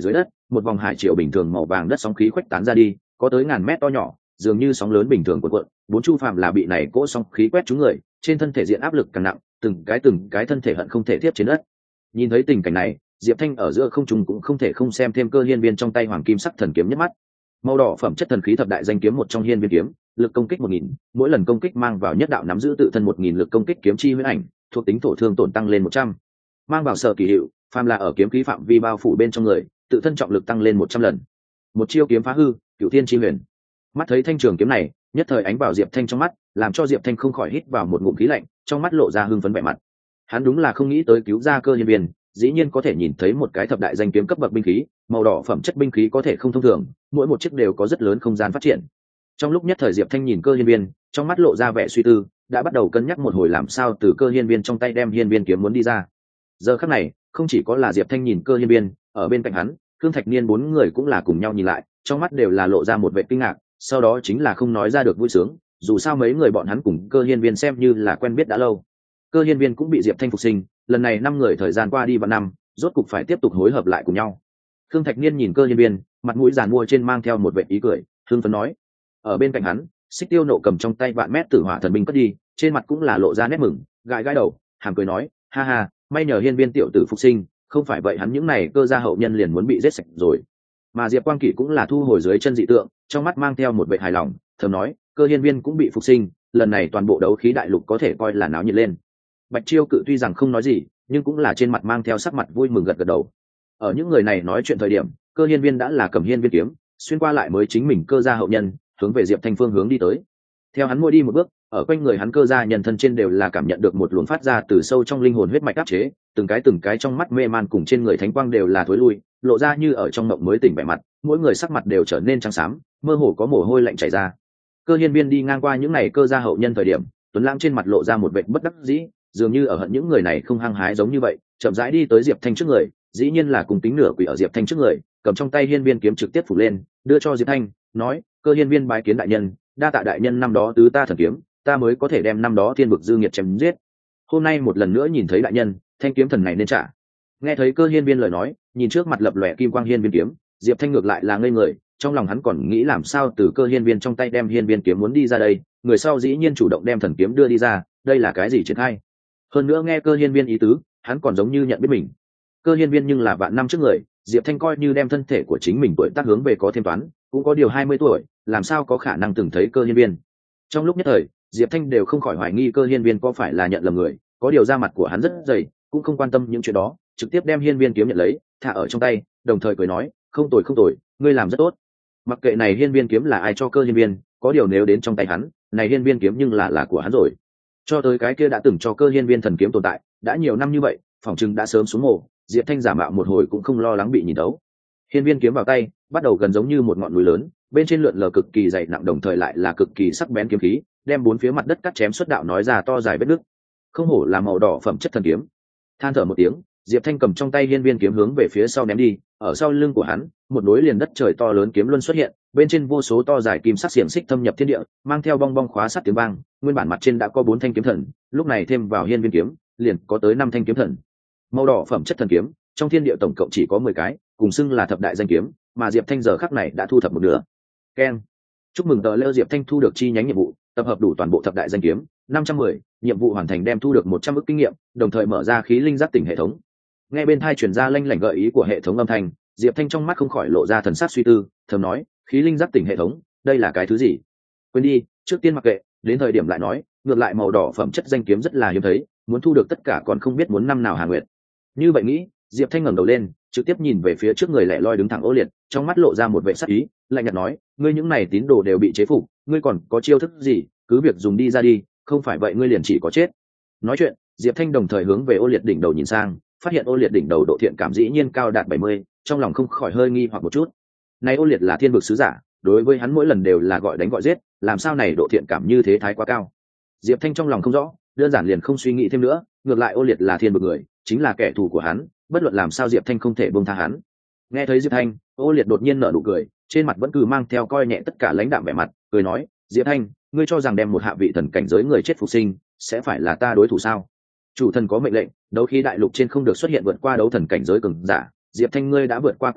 một vòng hải triều bình thường màu vàng đất sóng khí khuếch tán ra đi, có tới ngàn mét to nhỏ, dường như sóng lớn bình thường cuộn cuộn. Bốn chu phàm là bị này cỗ sóng khí quét trúng người, trên thân thể diện áp lực càng nặng, từng cái từng cái thân thể hận không thể tiếp trên đất. Nhìn thấy tình cảnh này, Diệp Thanh ở giữa không trung cũng không thể không xem thêm Cơ Hiên Viên trong tay hoàng kim sắc thần kiếm nhất mắt. Màu đỏ phẩm chất thần khí thập đại danh kiếm một trong Hiên Viên kiếm, lực công kích một nghìn, mỗi lần công kích mang vào nhất đạo nắm giữ tự thân một nghìn lực công kích kiếm chi huyễn ảnh, thuộc tính thổ thương tổn tăng lên một trăm. Mang vào sở kỳ hiệu, phàm là ở kiếm khí phạm vi bao phủ bên trong người, tự thân trọng lực tăng lên một trăm lần. Một chiêu kiếm phá hư, Cửu Thiên chi huyền. Mắt thấy thanh trường kiếm này, nhất thời ánh vào Diệp Thanh trong mắt, làm cho Diệp Thanh không khỏi hít vào một ngụm khí lạnh, trong mắt lộ ra hưng phấn vẻ mặt. Hắn đúng là không nghĩ tới cứu ra Cơ Hiên Viên, dĩ nhiên có thể nhìn thấy một cái thập đại danh kiếm cấp bậc binh khí, màu đỏ phẩm chất binh khí có thể không thông thường, mỗi một chiếc đều có rất lớn không gian phát triển. Trong lúc nhất thời Diệp Thanh nhìn Cơ Hiên Viên, trong mắt lộ ra vẻ suy tư, đã bắt đầu cân nhắc một hồi làm sao từ Cơ Hiên Viên trong tay đem Hiên Viên kiếm muốn đi ra. Giờ khắc này, không chỉ có là Diệp Thanh nhìn Cơ Hiên Viên, ở bên cạnh hắn, Khương Thạch Niên bốn người cũng là cùng nhau nhìn lại, trong mắt đều là lộ ra một vẻ kinh ngạc, sau đó chính là không nói ra được vui sướng, dù sao mấy người bọn hắn cùng Cơ Hiên Viên xem như là quen biết đã lâu. Cơ Hiên Viên cũng bị Diệp Thanh phục sinh, lần này năm người thời gian qua đi vạn năm, rốt cục phải tiếp tục hối hợp lại cùng nhau. Khương Thạch Niên nhìn Cơ Hiên Viên, mặt mũi giàn mua trên mang theo một vẻ ý cười, hưng phấn nói. Ở bên cạnh hắn, Xích Tiêu Nộ cầm trong tay vạn mét tử hỏa thần binh cất đi, trên mặt cũng là lộ ra nét mừng, gãi gãi đầu, hàm cười nói, ha ha, may nhờ Hiên Viên tiểu tử phục sinh, không phải vậy hắn những này Cơ gia hậu nhân liền muốn bị giết sạch rồi. Mà Diệp Quang Kỷ cũng là thu hồi dưới chân dị tượng, trong mắt mang theo một vẻ hài lòng, thầm nói, Cơ Hiên Viên cũng bị phục sinh, lần này toàn bộ đấu khí đại lục có thể coi là náo nhiệt lên. Bạch Chiêu Cự tuy rằng không nói gì, nhưng cũng là trên mặt mang theo sắc mặt vui mừng gật gật đầu. Ở những người này nói chuyện thời điểm, Cơ Hiên Viên đã là cầm Hiên Viên kiếm, xuyên qua lại mới chính mình Cơ gia hậu nhân, hướng về Diệp Thanh phương hướng đi tới. Theo hắn mỗi đi một bước, ở quanh người hắn Cơ gia nhân thân trên đều là cảm nhận được một luồng phát ra từ sâu trong linh hồn huyết mạch áp chế, từng cái từng cái trong mắt mê man cùng trên người thánh quang đều là thối lui, lộ ra như ở trong mộng mới tỉnh vẻ mặt, mỗi người sắc mặt đều trở nên trắng xám, mơ hồ có mồ hôi lạnh chảy ra. Cơ Hiên Viên đi ngang qua những này Cơ gia hậu nhân thời điểm, Tuấn Lãng trên mặt lộ ra một vẻ bất đắc dĩ, dường như ở hận những người này không hăng hái giống như vậy, chậm rãi đi tới Diệp Thanh trước người, dĩ nhiên là cùng tính nửa quỷ ở Diệp Thanh trước người, cầm trong tay Hiên Viên kiếm trực tiếp phủ lên, đưa cho Diệp Thanh, nói, Cơ Hiên Viên bái kiến đại nhân, đa tạ đại nhân năm đó tứ ta thần kiếm, ta mới có thể đem năm đó thiên vực dư nghiệt chém giết. Hôm nay một lần nữa nhìn thấy đại nhân, thanh kiếm thần này nên trả. Nghe thấy Cơ Hiên Viên lời nói, nhìn trước mặt lập lòe kim quang Hiên Viên kiếm, Diệp Thanh ngược lại là ngây người, trong lòng hắn còn nghĩ làm sao từ Cơ Hiên Viên trong tay đem Hiên Viên kiếm muốn đi ra đây, người sau dĩ nhiên chủ động đem thần kiếm đưa đi ra, đây là cái gì triển khai? Hơn nữa nghe Cơ Hiên Viên ý tứ, hắn còn giống như nhận biết mình. Cơ Hiên Viên nhưng là vạn năm trước người, Diệp Thanh coi như đem thân thể của chính mình tuổi tác hướng về có thêm toán, cũng có điều hai mươi tuổi, làm sao có khả năng từng thấy Cơ Hiên Viên. Trong lúc nhất thời, Diệp Thanh đều không khỏi hoài nghi Cơ Hiên Viên có phải là nhận lầm người, có điều da mặt của hắn rất dày, cũng không quan tâm những chuyện đó, trực tiếp đem Hiên Viên kiếm nhận lấy, thả ở trong tay, đồng thời cười nói, không tồi không tồi, ngươi làm rất tốt. Mặc kệ này Hiên Viên kiếm là ai cho Cơ Hiên Viên, có điều nếu đến trong tay hắn, này Hiên Viên kiếm nhưng là là của hắn rồi. Cho tới cái kia đã từng cho Cơ Hiên Viên thần kiếm tồn tại, đã nhiều năm như vậy, phỏng chừng đã sớm xuống mồ, Diệp Thanh giả mạo một hồi cũng không lo lắng bị nhìn đấu. Hiên Viên kiếm vào tay, bắt đầu gần giống như một ngọn núi lớn, bên trên lượn lờ cực kỳ dày nặng đồng thời lại là cực kỳ sắc bén kiếm khí, đem bốn phía mặt đất cắt chém xuất đạo nói ra to dài vết nứt. Không hổ là màu đỏ phẩm chất thần kiếm. Than thở một tiếng, Diệp Thanh cầm trong tay Hiên Viên kiếm hướng về phía sau ném đi, ở sau lưng của hắn, một nối liền đất trời to lớn kiếm luân xuất hiện, bên trên vô số to dài kim sắc xiềng xích thâm nhập thiên địa, mang theo bong bong khóa sắt tiếng vang, nguyên bản mặt trên đã có bốn thanh kiếm thần, lúc này thêm vào Hiên Viên kiếm, liền có tới năm thanh kiếm thần. Màu đỏ phẩm chất thần kiếm, trong thiên địa tổng cộng chỉ có mười cái, cùng xưng là thập đại danh kiếm, mà Diệp Thanh giờ khắc này đã thu thập một nửa. Keng. Chúc mừng tờ Lêu Diệp Thanh thu được chi nhánh nhiệm vụ, tập hợp đủ toàn bộ thập đại danh kiếm, năm trăm mười, nhiệm vụ hoàn thành đem thu được một trăm ức kinh nghiệm, đồng thời mở ra khí linh giác tỉnh hệ thống. Nghe bên tai truyền ra lanh lảnh gợi ý của hệ thống âm thanh, Diệp Thanh trong mắt không khỏi lộ ra thần sắc suy tư, thầm nói, khí linh giác tỉnh hệ thống, đây là cái thứ gì? Quên đi, trước tiên mặc kệ, đến thời điểm lại nói, ngược lại màu đỏ phẩm chất danh kiếm rất là hiếm thấy, muốn thu được tất cả còn không biết muốn năm nào Hà Nguyệt. Như vậy nghĩ, Diệp Thanh ngẩng đầu lên, trực tiếp nhìn về phía trước người lẻ loi đứng thẳng Ô Liệt, trong mắt lộ ra một vẻ sắc ý, lạnh nhạt nói, ngươi những này tín đồ đều bị chế phục, ngươi còn có chiêu thức gì, cứ việc dùng đi ra đi, không phải vậy ngươi liền chỉ có chết. Nói chuyện, Diệp Thanh đồng thời hướng về Ô Liệt đỉnh đầu nhìn sang, phát hiện Ô Liệt đỉnh đầu độ thiện cảm dĩ nhiên cao đạt bảy mươi, trong lòng không khỏi hơi nghi hoặc một chút. Này Ô Liệt là thiên vực sứ giả, đối với hắn mỗi lần đều là gọi đánh gọi giết, làm sao này độ thiện cảm như thế thái quá cao. Diệp Thanh trong lòng không rõ, đơn giản liền không suy nghĩ thêm nữa, ngược lại Ô Liệt là thiên vực người, chính là kẻ thù của hắn, bất luận làm sao Diệp Thanh không thể buông tha hắn. Nghe thấy Diệp Thanh, Ô Liệt đột nhiên nở nụ cười, trên mặt vẫn cứ mang theo coi nhẹ tất cả lãnh đạm vẻ mặt, cười nói, Diệp Thanh, ngươi cho rằng đem một hạ vị thần cảnh giới người chết phục sinh, sẽ phải là ta đối thủ sao? Chủ thần có mệnh lệnh, đấu khí đại lục trên không được xuất hiện vượt qua đấu thần cảnh giới cường giả, Diệp Thanh ngươi đã vượt qua quy củ,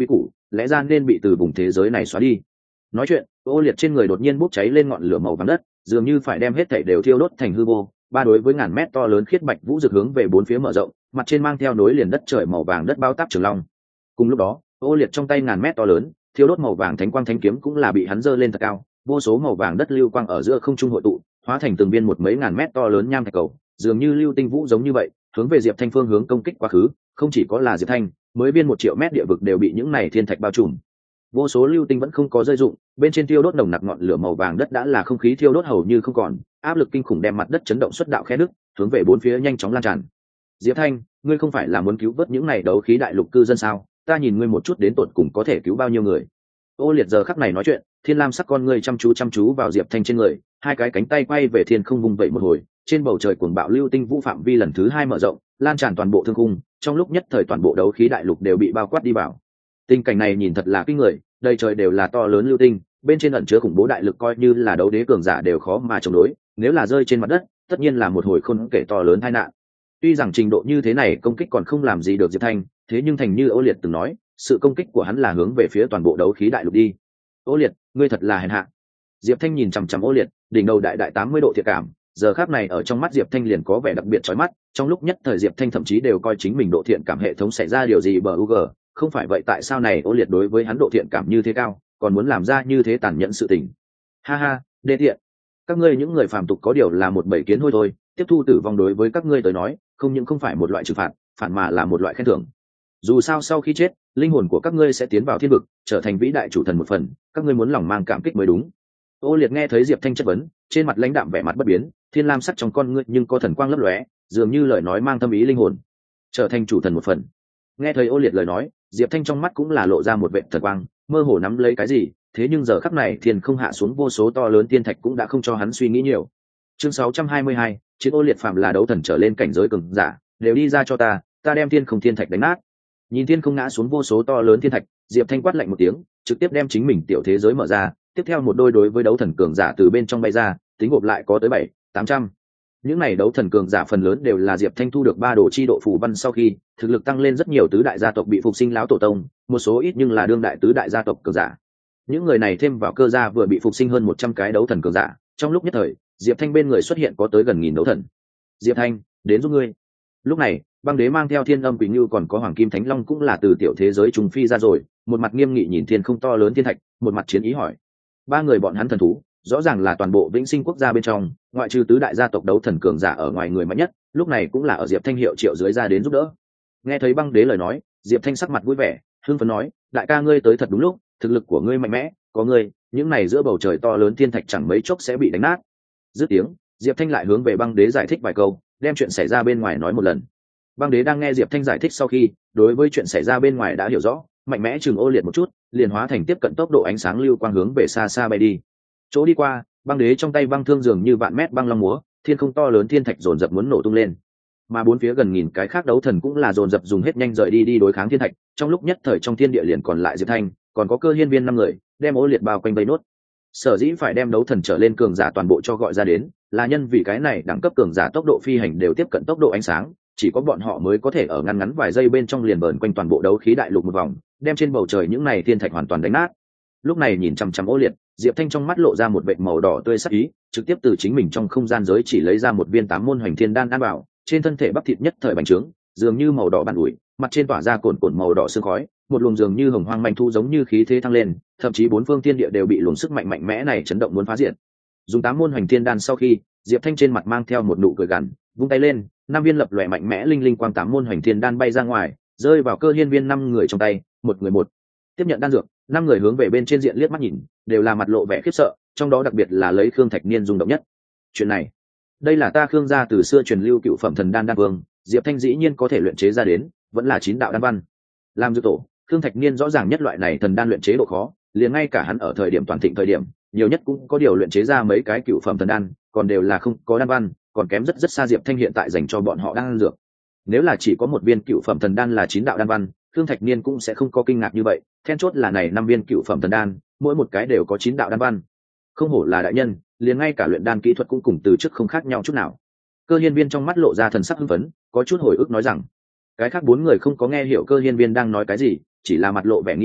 lẽ ra nên bị từ vùng thế giới này xóa đi. Nói chuyện, ô liệt trên người đột nhiên bốc cháy lên ngọn lửa màu vàng đất, dường như phải đem hết thảy đều thiêu đốt thành hư vô. Ba đối với ngàn mét to lớn khiết bạch vũ rực hướng về bốn phía mở rộng, mặt trên mang theo nối liền đất trời màu vàng đất bao táp trường long. Cùng lúc đó, ô liệt trong tay ngàn mét to lớn, thiêu đốt màu vàng thánh quang thánh kiếm cũng là bị hắn giơ lên thật cao, vô số màu vàng đất lưu quang ở giữa không trung hội tụ, hóa thành từng viên một mấy ngàn mét to lớn nham thạch cầu, dường như lưu tinh vũ giống như vậy, hướng về Diệp Thanh phương hướng công kích quá khứ. Không chỉ có là Diệp Thanh, mới viên một triệu mét địa vực đều bị những này thiên thạch bao trùm. Vô số lưu tinh vẫn không có rơi dụng, bên trên thiêu đốt nồng nặc ngọn lửa màu vàng đất đã là không khí thiêu đốt hầu như không còn, áp lực kinh khủng đem mặt đất chấn động xuất đạo khe nứt, hướng về bốn phía nhanh chóng lan tràn. Diệp Thanh, ngươi không phải là muốn cứu vớt những này đấu khí đại lục cư dân sao? Ta nhìn ngươi một chút đến tột cùng có thể cứu bao nhiêu người? Ô liệt giờ khắc này nói chuyện, thiên lam sắc con ngươi chăm chú chăm chú vào Diệp Thanh trên người, hai cái cánh tay quay về thiên không vung vẩy một hồi, trên bầu trời cuồng bạo lưu tinh vũ phạm vi lần thứ hai mở rộng, lan tràn toàn bộ thương khung, trong lúc nhất thời toàn bộ đấu khí đại lục đều bị bao quát đi vào. Tình cảnh này nhìn thật là kinh người, đầy trời đều là to lớn lưu tinh, bên trên ẩn chứa khủng bố đại lực coi như là đấu đế cường giả đều khó mà chống đối, nếu là rơi trên mặt đất, tất nhiên là một hồi khôn kể to lớn tai nạn. Tuy rằng trình độ như thế này công kích còn không làm gì được Diệp Thanh, thế nhưng thành như Ô Liệt từng nói, sự công kích của hắn là hướng về phía toàn bộ đấu khí đại lục đi. Ô Liệt, ngươi thật là hèn hạ. Diệp Thanh nhìn chằm chằm Ô Liệt, đỉnh đầu đại đại tám mươi độ thiệt cảm, giờ khắc này ở trong mắt Diệp Thanh liền có vẻ đặc biệt chói mắt, trong lúc nhất thời Diệp Thanh thậm chí đều coi chính mình độ thiện cảm hệ thống xảy ra điều gì bờ u g, không phải vậy tại sao này Ô Liệt đối với hắn độ thiện cảm như thế cao, còn muốn làm ra như thế tàn nhẫn sự tình. Ha ha, đê tiện. Các ngươi những người phàm tục có điều là một bầy kiến hôi thôi, tiếp thu tử vong đối với các ngươi tới nói, không những không phải một loại trừng phạt, phản mà là một loại khen thưởng. Dù sao sau khi chết, linh hồn của các ngươi sẽ tiến vào thiên vực, trở thành vĩ đại chủ thần một phần, các ngươi muốn lòng mang cảm kích mới đúng. Ô Liệt nghe thấy Diệp Thanh chất vấn, trên mặt lãnh đạm vẻ mặt bất biến, thiên lam sắc trong con ngươi nhưng có thần quang lấp lóe, dường như lời nói mang thâm ý linh hồn, trở thành chủ thần một phần. Nghe thấy Ô Liệt lời nói, Diệp Thanh trong mắt cũng là lộ ra một vệt thần quang, mơ hồ nắm lấy cái gì, thế nhưng giờ khắc này thiên không hạ xuống vô số to lớn thiên thạch cũng đã không cho hắn suy nghĩ nhiều. Chương sáu trăm hai mươi hai, chiến Ô Liệt phạm là đấu thần trở lên cảnh giới cường giả, đều đi ra cho ta, ta đem thiên không thiên thạch đánh nát. Nhìn thiên không ngã xuống vô số to lớn thiên thạch, Diệp Thanh quát lạnh một tiếng, trực tiếp đem chính mình tiểu thế giới mở ra, tiếp theo một đôi đối với đấu thần cường giả từ bên trong bay ra, tính gộp lại có tới bảy, tám trăm. Những này đấu thần cường giả phần lớn đều là Diệp Thanh thu được ba đồ chi độ phù văn sau khi, thực lực tăng lên rất nhiều tứ đại gia tộc bị phục sinh lão tổ tông, một số ít nhưng là đương đại tứ đại gia tộc cường giả. Những người này thêm vào cơ gia vừa bị phục sinh hơn một trăm cái đấu thần cường giả, trong lúc nhất thời, Diệp Thanh bên người xuất hiện có tới gần nghìn đấu thần. Diệp Thanh, đến giúp ngươi. Lúc này, Băng Đế mang theo Thiên Âm Quỳnh Như còn có Hoàng Kim Thánh Long cũng là từ tiểu thế giới trùng phi ra rồi, một mặt nghiêm nghị nhìn thiên không to lớn thiên thạch, một mặt chiến ý hỏi. Ba người bọn hắn thần thú, rõ ràng là toàn bộ Vĩnh Sinh quốc gia bên trong, ngoại trừ tứ đại gia tộc đấu thần cường giả ở ngoài người mạnh nhất, lúc này cũng là ở Diệp Thanh hiệu triệu dưới ra đến giúp đỡ. Nghe thấy Băng Đế lời nói, Diệp Thanh sắc mặt vui vẻ, hưng phấn nói, đại ca ngươi tới thật đúng lúc, thực lực của ngươi mạnh mẽ, có ngươi, những này giữa bầu trời to lớn thiên thạch chẳng mấy chốc sẽ bị đánh nát. Dứt tiếng, Diệp Thanh lại hướng về Băng Đế giải thích vài câu, đem chuyện xảy ra bên ngoài nói một lần. Băng Đế đang nghe Diệp Thanh giải thích sau khi, đối với chuyện xảy ra bên ngoài đã hiểu rõ, mạnh mẽ chừng Ô Liệt một chút, liền hóa thành tiếp cận tốc độ ánh sáng lưu quang hướng về xa xa bay đi. Chỗ đi qua, Băng Đế trong tay băng thương dường như vạn mét băng long múa, thiên không to lớn thiên thạch dồn dập muốn nổ tung lên. Mà bốn phía gần nghìn cái khác đấu thần cũng là dồn dập dùng hết nhanh rời đi đi đối kháng thiên thạch, trong lúc nhất thời trong thiên địa liền còn lại Diệp Thanh, còn có Cơ Hiên Viên năm người, đem Ô Liệt bao quanh vây nốt. Sở dĩ phải đem đấu thần trở lên cường giả toàn bộ cho gọi ra đến, là nhân vì cái này đẳng cấp cường giả tốc độ phi hành đều tiếp cận tốc độ ánh sáng, chỉ có bọn họ mới có thể ở ngăn ngắn vài giây bên trong liền bờn quanh toàn bộ đấu khí đại lục một vòng, đem trên bầu trời những này thiên thạch hoàn toàn đánh nát. Lúc này nhìn chằm chằm Ô Liệt, Diệp Thanh trong mắt lộ ra một vệt màu đỏ tươi sắc ý, trực tiếp từ chính mình trong không gian giới chỉ lấy ra một viên tám môn hoành thiên đan ăn vào, trên thân thể bắp thịt nhất thời bành trướng, dường như màu đỏ ban ủi, mặt trên tỏa ra cồn cồn màu đỏ sương khói, một luồng dường như hồng hoang manh thu giống như khí thế thăng lên, thậm chí bốn phương thiên địa đều bị luồng sức mạnh mạnh mẽ này chấn động muốn phá diệt. Dùng tám môn hoành thiên đan sau khi, Diệp Thanh trên mặt mang theo một nụ cười gằn, vung tay lên, năm viên lập lòe mạnh mẽ linh linh quang tám môn hoành thiên đan bay ra ngoài, rơi vào Cơ Hiên Viên năm người trong tay, một người một. Tiếp nhận đan dược, năm người hướng về bên trên diện liếc mắt nhìn, đều là mặt lộ vẻ khiếp sợ, trong đó đặc biệt là lấy Khương Thạch Niên rung động nhất. Chuyện này, đây là ta Khương gia từ xưa truyền lưu cựu phẩm thần đan đan vương, Diệp Thanh dĩ nhiên có thể luyện chế ra đến, vẫn là chín đạo đan văn. Làm dược tổ, Khương Thạch Niên rõ ràng nhất loại này thần đan luyện chế độ khó, liền ngay cả hắn ở thời điểm toàn thịnh thời điểm, nhiều nhất cũng có điều luyện chế ra mấy cái cựu phẩm thần đan, còn đều là không có đan văn, còn kém rất rất xa Diệp Thanh hiện tại dành cho bọn họ đan dược. Nếu là chỉ có một viên cựu phẩm thần đan là chín đạo đan văn, Khương Thạch Niên cũng sẽ không có kinh ngạc như vậy, then chốt là này năm viên cựu phẩm thần đan, mỗi một cái đều có chín đạo đan văn. Không hổ là đại nhân, liền ngay cả luyện đan kỹ thuật cũng cùng từ trước không khác nhau chút nào. Cơ Hiên Viên trong mắt lộ ra thần sắc hưng phấn, có chút hồi ức nói rằng, cái khác bốn người không có nghe hiểu Cơ Hiên Viên đang nói cái gì, chỉ là mặt lộ vẻ nghi hoặc,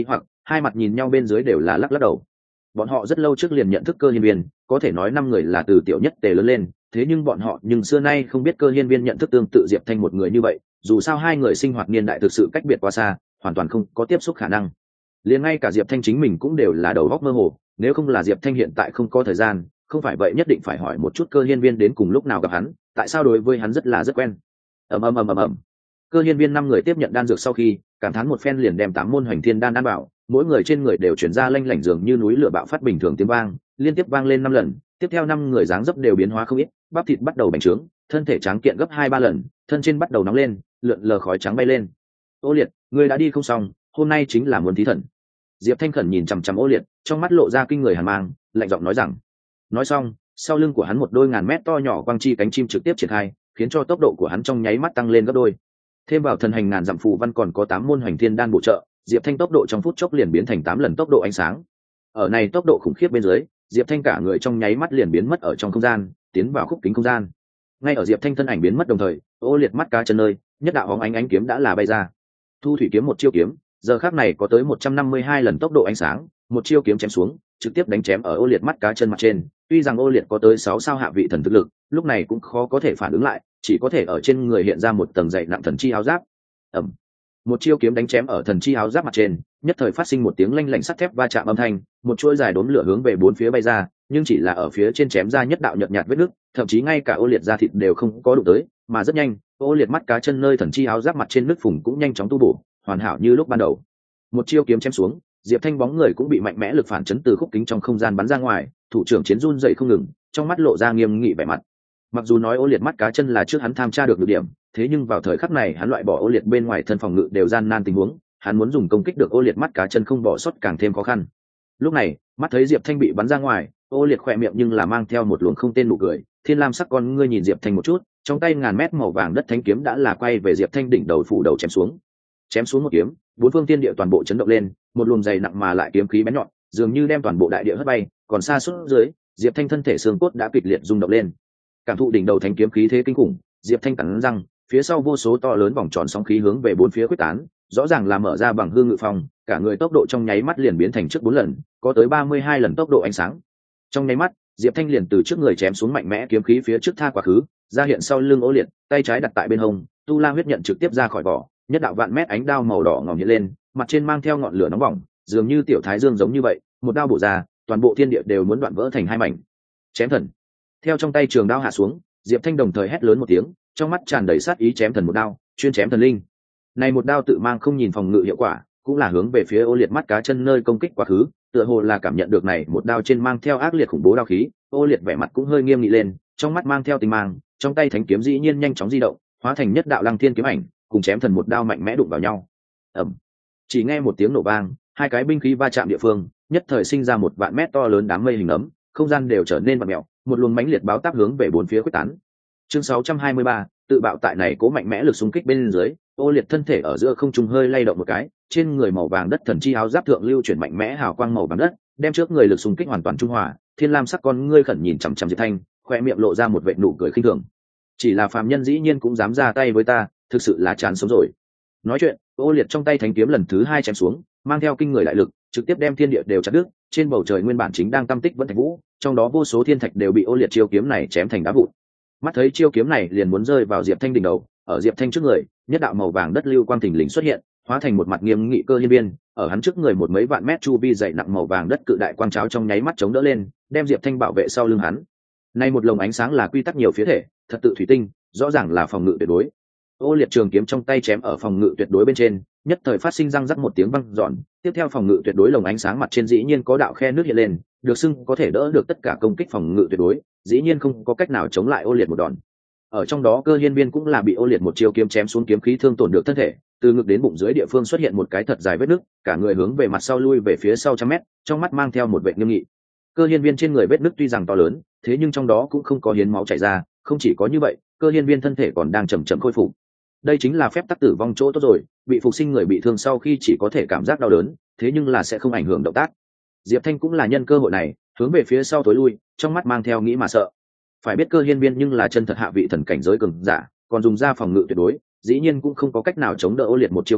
hai mặt nhìn nhau bên dưới đều là lắc lắc đầu. Bọn họ rất lâu trước liền nhận thức Cơ Hiên Viên, có thể nói năm người là từ tiểu nhất tề lớn lên, thế nhưng bọn họ nhưng xưa nay không biết Cơ Hiên Viên nhận thức tương tự Diệp Thanh một người như vậy, dù sao hai người sinh hoạt niên đại thực sự cách biệt quá xa, hoàn toàn không có tiếp xúc khả năng. Liền ngay cả Diệp Thanh chính mình cũng đều là đầu óc mơ hồ, nếu không là Diệp Thanh hiện tại không có thời gian, không phải vậy nhất định phải hỏi một chút Cơ Hiên Viên đến cùng lúc nào gặp hắn, tại sao đối với hắn rất là rất quen. Ầm ầm ầm ầm ầm. Cơ Hiên Viên năm người tiếp nhận đan dược sau khi, cảm thán một phen liền đem tám môn Hoành Thiên đan đan bảo, mỗi người trên người đều chuyển ra lanh lảnh dường như núi lửa bạo phát bình thường tiếng vang, liên tiếp vang lên năm lần, tiếp theo năm người dáng dấp đều biến hóa không ít, bắp thịt bắt đầu bành trướng, thân thể tráng kiện gấp hai ba lần, thân trên bắt đầu nóng lên, lượn lờ khói trắng bay lên. Ô Liệt, ngươi đã đi không xong, hôm nay chính là muốn thí thần. Diệp Thanh khẩn nhìn chằm chằm Ô Liệt, trong mắt lộ ra kinh người hàn mang, lạnh giọng nói rằng. Nói xong, sau lưng của hắn một đôi ngàn mét to nhỏ quang chi cánh chim trực tiếp triển khai, khiến cho tốc độ của hắn trong nháy mắt tăng lên gấp đôi. Thêm vào thần hành ngàn dặm phù văn còn có tám môn Hoành Thiên đan bổ trợ, Diệp Thanh tốc độ trong phút chốc liền biến thành tám lần tốc độ ánh sáng. Ở này tốc độ khủng khiếp bên dưới, Diệp Thanh cả người trong nháy mắt liền biến mất ở trong không gian, tiến vào khúc kính không gian. Ngay ở Diệp Thanh thân ảnh biến mất đồng thời, Ô Liệt mắt cá chân nơi, nhất đạo hóng ánh ánh kiếm đã là bay ra. Thu thủy kiếm một chiêu kiếm, giờ khắc này có tới một trăm năm mươi hai lần tốc độ ánh sáng, một chiêu kiếm chém xuống, trực tiếp đánh chém ở Ô Liệt mắt cá chân mặt trên. Tuy rằng Ô Liệt có tới sáu sao hạ vị thần thực lực, lúc này cũng khó có thể phản ứng lại, chỉ có thể ở trên người hiện ra một tầng dày nặng thần chi áo giáp. Ầm. Một chiêu kiếm đánh chém ở thần chi áo giáp mặt trên, nhất thời phát sinh một tiếng lanh lảnh sắt thép va chạm âm thanh, một chuỗi dài đốm lửa hướng về bốn phía bay ra, nhưng chỉ là ở phía trên chém ra nhất đạo nhợt nhạt vết nứt, thậm chí ngay cả Ô Liệt da thịt đều không có đụng tới, mà rất nhanh, Ô Liệt mắt cá chân nơi thần chi áo giáp mặt trên nứt phùng cũng nhanh chóng tu bổ, hoàn hảo như lúc ban đầu. Một chiêu kiếm chém xuống, Diệp Thanh bóng người cũng bị mạnh mẽ lực phản chấn từ khúc kính trong không gian bắn ra ngoài, thủ trưởng chiến run dậy không ngừng, trong mắt lộ ra nghiêm nghị vẻ mặt. Mặc dù nói Ô Liệt mắt cá chân là trước hắn tham tra được được điểm, thế nhưng vào thời khắc này hắn loại bỏ Ô Liệt bên ngoài thân phòng ngự đều gian nan tình huống, hắn muốn dùng công kích được Ô Liệt mắt cá chân không bỏ sót càng thêm khó khăn. Lúc này, mắt thấy Diệp Thanh bị bắn ra ngoài, Ô Liệt khỏe miệng nhưng là mang theo một luồng không tên nụ cười, thiên lam sắc con ngươi nhìn Diệp Thanh một chút, trong tay ngàn mét màu vàng đất thánh kiếm đã là quay về Diệp Thanh đỉnh đầu phủ đầu chém xuống. Chém xuống một kiếm, bốn phương thiên địa toàn bộ chấn động lên, một luồng dày nặng mà lại kiếm khí bén nhọn, dường như đem toàn bộ đại địa hất bay, còn xa xuống dưới, Diệp Thanh thân thể xương cốt đã kịch liệt rung động lên. Cảm thụ đỉnh đầu thánh kiếm khí thế kinh khủng, Diệp Thanh cắn răng, phía sau vô số to lớn vòng tròn sóng khí hướng về bốn phía quyết tán, rõ ràng là mở ra bằng hương ngự phong, cả người tốc độ trong nháy mắt liền biến thành trước bốn lần, có tới ba mươi hai lần tốc độ ánh sáng. Trong nháy mắt, Diệp Thanh liền từ trước người chém xuống mạnh mẽ kiếm khí phía trước tha quá khứ, ra hiện sau lưng Ô Liệt, tay trái đặt tại bên hông, tu la huyết nhận trực tiếp ra khỏi vỏ, nhất đạo vạn mét ánh đao màu đỏ ngòm hiện lên, mặt trên mang theo ngọn lửa nóng bỏng, dường như tiểu thái dương giống như vậy, một đao bổ ra, toàn bộ thiên địa đều muốn đoạn vỡ thành hai mảnh. Chém thần. Theo trong tay trường đao hạ xuống, Diệp Thanh đồng thời hét lớn một tiếng, trong mắt tràn đầy sát ý chém thần một đao, chuyên chém thần linh. Này một đao tự mang không nhìn phòng ngự hiệu quả, cũng là hướng về phía Ô Liệt mắt cá chân nơi công kích quá khứ, tựa hồ là cảm nhận được này một đao trên mang theo ác liệt khủng bố đao khí, Ô Liệt vẻ mặt cũng hơi nghiêm nghị lên, trong mắt mang theo tình mang, trong tay thánh kiếm dĩ nhiên nhanh chóng di động, hóa thành nhất đạo lăng thiên kiếm ảnh, cùng chém thần một đao mạnh mẽ đụng vào nhau. Ầm. Chỉ nghe một tiếng nổ vang, hai cái binh khí va chạm địa phương, nhất thời sinh ra một vạn mét to lớn đám mây hình ấm, không gian đều trở nên vặn mèo, một luồng mãnh liệt báo táp hướng về bốn phía quyết tán. Chương sáu trăm hai mươi ba, tự bạo tại này cố mạnh mẽ lực xung kích bên dưới, Ô Liệt thân thể ở giữa không trung hơi lay động một cái, trên người màu vàng đất thần chi áo giáp thượng lưu chuyển mạnh mẽ hào quang màu vàng đất, đem trước người lực xung kích hoàn toàn trung hòa. Thiên lam sắc con ngươi khẩn nhìn chằm chằm Diệp Thanh, khoe miệng lộ ra một vệt nụ cười khinh thường. Chỉ là phàm nhân dĩ nhiên cũng dám ra tay với ta, thực sự là chán sống rồi. Nói chuyện, Ô Liệt trong tay thánh kiếm lần thứ hai chém xuống, mang theo kinh người đại lực, trực tiếp đem thiên địa đều chặt đứt. Trên bầu trời nguyên bản chính đang tâm tích vẫn thạch vũ, trong đó vô số thiên thạch đều bị Ô Liệt chiêu kiếm này chém thành đá vụn. Mắt thấy chiêu kiếm này liền muốn rơi vào Diệp Thanh đỉnh đầu, ở Diệp Thanh trước người, nhất đạo màu vàng đất lưu quang thình lình xuất hiện, hóa thành một mặt nghiêm nghị Cơ Hiên Viên, ở hắn trước người một mấy vạn mét chu vi dày nặng màu vàng đất cự đại quang cháo trong nháy mắt chống đỡ lên, đem Diệp Thanh bảo vệ sau lưng hắn. Nay một lồng ánh sáng là quy tắc nhiều phía thể, thật tự thủy tinh, rõ ràng là phòng ngự tuyệt đối. Ô Liệt trường kiếm trong tay chém ở phòng ngự tuyệt đối bên trên, nhất thời phát sinh răng rắc một tiếng vang dọn, tiếp theo phòng ngự tuyệt đối lồng ánh sáng mặt trên dĩ nhiên có đạo khe nước hiện lên, được xưng có thể đỡ được tất cả công kích phòng ngự tuyệt đối, dĩ nhiên không có cách nào chống lại Ô Liệt một đòn. Ở trong đó Cơ Hiên Viên cũng là bị Ô Liệt một chiêu kiếm chém xuống kiếm khí thương tổn được thân thể, từ ngực đến bụng dưới địa phương xuất hiện một cái thật dài vết nứt, cả người hướng về mặt sau lui về phía sau trăm mét, trong mắt mang theo một vẻ nghiêm nghị. Cơ Hiên Viên trên người vết nứt tuy rằng to lớn, thế nhưng trong đó cũng không có hiến máu chảy ra, không chỉ có như vậy, Cơ Hiên Viên thân thể còn đang chậm chậm khôi phục. Đây chính là phép tắc tử vong chỗ tốt rồi, bị phục sinh người bị thương sau khi chỉ có thể cảm giác đau đớn, thế nhưng là sẽ không ảnh hưởng động tác. Diệp Thanh cũng là nhân cơ hội này, hướng về phía sau tối lui, trong mắt mang theo nghĩ mà sợ. Phải biết Cơ Hiên Viên nhưng là chân thật hạ vị thần cảnh giới cường giả, còn dùng ra phòng ngự tuyệt đối, dĩ nhiên cũng không có cách nào chống đỡ Ô Liệt một chiêu kiếm,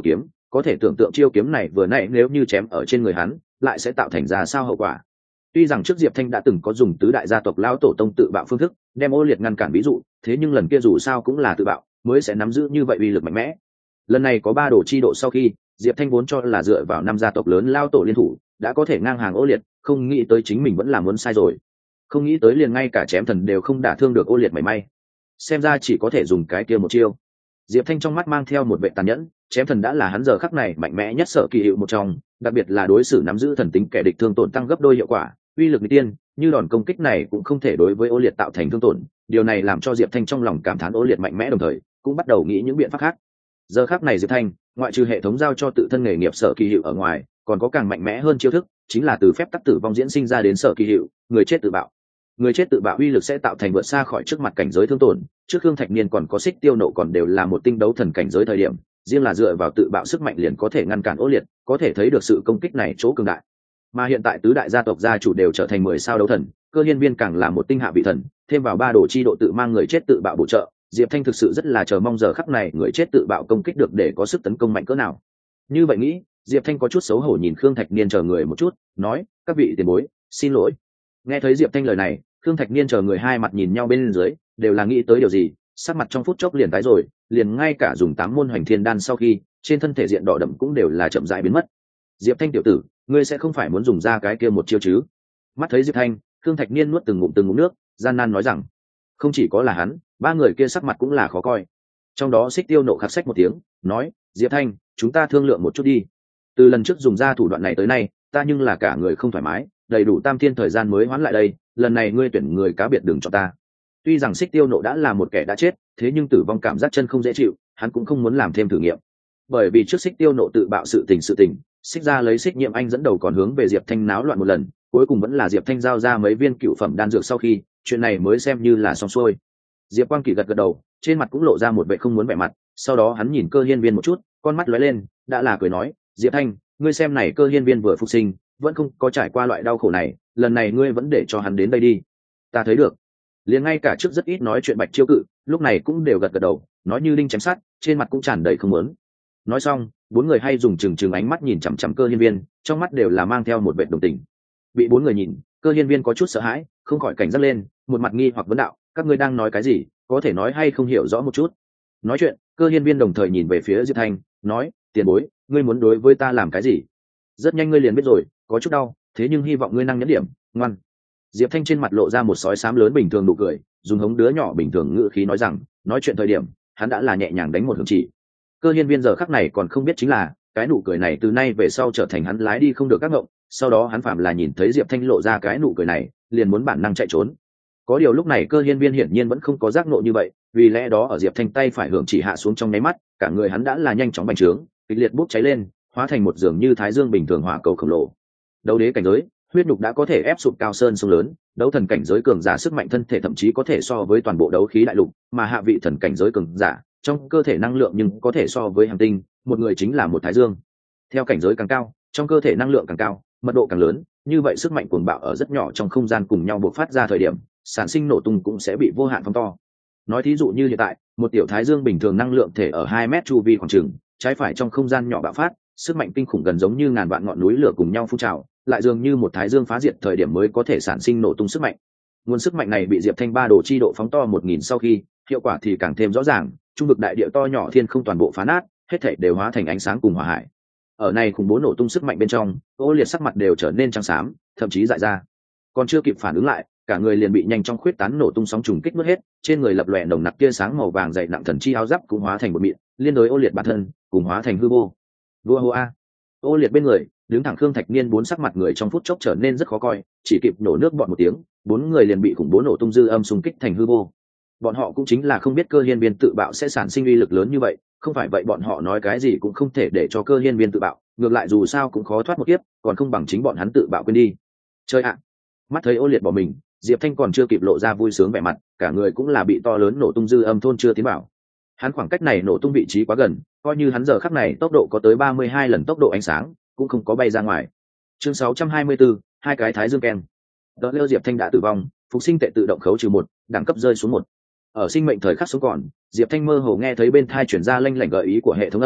có thể tưởng tượng chiêu kiếm này vừa nãy nếu như chém ở trên người hắn lại sẽ tạo thành ra sao hậu quả. Tuy rằng trước Diệp Thanh đã từng có dùng tứ đại gia tộc lão tổ tông tự bạo phương thức đem Ô Liệt ngăn cản ví dụ, thế nhưng lần kia dù sao cũng là tự bạo mới sẽ nắm giữ như vậy uy lực mạnh mẽ. Lần này có ba đồ chi độ sau khi Diệp Thanh vốn cho là dựa vào năm gia tộc lớn lao tổ liên thủ đã có thể ngang hàng Ô Liệt, không nghĩ tới chính mình vẫn là muốn sai rồi. Không nghĩ tới liền ngay cả chém thần đều không đả thương được Ô Liệt mảy may. Xem ra chỉ có thể dùng cái kia một chiêu. Diệp Thanh trong mắt mang theo một vẻ tàn nhẫn, chém thần đã là hắn giờ khắc này mạnh mẽ nhất sở kỳ hiệu một trong, đặc biệt là đối xử nắm giữ thần tính kẻ địch thương tổn tăng gấp đôi hiệu quả, uy lực nghịch tiên, như đòn công kích này cũng không thể đối với Ô Liệt tạo thành thương tổn, điều này làm cho Diệp Thanh trong lòng cảm thán Ô Liệt mạnh mẽ, đồng thời cũng bắt đầu nghĩ những biện pháp khác. Giờ khắc này Diệp Thanh, ngoại trừ hệ thống giao cho tự thân nghề nghiệp sở kỳ hiệu ở ngoài, còn có càng mạnh mẽ hơn chiêu thức, chính là từ phép tắc tử vong diễn sinh ra đến sở kỳ hiệu, người chết tự bạo. Người chết tự bạo uy lực sẽ tạo thành vượt xa khỏi trước mặt cảnh giới thương tổn, trước Khương Thạch Niên còn có Xích Tiêu Nộ còn đều là một tinh đấu thần cảnh giới thời điểm, riêng là dựa vào tự bạo sức mạnh liền có thể ngăn cản Ô Liệt, có thể thấy được sự công kích này chỗ cường đại. Mà hiện tại tứ đại gia tộc gia chủ đều trở thành mười sao đấu thần, Cơ Hiên Viên càng là một tinh hạ vị thần, thêm vào ba đồ chi độ tự mang người chết tự bạo bổ trợ, Diệp Thanh thực sự rất là chờ mong giờ khắc này người chết tự bạo công kích được để có sức tấn công mạnh cỡ nào. Như vậy nghĩ, Diệp Thanh có chút xấu hổ nhìn Khương Thạch Niên chờ người một chút, nói: "Các vị tiền bối, xin lỗi." Nghe thấy Diệp Thanh lời này, Khương Thạch Niên chờ người hai mặt nhìn nhau bên dưới, đều là nghĩ tới điều gì, sắc mặt trong phút chốc liền tái rồi, liền ngay cả dùng tám môn Hoành Thiên đan sau khi, trên thân thể diện đỏ đậm cũng đều là chậm rãi biến mất. Diệp Thanh tiểu tử, ngươi sẽ không phải muốn dùng ra cái kia một chiêu chứ? Mắt thấy Diệp Thanh, Khương Thạch Niên nuốt từng ngụm từng ngụm nước, gian nan nói rằng, không chỉ có là hắn, ba người kia sắc mặt cũng là khó coi. Trong đó Xích Tiêu Nộ khắc sách một tiếng, nói: "Diệp Thanh, chúng ta thương lượng một chút đi. Từ lần trước dùng ra thủ đoạn này tới nay, ta nhưng là cả người không thoải mái, đầy đủ tam thiên thời gian mới hoán lại đây, lần này ngươi tuyển người cá biệt đừng cho ta." Tuy rằng Xích Tiêu Nộ đã là một kẻ đã chết, thế nhưng tử vong cảm giác chân không dễ chịu, hắn cũng không muốn làm thêm thử nghiệm. Bởi vì trước Xích Tiêu Nộ tự bạo sự tình sự tình, Xích ra lấy Xích Nhiệm Anh dẫn đầu còn hướng về Diệp Thanh náo loạn một lần, cuối cùng vẫn là Diệp Thanh giao ra mấy viên cựu phẩm đan dược sau khi, chuyện này mới xem như là xong xuôi. Diệp Quang Kỳ gật gật đầu, trên mặt cũng lộ ra một vẻ không muốn vẻ mặt, sau đó hắn nhìn Cơ Hiên Viên một chút, con mắt lóe lên, đã là cười nói: "Diệp Thanh, ngươi xem này Cơ Hiên Viên vừa phục sinh, vẫn không có trải qua loại đau khổ này, lần này ngươi vẫn để cho hắn đến đây đi." Ta thấy được. Liền ngay cả trước rất ít nói chuyện Bạch Chiêu Cự, lúc này cũng đều gật gật đầu, nói như đinh chém sắt, trên mặt cũng tràn đầy không muốn. Nói xong, bốn người hay dùng chừng chừng ánh mắt nhìn chằm chằm Cơ Hiên Viên, trong mắt đều là mang theo một vẻ đồng tình. Bị bốn người nhìn, Cơ Hiên Viên có chút sợ hãi, không khỏi cảnh giác lên, một mặt nghi hoặc vấn đạo: "Các ngươi đang nói cái gì, có thể nói hay không hiểu rõ một chút?" Nói chuyện, Cơ Hiên Viên đồng thời nhìn về phía Diệp Thanh, nói: "Tiền bối, ngươi muốn đối với ta làm cái gì? Rất nhanh ngươi liền biết rồi, có chút đau, thế nhưng hy vọng ngươi năng nhẫn điểm, ngoan." Diệp Thanh trên mặt lộ ra một sói xám lớn bình thường nụ cười, dùng hống đứa nhỏ bình thường ngữ khí nói rằng, nói chuyện thời điểm, hắn đã là nhẹ nhàng đánh một hướng chỉ. Cơ Hiên Viên giờ khắc này còn không biết chính là, cái nụ cười này từ nay về sau trở thành hắn lái đi không được các ngộng, sau đó hắn phạm là nhìn thấy Diệp Thanh lộ ra cái nụ cười này, liền muốn bản năng chạy trốn. Có điều lúc này Cơ Hiên Viên hiển nhiên vẫn không có giác nộ như vậy, vì lẽ đó ở Diệp Thanh tay phải hưởng chỉ hạ xuống trong nháy mắt, cả người hắn đã là nhanh chóng bành trướng, kịch liệt bốc cháy lên, hóa thành một dường như thái dương bình thường hỏa cầu khổng lồ. Đấu đế cảnh giới, huyết nhục đã có thể ép sụp cao sơn sông lớn, đấu thần cảnh giới cường giả sức mạnh thân thể thậm chí có thể so với toàn bộ đấu khí đại lục, mà hạ vị thần cảnh giới cường giả, trong cơ thể năng lượng nhưng có thể so với hành tinh, một người chính là một thái dương. Theo cảnh giới càng cao, trong cơ thể năng lượng càng cao, mật độ càng lớn, như vậy sức mạnh cuồng bạo ở rất nhỏ trong không gian cùng nhau bộc phát ra thời điểm, sản sinh nổ tung cũng sẽ bị vô hạn phóng to. Nói thí dụ như hiện tại, một tiểu thái dương bình thường năng lượng thể ở hai mét chu vi khoảng chừng, trái phải trong không gian nhỏ bạo phát, sức mạnh kinh khủng gần giống như ngàn vạn ngọn núi lửa cùng nhau phun trào, lại dường như một thái dương phá diệt thời điểm mới có thể sản sinh nổ tung sức mạnh. Nguồn sức mạnh này bị Diệp Thanh ba đồ chi độ phóng to một nghìn sau khi, hiệu quả thì càng thêm rõ ràng, trung vực đại địa to nhỏ thiên không toàn bộ phá nát, hết thảy đều hóa thành ánh sáng cùng hỏa hải. Ở này khủng bố nổ tung sức mạnh bên trong, Ô Liệt sắc mặt đều trở nên trắng xám, thậm chí dại ra. Còn chưa kịp phản ứng lại, cả người liền bị nhanh chóng khuyết tán nổ tung sóng trùng kích nuốt hết, trên người lập lòe nồng nặc tia sáng màu vàng dày nặng thần chi áo giáp cũng hóa thành một mịn, liên đối Ô Liệt bản thân, cùng hóa thành hư vô. Vua Hô A. Ô Liệt bên người, đứng thẳng Khương Thạch Niên bốn sắc mặt người trong phút chốc trở nên rất khó coi, chỉ kịp nổ nước bọt một tiếng, bốn người liền bị khủng bố nổ tung dư âm xung kích thành hư vô. Bọn họ cũng chính là không biết Cơ Hiên Viên tự bạo sẽ sản sinh uy lực lớn như vậy, không phải vậy bọn họ nói cái gì cũng không thể để cho Cơ Hiên Viên tự bạo, ngược lại dù sao cũng khó thoát một kiếp, còn không bằng chính bọn hắn tự bạo quên đi. Chơi ạ. Mắt thấy Ô Liệt bỏ mình, Diệp Thanh còn chưa kịp lộ ra vui sướng vẻ mặt, cả người cũng là bị to lớn nổ tung dư âm thôn chưa tiến vào. Hắn khoảng cách này nổ tung vị trí quá gần, coi như hắn giờ khắc này tốc độ có tới ba mươi hai lần tốc độ ánh sáng, cũng không có bay ra ngoài. Chương sáu trăm hai mươi tư, hai cái thái dương ken. Đỡ Lêu Diệp Thanh đã tử vong, phục sinh tệ tự động khấu trừ một, đẳng cấp rơi xuống một. Ở sinh mệnh thời khắc sống còn, Diệp Thanh mơ hồ nghe thấy bên tai truyền ra lanh lảnh gợi ý của hệ thống âm,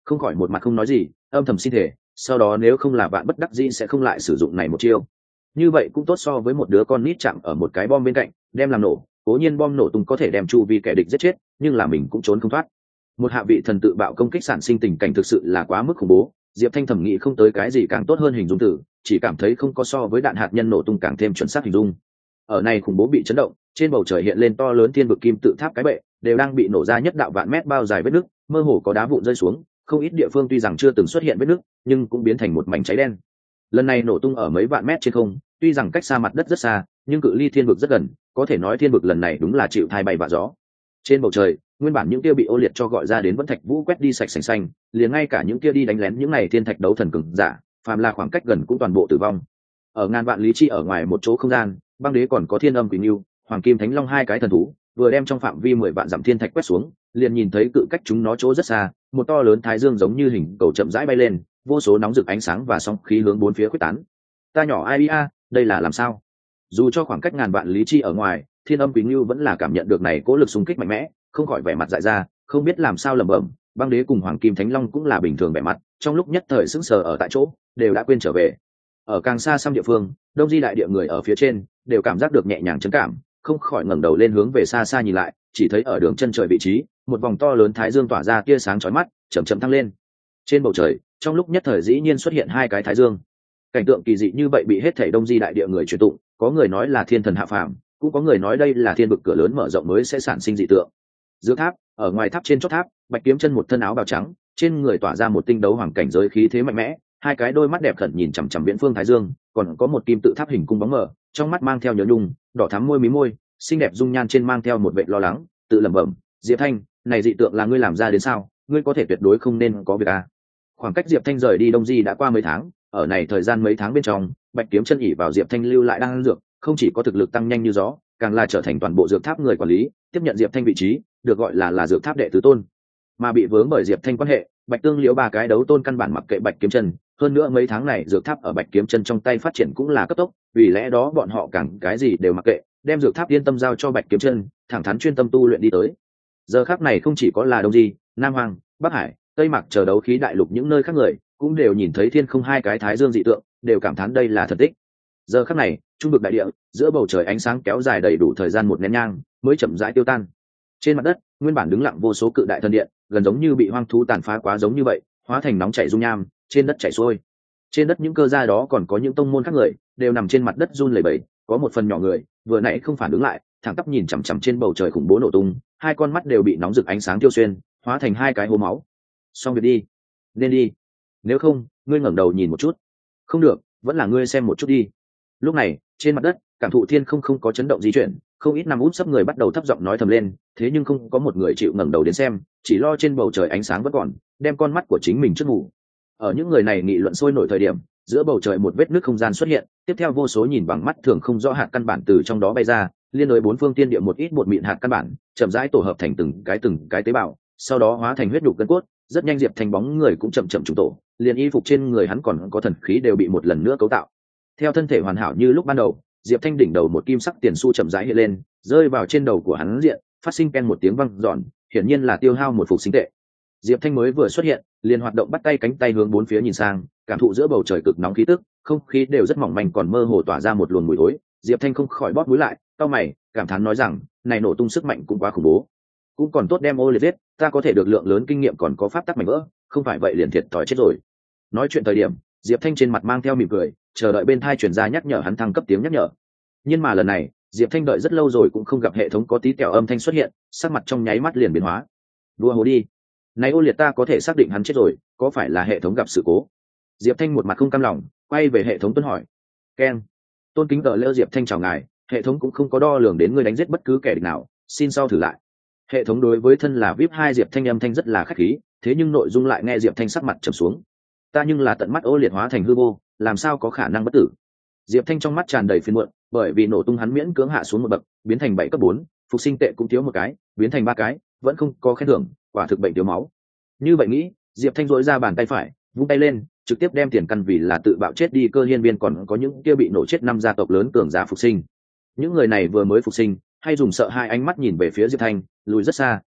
không khỏi một mặt không nói gì, âm thầm xin thể sau đó nếu không là vạn bất đắc dĩ sẽ không lại sử dụng này một chiêu. Như vậy cũng tốt so với một đứa con nít chạm ở một cái bom bên cạnh đem làm nổ, cố nhiên bom nổ tung có thể đem chu vi kẻ địch giết chết, nhưng là mình cũng trốn không thoát. Một hạ vị thần tự bạo công kích sản sinh tình cảnh thực sự là quá mức khủng bố, Diệp Thanh thẩm nghĩ không tới cái gì càng tốt hơn hình dung từ, chỉ cảm thấy không có so với đạn hạt nhân nổ tung càng thêm chuẩn xác hình dung. Ở này khủng bố bị chấn động, trên bầu trời hiện lên to lớn thiên vực kim tự tháp cái bệ, đều đang bị nổ ra nhất đạo vạn mét bao dài vết nứt, mơ hồ có đá vụn rơi xuống, không ít địa phương tuy rằng chưa từng xuất hiện vết nứt, nhưng cũng biến thành một mảnh cháy đen. Lần này nổ tung ở mấy vạn mét trên không, tuy rằng cách xa mặt đất rất xa, nhưng cự ly thiên vực rất gần, có thể nói thiên vực lần này đúng là chịu thai bay vạ gió. Trên bầu trời, nguyên bản những kia bị ô liệt cho gọi ra đến vẫn thạch vũ quét đi sạch sành xanh, liền ngay cả những kia đi đánh lén những này thiên thạch đấu thần cường giả, phàm là khoảng cách gần cũng toàn bộ tử vong. Ở ngàn vạn lý chi ở ngoài một chỗ không gian, băng đế còn có thiên âm quỷ lưu, hoàng kim thánh long hai cái thần thú, vừa đem trong phạm vi mười vạn dặm thiên thạch quét xuống, liền nhìn thấy cự cách chúng nó chỗ rất xa, một to lớn thái dương giống như hình cầu chậm rãi bay lên, vô số nóng rực ánh sáng và sóng khí hướng bốn phía khuếch tán. Ta nhỏ ai a, đây là làm sao? Dù cho khoảng cách ngàn vạn lý chi ở ngoài, thiên âm quỷ lưu vẫn là cảm nhận được này cố lực xung kích mạnh mẽ, không khỏi vẻ mặt dại ra, không biết làm sao lẩm bẩm. Băng đế cùng hoàng kim thánh long cũng là bình thường vẻ mặt, trong lúc nhất thời sững sờ ở tại chỗ, đều đã quên trở về. Ở càng xa xăm địa phương, đông di đại địa người ở phía trên đều cảm giác được nhẹ nhàng chấn cảm, không khỏi ngẩng đầu lên hướng về xa xa nhìn lại, chỉ thấy ở đường chân trời vị trí, một vòng to lớn thái dương tỏa ra tia sáng chói mắt, chậm chậm thăng lên. Trên bầu trời, trong lúc nhất thời dĩ nhiên xuất hiện hai cái thái dương. Cảnh tượng kỳ dị như vậy bị hết thảy đông di đại địa người truyền tụng, có người nói là thiên thần hạ phàm, cũng có người nói đây là thiên vực cửa lớn mở rộng mới sẽ sản sinh dị tượng. Giữa tháp, ở ngoài tháp trên chót tháp, Bạch Kiếm Chân một thân áo bào trắng, trên người tỏa ra một tinh đấu hoàng cảnh giới khí thế mạnh mẽ, hai cái đôi mắt đẹp khẩn nhìn chằm chằm viễn phương thái dương, còn có một kim tự tháp hình cung bóng mờ, trong mắt mang theo nhớ nhung, đỏ thắm môi mí môi, xinh đẹp dung nhan trên mang theo một vẻ lo lắng, tự lẩm bẩm, Diệp Thanh, này dị tượng là ngươi làm ra đến sao? Ngươi có thể tuyệt đối không nên có việc à? Khoảng cách Diệp Thanh rời đi Đông Di đã qua mấy tháng, ở này thời gian mấy tháng bên trong, Bạch Kiếm Chân ỷ vào Diệp Thanh lưu lại đang ăn dược, không chỉ có thực lực tăng nhanh như gió, càng là trở thành toàn bộ dược tháp người quản lý, tiếp nhận Diệp Thanh vị trí, được gọi là là dược tháp đệ tứ tôn. Mà bị vướng bởi Diệp Thanh quan hệ, Bạch Tương Liễu ba cái đấu tôn căn bản mặc kệ Bạch Kiếm Chân, hơn nữa mấy tháng này dược tháp ở Bạch Kiếm Chân trong tay phát triển cũng là cấp tốc, vì lẽ đó bọn họ càng cái gì đều mặc kệ, đem dược tháp yên tâm giao cho Bạch Kiếm Chân, thẳng thắn chuyên tâm tu luyện đi tới. Giờ khắc này không chỉ có là Đông Di, Nam Hoàng, Bắc Hải, Tây Mạc chờ đấu khí đại lục những nơi khác người, cũng đều nhìn thấy thiên không hai cái thái dương dị tượng, đều cảm thán đây là thần tích. Giờ khắc này, trung vực đại địa, giữa bầu trời ánh sáng kéo dài đầy đủ thời gian một nén nhang, mới chậm rãi tiêu tan. Trên mặt đất, nguyên bản đứng lặng vô số cự đại thần điện, gần giống như bị hoang thú tàn phá quá giống như vậy, hóa thành nóng chảy dung nham, trên đất chảy xuôi. Trên đất những cơ gia đó còn có những tông môn khác người, đều nằm trên mặt đất run lẩy bẩy, có một phần nhỏ người, vừa nãy không phản ứng lại, thẳng tắp nhìn chằm chằm trên bầu trời khủng bố nổ tung, hai con mắt đều bị nóng rực ánh sáng tiêu xuyên, hóa thành hai cái hố máu. Xong việc đi, nên đi. Nếu không, ngươi ngẩng đầu nhìn một chút. Không được, vẫn là ngươi xem một chút đi. Lúc này, trên mặt đất, cảm thụ thiên không không có chấn động di chuyển, không ít nằm út sấp người bắt đầu thấp giọng nói thầm lên, thế nhưng không có một người chịu ngẩng đầu đến xem, chỉ lo trên bầu trời ánh sáng vẫn còn, đem con mắt của chính mình trước ngủ. Ở những người này nghị luận sôi nổi thời điểm, giữa bầu trời một vết nứt không gian xuất hiện, tiếp theo vô số nhìn bằng mắt thường không rõ hạt căn bản từ trong đó bay ra, liên đối bốn phương tiên địa một ít một mịn hạt căn bản, chậm rãi tổ hợp thành từng cái từng cái tế bào, sau đó hóa thành huyết nhục gân cốt, rất nhanh Diệp Thanh bóng người cũng chậm chậm trùng tổ, liền y phục trên người hắn còn có thần khí đều bị một lần nữa cấu tạo. Theo thân thể hoàn hảo như lúc ban đầu, Diệp Thanh đỉnh đầu một kim sắc tiền xu chậm rãi hiện lên, rơi vào trên đầu của hắn diện, phát sinh ken một tiếng vang dọn, hiển nhiên là tiêu hao một phục sinh tệ. Diệp Thanh mới vừa xuất hiện, liền hoạt động bắt tay cánh tay hướng bốn phía nhìn sang, cảm thụ giữa bầu trời cực nóng khí tức, không khí đều rất mỏng manh còn mơ hồ tỏa ra một luồng mùi thối. Diệp Thanh không khỏi bóp mũi lại, cau mày, cảm thán nói rằng, này nổ tung sức mạnh cũng quá khủng bố. Cũng còn tốt đem ô liệt giết, ta có thể được lượng lớn kinh nghiệm còn có pháp tắc mảnh vỡ, không phải vậy liền thiệt thòi chết rồi. Nói chuyện thời điểm, Diệp Thanh trên mặt mang theo mỉm cười, chờ đợi bên thai truyền ra nhắc nhở hắn thăng cấp tiếng nhắc nhở. Nhưng mà lần này, Diệp Thanh đợi rất lâu rồi cũng không gặp hệ thống có tí kẹo âm thanh xuất hiện, sắc mặt trong nháy mắt liền biến hóa. Đùa hồ đi, này ô liệt ta có thể xác định hắn chết rồi, có phải là hệ thống gặp sự cố? Diệp Thanh một mặt không cam lòng, quay về hệ thống tuân hỏi. Ken, tôn kính tờ lỡ Diệp Thanh chào ngài, hệ thống cũng không có đo lường đến ngươi đánh giết bất cứ kẻ địch nào, xin sau thử lại. Hệ thống đối với thân là vê i pê hai Diệp Thanh âm thanh rất là khách khí, thế nhưng nội dung lại nghe Diệp Thanh sắc mặt trầm xuống. Ta nhưng là tận mắt ô liệt hóa thành hư vô, làm sao có khả năng bất tử? Diệp Thanh trong mắt tràn đầy phiền muộn, bởi vì nổ tung hắn miễn cưỡng hạ xuống một bậc, biến thành bảy cấp bốn, phục sinh tệ cũng thiếu một cái, biến thành ba cái, vẫn không có khen thưởng, quả thực bệnh thiếu máu. Như vậy nghĩ, Diệp Thanh rỗi ra bàn tay phải, vung tay lên, trực tiếp đem tiền căn vì là tự bạo chết đi cơ hiên viên còn có những kia bị nổ chết năm gia tộc lớn cường giá phục sinh. Những người này vừa mới phục sinh, hay dùng sợ hai ánh mắt nhìn về phía Diệp Thanh, lùi rất xa,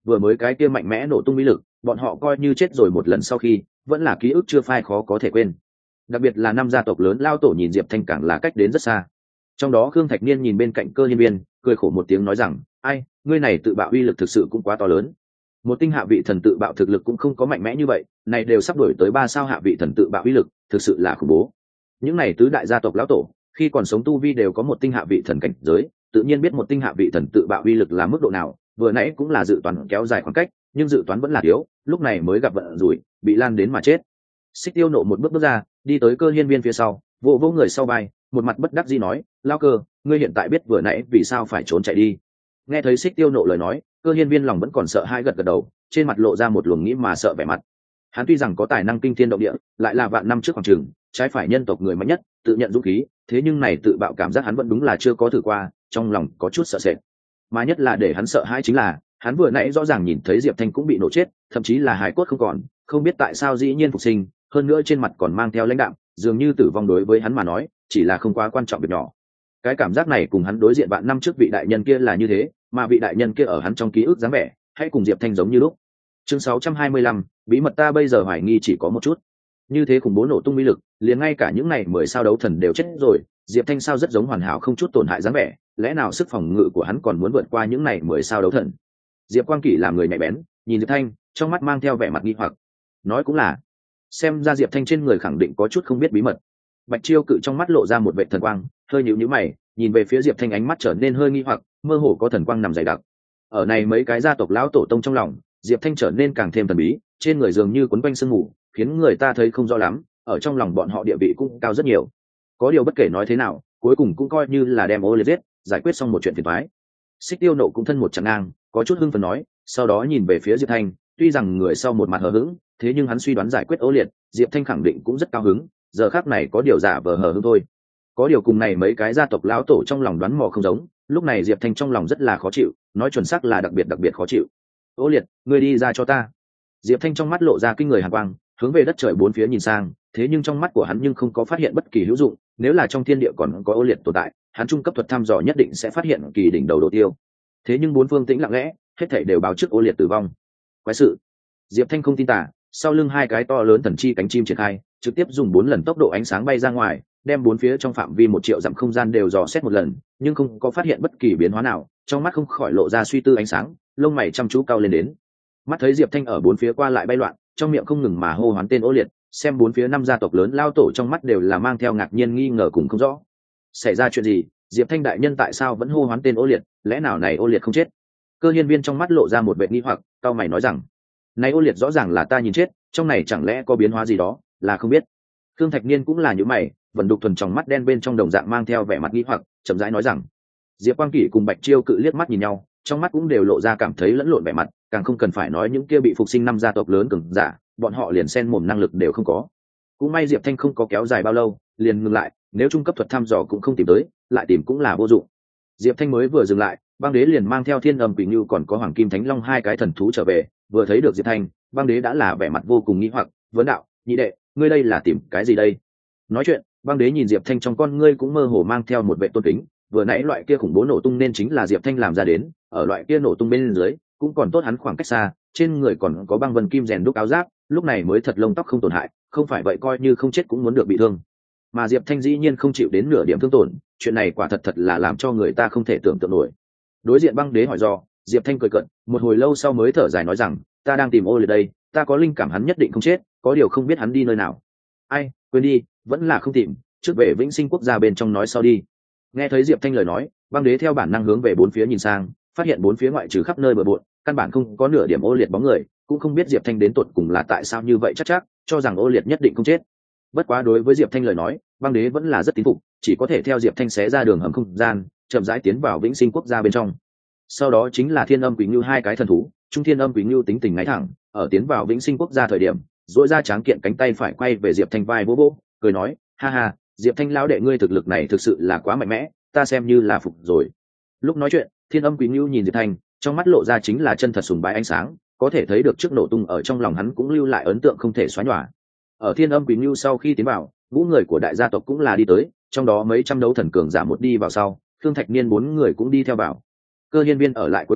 vừa mới cái kia mạnh mẽ nổ tung uy lực, bọn họ coi như chết rồi một lần sau khi vẫn là ký ức chưa phai khó có thể quên. Đặc biệt là năm gia tộc lớn lao tổ nhìn Diệp Thanh càng là cách đến rất xa. Trong đó Khương Thạch Niên nhìn bên cạnh Cơ Hiên Viên, cười khổ một tiếng nói rằng, ai, ngươi này tự bạo uy lực thực sự cũng quá to lớn. Một tinh hạ vị thần tự bạo thực lực cũng không có mạnh mẽ như vậy, này đều sắp đổi tới ba sao hạ vị thần tự bạo uy lực, thực sự là khủng bố. Những này tứ đại gia tộc lão tổ, khi còn sống tu vi đều có một tinh hạ vị thần cảnh giới, tự nhiên biết một tinh hạ vị thần tự bạo uy lực là mức độ nào, vừa nãy cũng là dự toán kéo dài khoảng cách, nhưng dự toán vẫn là thiếu, lúc này mới gặp vận rủi, bị lan đến mà chết. Xích Tiêu nộ một bước bước ra, đi tới Cơ Hiên Viên phía sau, vỗ vỗ người sau vai, một mặt bất đắc dĩ nói, lao Cơ, ngươi hiện tại biết vừa nãy vì sao phải trốn chạy đi. Nghe thấy Xích Tiêu nộ lời nói, Cơ Hiên Viên lòng vẫn còn sợ hãi, gật gật đầu, trên mặt lộ ra một luồng nghĩ mà sợ vẻ mặt. Hắn tuy rằng có tài năng kinh thiên động địa, lại là vạn năm trước khoảng trường, trái phải nhân tộc người mạnh nhất, tự nhận dũng khí, thế nhưng này tự bạo cảm giác hắn vẫn đúng là chưa có thử qua, trong lòng có chút sợ sệt. Mà nhất là để hắn sợ hãi chính là, hắn vừa nãy rõ ràng nhìn thấy Diệp Thanh cũng bị nổ chết, thậm chí là hài cốt không còn, không biết tại sao dĩ nhiên phục sinh, hơn nữa trên mặt còn mang theo lãnh đạm, dường như tử vong đối với hắn mà nói chỉ là không quá quan trọng việc nhỏ. Cái cảm giác này cùng hắn đối diện vạn năm trước vị đại nhân kia là như thế, mà vị đại nhân kia ở hắn trong ký ức dáng vẻ hay cùng Diệp Thanh giống như lúc. Chương sáu trăm hai mươi lăm, bí mật ta bây giờ hoài nghi chỉ có một chút. Như thế khủng bố nổ tung uy lực, liền ngay cả những này mười sao đấu thần đều chết rồi, Diệp Thanh sao rất giống hoàn hảo không chút tổn hại dáng vẻ, lẽ nào sức phòng ngự của hắn còn muốn vượt qua những này mười sao đấu thần? Diệp Quang Kỷ làm người nhạy bén, nhìn Diệp Thanh, trong mắt mang theo vẻ mặt nghi hoặc. Nói cũng là, xem ra Diệp Thanh trên người khẳng định có chút không biết bí mật. Bạch Chiêu Cự trong mắt lộ ra một vẻ thần quang, hơi nhíu nhíu mày, nhìn về phía Diệp Thanh, ánh mắt trở nên hơi nghi hoặc, mơ hồ có thần quang nằm dày đặc. Ở này mấy cái gia tộc lão tổ tông trong lòng, Diệp Thanh trở nên càng thêm thần bí, trên người dường như quấn quanh sương mù, khiến người ta thấy không rõ lắm, ở trong lòng bọn họ địa vị cũng cao rất nhiều. Có điều bất kể nói thế nào, cuối cùng cũng coi như là đem ô liệt giết, giải quyết xong một chuyện phiền toái. Xích Tiêu nộ cũng thân một trận ngang, có chút hưng phấn nói, sau đó nhìn về phía Diệp Thanh, tuy rằng người sau một mặt hờ hững, thế nhưng hắn suy đoán giải quyết ô liệt, Diệp Thanh khẳng định cũng rất cao hứng, giờ khắc này có điều giả vờ hờ hững thôi. Có điều cùng này mấy cái gia tộc lão tổ trong lòng đoán mò không giống, lúc này Diệp Thanh trong lòng rất là khó chịu, nói chuẩn xác là đặc biệt đặc biệt khó chịu. Ô liệt, ngươi đi ra cho ta. Diệp Thanh trong mắt lộ ra kinh người hàn quang, hướng về đất trời bốn phía nhìn sang, thế nhưng trong mắt của hắn nhưng không có phát hiện bất kỳ hữu dụng, nếu là trong thiên địa còn có ô liệt tồn tại, hắn trung cấp thuật thăm dò nhất định sẽ phát hiện kỳ đỉnh đầu đồ tiêu. Thế nhưng bốn phương tĩnh lặng lẽ, hết thảy đều báo trước ô liệt tử vong. Quái sự. Diệp Thanh không tin tả, sau lưng hai cái to lớn thần chi cánh chim triển khai, trực tiếp dùng bốn lần tốc độ ánh sáng bay ra ngoài, đem bốn phía trong phạm vi một triệu dặm không gian đều dò xét một lần, nhưng không có phát hiện bất kỳ biến hóa nào, trong mắt không khỏi lộ ra suy tư ánh sáng, lông mày chăm chú cao lên đến. Mắt thấy Diệp Thanh ở bốn phía qua lại bay loạn, trong miệng không ngừng mà hô hoán tên ô liệt, xem bốn phía năm gia tộc lớn lao tổ trong mắt đều là mang theo ngạc nhiên nghi ngờ cùng không rõ. Xảy ra chuyện gì? Diệp Thanh đại nhân tại sao vẫn hô hoán tên ô liệt, lẽ nào này ô liệt không chết? Cơ Hiên Viên trong mắt lộ ra một vẻ nghi hoặc, cao mày nói rằng, này ô liệt rõ ràng là ta nhìn chết, trong này chẳng lẽ có biến hóa gì đó, là không biết. Khương Thạch Niên cũng là như mày, vẫn đục thuần trong mắt đen bên trong đồng dạng mang theo vẻ mặt nghi hoặc, chậm rãi nói rằng, Diệp Quang Kỷ cùng Bạch Chiêu Cự liếc mắt nhìn nhau, trong mắt cũng đều lộ ra cảm thấy lẫn lộn vẻ mặt, càng không cần phải nói những kia bị phục sinh năm gia tộc lớn cường giả, bọn họ liền xen mồm năng lực đều không có. Cũng may Diệp Thanh không có kéo dài bao lâu, liền ngừng lại, nếu trung cấp thuật thăm dò cũng không tìm tới, lại tìm cũng là vô dụng. Diệp Thanh mới vừa dừng lại, Băng Đế liền mang theo Thiên Âm Quỷ Ngưu còn có Hoàng Kim Thánh Long hai cái thần thú trở về, vừa thấy được Diệp Thanh, Băng Đế đã là vẻ mặt vô cùng nghi hoặc, vấn đạo, nhị đệ, ngươi đây là tìm cái gì đây? Nói chuyện, Băng Đế nhìn Diệp Thanh trong con ngươi cũng mơ hồ mang theo một vẻ tôn kính, vừa nãy loại kia khủng bố nổ tung nên chính là Diệp Thanh làm ra đến, ở loại kia nổ tung bên dưới, cũng còn tốt hắn khoảng cách xa, trên người còn có băng vân kim rèn đúc áo giáp, lúc này mới thật lông tóc không tổn hại, không phải vậy coi như không chết cũng muốn được bị thương. Mà Diệp Thanh dĩ nhiên không chịu đến nửa điểm thương tổn, chuyện này quả thật thật là làm cho người ta không thể tưởng tượng nổi. Đối diện Băng Đế hỏi do, Diệp Thanh cười cợt, một hồi lâu sau mới thở dài nói rằng, ta đang tìm ô liệt đây, ta có linh cảm hắn nhất định không chết, có điều không biết hắn đi nơi nào. Ai, quên đi, vẫn là không tìm, trước về Vĩnh Sinh quốc gia bên trong nói sau đi. Nghe thấy Diệp Thanh lời nói, Băng Đế theo bản năng hướng về bốn phía nhìn sang, phát hiện bốn phía ngoại trừ khắp nơi bừa bộn, căn bản không có nửa điểm ô liệt bóng người, cũng không biết Diệp Thanh đến tột cùng là tại sao như vậy chắc chắc, cho rằng ô liệt nhất định không chết. Bất quá đối với Diệp Thanh lời nói, Băng Đế vẫn là rất tín phục, chỉ có thể theo Diệp Thanh xé ra đường hầm không gian, chậm rãi tiến vào Vĩnh Sinh quốc gia bên trong. Sau đó chính là Thiên Âm Quỷ Ngưu hai cái thần thú, Trung Thiên Âm Quỷ Ngưu tính tình ngay thẳng, ở tiến vào Vĩnh Sinh quốc gia thời điểm, duỗi ra tráng kiện cánh tay phải quay về Diệp Thanh vai vỗ vỗ, cười nói, ha ha, Diệp Thanh lão đệ ngươi thực lực này thực sự là quá mạnh mẽ, ta xem như là phục rồi. Lúc nói chuyện, Thiên Âm Quỷ Ngưu nhìn Diệp Thanh, trong mắt lộ ra chính là chân thật sùng bái ánh sáng, có thể thấy được trước nổ tung ở trong lòng hắn cũng lưu lại ấn tượng không thể xóa nhòa. Ở Thiên Âm Quỷ Ngưu sau khi tiến vào, ngũ người của đại gia tộc cũng là đi tới, trong đó mấy trăm đấu thần cường giả một đi vào sau, Khương Thạch Niên bốn người cũng đi theo vào. Cơ Hiên Viên ở lại cuối cùng,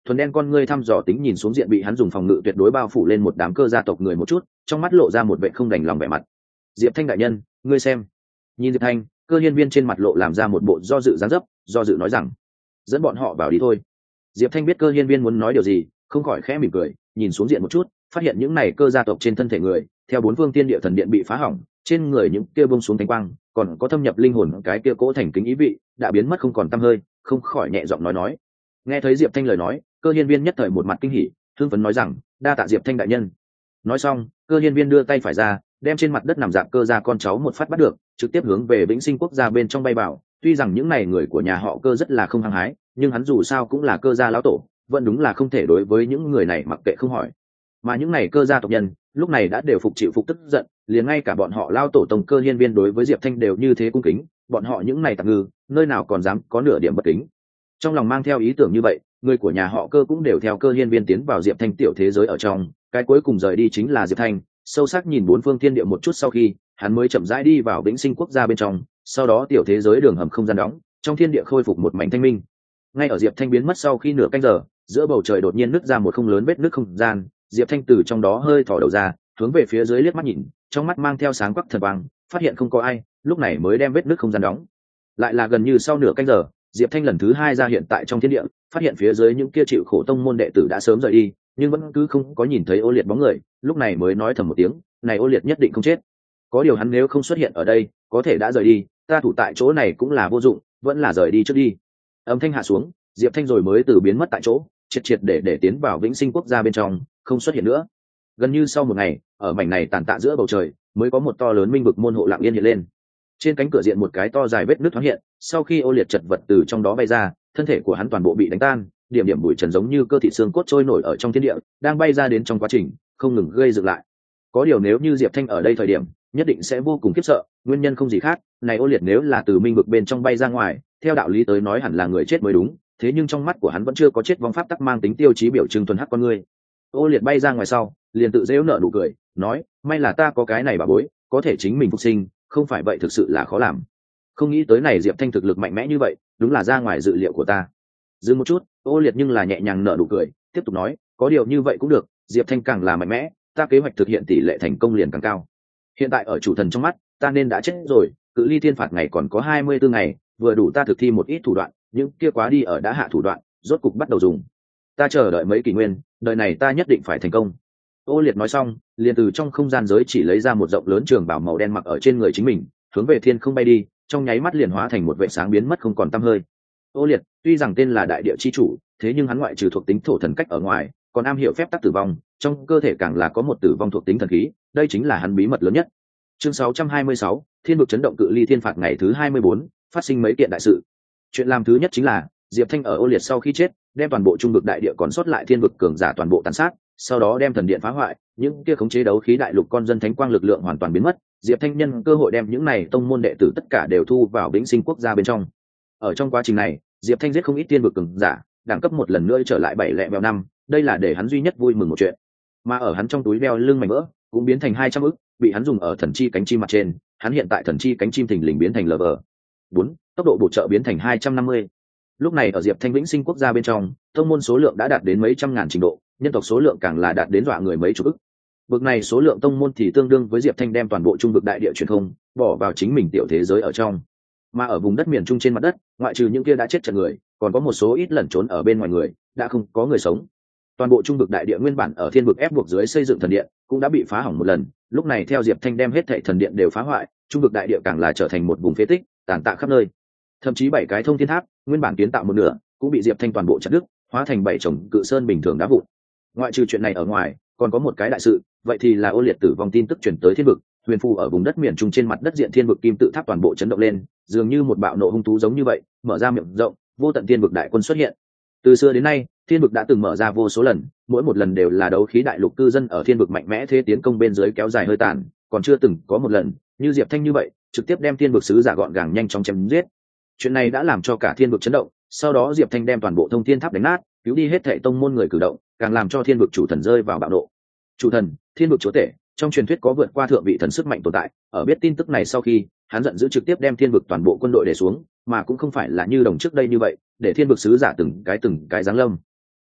thuần đen con ngươi thăm dò tính nhìn xuống diện bị hắn dùng phòng ngự tuyệt đối bao phủ lên một đám cơ gia tộc người một chút, trong mắt lộ ra một vẻ không đành lòng vẻ mặt. Diệp Thanh đại nhân, ngươi xem. Nhìn Diệp Thanh, Cơ Hiên Viên trên mặt lộ làm ra một bộ do dự dáng dấp, do dự nói rằng, dẫn bọn họ vào đi thôi. Diệp Thanh biết Cơ Hiên Viên muốn nói điều gì, không khỏi khẽ mỉm cười, nhìn xuống diện một chút, phát hiện những này cơ gia tộc trên thân thể người, theo bốn phương tiên địa thần điện bị phá hỏng, trên người những kia bông xuống thánh quang, còn có thâm nhập linh hồn cái kia cỗ thành kính ý vị, đã biến mất không còn tăm hơi, không khỏi nhẹ giọng nói nói. Nghe thấy Diệp Thanh lời nói, Cơ Hiên Viên nhất thời một mặt kinh hỉ, hưng phấn nói rằng, đa tạ Diệp Thanh đại nhân. Nói xong, Cơ Hiên Viên đưa tay phải ra, đem trên mặt đất nằm dạp cơ gia con cháu một phát bắt được, trực tiếp hướng về Vĩnh Sinh quốc gia bên trong bay vào. Tuy rằng những này người của nhà họ Cơ rất là không hăng hái, nhưng hắn dù sao cũng là cơ gia lão tổ, vẫn đúng là không thể đối với những người này mặc kệ không hỏi. Mà những này cơ gia tộc nhân lúc này đã đều phục chịu phục tức giận, liền ngay cả bọn họ lao tổ tông Cơ Hiên Viên đối với Diệp Thanh đều như thế cung kính, bọn họ những này tạm ngư nơi nào còn dám có nửa điểm bất kính. Trong lòng mang theo ý tưởng như vậy, người của nhà họ Cơ cũng đều theo Cơ Hiên Viên tiến vào Diệp Thanh tiểu thế giới ở trong, cái cuối cùng rời đi chính là Diệp Thanh. Sâu sắc nhìn bốn phương thiên địa một chút sau khi, hắn mới chậm rãi đi vào Vĩnh Sinh quốc gia bên trong, sau đó tiểu thế giới đường hầm không gian đóng, trong thiên địa khôi phục một mảnh thanh minh. Ngay ở Diệp Thanh biến mất sau khi nửa canh giờ, giữa bầu trời đột nhiên nứt ra một không lớn vết nứt không gian, Diệp Thanh từ trong đó hơi thò đầu ra, hướng về phía dưới liếc mắt nhìn, trong mắt mang theo sáng quắc thần quang, phát hiện không có ai, lúc này mới đem vết nứt không gian đóng. Lại là gần như sau nửa canh giờ, Diệp Thanh lần thứ hai ra hiện tại trong thiên địa, phát hiện phía dưới những kia chịu khổ tông môn đệ tử đã sớm rời đi, nhưng vẫn cứ không có nhìn thấy Ô Liệt bóng người, lúc này mới nói thầm một tiếng, này Ô Liệt nhất định không chết. Có điều hắn nếu không xuất hiện ở đây, có thể đã rời đi, ta thủ tại chỗ này cũng là vô dụng, vẫn là rời đi trước đi. Âm thanh hạ xuống, Diệp Thanh rồi mới từ biến mất tại chỗ, triệt triệt để để tiến vào Vĩnh Sinh quốc gia bên trong, không xuất hiện nữa. Gần như sau một ngày, ở mảnh này tàn tạ giữa bầu trời, mới có một to lớn minh vực môn hộ lặng yên hiện lên. Trên cánh cửa diện một cái to dài vết nứt thoáng hiện, sau khi Ô Liệt chật vật từ trong đó bay ra, thân thể của hắn toàn bộ bị đánh tan, điểm điểm bụi trần giống như cơ thịt xương cốt trôi nổi ở trong thiên địa, đang bay ra đến trong quá trình không ngừng gây dựng lại. Có điều nếu như Diệp Thanh ở đây thời điểm, nhất định sẽ vô cùng khiếp sợ, nguyên nhân không gì khác, này Ô Liệt nếu là từ minh vực bên trong bay ra ngoài, theo đạo lý tới nói hẳn là người chết mới đúng, thế nhưng trong mắt của hắn vẫn chưa có chết vong pháp tắc mang tính tiêu chí biểu trưng thuần hắc con người. Ô Liệt bay ra ngoài sau, liền tự giễu nở nụ cười, nói, may là ta có cái này bà bối, có thể chính mình phục sinh, không phải vậy thực sự là khó làm. Không nghĩ tới này Diệp Thanh thực lực mạnh mẽ như vậy, đúng là ra ngoài dự liệu của ta. Dừng một chút, Ô Liệt nhưng là nhẹ nhàng nở nụ cười, tiếp tục nói, có điều như vậy cũng được, Diệp Thanh càng là mạnh mẽ, ta kế hoạch thực hiện tỷ lệ thành công liền càng cao. Hiện tại ở chủ thần trong mắt, ta nên đã chết rồi, cự ly thiên phạt ngày còn có hai mươi tư ngày, vừa đủ ta thực thi một ít thủ đoạn, những kia quá đi ở đã hạ thủ đoạn, rốt cục bắt đầu dùng. Ta chờ đợi mấy kỷ nguyên, đời này ta nhất định phải thành công. Ô Liệt nói xong, liền từ trong không gian giới chỉ lấy ra một rộng lớn trường bào màu đen mặc ở trên người chính mình, hướng về thiên không bay đi, trong nháy mắt liền hóa thành một vệt sáng biến mất không còn tăm hơi. Ô Liệt tuy rằng tên là đại địa chi chủ, thế nhưng hắn ngoại trừ thuộc tính thổ thần cách ở ngoài, còn am hiểu phép tắc tử vong, trong cơ thể càng là có một tử vong thuộc tính thần khí, đây chính là hắn bí mật lớn nhất. Chương sáu trăm hai mươi sáu, Thiên vực chấn động cự ly thiên phạt ngày thứ hai mươi bốn, phát sinh mấy kiện đại sự. Chuyện làm thứ nhất chính là Diệp Thanh ở Ô Liệt sau khi chết, đem toàn bộ trung vực đại địa còn sót lại thiên vực cường giả toàn bộ tàn sát, sau đó đem thần điện phá hoại, những kia khống chế đấu khí đại lục con dân thánh quang lực lượng hoàn toàn biến mất. Diệp Thanh nhân cơ hội đem những này tông môn đệ tử tất cả đều thu vào Vĩnh Sinh quốc gia bên trong. Ở trong quá trình này, Diệp Thanh giết không ít thiên vực cường giả, đẳng cấp một lần nữa trở lại bảy lẻ bèo năm, đây là để hắn duy nhất vui mừng một chuyện. Mà ở hắn trong túi đeo lưng mảnh vỡ cũng biến thành hai trăm ức, bị hắn dùng ở thần chi cánh chim mặt trên, hắn hiện tại thần chi cánh chim thình lình biến thành lv bốn, tốc độ bổ trợ biến thành hai trăm năm mươi. Lúc này ở Diệp Thanh Vĩnh Sinh quốc gia bên trong, tông môn số lượng đã đạt đến mấy trăm ngàn trình độ, nhân tộc số lượng càng là đạt đến dọa người mấy chục ức. Vực này số lượng tông môn thì tương đương với Diệp Thanh đem toàn bộ trung vực đại địa truyền không bỏ vào chính mình tiểu thế giới ở trong. Mà ở vùng đất miền trung trên mặt đất, ngoại trừ những kia đã chết trận người, còn có một số ít lẩn trốn ở bên ngoài người, đã không có người sống. Toàn bộ trung vực đại địa nguyên bản ở thiên vực ép buộc dưới xây dựng thần điện, cũng đã bị phá hỏng một lần, lúc này theo Diệp Thanh đem hết thảy thần điện đều phá hoại, trung vực đại địa càng là trở thành một vùng phế tích, tàn tạ khắp nơi. Thậm chí bảy cái thông thiên tháp, nguyên bản kiến tạo một nửa, cũng bị Diệp Thanh toàn bộ chặt đứt, hóa thành bảy chồng cự sơn bình thường đá vụn. Ngoại trừ chuyện này ở ngoài, còn có một cái đại sự, vậy thì là Ô Liệt tử vong tin tức truyền tới thiên vực, huyền phù ở vùng đất miền trung trên mặt đất diện thiên vực kim tự tháp toàn bộ chấn động lên, dường như một bạo nộ hung thú giống như vậy, mở ra miệng rộng, vô tận thiên vực đại quân xuất hiện. Từ xưa đến nay, thiên vực đã từng mở ra vô số lần, mỗi một lần đều là đấu khí đại lục cư dân ở thiên vực mạnh mẽ thế tiến công bên dưới kéo dài hơi tàn, còn chưa từng có một lần như Diệp Thanh như vậy trực tiếp đem thiên vực sứ giả gọn gàng nhanh chóng chém giết. Chuyện này đã làm cho cả thiên vực chấn động, sau đó Diệp Thanh đem toàn bộ thông thiên tháp đánh nát, cứu đi hết thảy tông môn người cử động, càng làm cho thiên vực chủ thần rơi vào bạo nộ. Chủ thần, thiên vực chúa tể, trong truyền thuyết có vượt qua thượng vị thần sức mạnh tồn tại, ở biết tin tức này sau khi, hắn giận dữ trực tiếp đem thiên vực toàn bộ quân đội để xuống, mà cũng không phải là như đồng trước đây như vậy, để thiên vực sứ giả từng cái từng cái giáng lâm.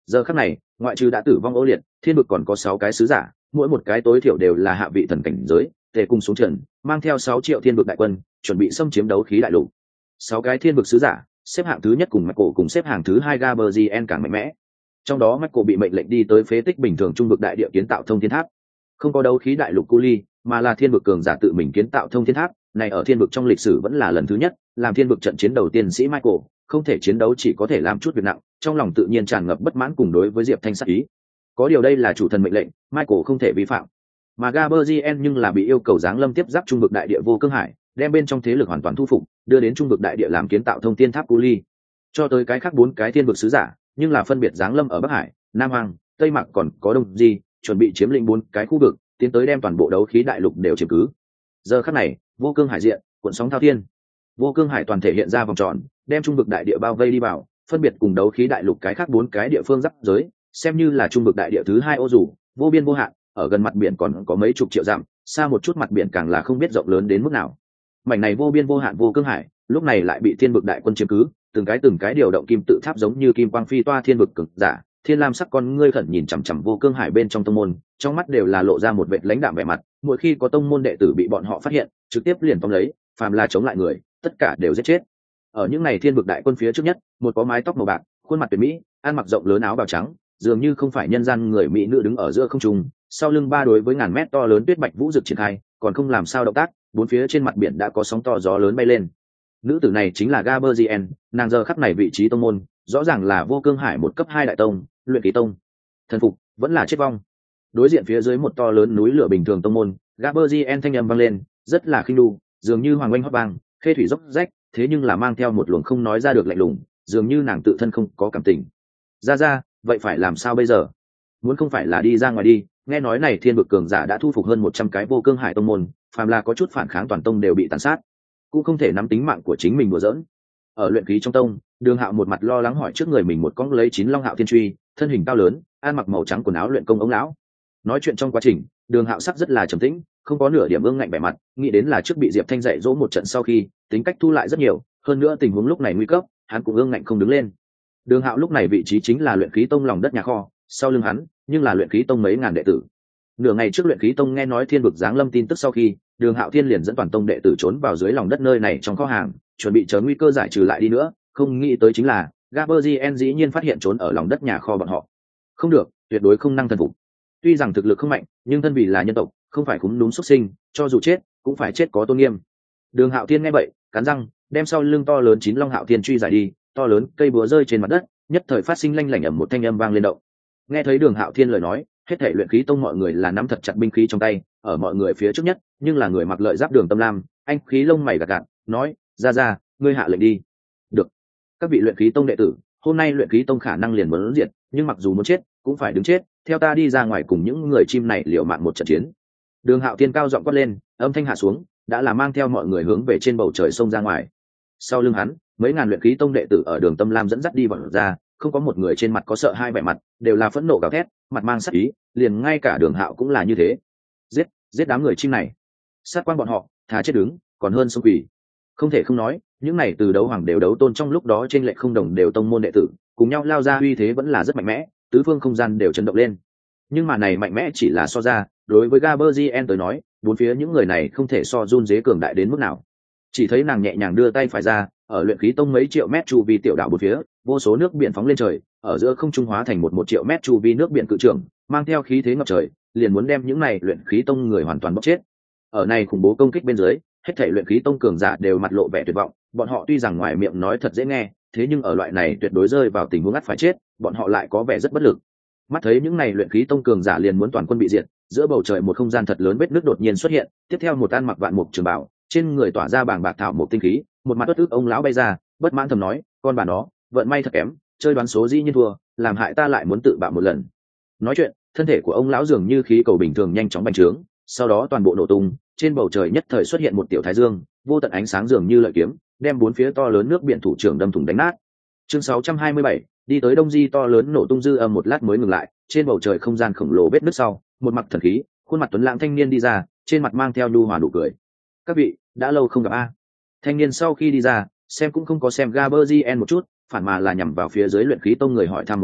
Giờ khắc này, ngoại trừ đã tử vong ô liệt, thiên vực còn có sáu cái sứ giả, mỗi một cái tối thiểu đều là hạ vị thần cảnh giới, tề cùng xuống trận, mang theo sáu triệu thiên vực đại quân, chuẩn bị xâm chiếm đấu khí đại lục. Sáu cái thiên vực sứ giả, xếp hạng thứ nhất cùng Michael cùng xếp hạng thứ hai Gaberzien càng mạnh mẽ. Trong đó Michael bị mệnh lệnh đi tới phế tích bình thường trung vực đại địa kiến tạo thông thiên tháp. Không có đấu khí đại lục cu ly, mà là thiên vực cường giả tự mình kiến tạo thông thiên tháp, này ở thiên vực trong lịch sử vẫn là lần thứ nhất, làm thiên vực trận chiến đầu tiên sĩ Michael, không thể chiến đấu chỉ có thể làm chút việc nặng, trong lòng tự nhiên tràn ngập bất mãn cùng đối với Diệp Thanh sát ý. Có điều đây là chủ thần mệnh lệnh, Michael không thể vi phạm. Mà Gaberzien nhưng là bị yêu cầu giáng lâm tiếp giáp trung vực đại địa vô cương hải, đem bên trong thế lực hoàn toàn thu phục, đưa đến trung vực đại địa làm kiến tạo thông thiên tháp cu ly. Cho tới cái khác bốn cái thiên vực sứ giả, nhưng là phân biệt giáng lâm ở Bắc Hải, Nam Hoàng, Tây Mạc còn có Đông Di, chuẩn bị chiếm lĩnh bốn cái khu vực, tiến tới đem toàn bộ đấu khí đại lục đều chiếm cứ. Giờ khắc này, vô cương hải diện, cuộn sóng thao thiên. Vô cương hải toàn thể hiện ra vòng tròn, đem trung vực đại địa bao vây đi vào, phân biệt cùng đấu khí đại lục cái khác bốn cái địa phương giáp giới, xem như là trung vực đại địa thứ hai ô dù, vô biên vô hạn, ở gần mặt biển còn có mấy chục triệu dặm, xa một chút mặt biển càng là không biết rộng lớn đến mức nào. Mảnh này vô biên vô hạn vô cương hải, lúc này lại bị thiên vực đại quân chiếm cứ, từng cái từng cái điều động kim tự tháp giống như kim quang phi toa thiên vực cực giả, thiên lam sắc con ngươi khẩn nhìn chằm chằm vô cương hải bên trong tông môn, trong mắt đều là lộ ra một vệt lãnh đạm vẻ mặt, mỗi khi có tông môn đệ tử bị bọn họ phát hiện, trực tiếp liền tóm lấy, phàm là chống lại người, tất cả đều giết chết. Ở những này thiên vực đại quân phía trước nhất, một có mái tóc màu bạc, khuôn mặt tuyệt mỹ, ăn mặc rộng lớn áo bào trắng, dường như không phải nhân gian người mỹ nữ đứng ở giữa không trung, sau lưng ba đối với ngàn mét to lớn tuyết bạch vũ rực triển khai, còn không làm sao động tác, bốn phía trên mặt biển đã có sóng to gió lớn bay lên. Nữ tử này chính là Gaberzien, nàng giờ khắc này vị trí tông môn, rõ ràng là vô cương hải một cấp hai đại tông, luyện khí tông. Thần phục, vẫn là chết vong. Đối diện phía dưới một to lớn núi lửa bình thường tông môn, Gaberzien thanh âm vang lên, rất là khinh đu, dường như hoàng oanh hót vang, khê thủy dốc rách, thế nhưng là mang theo một luồng không nói ra được lạnh lùng, dường như nàng tự thân không có cảm tình. Ra ra, vậy phải làm sao bây giờ? Muốn không phải là đi ra ngoài đi, nghe nói này thiên vực cường giả đã thu phục hơn một trăm cái vô cương hải tông môn, phàm là có chút phản kháng toàn tông đều bị tàn sát, cũng không thể nắm tính mạng của chính mình đùa giỡn. Ở luyện khí trong tông, Đường Hạo một mặt lo lắng hỏi trước người mình một con lấy chín long hạo thiên truy, thân hình cao lớn, ăn mặc màu trắng quần áo luyện công ống lão. Nói chuyện trong quá trình, Đường Hạo sắc rất là trầm tĩnh, không có nửa điểm ương ngạnh vẻ mặt, nghĩ đến là trước bị Diệp Thanh dạy dỗ một trận sau khi, tính cách thu lại rất nhiều, hơn nữa tình huống lúc này nguy cấp, hắn cũng ương ngạnh không đứng lên. Đường Hạo lúc này vị trí chính là luyện khí tông lòng đất nhà kho, sau lưng hắn, nhưng là luyện khí tông mấy ngàn đệ tử. Nửa ngày trước luyện khí tông nghe nói thiên vực giáng lâm tin tức sau khi, Đường Hạo Thiên liền dẫn toàn tông đệ tử trốn vào dưới lòng đất nơi này trong kho hàng, chuẩn bị chờ nguy cơ giải trừ lại đi nữa, không nghĩ tới chính là Gaberzien dĩ nhiên phát hiện trốn ở lòng đất nhà kho bọn họ. Không được, tuyệt đối không năng thần phục. Tuy rằng thực lực không mạnh, nhưng thân vì là nhân tộc, không phải cúm núm xuất sinh, cho dù chết, cũng phải chết có tôn nghiêm. Đường Hạo Thiên nghe vậy, cắn răng, đem sau lưng to lớn chín long hạo thiên truy giải đi, to lớn cây búa rơi trên mặt đất, nhất thời phát sinh lanh lảnh ầm một thanh âm vang lên động. Nghe thấy Đường Hạo Thiên lời nói, hết thảy luyện khí tông mọi người là nắm thật chặt binh khí trong tay, ở mọi người phía trước nhất, nhưng là người mặc lợi giáp Đường Tâm Lam, anh khí lông mày gạt gạt, nói: "Ra ra, ngươi hạ lệnh đi." "Được." Các vị luyện khí tông đệ tử, hôm nay luyện khí tông khả năng liền muốn diệt, nhưng mặc dù muốn chết, cũng phải đứng chết, theo ta đi ra ngoài cùng những người chim này liều mạng một trận chiến. Đường Hạo Thiên cao giọng quát lên, âm thanh hạ xuống, đã là mang theo mọi người hướng về trên bầu trời sông ra ngoài. Sau lưng hắn, mấy ngàn luyện khí tông đệ tử ở Đường Tâm Lam dẫn dắt đi vào ra, không có một người trên mặt có sợ hai vẻ mặt, đều là phẫn nộ gào thét, mặt mang sát ý, liền ngay cả Đường Hạo cũng là như thế. Giết, giết đám người chim này. Sát quan bọn họ, thà chết đứng, còn hơn sống quỷ. Không thể không nói, những này từ đấu hoàng đều đấu tôn trong lúc đó trên lệch không đồng đều tông môn đệ tử, cùng nhau lao ra uy thế vẫn là rất mạnh mẽ, tứ phương không gian đều chấn động lên. Nhưng mà này mạnh mẽ chỉ là so ra, đối với Gaberzien tới nói, bốn phía những người này không thể so run dế cường đại đến mức nào. Chỉ thấy nàng nhẹ nhàng đưa tay phải ra, ở luyện khí tông mấy triệu mét chu vi tiểu đảo bốn phía, vô số nước biển phóng lên trời, ở giữa không trung hóa thành một một triệu mét chu vi nước biển cự trường, mang theo khí thế ngập trời, liền muốn đem những này luyện khí tông người hoàn toàn bóc chết. Ở này khủng bố công kích bên dưới, hết thảy luyện khí tông cường giả đều mặt lộ vẻ tuyệt vọng, bọn họ tuy rằng ngoài miệng nói thật dễ nghe, thế nhưng ở loại này tuyệt đối rơi vào tình huống ngắt phải chết, bọn họ lại có vẻ rất bất lực. Mắt thấy những này luyện khí tông cường giả liền muốn toàn quân bị diệt, giữa bầu trời một không gian thật lớn vết nước đột nhiên xuất hiện, tiếp theo một ăn mặc vạn mục trường bảo, trên người tỏa ra bàng bạc thảo một tinh khí, một mặt uất ức ông lão bay ra, bất mãn thầm nói, con bà nó, vận may thật kém, chơi đoán số dĩ nhiên thua, làm hại ta lại muốn tự bạo một lần. Nói chuyện, thân thể của ông lão dường như khí cầu bình thường nhanh chóng bành trướng, sau đó toàn bộ nổ tung, trên bầu trời nhất thời xuất hiện một tiểu thái dương, vô tận ánh sáng dường như lợi kiếm, đem bốn phía to lớn nước biển thủ trưởng đâm thủng đánh nát. Chương sáu trăm hai mươi bảy, đi tới Đông Di to lớn nổ tung dư âm một lát mới ngừng lại, trên bầu trời không gian khổng lồ vết nứt sau, một mặt thần khí, khuôn mặt tuấn lãng thanh niên đi ra, trên mặt mang theo nhu hòa nụ cười. Các vị, đã lâu không gặp a. Thanh niên sau khi đi ra, xem cũng không có xem Gaberzien một chút, phản mà là nhằm vào phía dưới luyện khí tông người hỏi thăm một chút,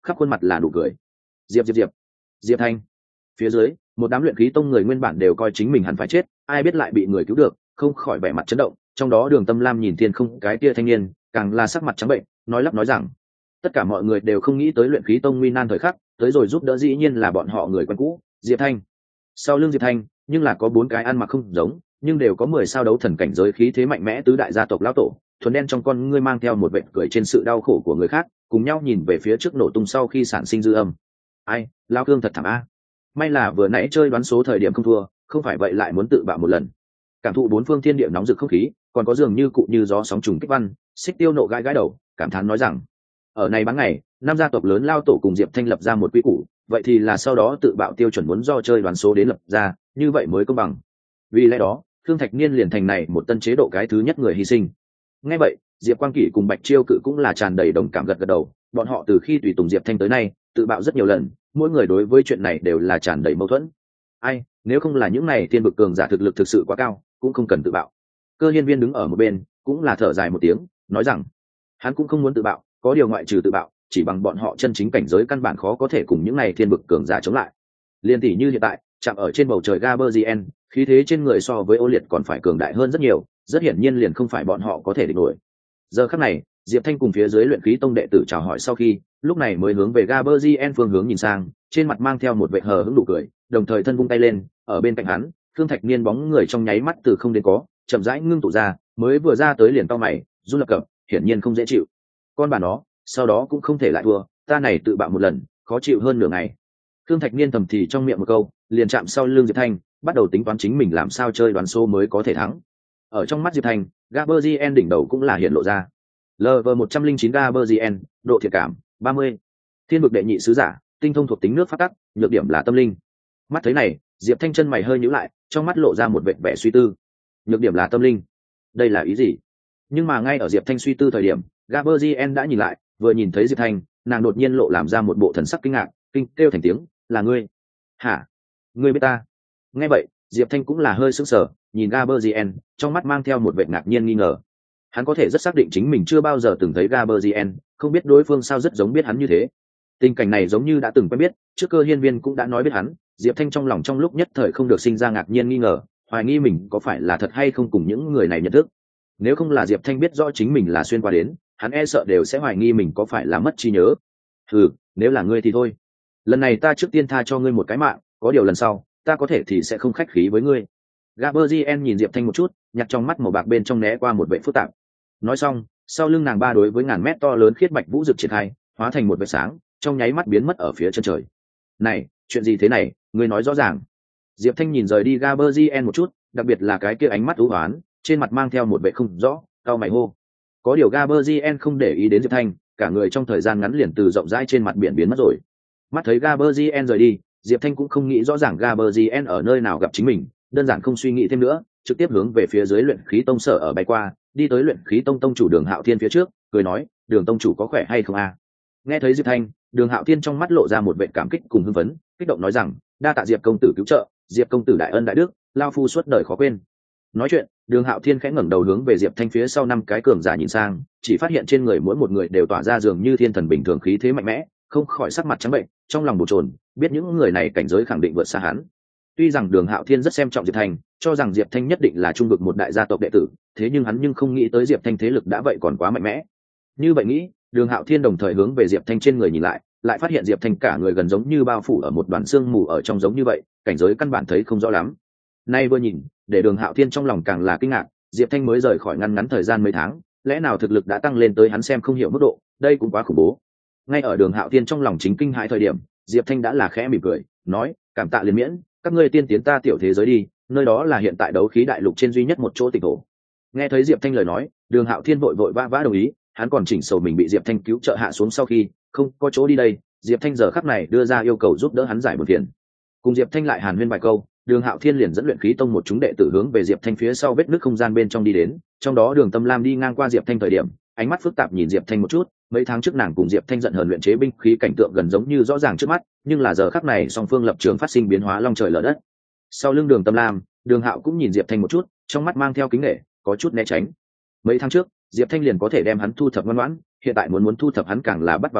khắp khuôn mặt là nụ cười. Diệp Diệp Diệp, Diệp Thanh. Phía dưới, một đám luyện khí tông người nguyên bản đều coi chính mình hẳn phải chết, ai biết lại bị người cứu được, không khỏi vẻ mặt chấn động. Trong đó Đường Tâm Lam nhìn thiên không cái kia thanh niên, càng là sắc mặt trắng bệnh, nói lắp nói rằng, tất cả mọi người đều không nghĩ tới luyện khí tông nguy nan thời khắc, tới rồi giúp đỡ dĩ nhiên là bọn họ người quen cũ, Diệp Thanh. Sau lưng Diệp Thanh, nhưng là có bốn cái ăn mặc không giống, nhưng đều có mười sao đấu thần cảnh giới khí thế mạnh mẽ tứ đại gia tộc lão tổ, thuần đen trong con ngươi mang theo một vệt cười trên sự đau khổ của người khác, cùng nhau nhìn về phía trước nổ tung sau khi sản sinh dư âm. Ai, lao cương thật thảm a. May là vừa nãy chơi đoán số thời điểm không thua, không phải vậy lại muốn tự bạo một lần. Cảm thụ bốn phương thiên địa nóng rực không khí, còn có dường như cụ như gió sóng trùng kích văn, Xích Tiêu nộ gãi gãi đầu, cảm thán nói rằng, ở này bán ngày, năm gia tộc lớn lao tổ cùng Diệp Thanh lập ra một quy củ, vậy thì là sau đó tự bạo tiêu chuẩn muốn do chơi đoán số đến lập ra, như vậy mới công bằng. Vì lẽ đó, Thương Thạch Niên liền thành này một tân chế độ cái thứ nhất người hy sinh. Nghe vậy, Diệp Quang Kỷ cùng Bạch Chiêu Cự cũng là tràn đầy đồng cảm gật gật đầu, bọn họ từ khi tùy tùng Diệp Thanh tới nay, tự bạo rất nhiều lần, mỗi người đối với chuyện này đều là tràn đầy mâu thuẫn. Ai, nếu không là những này tiên bực cường giả thực lực thực sự quá cao, cũng không cần tự bạo. Cơ Hiên Viên đứng ở một bên, cũng là thở dài một tiếng, nói rằng, hắn cũng không muốn tự bạo, có điều ngoại trừ tự bạo, chỉ bằng bọn họ chân chính cảnh giới căn bản khó có thể cùng những này thiên bực cường giả chống lại. Liên tỷ như hiện tại, chạm ở trên bầu trời Gaberzien, khí thế trên người so với Ô Liệt còn phải cường đại hơn rất nhiều, rất hiển nhiên liền không phải bọn họ có thể địch nổi. Giờ khắc này, Diệp Thanh cùng phía dưới luyện khí tông đệ tử chào hỏi sau khi, lúc này mới hướng về Gaberzien phương hướng nhìn sang, trên mặt mang theo một vẻ hờ hững nụ cười, đồng thời thân vung tay lên, ở bên cạnh hắn, Thương Thạch Niên bóng người trong nháy mắt từ không đến có, chậm rãi ngưng tụ ra, mới vừa ra tới liền cau mày, run lập cập, hiển nhiên không dễ chịu. Con bà nó, sau đó cũng không thể lại thua, ta này tự bạo một lần, khó chịu hơn nửa ngày. Thương Thạch Niên thầm thì trong miệng một câu, liền chạm sau lưng Diệp Thanh, bắt đầu tính toán chính mình làm sao chơi đoán số mới có thể thắng. Ở trong mắt Diệp Thanh, Gaberzien đỉnh đầu cũng là hiện lộ ra. Level một trăm linh chín Gaberzien, độ thiệt cảm ba mươi. Thiên vực đệ nhị sứ giả, tinh thông thuộc tính nước phát tắc, nhược điểm là tâm linh. Mắt thấy này, Diệp Thanh chân mày hơi nhíu lại, trong mắt lộ ra một vẻ vẻ suy tư. Nhược điểm là tâm linh, đây là ý gì? Nhưng mà ngay ở Diệp Thanh suy tư thời điểm, Gaberzien đã nhìn lại, vừa nhìn thấy Diệp Thanh, nàng đột nhiên lộ làm ra một bộ thần sắc kinh ngạc, kinh kêu thành tiếng, là ngươi? Hả? Ngươi biết ta? Nghe vậy, Diệp Thanh cũng là hơi sững sờ, nhìn Gaberzien, trong mắt mang theo một vẻ ngạc nhiên nghi ngờ. Hắn có thể rất xác định chính mình chưa bao giờ từng thấy Gaberzien, không biết đối phương sao rất giống biết hắn như thế. Tình cảnh này giống như đã từng quen biết, trước Cơ Hiên Viên cũng đã nói biết hắn. Diệp Thanh trong lòng trong lúc nhất thời không được sinh ra ngạc nhiên nghi ngờ, hoài nghi mình có phải là thật hay không cùng những người này nhận thức. Nếu không là Diệp Thanh biết rõ chính mình là xuyên qua đến, hắn e sợ đều sẽ hoài nghi mình có phải là mất trí nhớ. Ừ, nếu là ngươi thì thôi. Lần này ta trước tiên tha cho ngươi một cái mạng, có điều lần sau, ta có thể thì sẽ không khách khí với ngươi. Gaberzien nhìn Diệp Thanh một chút, nhặt trong mắt màu bạc bên trong né qua một vẻ phức tạp. Nói xong, sau lưng nàng ba đối với ngàn mét to lớn khiết bạch vũ rực triển khai, hóa thành một vệt sáng, trong nháy mắt biến mất ở phía chân trời. Này, chuyện gì thế này, ngươi nói rõ ràng. Diệp Thanh nhìn rời đi Gaberzien một chút, đặc biệt là cái kia ánh mắt u hoán, trên mặt mang theo một vẻ không rõ, cau mày hô. Có điều Gaberzien không để ý đến Diệp Thanh, cả người trong thời gian ngắn liền từ rộng rãi trên mặt biển biến mất rồi. Mắt thấy Gaberzien rời đi, Diệp Thanh cũng không nghĩ rõ ràng Gaberzien ở nơi nào gặp chính mình, đơn giản không suy nghĩ thêm nữa, trực tiếp hướng về phía dưới luyện khí tông sở ở bay qua, đi tới luyện khí tông tông chủ Đường Hạo Thiên phía trước, cười nói, Đường tông chủ có khỏe hay không a? Nghe thấy Diệp Thanh, Đường Hạo Thiên trong mắt lộ ra một vẻ cảm kích cùng hưng phấn, kích động nói rằng, đa tạ Diệp công tử cứu trợ, Diệp công tử đại ân đại đức, lao phu suốt đời khó quên. Nói chuyện, Đường Hạo Thiên khẽ ngẩng đầu hướng về Diệp Thanh phía sau năm cái cường giả nhìn sang, chỉ phát hiện trên người mỗi một người đều tỏa ra dường như thiên thần bình thường khí thế mạnh mẽ, không khỏi sắc mặt trắng bệnh, trong lòng bồn chồn, biết những người này cảnh giới khẳng định vượt xa hắn. Tuy rằng Đường Hạo Thiên rất xem trọng Diệp Thanh, cho rằng Diệp Thanh nhất định là trung vực một đại gia tộc đệ tử, thế nhưng hắn nhưng không nghĩ tới Diệp Thanh thế lực đã vậy còn quá mạnh mẽ. Như vậy nghĩ, Đường Hạo Thiên đồng thời hướng về Diệp Thanh trên người nhìn lại, lại phát hiện Diệp Thanh cả người gần giống như bao phủ ở một đoàn xương mù ở trong giống như vậy, cảnh giới căn bản thấy không rõ lắm. Nay vừa nhìn, để Đường Hạo Thiên trong lòng càng là kinh ngạc, Diệp Thanh mới rời khỏi ngăn ngắn thời gian mấy tháng, lẽ nào thực lực đã tăng lên tới hắn xem không hiểu mức độ, đây cũng quá khủng bố. Ngay ở Đường Hạo Thiên trong lòng chính kinh hãi thời điểm, Diệp Thanh đã là khẽ mỉm cười, nói, cảm tạ liền miễn, các ngươi tiên tiến ta tiểu thế giới đi, nơi đó là hiện tại đấu khí đại lục trên duy nhất một chỗ tịch thổ. Nghe thấy Diệp Thanh lời nói, Đường Hạo Thiên vội vội vã vã đồng ý, hắn còn chỉnh sầu mình bị Diệp Thanh cứu trợ hạ xuống sau khi không có chỗ đi đây, Diệp Thanh giờ khắc này đưa ra yêu cầu giúp đỡ hắn giải một phiền. Cùng Diệp Thanh lại hàn huyên vài câu, Đường Hạo Thiên liền dẫn luyện khí tông một chúng đệ tử hướng về Diệp Thanh phía sau vết nứt không gian bên trong đi đến, trong đó Đường Tâm Lam đi ngang qua Diệp Thanh thời điểm, ánh mắt phức tạp nhìn Diệp Thanh một chút, mấy tháng trước nàng cùng Diệp Thanh giận hờn luyện chế binh khí cảnh tượng gần giống như rõ ràng trước mắt, nhưng là giờ khắc này song phương lập trường phát sinh biến hóa long trời lở đất. Sau lưng Đường Tâm Lam, Đường Hạo cũng nhìn Diệp Thanh một chút, trong mắt mang theo kính nể, có chút né tránh. Mấy tháng trước, Diệp Thanh liền có thể đem hắn thu thập ngoan ngoãn, hiện tại muốn muốn thu thập hắn càng là bắt vào tay,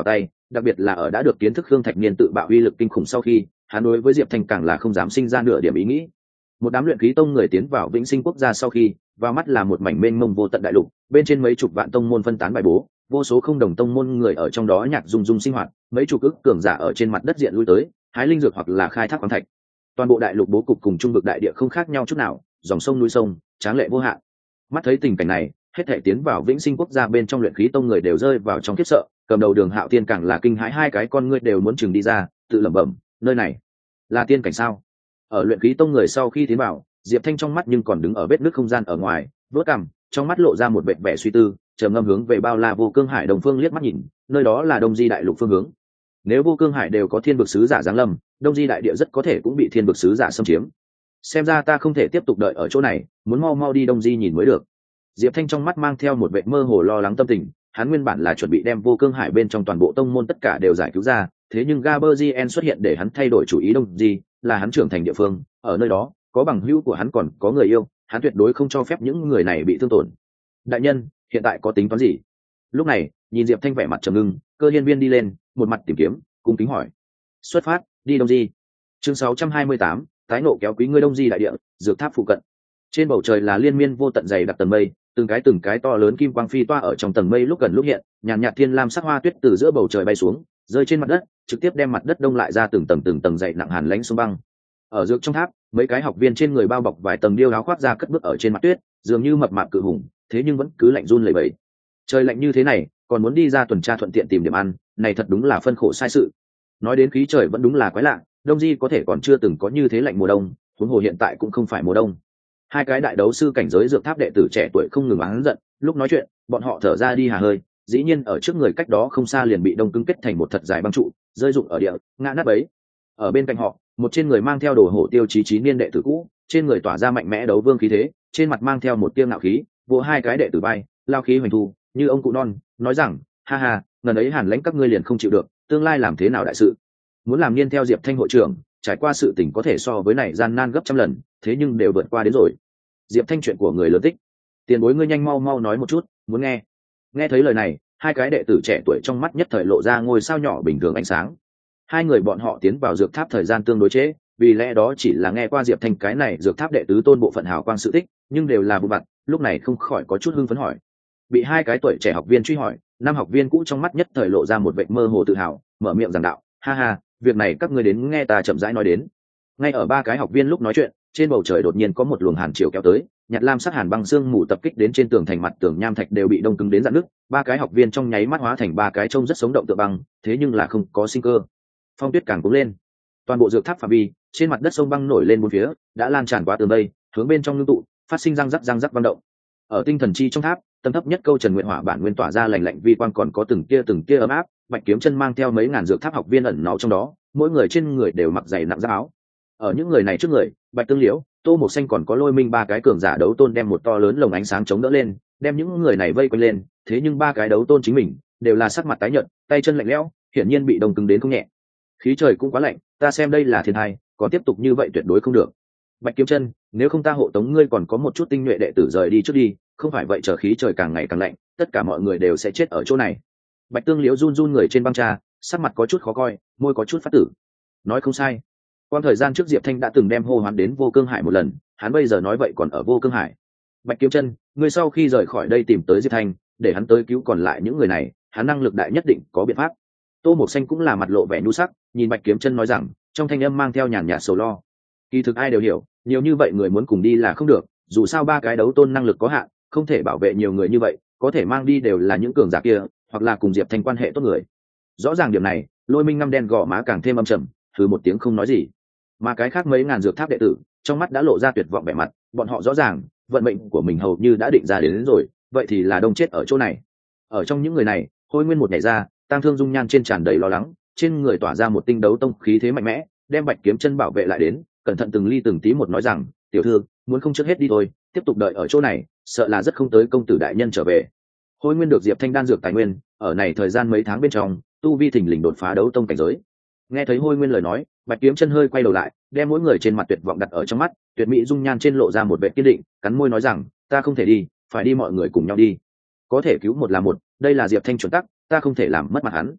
đặc biệt là ở đã được kiến thức Khương Thạch Niên tự bạo uy lực kinh khủng sau khi, hắn đối với Diệp Thanh càng là không dám sinh ra nửa điểm ý nghĩ. Một đám luyện khí tông người tiến vào Vĩnh Sinh quốc gia sau khi, vào mắt là một mảnh mênh mông vô tận đại lục, bên trên mấy chục vạn tông môn phân tán bài bố, vô số không đồng tông môn người ở trong đó nhạc dung dung sinh hoạt, mấy chục ức cường giả ở trên mặt đất diện lui tới, hái linh dược hoặc là khai thác khoáng thạch. Toàn bộ đại lục bố cục cùng trung vực đại địa không khác nhau chút nào, dòng sông núi sông, tráng lệ vô hạn. Mắt thấy tình cảnh này, hết thảy tiến vào Vĩnh Sinh quốc gia bên trong luyện khí tông người đều rơi vào trong khiếp sợ, cầm đầu Đường Hạo Tiên càng là kinh hãi, hai cái con ngươi đều muốn chừng đi ra, tự lẩm bẩm, nơi này là tiên cảnh sao? Ở luyện khí tông người sau khi tiến vào, Diệp Thanh trong mắt nhưng còn đứng ở vết nước không gian ở ngoài, vớt cằm, trong mắt lộ ra một vẻ vẻ suy tư, trầm ngâm hướng về bao la vô cương hải đồng phương liếc mắt nhìn, nơi đó là Đông Di đại lục phương hướng. Nếu vô cương hải đều có thiên vực sứ giả giáng lâm, Đông Di đại địa rất có thể cũng bị thiên vực sứ giả xâm chiếm. Xem ra ta không thể tiếp tục đợi ở chỗ này, muốn mau mau đi Đông Di nhìn mới được. Diệp Thanh trong mắt mang theo một vẻ mơ hồ lo lắng tâm tình, hắn nguyên bản là chuẩn bị đem vô cương hải bên trong toàn bộ tông môn tất cả đều giải cứu ra, thế nhưng Gaberzien xuất hiện để hắn thay đổi chủ ý. Đông Di là hắn trưởng thành địa phương, ở nơi đó có bằng hữu của hắn còn có người yêu, hắn tuyệt đối không cho phép những người này bị thương tổn. Đại nhân, hiện tại có tính toán gì? Lúc này, nhìn Diệp Thanh vẻ mặt trầm ngưng, Cơ Hiên Viên đi lên, một mặt tìm kiếm, cung kính hỏi. Xuất phát, đi Đông Di. Chương sáu trăm hai mươi tám, tái nộ kéo quý ngươi Đông Di đại địa, dược tháp phụ cận. Trên bầu trời là liên miên vô tận dày đặc tầng mây, từng cái từng cái to lớn kim quang phi toa ở trong tầng mây lúc gần lúc hiện, nhàn nhạt thiên lam sắc hoa tuyết từ giữa bầu trời bay xuống, rơi trên mặt đất, trực tiếp đem mặt đất đông lại ra từng tầng từng tầng dày nặng hàn lãnh xuống băng. Ở dược trong tháp, mấy cái học viên trên người bao bọc vài tầng điêu áo khoác ra cất bước ở trên mặt tuyết, dường như mập mạp cự hùng, thế nhưng vẫn cứ lạnh run lẩy bẩy. Trời lạnh như thế này, còn muốn đi ra tuần tra thuận tiện tìm điểm ăn, này thật đúng là phân khổ sai sự. Nói đến khí trời vẫn đúng là quái lạ, Đông Di có thể còn chưa từng có như thế lạnh mùa đông, huống hồ hiện tại cũng không phải mùa đông. Hai cái đại đấu sư cảnh giới dược tháp đệ tử trẻ tuổi không ngừng oán giận, lúc nói chuyện, bọn họ thở ra đi hà hơi, dĩ nhiên ở trước người cách đó không xa liền bị đông cứng kết thành một thật dài băng trụ, rơi rụng ở địa, ngã nát bấy. Ở bên cạnh họ, một trên người mang theo đồ hổ tiêu chí chí niên đệ tử cũ, trên người tỏa ra mạnh mẽ đấu vương khí thế, trên mặt mang theo một tia ngạo khí, vỗ hai cái đệ tử bay, lao khí hoành thu, như ông cụ non, nói rằng, ha ha, ngần ấy hàn lãnh các ngươi liền không chịu được, tương lai làm thế nào đại sự? Muốn làm niên theo Diệp Thanh hội trưởng, trải qua sự tình có thể so với này gian nan gấp trăm lần, thế nhưng đều vượt qua đến rồi. Diệp Thanh chuyện của người lớn tích, tiền bối ngươi nhanh mau mau nói một chút, muốn nghe. Nghe thấy lời này, hai cái đệ tử trẻ tuổi trong mắt nhất thời lộ ra ngôi sao nhỏ bình thường ánh sáng. Hai người bọn họ tiến vào dược tháp thời gian tương đối trễ, vì lẽ đó chỉ là nghe qua Diệp Thanh cái này dược tháp đệ tứ tôn bộ phận hào quang sự tích, nhưng đều là vụ vặt, lúc này không khỏi có chút hưng phấn hỏi. Bị hai cái tuổi trẻ học viên truy hỏi, năm học viên cũ trong mắt nhất thời lộ ra một vẻ mơ hồ tự hào, mở miệng giảng đạo, ha ha, việc này các ngươi đến nghe ta chậm rãi nói đến. Ngay ở ba cái học viên lúc nói chuyện, trên bầu trời đột nhiên có một luồng hàn chiều kéo tới, nhạt lam sắc hàn băng sương mù tập kích đến trên tường thành, mặt tường nham thạch đều bị đông cứng đến rạn nứt, ba cái học viên trong nháy mắt hóa thành ba cái trông rất sống động tựa băng, thế nhưng là không có sinh cơ. Phong tuyết càng cuống lên, toàn bộ dược tháp phạm vi, trên mặt đất sông băng nổi lên bốn phía, đã lan tràn qua tường đây, hướng bên trong ngưng tụ, phát sinh răng rắc răng rắc vang động. Ở tinh thần chi trong tháp, tầng thấp nhất câu Trần Nguyện Hỏa bản nguyên tỏa ra lạnh lạnh vi quang, còn có từng tia từng tia ấm áp, Bạch Kiếm Chân mang theo mấy ngàn dược tháp học viên ẩn náu trong đó, mỗi người trên người đều mặc dày nặng giáp áo. Ở những người này trước người, Bạch Tương Liễu, Tô Mộc Xanh còn có Lôi Minh ba cái cường giả đấu tôn đem một to lớn lồng ánh sáng chống đỡ lên, đem những người này vây quanh lên, thế nhưng ba cái đấu tôn chính mình đều là sắc mặt tái nhợt, tay chân lạnh lẽo, hiển nhiên bị đông cứng đến không nhẹ. Khí trời cũng quá lạnh, ta xem đây là thiên tai, còn tiếp tục như vậy tuyệt đối không được. Bạch Kiếm Chân, nếu không ta hộ tống ngươi còn có một chút tinh nhuệ đệ tử rời đi trước đi, không phải vậy chờ khí trời càng ngày càng lạnh, tất cả mọi người đều sẽ chết ở chỗ này. Bạch Tương Liễu run run người trên băng trà, sắc mặt có chút khó coi, môi có chút phát tử. Nói không sai. Quan thời gian trước Diệp Thanh đã từng đem hô hoán đến Vô Cương Hải một lần, hắn bây giờ nói vậy còn ở Vô Cương Hải. Bạch Kiếm Chân, ngươi sau khi rời khỏi đây tìm tới Diệp Thanh, để hắn tới cứu còn lại những người này, hắn năng lực đại nhất định có biện pháp. Tô Mộc Xanh cũng là mặt lộ vẻ nhu sắc, nhìn Bạch Kiếm Chân nói rằng, trong thanh âm mang theo nhàn nhạt sầu lo. Kỳ thực ai đều hiểu, nhiều như vậy người muốn cùng đi là không được, dù sao ba cái đấu tôn năng lực có hạn, không thể bảo vệ nhiều người như vậy, có thể mang đi đều là những cường giả kia, hoặc là cùng Diệp Thanh quan hệ tốt người. Rõ ràng điểm này, Lôi Minh ngăm đen gò má càng thêm âm trầm, thứ một tiếng không nói gì. Mà cái khác mấy ngàn dược tháp đệ tử, trong mắt đã lộ ra tuyệt vọng vẻ mặt, bọn họ rõ ràng, vận mệnh của mình hầu như đã định ra đến, đến rồi, vậy thì là đông chết ở chỗ này. Ở trong những người này, Hôi Nguyên một nhảy ra, Tang Thương dung nhan trên tràn đầy lo lắng, trên người tỏa ra một tinh đấu tông khí thế mạnh mẽ, đem Bạch Kiếm Chân bảo vệ lại đến, cẩn thận từng ly từng tí một nói rằng, tiểu thư, muốn không trước hết đi thôi, tiếp tục đợi ở chỗ này, sợ là rất không tới công tử đại nhân trở về. Hôi Nguyên được Diệp Thanh đan dược tài nguyên, ở này thời gian mấy tháng bên trong, tu vi thình lình đột phá đấu tông cảnh giới. Nghe thấy Hôi Nguyên lời nói, Bạch Kiếm Chân hơi quay đầu lại, đem mỗi người trên mặt tuyệt vọng đặt ở trong mắt, tuyệt mỹ dung nhan trên lộ ra một vẻ kiên định, cắn môi nói rằng, ta không thể đi, phải đi mọi người cùng nhau đi. Có thể cứu một là một, đây là Diệp Thanh chuẩn tắc, ta không thể làm mất mặt hắn.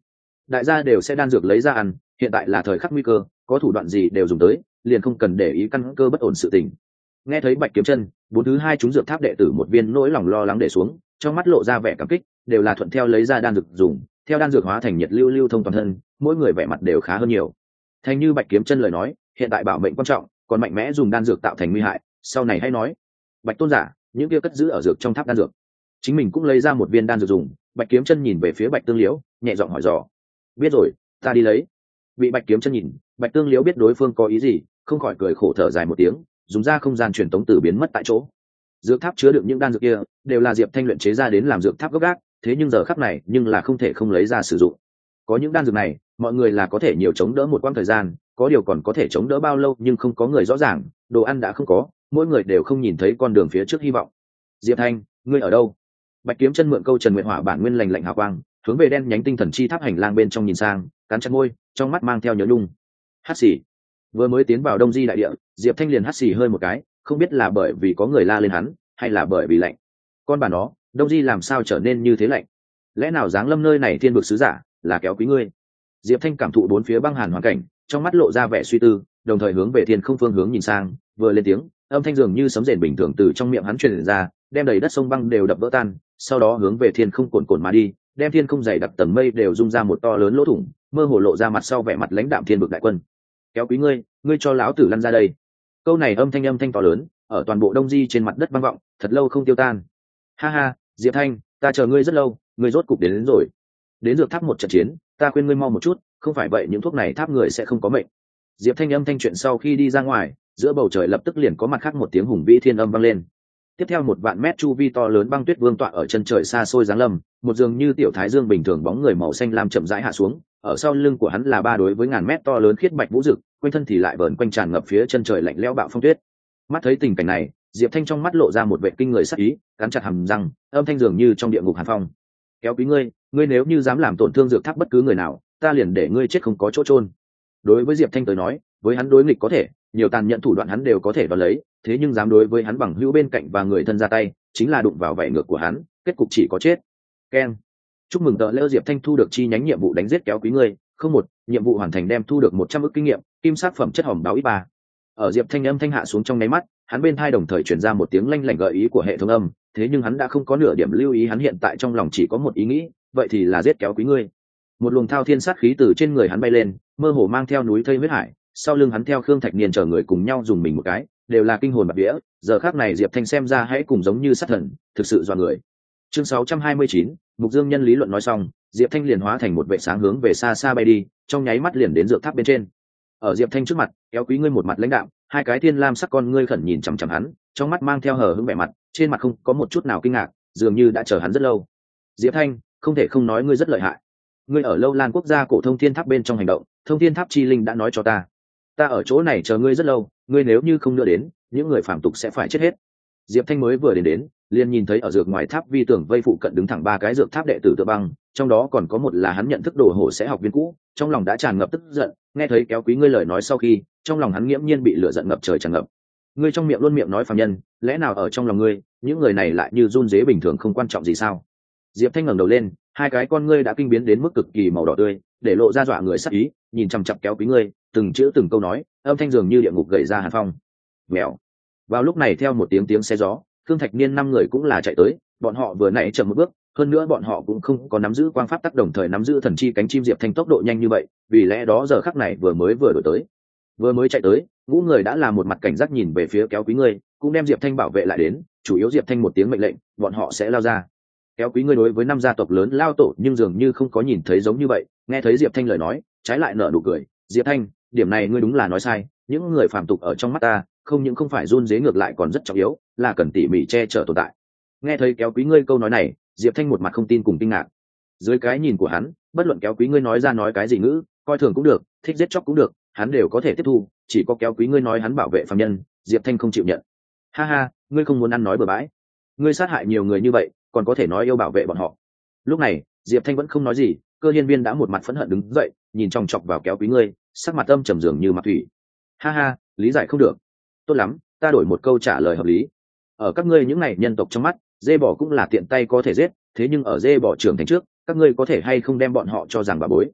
đại gia đều sẽ đan dược lấy ra ăn, hiện tại là thời khắc nguy cơ, có thủ đoạn gì đều dùng tới, liền không cần để ý căn cơ bất ổn sự tình. Nghe thấy Bạch Kiếm Chân, bốn thứ hai chúng dược tháp đệ tử một viên nỗi lòng lo lắng để xuống, trong mắt lộ ra vẻ cảm kích, đều là thuận theo lấy ra đan dược dùng, theo đan dược hóa thành nhiệt lưu lưu thông toàn thân, mỗi người vẻ mặt đều khá hơn nhiều. Thành như Bạch Kiếm Chân lời nói, hiện tại bảo mệnh quan trọng, còn mạnh mẽ dùng đan dược tạo thành nguy hại, sau này hãy nói. Bạch tôn giả, những kia cất giữ ở dược trong tháp đan dược, chính mình cũng lấy ra một viên đan dược dùng. Bạch Kiếm Chân nhìn về phía Bạch Tương Liễu, nhẹ giọng hỏi dò. Biết rồi, ta đi lấy. Bị Bạch Kiếm Chân nhìn, Bạch Tương Liễu biết đối phương có ý gì, không khỏi cười khổ thở dài một tiếng, dùng ra không gian truyền tống từ biến mất tại chỗ. Dược tháp chứa đựng những đan dược kia, đều là Diệp Thanh luyện chế ra đến làm dược tháp gốc gác, thế nhưng giờ khắc này, nhưng là không thể không lấy ra sử dụng. Có những đan dược này, mọi người là có thể nhiều chống đỡ một quãng thời gian, có điều còn có thể chống đỡ bao lâu nhưng không có người rõ ràng, đồ ăn đã không có, mỗi người đều không nhìn thấy con đường phía trước hy vọng. Diệp Thanh, ngươi ở đâu? Bạch Kiếm Chân mượn câu Trần Nguyện Hỏa bản nguyên lành lạnh hào quang, hướng về đen nhánh tinh thần chi tháp hành lang bên trong nhìn sang, cắn chặt môi, trong mắt mang theo nhớ nhung. Hắt xì. Vừa mới tiến vào Đông Di đại địa, Diệp Thanh liền hắt xì hơi một cái, không biết là bởi vì có người la lên hắn, hay là bởi vì lạnh. Con bà nó, Đông Di làm sao trở nên như thế lạnh? Lẽ nào giáng lâm nơi này thiên vực sứ giả là kéo quý ngươi? Diệp Thanh cảm thụ bốn phía băng hàn hoàn cảnh, trong mắt lộ ra vẻ suy tư, đồng thời hướng về thiên không phương hướng nhìn sang, vừa lên tiếng, âm thanh dường như sấm rền bình thường từ trong miệng hắn truyền ra, đem đầy đất sông băng đều đập vỡ tan, sau đó hướng về thiên không cuồn cuộn mà đi, đem thiên không dày đặc tầng mây đều rung ra một to lớn lỗ thủng, mơ hồ lộ ra mặt sau vẻ mặt lãnh đạm thiên vực đại quân. Kéo quý ngươi, ngươi cho lão tử lăn ra đây. Câu này âm thanh âm thanh to lớn, ở toàn bộ Đông Di trên mặt đất vang vọng, thật lâu không tiêu tan. Ha ha, Diệp Thanh, ta chờ ngươi rất lâu, ngươi rốt cục đến, đến rồi. Đến dược tháp một trận chiến, ta khuyên ngươi mau một chút, không phải vậy những thuốc này tháp người sẽ không có mệnh. Diệp Thanh âm thanh chuyện sau khi đi ra ngoài, giữa bầu trời lập tức liền có mặt khác một tiếng hùng vĩ thiên âm vang lên. Tiếp theo một vạn mét chu vi to lớn băng tuyết vương tọa ở chân trời xa xôi giáng lâm, một dường như tiểu thái dương bình thường bóng người màu xanh lam chậm rãi hạ xuống, ở sau lưng của hắn là ba đối với ngàn mét to lớn khiết bạch vũ dực, quanh thân thì lại vờn quanh tràn ngập phía chân trời lạnh lẽo bạo phong tuyết. Mắt thấy tình cảnh này, Diệp Thanh trong mắt lộ ra một vẻ kinh người sắc ý, cắn chặt hàm răng, âm thanh dường như trong địa ngục hàn phong. Kéo quý ngươi, ngươi nếu như dám làm tổn thương dược tháp bất cứ người nào, ta liền để ngươi chết không có chỗ chôn. Đối với Diệp Thanh tới nói, với hắn đối nghịch có thể, nhiều tàn nhẫn thủ đoạn hắn đều có thể đo lấy, thế nhưng dám đối với hắn bằng hữu bên cạnh và người thân ra tay, chính là đụng vào vảy ngược của hắn, kết cục chỉ có chết. Keng. Chúc mừng tờ lễ Diệp Thanh thu được chi nhánh nhiệm vụ đánh giết kéo quý ngươi, không một, nhiệm vụ hoàn thành đem thu được một trăm ức kinh nghiệm, kim sắc phẩm chất hồng báo ít ba. Ở Diệp Thanh âm thanh hạ xuống trong nháy mắt, hắn bên tai đồng thời truyền ra một tiếng lanh lảnh gợi ý của hệ thống âm, thế nhưng hắn đã không có nửa điểm lưu ý, hắn hiện tại trong lòng chỉ có một ý nghĩ, vậy thì là giết kéo quý ngươi. Một luồng thao thiên sát khí từ trên người hắn bay lên, mơ hồ mang theo núi thây huyết hải, sau lưng hắn theo Khương Thạch Niên chờ người cùng nhau dùng mình một cái, đều là kinh hồn bạt vía. Giờ khắc này Diệp Thanh xem ra hãy cùng giống như sát thần, thực sự dọa người. Chương sáu trăm hai mươi chín, Mục Dương nhân lý luận nói xong, Diệp Thanh liền hóa thành một vệ sáng hướng về xa xa bay đi, trong nháy mắt liền đến dược tháp bên trên. Ở Diệp Thanh trước mặt, kéo quý ngươi một mặt lãnh đạm, hai cái thiên lam sắc con ngươi khẩn nhìn chằm chằm hắn, trong mắt mang theo hờ hững vẻ mặt, trên mặt không có một chút nào kinh ngạc, dường như đã chờ hắn rất lâu. Diệp Thanh, không thể không nói ngươi rất lợi hại. Ngươi ở Lâu Lan quốc gia cổ thông thiên tháp bên trong hành động, thông thiên tháp chi linh đã nói cho ta, ta ở chỗ này chờ ngươi rất lâu, ngươi nếu như không đưa đến, những người phàm tục sẽ phải chết hết. Diệp Thanh mới vừa đến đến, liền nhìn thấy ở dược ngoài tháp vi tường vây phụ cận đứng thẳng ba cái dược tháp đệ tử tự băng, trong đó còn có một là hắn nhận thức đồ hổ sẽ học viên cũ, trong lòng đã tràn ngập tức giận, nghe thấy kéo quý ngươi lời nói sau khi, trong lòng hắn nghiễm nhiên bị lửa giận ngập trời tràn ngập. Ngươi trong miệng luôn miệng nói phàm nhân, lẽ nào ở trong lòng ngươi, những người này lại như run rế bình thường không quan trọng gì sao? Diệp Thanh ngẩng đầu lên, hai cái con ngươi đã kinh biến đến mức cực kỳ màu đỏ tươi, để lộ ra dọa người sắc ý, nhìn chằm chằm kéo quý ngươi, từng chữ từng câu nói, âm thanh dường như địa ngục gầy ra hàn phong. Mèo. Vào lúc này theo một tiếng tiếng xe gió, Khương Thạch Niên năm người cũng là chạy tới, bọn họ vừa nãy chậm một bước, hơn nữa bọn họ cũng không có nắm giữ quang pháp tác đồng thời nắm giữ thần chi cánh chim Diệp Thanh tốc độ nhanh như vậy, vì lẽ đó giờ khắc này vừa mới vừa đổi tới, vừa mới chạy tới, ngũ người đã là một mặt cảnh giác nhìn về phía kéo quý ngươi, cũng đem Diệp Thanh bảo vệ lại đến, chủ yếu Diệp Thanh một tiếng mệnh lệnh, bọn họ sẽ lao ra. Kéo quý ngươi đối với năm gia tộc lớn lao tổ nhưng dường như không có nhìn thấy giống như vậy, nghe thấy Diệp Thanh lời nói, trái lại nở nụ cười. Diệp Thanh, điểm này ngươi đúng là nói sai, những người phàm tục ở trong mắt ta, không những không phải run rế ngược lại còn rất trọng yếu, là cần tỉ mỉ che chở tồn tại. Nghe thấy kéo quý ngươi câu nói này, Diệp Thanh một mặt không tin cùng kinh ngạc. Dưới cái nhìn của hắn, bất luận kéo quý ngươi nói ra nói cái gì ngữ, coi thường cũng được, thích giết chóc cũng được, hắn đều có thể tiếp thu, chỉ có kéo quý ngươi nói hắn bảo vệ phàm nhân, Diệp Thanh không chịu nhận. Ha ha, ngươi không muốn ăn nói bừa bãi, ngươi sát hại nhiều người như vậy, còn có thể nói yêu bảo vệ bọn họ. Lúc này Diệp Thanh vẫn không nói gì, Cơ Hiên Viên đã một mặt phẫn hận đứng dậy, nhìn chòng chọc vào kéo quý ngươi, sắc mặt âm trầm dường như mặt thủy. Ha ha, lý giải không được. Tốt lắm, ta đổi một câu trả lời hợp lý. Ở các ngươi những này nhân tộc trong mắt, dê bò cũng là tiện tay có thể giết, thế nhưng ở dê bò trưởng thành trước, các ngươi có thể hay không đem bọn họ cho rằng bà bối.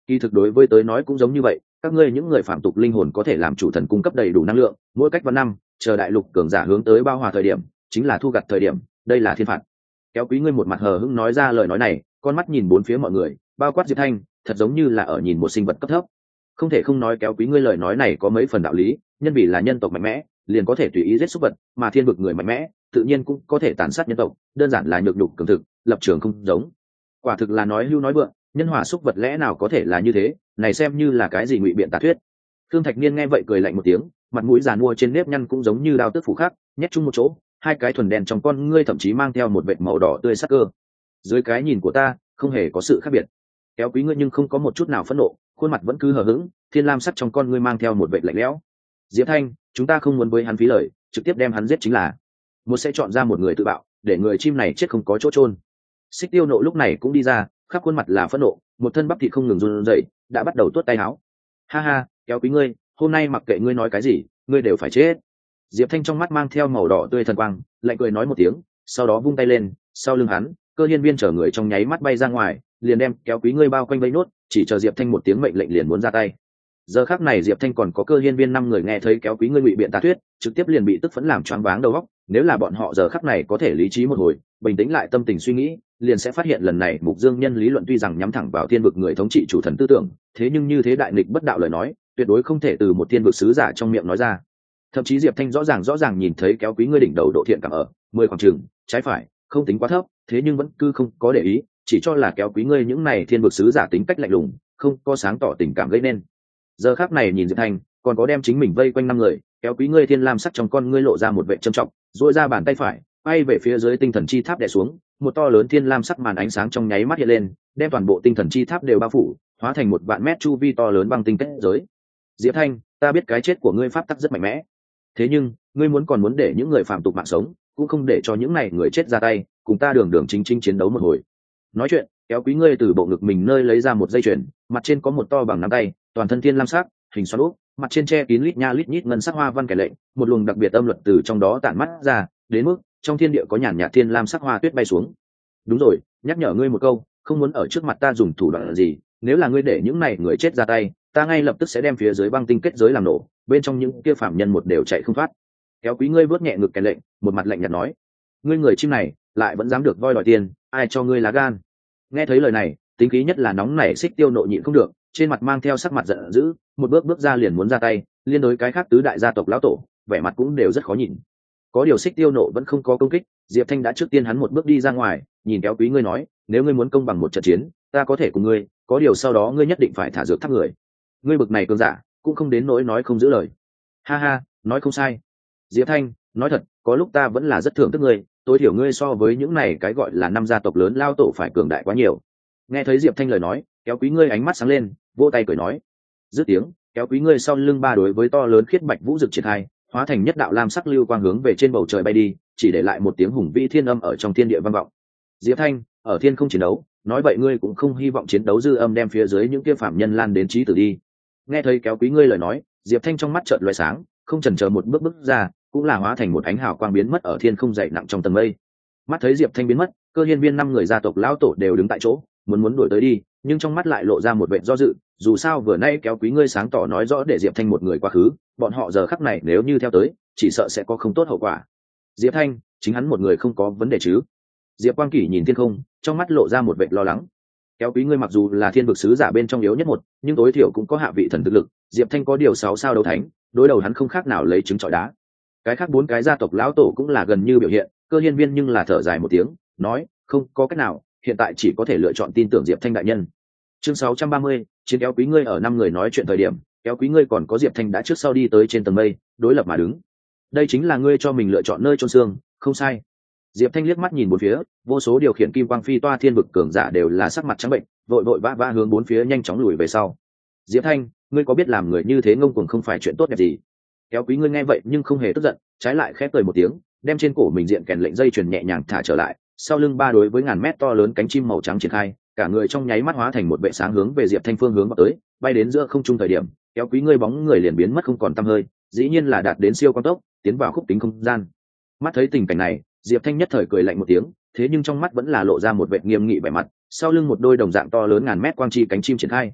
Kỳ thực đối với tới nói cũng giống như vậy, các ngươi những người phạm tục linh hồn có thể làm chủ thần cung cấp đầy đủ năng lượng, mỗi cách vạn năm, chờ đại lục cường giả hướng tới bao hòa thời điểm, chính là thu gặt thời điểm, đây là thiên phạt. Kéo Quý ngươi một mặt hờ hững nói ra lời nói này, con mắt nhìn bốn phía mọi người, bao quát Diệp Thanh, thật giống như là ở nhìn một sinh vật cấp thấp. Không thể không nói Kéo Quý ngươi lời nói này có mấy phần đạo lý, nhân vì là nhân tộc mạnh mẽ, liền có thể tùy ý giết súc vật, mà thiên vực người mạnh mẽ, tự nhiên cũng có thể tàn sát nhân tộc, đơn giản là nhược nhục cường thực, lập trường không giống. Quả thực là nói hưu nói vượng, nhân hòa súc vật lẽ nào có thể là như thế, này xem như là cái gì ngụy biện tà thuyết. Thương Thạch Niên nghe vậy cười lạnh một tiếng, mặt mũi giàn mua trên nếp nhăn cũng giống như đao tức phủ khác, nhét chung một chỗ, hai cái thuần đen trong con ngươi thậm chí mang theo một vệt màu đỏ tươi sắc cơ. Dưới cái nhìn của ta, không hề có sự khác biệt. Kéo Quý ngươi nhưng không có một chút nào phẫn nộ, khuôn mặt vẫn cứ hờ hững, thiên lam sắc trong con ngươi mang theo một vệt lạnh lẽo. Diệp Thanh, chúng ta không muốn với hắn phí lời, trực tiếp đem hắn giết chính là. Một sẽ chọn ra một người tự bạo, để người chim này chết không có chỗ chôn. Xích Tiêu Nộ lúc này cũng đi ra, khắp khuôn mặt là phẫn nộ, một thân bắp thịt không ngừng run rẩy, đã bắt đầu tuốt tay áo. Ha ha, Kéo Quý ngươi, hôm nay mặc kệ ngươi nói cái gì, ngươi đều phải chết. Diệp Thanh trong mắt mang theo màu đỏ tươi thần quang, lạnh cười nói một tiếng, sau đó vung tay lên, sau lưng hắn, Cơ Hiên Viên chở người trong nháy mắt bay ra ngoài, liền đem Kéo Quý ngươi bao quanh vây nốt, chỉ chờ Diệp Thanh một tiếng mệnh lệnh liền muốn ra tay. Giờ khắc này Diệp Thanh còn có Cơ Hiên Viên năm người nghe thấy Kéo Quý ngươi ngụy biện tà thuyết, trực tiếp liền bị tức phẫn làm choáng váng đầu óc, nếu là bọn họ giờ khắc này có thể lý trí một hồi, bình tĩnh lại tâm tình suy nghĩ, liền sẽ phát hiện lần này Mục Dương Nhân lý luận tuy rằng nhắm thẳng vào thiên vực người thống trị chủ thần tư tưởng, thế nhưng như thế đại nghịch bất đạo lời nói, tuyệt đối không thể từ một thiên vực sứ giả trong miệng nói ra. Thậm chí Diệp Thanh rõ ràng rõ ràng nhìn thấy Kéo Quý ngươi đỉnh đầu độ thiện cảm ở mười khoảng trường, trái phải, không tính quá thấp, thế nhưng vẫn cứ không có để ý, chỉ cho là Kéo Quý ngươi những này thiên vực sứ giả tính cách lạnh lùng, không có sáng tỏ tình cảm gây nên. Giờ khắc này nhìn Diệp Thanh, còn có đem chính mình vây quanh năm người, Kéo Quý ngươi thiên lam sắc trong con ngươi lộ ra một vẻ trầm trọng, duỗi ra bàn tay phải, bay về phía dưới tinh thần chi tháp đè xuống, một to lớn thiên lam sắc màn ánh sáng trong nháy mắt hiện lên, đem toàn bộ tinh thần chi tháp đều bao phủ, hóa thành một vạn mét chu vi to lớn băng tinh kết giới. Diệp Thanh, ta biết cái chết của ngươi pháp tắc rất mạnh mẽ, thế nhưng ngươi muốn còn muốn để những người phạm tục mạng sống, cũng không để cho những này người chết ra tay, cùng ta đường đường chính chính chiến đấu một hồi. Nói chuyện, Kéo Quý ngươi từ bộ ngực mình nơi lấy ra một dây chuyền, mặt trên có một to bằng nắm tay, toàn thân thiên lam sắc, hình xoắn úp, mặt trên che kín lít nha lít nhít ngân sắc hoa văn kẻ lệnh, một luồng đặc biệt âm luật từ trong đó tản mắt ra, đến mức trong thiên địa có nhàn nhạt thiên lam sắc hoa tuyết bay xuống. Đúng rồi, nhắc nhở ngươi một câu, không muốn ở trước mặt ta dùng thủ đoạn gì, nếu là ngươi để những này người chết ra tay, ta ngay lập tức sẽ đem phía dưới băng tinh kết giới làm nổ, bên trong những kia phạm nhân một đều chạy không thoát. Kéo Quý ngươi vớt nhẹ ngực kẻ lệnh, một mặt lạnh nhạt nói, ngươi người chim này lại vẫn dám được voi đòi tiền, ai cho ngươi lá gan? Nghe thấy lời này, tính khí nhất là nóng nảy Xích Tiêu Nộ nhịn không được, trên mặt mang theo sắc mặt giận dữ, một bước bước ra liền muốn ra tay, liên đối cái khác tứ đại gia tộc lão tổ, vẻ mặt cũng đều rất khó nhìn. Có điều Xích Tiêu Nộ vẫn không có công kích, Diệp Thanh đã trước tiên hắn một bước đi ra ngoài, nhìn Kéo Quý ngươi nói, nếu ngươi muốn công bằng một trận chiến, ta có thể cùng ngươi, có điều sau đó ngươi nhất định phải thả dược tháp người. Ngươi bực này cường giả, cũng không đến nỗi nói không giữ lời. Ha ha, nói không sai. Diệp Thanh, nói thật, có lúc ta vẫn là rất thưởng thức ngươi, tối thiểu ngươi so với những này cái gọi là năm gia tộc lớn lao tổ phải cường đại quá nhiều. Nghe thấy Diệp Thanh lời nói, Kéo Quý ngươi ánh mắt sáng lên, vỗ tay cười nói. Dứt tiếng, Kéo Quý ngươi sau lưng ba đối với to lớn khiết bạch vũ rực triển khai, hóa thành nhất đạo lam sắc lưu quang hướng về trên bầu trời bay đi, chỉ để lại một tiếng hùng vĩ thiên âm ở trong thiên địa vang vọng. Diệp Thanh, ở thiên không chiến đấu, nói vậy ngươi cũng không hy vọng chiến đấu dư âm đem phía dưới những kia phạm nhân lan đến chí tử đi. Nghe thấy Kéo Quý ngươi lời nói, Diệp Thanh trong mắt chợt lóe sáng, không chần chờ một bước bước ra, cũng là hóa thành một ánh hào quang biến mất ở thiên không dậy nặng trong tầng mây. Mắt thấy Diệp Thanh biến mất, Cơ Hiên Viên năm người gia tộc lão tổ đều đứng tại chỗ, muốn muốn đuổi tới đi, nhưng trong mắt lại lộ ra một vẻ do dự, dù sao vừa nay Kéo Quý ngươi sáng tỏ nói rõ để Diệp Thanh một người quá khứ, bọn họ giờ khắc này nếu như theo tới, chỉ sợ sẽ có không tốt hậu quả. Diệp Thanh, chính hắn một người không có vấn đề chứ? Diệp Quang Kỷ nhìn thiên không, trong mắt lộ ra một vẻ lo lắng. Kéo Quý ngươi mặc dù là thiên vực sứ giả bên trong yếu nhất một, nhưng tối thiểu cũng có hạ vị thần thực lực, Diệp Thanh có điều sáu sao đấu thánh, đối đầu hắn không khác nào lấy trứng trọi đá. Cái khác bốn cái gia tộc lão tổ cũng là gần như biểu hiện, Cơ Hiên Viên nhưng là thở dài một tiếng, nói, không có cách nào, hiện tại chỉ có thể lựa chọn tin tưởng Diệp Thanh đại nhân. Chương sáu trăm ba mươi, chiến Kéo Quý ngươi ở năm người nói chuyện thời điểm, Kéo Quý ngươi còn có Diệp Thanh đã trước sau đi tới trên tầng mây, đối lập mà đứng. Đây chính là ngươi cho mình lựa chọn nơi chôn xương, không sai. Diệp Thanh liếc mắt nhìn bốn phía, vô số điều khiển kim quang phi toa thiên vực cường giả đều là sắc mặt trắng bệnh, vội vội vã vã hướng bốn phía nhanh chóng lùi về sau. Diệp Thanh, ngươi có biết làm người như thế ngông cuồng không phải chuyện tốt đẹp gì? Kéo Quý ngươi nghe vậy nhưng không hề tức giận, trái lại khép cười một tiếng, đem trên cổ mình diện kèn lệnh dây chuyền nhẹ nhàng thả trở lại, sau lưng ba đối với ngàn mét to lớn cánh chim màu trắng triển khai, cả người trong nháy mắt hóa thành một vệ sáng hướng về Diệp Thanh phương hướng vào tới, bay đến giữa không trung thời điểm, Kéo Quý ngươi bóng người liền biến mất không còn tăm hơi, dĩ nhiên là đạt đến siêu quang tốc, tiến vào khúc tính không gian. Mắt thấy tình cảnh này, Diệp Thanh nhất thời cười lạnh một tiếng, thế nhưng trong mắt vẫn là lộ ra một vẻ nghiêm nghị vẻ mặt, sau lưng một đôi đồng dạng to lớn ngàn mét quang chi cánh chim triển khai.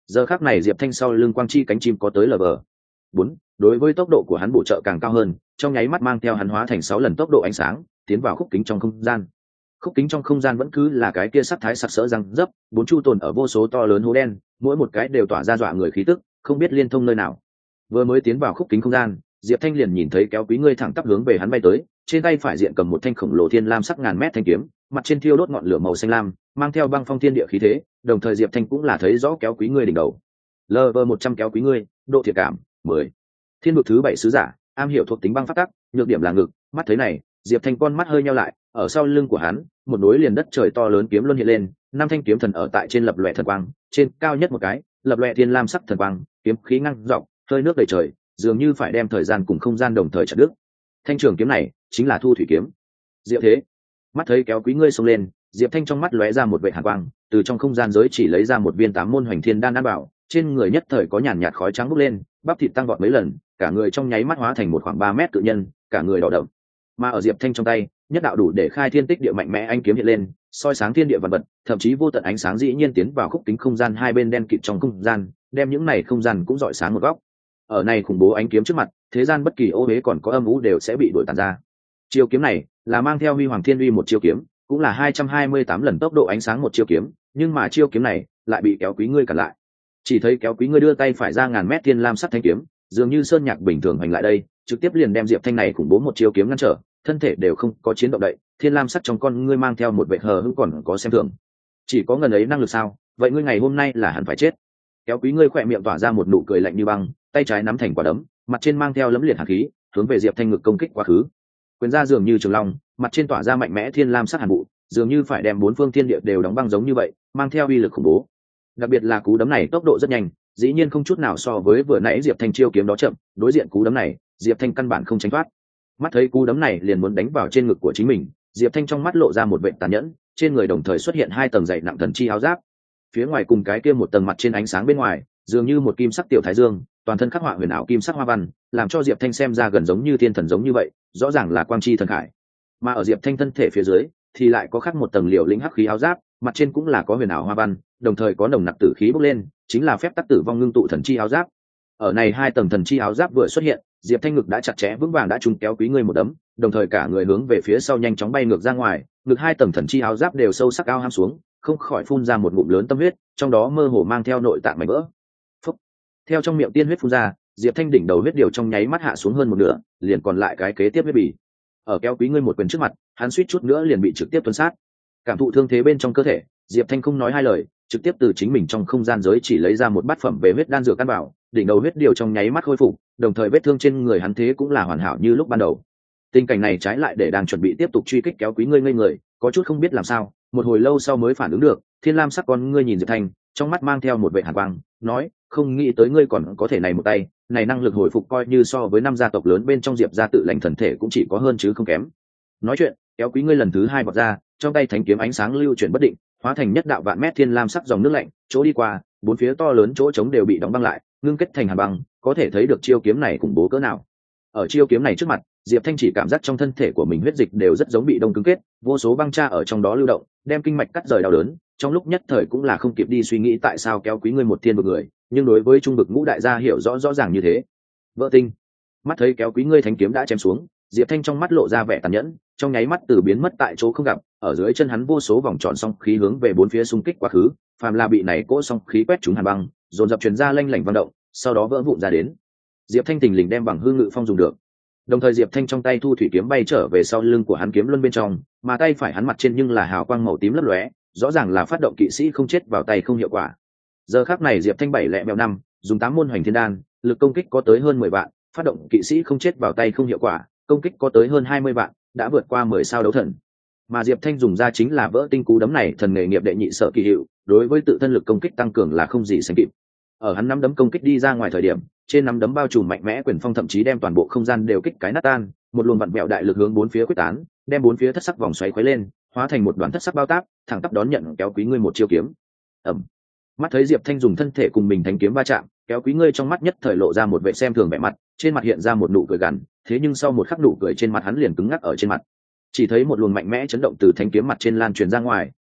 Giờ khắc này Diệp Thanh sau lưng quang chi cánh chim có tới lờ vờ bốn. Đối với tốc độ của hắn bổ trợ càng cao hơn, trong nháy mắt mang theo hắn hóa thành sáu lần tốc độ ánh sáng tiến vào khúc kính trong không gian. Khúc kính trong không gian vẫn cứ là cái kia sắc thái sặc sỡ răng dấp, bốn chu tồn ở vô số to lớn hố đen, mỗi một cái đều tỏa ra dọa người khí tức, không biết liên thông nơi nào. Vừa mới tiến vào khúc kính không gian, Diệp Thanh liền nhìn thấy kéo quý ngươi thẳng tắp hướng về hắn bay tới, trên tay phải diện cầm một thanh khổng lồ thiên lam sắc ngàn mét thanh kiếm, mặt trên thiêu đốt ngọn lửa màu xanh lam, mang theo băng phong thiên địa khí thế, đồng thời Diệp Thanh cũng là thấy rõ kéo quý ngươi đỉnh đầu. Level một trăm kéo quý ngươi, độ thiệt cảm mười. Thiên vực thứ bảy sứ giả, am hiểu thuộc tính băng pháp tắc, nhược điểm là ngực, mắt thấy này, Diệp Thanh con mắt hơi nheo lại, ở sau lưng của hắn, một núi liền đất trời to lớn kiếm luân hiện lên, năm thanh kiếm thần ở tại trên lập lòe thần quang, trên cao nhất một cái, lập lòe thiên lam sắc thần quang, kiếm khí ngăng dọc, hơi nước đầy trời, dường như phải đem thời gian cùng không gian đồng thời chặt đứt. Thanh trường kiếm này chính là Thu Thủy kiếm. Diệu thế, mắt thấy kéo quý ngươi xông lên, Diệp Thanh trong mắt lóe ra một vệ hàn quang, từ trong không gian giới chỉ lấy ra một viên tám môn hoành thiên đan an bảo, trên người nhất thời có nhàn nhạt khói trắng bốc lên, bắp thịt tăng vọt mấy lần, cả người trong nháy mắt hóa thành một khoảng ba mét cự nhân, cả người đỏ đậm. Mà ở Diệp Thanh trong tay, nhất đạo đủ để khai thiên tích địa mạnh mẽ anh kiếm hiện lên, soi sáng thiên địa vạn vật, thậm chí vô tận ánh sáng dĩ nhiên tiến vào khúc kính không gian hai bên đen kịt trong không gian, đem những này không gian cũng rọi sáng một góc. Ở này khủng bố ánh kiếm trước mặt, thế gian bất kỳ ô uế còn có âm u đều sẽ bị đuổi tàn ra. Chiêu kiếm này là mang theo huy hoàng thiên uy một chiêu kiếm, cũng là hai trăm hai mươi tám lần tốc độ ánh sáng một chiêu kiếm, nhưng mà chiêu kiếm này lại bị kéo quý ngươi cản lại. Chỉ thấy kéo quý ngươi đưa tay phải ra ngàn mét thiên lam sắt thanh kiếm, dường như sơn nhạc bình thường hành lại đây, trực tiếp liền đem Diệp Thanh này khủng bố một chiêu kiếm ngăn trở, thân thể đều không có chiến động đậy, thiên lam sắt trong con ngươi mang theo một vẻ hờ hững còn có xem thường. Chỉ có ngần ấy năng lực sao? Vậy ngươi ngày hôm nay là hẳn phải chết. Kéo quý ngươi khỏe miệng tỏa ra một nụ cười lạnh như băng, tay trái nắm thành quả đấm, mặt trên mang theo lấm liệt hàn khí, hướng về Diệp Thanh ngực công kích quá khứ. Quyền ra dường như trường long, mặt trên tỏa ra mạnh mẽ thiên lam sắc hàn vụ, dường như phải đem bốn phương thiên địa đều đóng băng giống như vậy, mang theo uy lực khủng bố. Đặc biệt là cú đấm này tốc độ rất nhanh, dĩ nhiên không chút nào so với vừa nãy Diệp Thanh chiêu kiếm đó chậm, đối diện cú đấm này, Diệp Thanh căn bản không tránh thoát. Mắt thấy cú đấm này liền muốn đánh vào trên ngực của chính mình, Diệp Thanh trong mắt lộ ra một vẻ tàn nhẫn, trên người đồng thời xuất hiện hai tầng dày nặng thần chi áo giáp. Phía ngoài cùng cái kia một tầng mặt trên ánh sáng bên ngoài, dường như một kim sắc tiểu thái dương, toàn thân khắc họa huyền ảo kim sắc hoa văn, làm cho Diệp Thanh xem ra gần giống như thiên thần giống như vậy, rõ ràng là quang chi thần khải. Mà ở Diệp Thanh thân thể phía dưới, thì lại có khắc một tầng liều lĩnh hắc khí áo giáp, mặt trên cũng là có huyền ảo hoa văn, đồng thời có nồng nặc tử khí bốc lên, chính là phép tắc tử vong ngưng tụ thần chi áo giáp. Ở này hai tầng thần chi áo giáp vừa xuất hiện, Diệp Thanh ngực đã chặt chẽ vững vàng đã trúng kéo quý ngươi một đấm, đồng thời cả người hướng về phía sau nhanh chóng bay ngược ra ngoài, ngực hai tầng thần chi áo giáp đều sâu sắc ao ham xuống, không khỏi phun ra một ngụm lớn tâm huyết, trong đó mơ hồ mang theo nội tạng mảnh vỡ. Phúc. Theo trong miệng tiên huyết phun ra, Diệp Thanh đỉnh đầu huyết điều trong nháy mắt hạ xuống hơn một nửa, liền còn lại cái kế tiếp huyết bì. Ở kéo quý ngươi một quyền trước mặt, hắn suýt chút nữa liền bị trực tiếp tuôn sát. Cảm thụ thương thế bên trong cơ thể, Diệp Thanh không nói hai lời, trực tiếp từ chính mình trong không gian giới chỉ lấy ra một bát phẩm về huyết đan dược căn bảo, đỉnh đầu huyết điều trong nháy mắt khôi phục, đồng thời vết thương trên người hắn thế cũng là hoàn hảo như lúc ban đầu. Tình cảnh này trái lại để đang chuẩn bị tiếp tục truy kích kéo quý ngươi ngây người, có chút không biết làm sao, một hồi lâu sau mới phản ứng được, thiên lam sắc con ngươi nhìn Diệp Thanh, trong mắt mang theo một vẻ hàn quang, nói, không nghĩ tới ngươi còn có thể này một tay, này năng lực hồi phục coi như so với năm gia tộc lớn bên trong Diệp gia tự lành thần thể cũng chỉ có hơn chứ không kém. Nói chuyện, kéo quý ngươi lần thứ hai bật ra, trong tay thánh kiếm ánh sáng lưu chuyển bất định, hóa thành nhất đạo vạn mét thiên lam sắc dòng nước lạnh, chỗ đi qua, bốn phía to lớn chỗ trống đều bị đóng băng lại, ngưng kết thành hàn băng, có thể thấy được chiêu kiếm này khủng bố cỡ nào. Ở chiêu kiếm này trước mặt, Diệp Thanh chỉ cảm giác trong thân thể của mình huyết dịch đều rất giống bị đông cứng kết, vô số băng tra ở trong đó lưu động, đem kinh mạch cắt rời đau đớn, trong lúc nhất thời cũng là không kịp đi suy nghĩ tại sao kéo quý ngươi một thiên vực người, nhưng đối với trung vực ngũ đại gia hiểu rõ rõ ràng như thế. Vỡ tinh. Mắt thấy kéo quý ngươi thánh kiếm đã chém xuống, Diệp Thanh trong mắt lộ ra vẻ tàn nhẫn, trong nháy mắt từ biến mất tại chỗ không gặp, ở dưới chân hắn vô số vòng tròn song khí hướng về bốn phía xung kích quá khứ, phàm là bị này cỗ song khí quét trúng hàn băng, dồn dập truyền ra lanh lảnh vang động, sau đó vỡ vụn ra đến. Diệp Thanh tình lình đem bằng hư ngự phong dùng được. Đồng thời Diệp Thanh trong tay thu thủy kiếm bay trở về sau lưng của hắn kiếm luân bên trong, mà tay phải hắn mặt trên nhưng là hào quang màu tím lấp lóe, rõ ràng là phát động kỵ sĩ không chết vào tay không hiệu quả. Giờ khắc này Diệp Thanh bảy lẻ mèo năm, dùng tám môn hoành thiên đan, lực công kích có tới hơn mười vạn, phát động kỵ sĩ không chết vào tay không hiệu quả, công kích có tới hơn hai mươi vạn, đã vượt qua mười sao đấu thần. Mà Diệp Thanh dùng ra chính là vỡ tinh cú đấm này, thần nghề nghiệp đệ nhị sở kỳ hiệu, đối với tự thân lực công kích tăng cường là không gì sánh kịp. Ở hắn nắm đấm công kích đi ra ngoài thời điểm, trên nắm đấm bao trùm mạnh mẽ quyền phong thậm chí đem toàn bộ không gian đều kích cái nát tan, một luồng vặn vẹo đại lực hướng bốn phía quyết tán, đem bốn phía thất sắc vòng xoáy khuấy lên, hóa thành một đoàn thất sắc bao táp, thẳng tắp đón nhận kéo quý ngươi một chiêu kiếm. Ầm. Mắt thấy Diệp Thanh dùng thân thể cùng mình thánh kiếm va chạm, kéo quý ngươi trong mắt nhất thời lộ ra một vẻ xem thường vẻ mặt, trên mặt hiện ra một nụ cười gằn, thế nhưng sau một khắc nụ cười trên mặt hắn liền cứng ngắc ở trên mặt. Chỉ thấy một luồng mạnh mẽ chấn động từ thánh kiếm mặt trên lan truyền ra ngoài,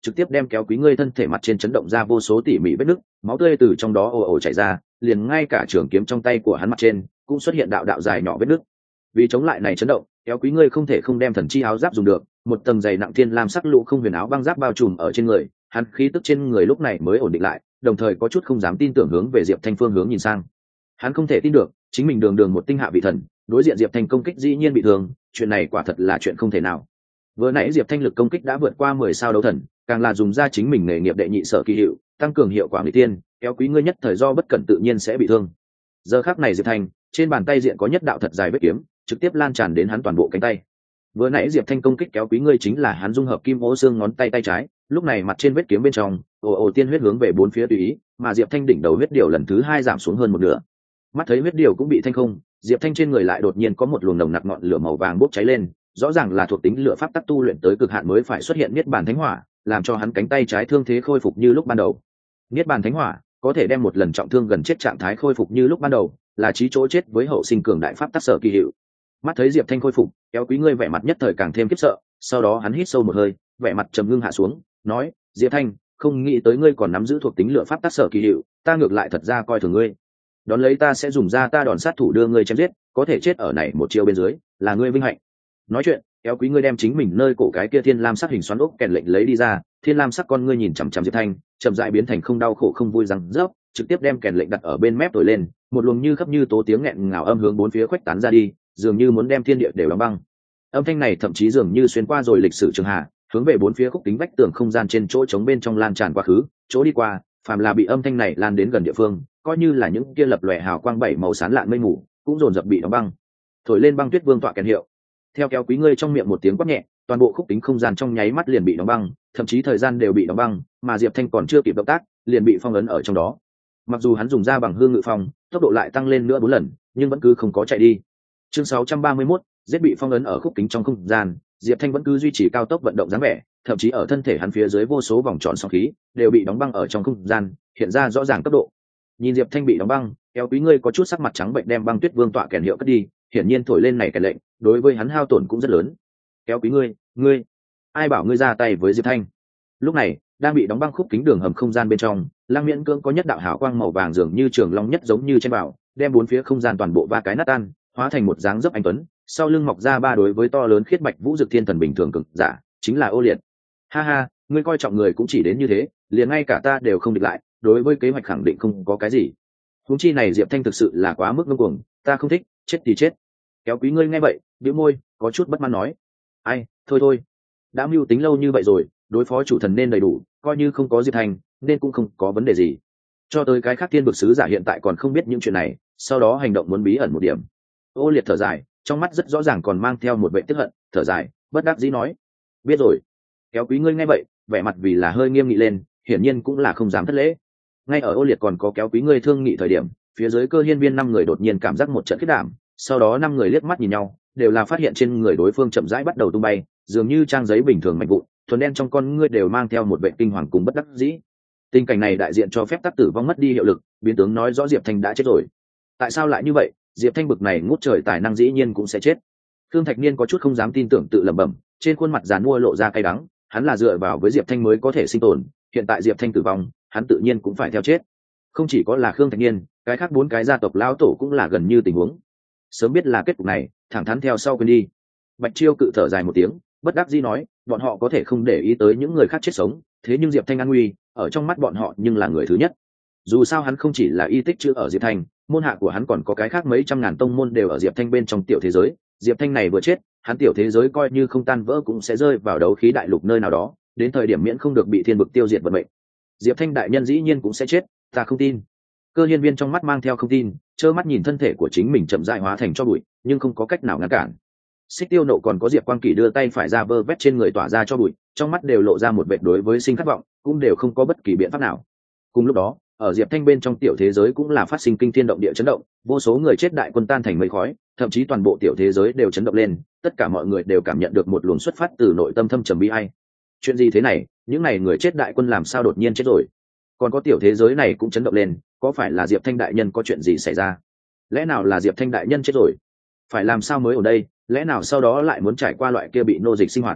trực tiếp đem kéo quý ngươi thân thể mặt trên chấn động ra vô số tỉ mỉ vết nứt, máu tươi từ trong đó ồ ồ chảy ra, liền ngay cả trường kiếm trong tay của hắn mặt trên cũng xuất hiện đạo đạo dài nhỏ vết nứt. Vì chống lại này chấn động, kéo quý ngươi không thể không đem thần chi áo giáp dùng được, một tầng dày nặng thiên lam sắc lũ không huyền áo băng giáp bao trùm ở trên người, hắn khí tức trên người lúc này mới ổn định lại, đồng thời có chút không dám tin tưởng hướng về Diệp Thanh phương hướng nhìn sang. Hắn không thể tin được, chính mình đường đường một tinh hạ vị thần, đối diện Diệp Thanh công kích dĩ nhiên bị thương, chuyện này quả thật là chuyện không thể nào. Vừa nãy Diệp Thanh lực công kích đã vượt qua mười sao đấu thần, càng là dùng ra chính mình nghề nghiệp đệ nhị sở kỳ hiệu, tăng cường hiệu quả người tiên, kéo quý ngươi nhất thời do bất cẩn tự nhiên sẽ bị thương. Giờ khắc này Diệp Thanh, trên bàn tay diện có nhất đạo thật dài vết kiếm, trực tiếp lan tràn đến hắn toàn bộ cánh tay. Vừa nãy Diệp Thanh công kích kéo quý ngươi chính là hắn dung hợp kim ô xương ngón tay tay trái, lúc này mặt trên vết kiếm bên trong, ồ ồ tiên huyết hướng về bốn phía tùy ý, mà Diệp Thanh đỉnh đầu huyết điều lần thứ hai giảm xuống hơn một nửa. Mắt thấy huyết điều cũng bị thanh không, Diệp Thanh trên người lại đột nhiên có một luồng nồng nặc ngọn lửa màu vàng bốc cháy lên, rõ ràng là thuộc tính lửa pháp tắc tu luyện tới cực hạn mới phải xuất hiện niết bàn thánh hỏa, làm cho hắn cánh tay trái thương thế khôi phục như lúc ban đầu. Niết bàn thánh hỏa có thể đem một lần trọng thương gần chết trạng thái khôi phục như lúc ban đầu, là chí chỗ chết với hậu sinh cường đại pháp tắc sở kỳ hiệu. Mắt thấy Diệp Thanh khôi phục, kéo quý ngươi vẻ mặt nhất thời càng thêm khiếp sợ, sau đó hắn hít sâu một hơi, vẻ mặt trầm ngưng hạ xuống, nói: "Diệp Thanh, không nghĩ tới ngươi còn nắm giữ thuộc tính lửa pháp tắc sở kỳ hiệu, ta ngược lại thật ra coi thường ngươi. Đón lấy ta sẽ dùng ra ta đòn sát thủ đưa ngươi chém giết, có thể chết ở này một chiêu bên dưới, là ngươi vinh hạnh." Nói chuyện, kéo quý ngươi đem chính mình nơi cổ cái kia thiên lam sắc hình xoắn ốc kèn lệnh lấy đi ra, thiên lam sắc con ngươi nhìn chằm chằm Diệp Thanh, chậm rãi biến thành không đau khổ không vui răng rớp, trực tiếp đem kèn lệnh đặt ở bên mép thổi lên, một luồng như khắp như tố tiếng nghẹn ngào âm hướng bốn phía khuếch tán ra đi, dường như muốn đem thiên địa đều đóng băng. Âm thanh này thậm chí dường như xuyên qua rồi lịch sử trường hạ, hướng về bốn phía khúc kính vách tường không gian trên chỗ trống bên trong lan tràn quá khứ, chỗ đi qua, phàm là bị âm thanh này lan đến gần địa phương, coi như là những kia lập lòe hào quang bảy màu sáng lạn mây mù, cũng dồn dập bị đóng băng. Thổi lên băng tuyết vương tọa kèn hiệu. Theo kéo quý ngươi trong miệng một tiếng quát nhẹ, toàn bộ khúc kính không gian trong nháy mắt liền bị đóng băng, thậm chí thời gian đều bị đóng băng, mà Diệp Thanh còn chưa kịp động tác, liền bị phong ấn ở trong đó. Mặc dù hắn dùng ra bằng hương ngự phong, tốc độ lại tăng lên nữa bốn lần, nhưng vẫn cứ không có chạy đi. Chương sáu trăm ba mươi mốt, giết bị phong ấn ở khúc kính trong không gian, Diệp Thanh vẫn cứ duy trì cao tốc vận động dáng vẻ, thậm chí ở thân thể hắn phía dưới vô số vòng tròn sóng khí đều bị đóng băng ở trong không gian, hiện ra rõ ràng tốc độ. Nhìn Diệp Thanh bị đóng băng, kéo quý ngươi có chút sắc mặt trắng bệnh đem băng tuyết vương tọa kèn hiệu cất đi, hiển nhiên thổi lên này kèn lệnh, đối với hắn hao tổn cũng rất lớn. Kéo quý ngươi, ngươi, ai bảo ngươi ra tay với Diệp Thanh? Lúc này, đang bị đóng băng khúc kính đường hầm không gian bên trong, Lăng Miễn Cưỡng có nhất đạo hào quang màu vàng dường như trường long nhất giống như trên bảo, đem bốn phía không gian toàn bộ ba cái nát tan, hóa thành một dáng dấp anh tuấn, sau lưng mọc ra ba đối với to lớn khiết bạch vũ dực thiên thần bình thường cực giả, chính là Ô Liệt. Ha ha, ngươi coi trọng người cũng chỉ đến như thế, liền ngay cả ta đều không địch lại, đối với kế hoạch khẳng định không có cái gì. Huống chi này Diệp Thanh thực sự là quá mức ngông cuồng, ta không thích, chết thì chết. Kéo quý ngươi nghe vậy, bĩu môi, có chút bất mãn nói: "Ai, thôi thôi, đã mưu tính lâu như vậy rồi, đối phó chủ thần nên đầy đủ, coi như không có Diệp Thanh, nên cũng không có vấn đề gì. Cho tới cái khác thiên vực sứ giả hiện tại còn không biết những chuyện này, sau đó hành động muốn bí ẩn một điểm." Ô Liệt thở dài, trong mắt rất rõ ràng còn mang theo một vẻ tức hận, thở dài, bất đắc dĩ nói: "Biết rồi." Kéo quý ngươi nghe vậy, vẻ mặt vì là hơi nghiêm nghị lên, hiển nhiên cũng là không dám thất lễ. Ngay ở Ô Liệt còn có kéo quý ngươi thương nghị thời điểm, phía dưới Cơ Hiên Viên năm người đột nhiên cảm giác một trận khiếp đảm, sau đó năm người liếc mắt nhìn nhau, đều là phát hiện trên người đối phương chậm rãi bắt đầu tung bay, dường như trang giấy bình thường mạnh vụn, thuần đen trong con ngươi đều mang theo một vẻ kinh hoàng cùng bất đắc dĩ. Tình cảnh này đại diện cho phép tác tử vong mất đi hiệu lực, biến tướng nói rõ Diệp Thanh đã chết rồi. Tại sao lại như vậy? Diệp Thanh bực này ngút trời tài năng dĩ nhiên cũng sẽ chết. Thương Thạch Niên có chút không dám tin tưởng tự lẩm bẩm, trên khuôn mặt giàn mua lộ ra cay đắng, hắn là dựa vào với Diệp Thanh mới có thể sinh tồn, hiện tại Diệp Thanh tử vong, hắn tự nhiên cũng phải theo chết. Không chỉ có là Khương Thạch Niên, cái khác bốn cái gia tộc lão tổ cũng là gần như tình huống. Sớm biết là kết cục này, thẳng thắn theo sau quên đi. Bạch Chiêu cự thở dài một tiếng, bất đắc dĩ nói, bọn họ có thể không để ý tới những người khác chết sống, thế nhưng Diệp Thanh an nguy, ở trong mắt bọn họ nhưng là người thứ nhất. Dù sao hắn không chỉ là y tích chữ ở Diệp Thanh, môn hạ của hắn còn có cái khác mấy trăm ngàn tông môn đều ở Diệp Thanh bên trong tiểu thế giới. Diệp Thanh này vừa chết, hắn tiểu thế giới coi như không tan vỡ cũng sẽ rơi vào đấu khí đại lục nơi nào đó, đến thời điểm miễn không được bị thiên vực tiêu diệt vận mệnh. Diệp Thanh đại nhân dĩ nhiên cũng sẽ chết, ta không tin. Cơ Hiên Viên trong mắt mang theo không tin, trơ mắt nhìn thân thể của chính mình chậm rãi hóa thành cho bụi, nhưng không có cách nào ngăn cản. Xích Tiêu Nộ còn có Diệp Quang Kỷ đưa tay phải ra vơ vét trên người tỏa ra cho bụi, trong mắt đều lộ ra một vẻ đối với sinh khát vọng, cũng đều không có bất kỳ biện pháp nào. Cùng lúc đó, ở Diệp Thanh bên trong tiểu thế giới cũng là phát sinh kinh thiên động địa chấn động, vô số người chết đại quân tan thành mây khói, thậm chí toàn bộ tiểu thế giới đều chấn động lên, tất cả mọi người đều cảm nhận được một luồng xuất phát từ nội tâm thâm trầm bi ai. Chuyện gì thế này, những này người chết đại quân làm sao đột nhiên chết rồi? Còn có tiểu thế giới này cũng chấn động lên, có phải là Diệp Thanh đại nhân có chuyện gì xảy ra? Lẽ nào là Diệp Thanh đại nhân chết rồi? Phải làm sao mới ở đây, lẽ nào sau đó lại muốn trải qua loại kia bị nô dịch sinh hoạt?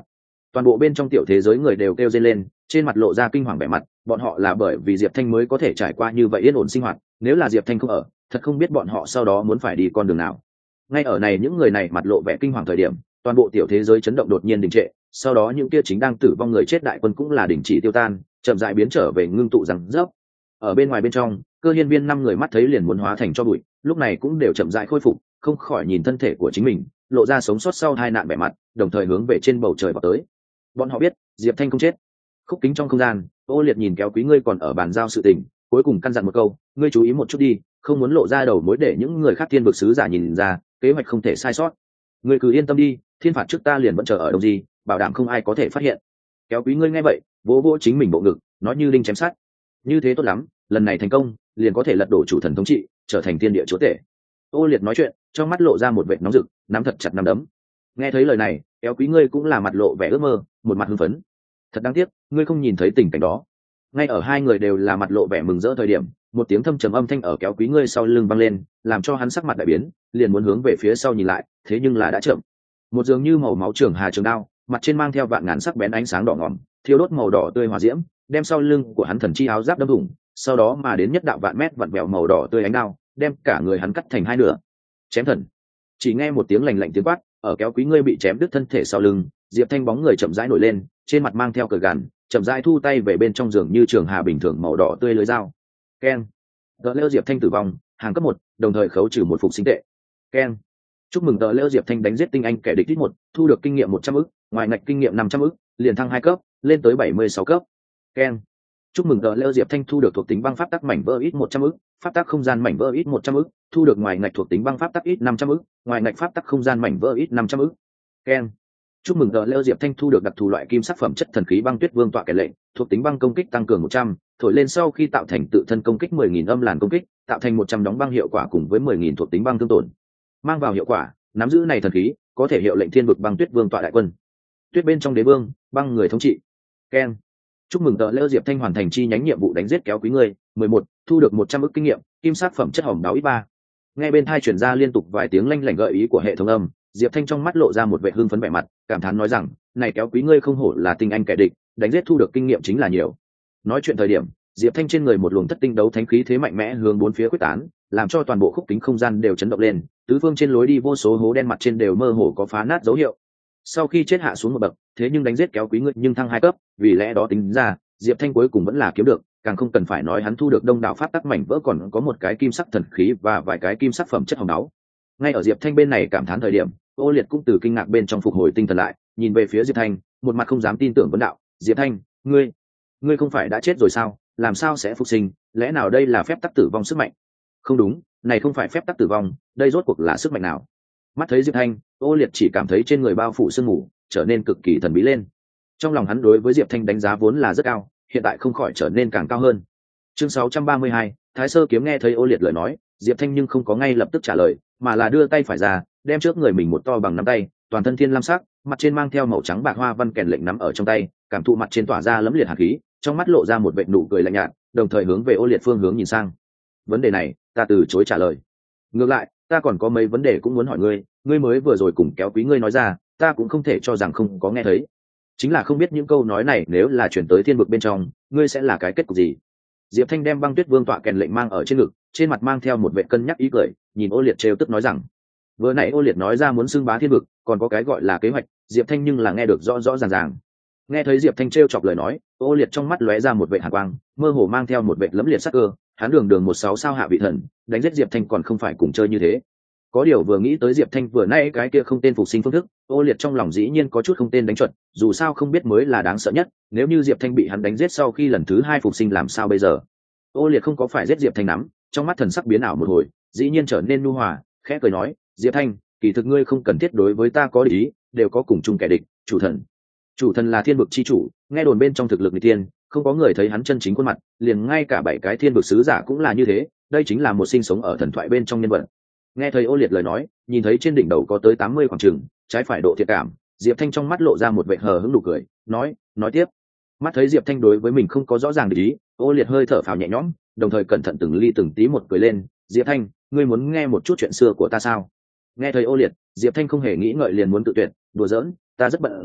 Toàn bộ bên trong tiểu thế giới người đều kêu dây lên, trên mặt lộ ra kinh hoàng vẻ mặt, bọn họ là bởi vì Diệp Thanh mới có thể trải qua như vậy yên ổn sinh hoạt, nếu là Diệp Thanh không ở, thật không biết bọn họ sau đó muốn phải đi con đường nào. Ngay ở này những người này mặt lộ vẻ kinh hoàng thời điểm, toàn bộ tiểu thế giới chấn động đột nhiên đình trệ, sau đó những kia chính đang tử vong người chết đại quân cũng là đình chỉ tiêu tan, chậm rãi biến trở về ngưng tụ rằng dốc. Ở bên ngoài bên trong, Cơ Hiên Viên năm người mắt thấy liền muốn hóa thành cho bụi, lúc này cũng đều chậm rãi khôi phục, không khỏi nhìn thân thể của chính mình, lộ ra sống sót sau hai nạn vẻ mặt, đồng thời hướng về trên bầu trời vào tới. Bọn họ biết, Diệp Thanh không chết. Khúc kính trong không gian, Ô Liệt nhìn Kéo Quý ngươi còn ở bàn giao sự tình, cuối cùng căn dặn một câu, ngươi chú ý một chút đi, không muốn lộ ra đầu mối để những người khác thiên vực sứ giả nhìn ra, kế hoạch không thể sai sót. Ngươi cứ yên tâm đi, thiên phạt trước ta liền vẫn chờ ở đâu gì, bảo đảm không ai có thể phát hiện. Kéo Quý ngươi nghe vậy, vỗ vỗ chính mình bộ ngực, nói như đinh chém sắt. Như thế tốt lắm, lần này thành công, liền có thể lật đổ chủ thần thống trị, trở thành thiên địa chúa tể. Ô Liệt nói chuyện, trong mắt lộ ra một vệt nóng rực, nắm thật chặt nắm đấm. Nghe thấy lời này, Kéo Quý ngươi cũng là mặt lộ vẻ ước mơ, một mặt hưng phấn. Thật đáng tiếc, ngươi không nhìn thấy tình cảnh đó. Ngay ở hai người đều là mặt lộ vẻ mừng rỡ thời điểm, một tiếng thâm trầm âm thanh ở Kéo Quý ngươi sau lưng vang lên, làm cho hắn sắc mặt đại biến, liền muốn hướng về phía sau nhìn lại, thế nhưng là đã chậm. Một dường như màu máu trường hà trường đao, mặt trên mang theo vạn ngàn sắc bén ánh sáng đỏ ngòm, thiêu đốt màu đỏ tươi hỏa diễm, đem sau lưng của hắn thần chi áo giáp đâm thủng, sau đó mà đến nhất đạo vạn mét vặn vẹo màu đỏ tươi ánh đao, đem cả người hắn cắt thành hai nửa. Chém thần. Chỉ nghe một tiếng lạnh lạnh tiếng quát, ở Kéo Quý ngươi bị chém đứt thân thể sau lưng, Diệp Thanh bóng người chậm rãi nổi lên, trên mặt mang theo cờ gằn, chậm rãi thu tay về bên trong giường như trường hà bình thường màu đỏ tươi lưới dao. Keng. Tờ lêu Diệp Thanh tử vong, hàng cấp một, đồng thời khấu trừ một phục sinh tệ. Keng. Chúc mừng tờ lêu Diệp Thanh đánh giết tinh anh kẻ địch ít một, thu được kinh nghiệm một trăm ức, ngoài ngạch kinh nghiệm năm trăm ức, liền thăng hai cấp, lên tới bảy mươi sáu cấp. Keng. Chúc mừng tờ lêu Diệp Thanh thu được thuộc tính băng pháp tắc mảnh vỡ ít một trăm ức, pháp tắc không gian mảnh vỡ ít một trăm ức, thu được ngoài ngạch thuộc tính băng pháp tắc ít năm trăm ức, ngoài ngạch pháp tắc không gian mảnh vỡ ít năm trăm ức. Keng. Chúc mừng tờ lêu Diệp Thanh thu được đặc thù loại kim sắc phẩm chất thần khí băng tuyết vương tọa kẻ lệnh, thuộc tính băng công kích tăng cường một trăm, thổi lên sau khi tạo thành tự thân công kích mười nghìn âm làn công kích, tạo thành một trăm đóng băng hiệu quả cùng với mười nghìn thuộc tính băng thương tổn. Mang vào hiệu quả, nắm giữ này thần khí, có thể hiệu lệnh thiên vực băng tuyết vương tọa đại quân. Tuyết bên trong đế vương, băng người thống trị. Keng. Chúc mừng tờ lêu Diệp Thanh hoàn thành chi nhánh nhiệm vụ đánh giết Kéo Quý ngươi, mười một, thu được một trăm ức kinh nghiệm, kim sắc phẩm chất hồng đáo ít ba. Nghe bên tai truyền ra liên tục vài tiếng lanh lảnh gợi ý của hệ thống âm, Diệp Thanh trong mắt lộ ra một vẻ hưng phấn vẻ mặt, cảm thán nói rằng, này Kéo Quý ngươi không hổ là tinh anh kẻ địch, đánh giết thu được kinh nghiệm chính là nhiều. Nói chuyện thời điểm, Diệp Thanh trên người một luồng thất tinh đấu thánh khí thế mạnh mẽ hướng bốn phía quyết tán, làm cho toàn bộ khúc kính không gian đều chấn động lên, tứ phương trên lối đi vô số hố đen mặt trên đều mơ hồ có phá nát dấu hiệu. Sau khi chết hạ xuống một bậc, thế nhưng đánh giết Kéo Quý ngươi nhưng thăng hai cấp, vì lẽ đó tính ra, Diệp Thanh cuối cùng vẫn là kiếm được, càng không cần phải nói hắn thu được đông đảo pháp tắc mảnh vỡ còn có một cái kim sắc thần khí và vài cái kim sắc phẩm chất hồng đáo. Ngay ở Diệp Thanh bên này cảm thán thời điểm, Ô Liệt cũng từ kinh ngạc bên trong phục hồi tinh thần lại, nhìn về phía Diệp Thanh, một mặt không dám tin tưởng vấn đạo, "Diệp Thanh, ngươi, ngươi không phải đã chết rồi sao? Làm sao sẽ phục sinh? Lẽ nào đây là phép tắc tử vong sức mạnh?" "Không đúng, này không phải phép tắc tử vong, đây rốt cuộc là sức mạnh nào?" Mắt thấy Diệp Thanh, Ô Liệt chỉ cảm thấy trên người bao phủ sương mù, trở nên cực kỳ thần bí lên. Trong lòng hắn đối với Diệp Thanh đánh giá vốn là rất cao, hiện tại không khỏi trở nên càng cao hơn. Chương sáu trăm ba mươi hai, Thái Sơ kiếm nghe thấy Ô Liệt lời nói, Diệp Thanh nhưng không có ngay lập tức trả lời, mà là đưa tay phải ra, đem trước người mình một to bằng nắm tay, toàn thân thiên lam sắc, mặt trên mang theo màu trắng bạc hoa văn kèn lệnh nắm ở trong tay, cảm thụ mặt trên tỏa ra lấm liệt hàn khí, trong mắt lộ ra một vệt nụ cười lạnh nhạt, đồng thời hướng về Ô Liệt phương hướng nhìn sang. Vấn đề này, ta từ chối trả lời. Ngược lại, ta còn có mấy vấn đề cũng muốn hỏi ngươi, ngươi mới vừa rồi cùng Kéo Quý ngươi nói ra, ta cũng không thể cho rằng không có nghe thấy. Chính là không biết những câu nói này nếu là chuyển tới thiên vực bên trong, ngươi sẽ là cái kết cục gì? Diệp Thanh đem băng tuyết vương tọa kèn lệnh mang ở trên ngực, trên mặt mang theo một vẻ cân nhắc ý cười, nhìn Ô Liệt trêu tức nói rằng, vừa nãy Ô Liệt nói ra muốn xưng bá thiên vực, còn có cái gọi là kế hoạch, Diệp Thanh nhưng là nghe được rõ rõ ràng ràng. Nghe thấy Diệp Thanh trêu chọc lời nói, Ô Liệt trong mắt lóe ra một vẻ hàn quang, mơ hồ mang theo một vẻ lẫm liệt sắc cơ, hắn đường đường một sáu sao hạ vị thần, đánh giết Diệp Thanh còn không phải cùng chơi như thế. Có điều vừa nghĩ tới Diệp Thanh vừa nãy cái kia không tên phục sinh phương thức, Ô Liệt trong lòng dĩ nhiên có chút không tên đánh chuẩn, dù sao không biết mới là đáng sợ nhất, nếu như Diệp Thanh bị hắn đánh giết sau khi lần thứ hai phục sinh làm sao bây giờ? Ô Liệt không có phải giết Diệp Thanh nắm, trong mắt thần sắc biến ảo một hồi, dĩ nhiên trở nên nhu hòa, khẽ cười nói, "Diệp Thanh, kỳ thực ngươi không cần thiết đối với ta có ý, đều có cùng chung kẻ địch, chủ thần. Chủ thần là thiên vực chi chủ, nghe đồn bên trong thực lực nghịch thiên, không có người thấy hắn chân chính khuôn mặt, liền ngay cả bảy cái thiên vực sứ giả cũng là như thế, đây chính là một sinh sống ở thần thoại bên trong nhân vật." Nghe thấy Ô Liệt lời nói, nhìn thấy trên đỉnh đầu có tới tám mươi khoảng chừng, trái phải độ thiệt cảm, Diệp Thanh trong mắt lộ ra một vẻ hờ hững nụ cười, nói, nói tiếp. Mắt thấy Diệp Thanh đối với mình không có rõ ràng để ý, Ô Liệt hơi thở phào nhẹ nhõm, đồng thời cẩn thận từng ly từng tí một cười lên, "Diệp Thanh, ngươi muốn nghe một chút chuyện xưa của ta sao?" Nghe thấy Ô Liệt, Diệp Thanh không hề nghĩ ngợi liền muốn tự tuyệt, "Đùa giỡn, ta rất bận rộn,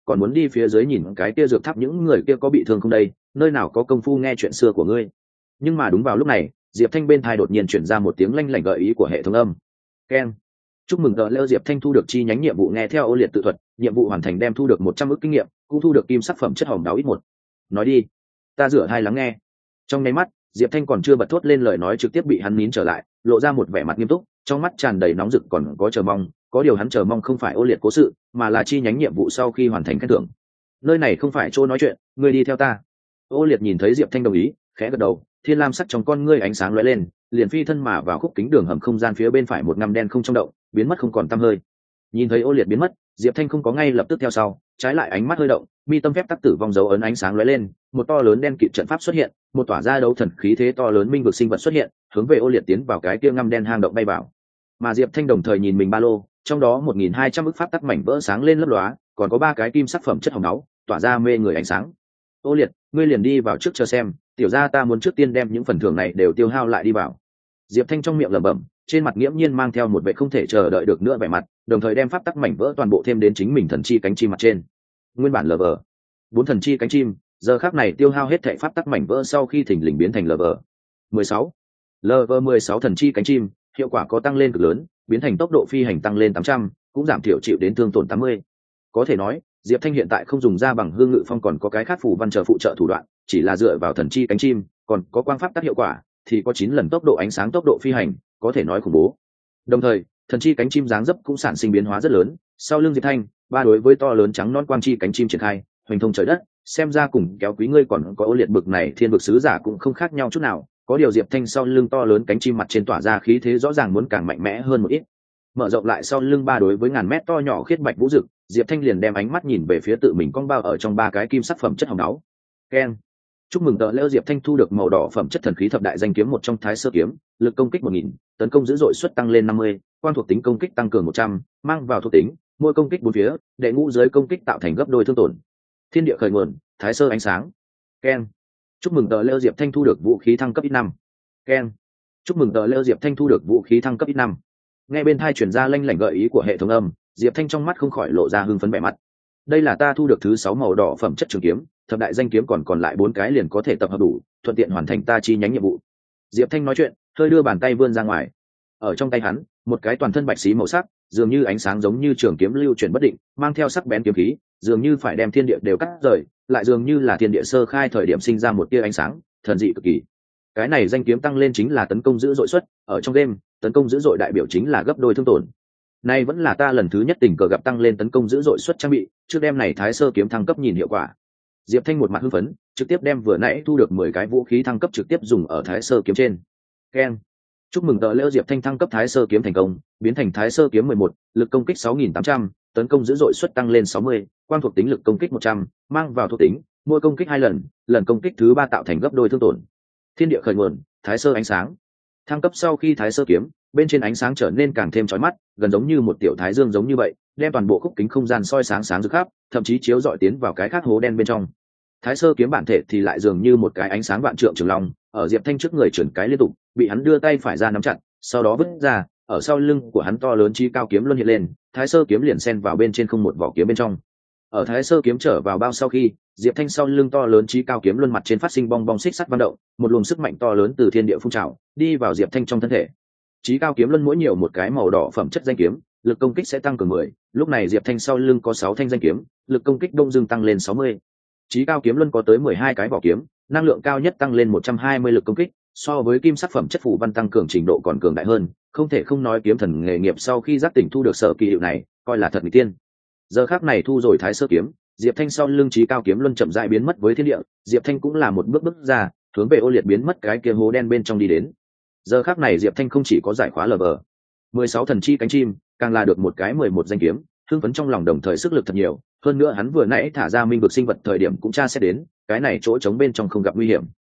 còn muốn đi phía dưới nhìn cái kia dược tháp những người kia có bị thương không đây, nơi nào có công phu nghe chuyện xưa của ngươi. Nhưng mà đúng vào lúc này, Diệp Thanh bên tai đột nhiên chuyển ra một tiếng lanh lảnh gợi ý của hệ thống âm. Keng. Chúc mừng tờ lêu Diệp Thanh thu được chi nhánh nhiệm vụ nghe theo ô liệt tự thuật, nhiệm vụ hoàn thành đem thu được một trăm ức kinh nghiệm, cũng thu được kim sắc phẩm chất hồng đáo ít một. Nói đi. Ta rửa hai lắng nghe. Trong nháy mắt, Diệp Thanh còn chưa bật thốt lên lời nói trực tiếp bị hắn nín trở lại, lộ ra một vẻ mặt nghiêm túc, trong mắt tràn đầy nóng rực còn có chờ mong, có điều hắn chờ mong không phải ô liệt cố sự, mà là chi nhánh nhiệm vụ sau khi hoàn thành khen thưởng. Nơi này không phải chỗ nói chuyện, ngươi đi theo ta. Ô liệt nhìn thấy Diệp Thanh đồng ý, khẽ gật đầu, thiên lam sắc trong con ngươi ánh sáng lóe lên, liền phi thân mà vào khúc kính đường hầm không gian phía bên phải một ngăm đen không trong động, biến mất không còn tăm hơi. Nhìn thấy ô liệt biến mất, Diệp Thanh không có ngay lập tức theo sau, trái lại ánh mắt hơi động, mi tâm phép tắc tử vong dấu ấn ánh sáng lóe lên, một to lớn đen kịt trận pháp xuất hiện, một tỏa ra đấu thần khí thế to lớn minh vực sinh vật xuất hiện, hướng về ô liệt tiến vào cái kia ngăm đen hang động bay vào. Mà Diệp Thanh đồng thời nhìn mình ba lô, trong đó một nghìn hai trăm ức pháp tắc mảnh vỡ sáng lên lấp lóa, còn có ba cái kim sắc phẩm chất hồng máu, tỏa ra mê người ánh sáng. Ô liệt, ngươi liền đi vào trước chờ xem, tiểu gia ta muốn trước tiên đem những phần thưởng này đều tiêu hao lại đi vào. Diệp Thanh trong miệng lẩm bẩm, trên mặt nghiễm nhiên mang theo một vẻ không thể chờ đợi được nữa vẻ mặt, đồng thời đem pháp tắc mảnh vỡ toàn bộ thêm đến chính mình thần chi cánh chim mặt trên. Nguyên bản lờ vờ bốn thần chi cánh chim, giờ khắc này tiêu hao hết thảy pháp tắc mảnh vỡ sau khi thỉnh lình biến thành lờ vờ mười sáu. lờ vờ mười sáu thần chi cánh chim, hiệu quả có tăng lên cực lớn, biến thành tốc độ phi hành tăng lên tám trăm, cũng giảm thiểu chịu đến thương tổn tám mươi. Có thể nói, Diệp Thanh hiện tại không dùng ra bằng hương ngự phong còn có cái khác phù văn trợ phụ trợ thủ đoạn, chỉ là dựa vào thần chi cánh chim, còn có quang pháp tác hiệu quả, thì có chín lần tốc độ ánh sáng tốc độ phi hành, có thể nói khủng bố. Đồng thời, thần chi cánh chim dáng dấp cũng sản sinh biến hóa rất lớn, sau lưng Diệp Thanh, ba đối với to lớn trắng non quang chi cánh chim triển khai, hoành thông trời đất, xem ra cùng kéo quý ngươi còn có ô liệt bực này thiên vực sứ giả cũng không khác nhau chút nào, có điều Diệp Thanh sau lưng to lớn cánh chim mặt trên tỏa ra khí thế rõ ràng muốn càng mạnh mẽ hơn một ít. Mở rộng lại sau lưng ba đối với ngàn mét to nhỏ khiết bạch vũ dực, Diệp Thanh liền đem ánh mắt nhìn về phía tự mình cong bao ở trong ba cái kim sắc phẩm chất hồng đáo. Keng. Chúc mừng tờ lễ Diệp Thanh thu được màu đỏ phẩm chất thần khí thập đại danh kiếm một trong thái sơ kiếm, lực công kích một nghìn, tấn công dữ dội suất tăng lên năm mươi, quan thuộc tính công kích tăng cường một trăm, mang vào thuộc tính, mỗi công kích bốn phía, đệ ngũ giới công kích tạo thành gấp đôi thương tổn. Thiên địa khởi nguồn, thái sơ ánh sáng. Keng. Chúc mừng tờ lễ Diệp Thanh thu được vũ khí thăng cấp ít năm. Keng. Chúc mừng tờ lễ Diệp Thanh thu được vũ khí thăng cấp ít năm. Nghe bên tai truyền ra lanh lảnh gợi ý của hệ thống âm, Diệp Thanh trong mắt không khỏi lộ ra hưng phấn vẻ mặt. Đây là ta thu được thứ sáu màu đỏ phẩm chất trường kiếm, thập đại danh kiếm còn còn lại bốn cái liền có thể tập hợp đủ, thuận tiện hoàn thành ta chi nhánh nhiệm vụ. Diệp Thanh nói chuyện, hơi đưa bàn tay vươn ra ngoài. Ở trong tay hắn, một cái toàn thân bạch xí màu sắc, dường như ánh sáng giống như trường kiếm lưu chuyển bất định, mang theo sắc bén kiếm khí, dường như phải đem thiên địa đều cắt rời, lại dường như là thiên địa sơ khai thời điểm sinh ra một tia ánh sáng, thần dị cực kỳ. Cái này danh kiếm tăng lên chính là tấn công dữ dội suất, ở trong đêm, tấn công dữ dội đại biểu chính là gấp đôi thương tổn. Nay vẫn là ta lần thứ nhất tình cờ gặp tăng lên tấn công dữ dội suất trang bị, trước đêm này thái sơ kiếm thăng cấp nhìn hiệu quả. Diệp Thanh một mặt hưng phấn, trực tiếp đem vừa nãy thu được mười cái vũ khí thăng cấp trực tiếp dùng ở thái sơ kiếm trên. Keng. Chúc mừng tờ lễ Diệp Thanh thăng cấp thái sơ kiếm thành công, biến thành thái sơ kiếm mười một, lực công kích sáu nghìn tám trăm, tấn công dữ dội suất tăng lên sáu mươi, quang thuộc tính lực công kích một trăm, mang vào thuộc tính, mỗi công kích hai lần, lần công kích thứ ba tạo thành gấp đôi thương tổn. Thiên địa khởi nguồn, thái sơ ánh sáng. Thăng cấp sau khi thái sơ kiếm, bên trên ánh sáng trở nên càng thêm chói mắt, gần giống như một tiểu thái dương giống như vậy, đem toàn bộ khúc kính không gian soi sáng sáng rực khắp, thậm chí chiếu rọi tiến vào cái khác hố đen bên trong. Thái sơ kiếm bản thể thì lại dường như một cái ánh sáng vạn trượng trường long, ở Diệp Thanh trước người chuyển cái liên tục, bị hắn đưa tay phải ra nắm chặt, sau đó vứt ra, ở sau lưng của hắn to lớn chi cao kiếm luân hiện lên, thái sơ kiếm liền xen vào bên trên không một vỏ kiếm bên trong. Ở thái sơ kiếm trở vào bao sau khi, Diệp Thanh sau lưng to lớn chi cao kiếm luân mặt trên phát sinh bong bong xích sắt vận động, một luồng sức mạnh to lớn từ thiên địa phun trào, đi vào Diệp Thanh trong thân thể. Chí cao kiếm luân mỗi nhiều một cái màu đỏ phẩm chất danh kiếm, lực công kích sẽ tăng cường mười, lúc này Diệp Thanh sau lưng có sáu thanh danh kiếm, lực công kích đông dương tăng lên sáu mươi. Chí cao kiếm luân có tới mười hai cái vỏ kiếm, năng lượng cao nhất tăng lên một trăm hai mươi lực công kích, so với kim sắc phẩm chất phù văn tăng cường trình độ còn cường đại hơn, không thể không nói kiếm thần nghề nghiệp sau khi giác tỉnh thu được sở kỳ hiệu này, coi là thật mỹ tiên. Giờ khắc này thu rồi thái sơ kiếm, Diệp Thanh sau lưng chí cao kiếm luân chậm rãi biến mất với thiên địa, Diệp Thanh cũng là một bước bước ra, hướng về ô liệt biến mất cái kia hố đen bên trong đi đến. Giờ khắc này Diệp Thanh không chỉ có giải khóa lờ vờ mười sáu thần chi cánh chim, càng là được một cái mười một danh kiếm, hưng phấn trong lòng đồng thời sức lực thật nhiều, hơn nữa hắn vừa nãy thả ra minh vực sinh vật thời điểm cũng tra xét đến, cái này chỗ trống bên trong không gặp nguy hiểm.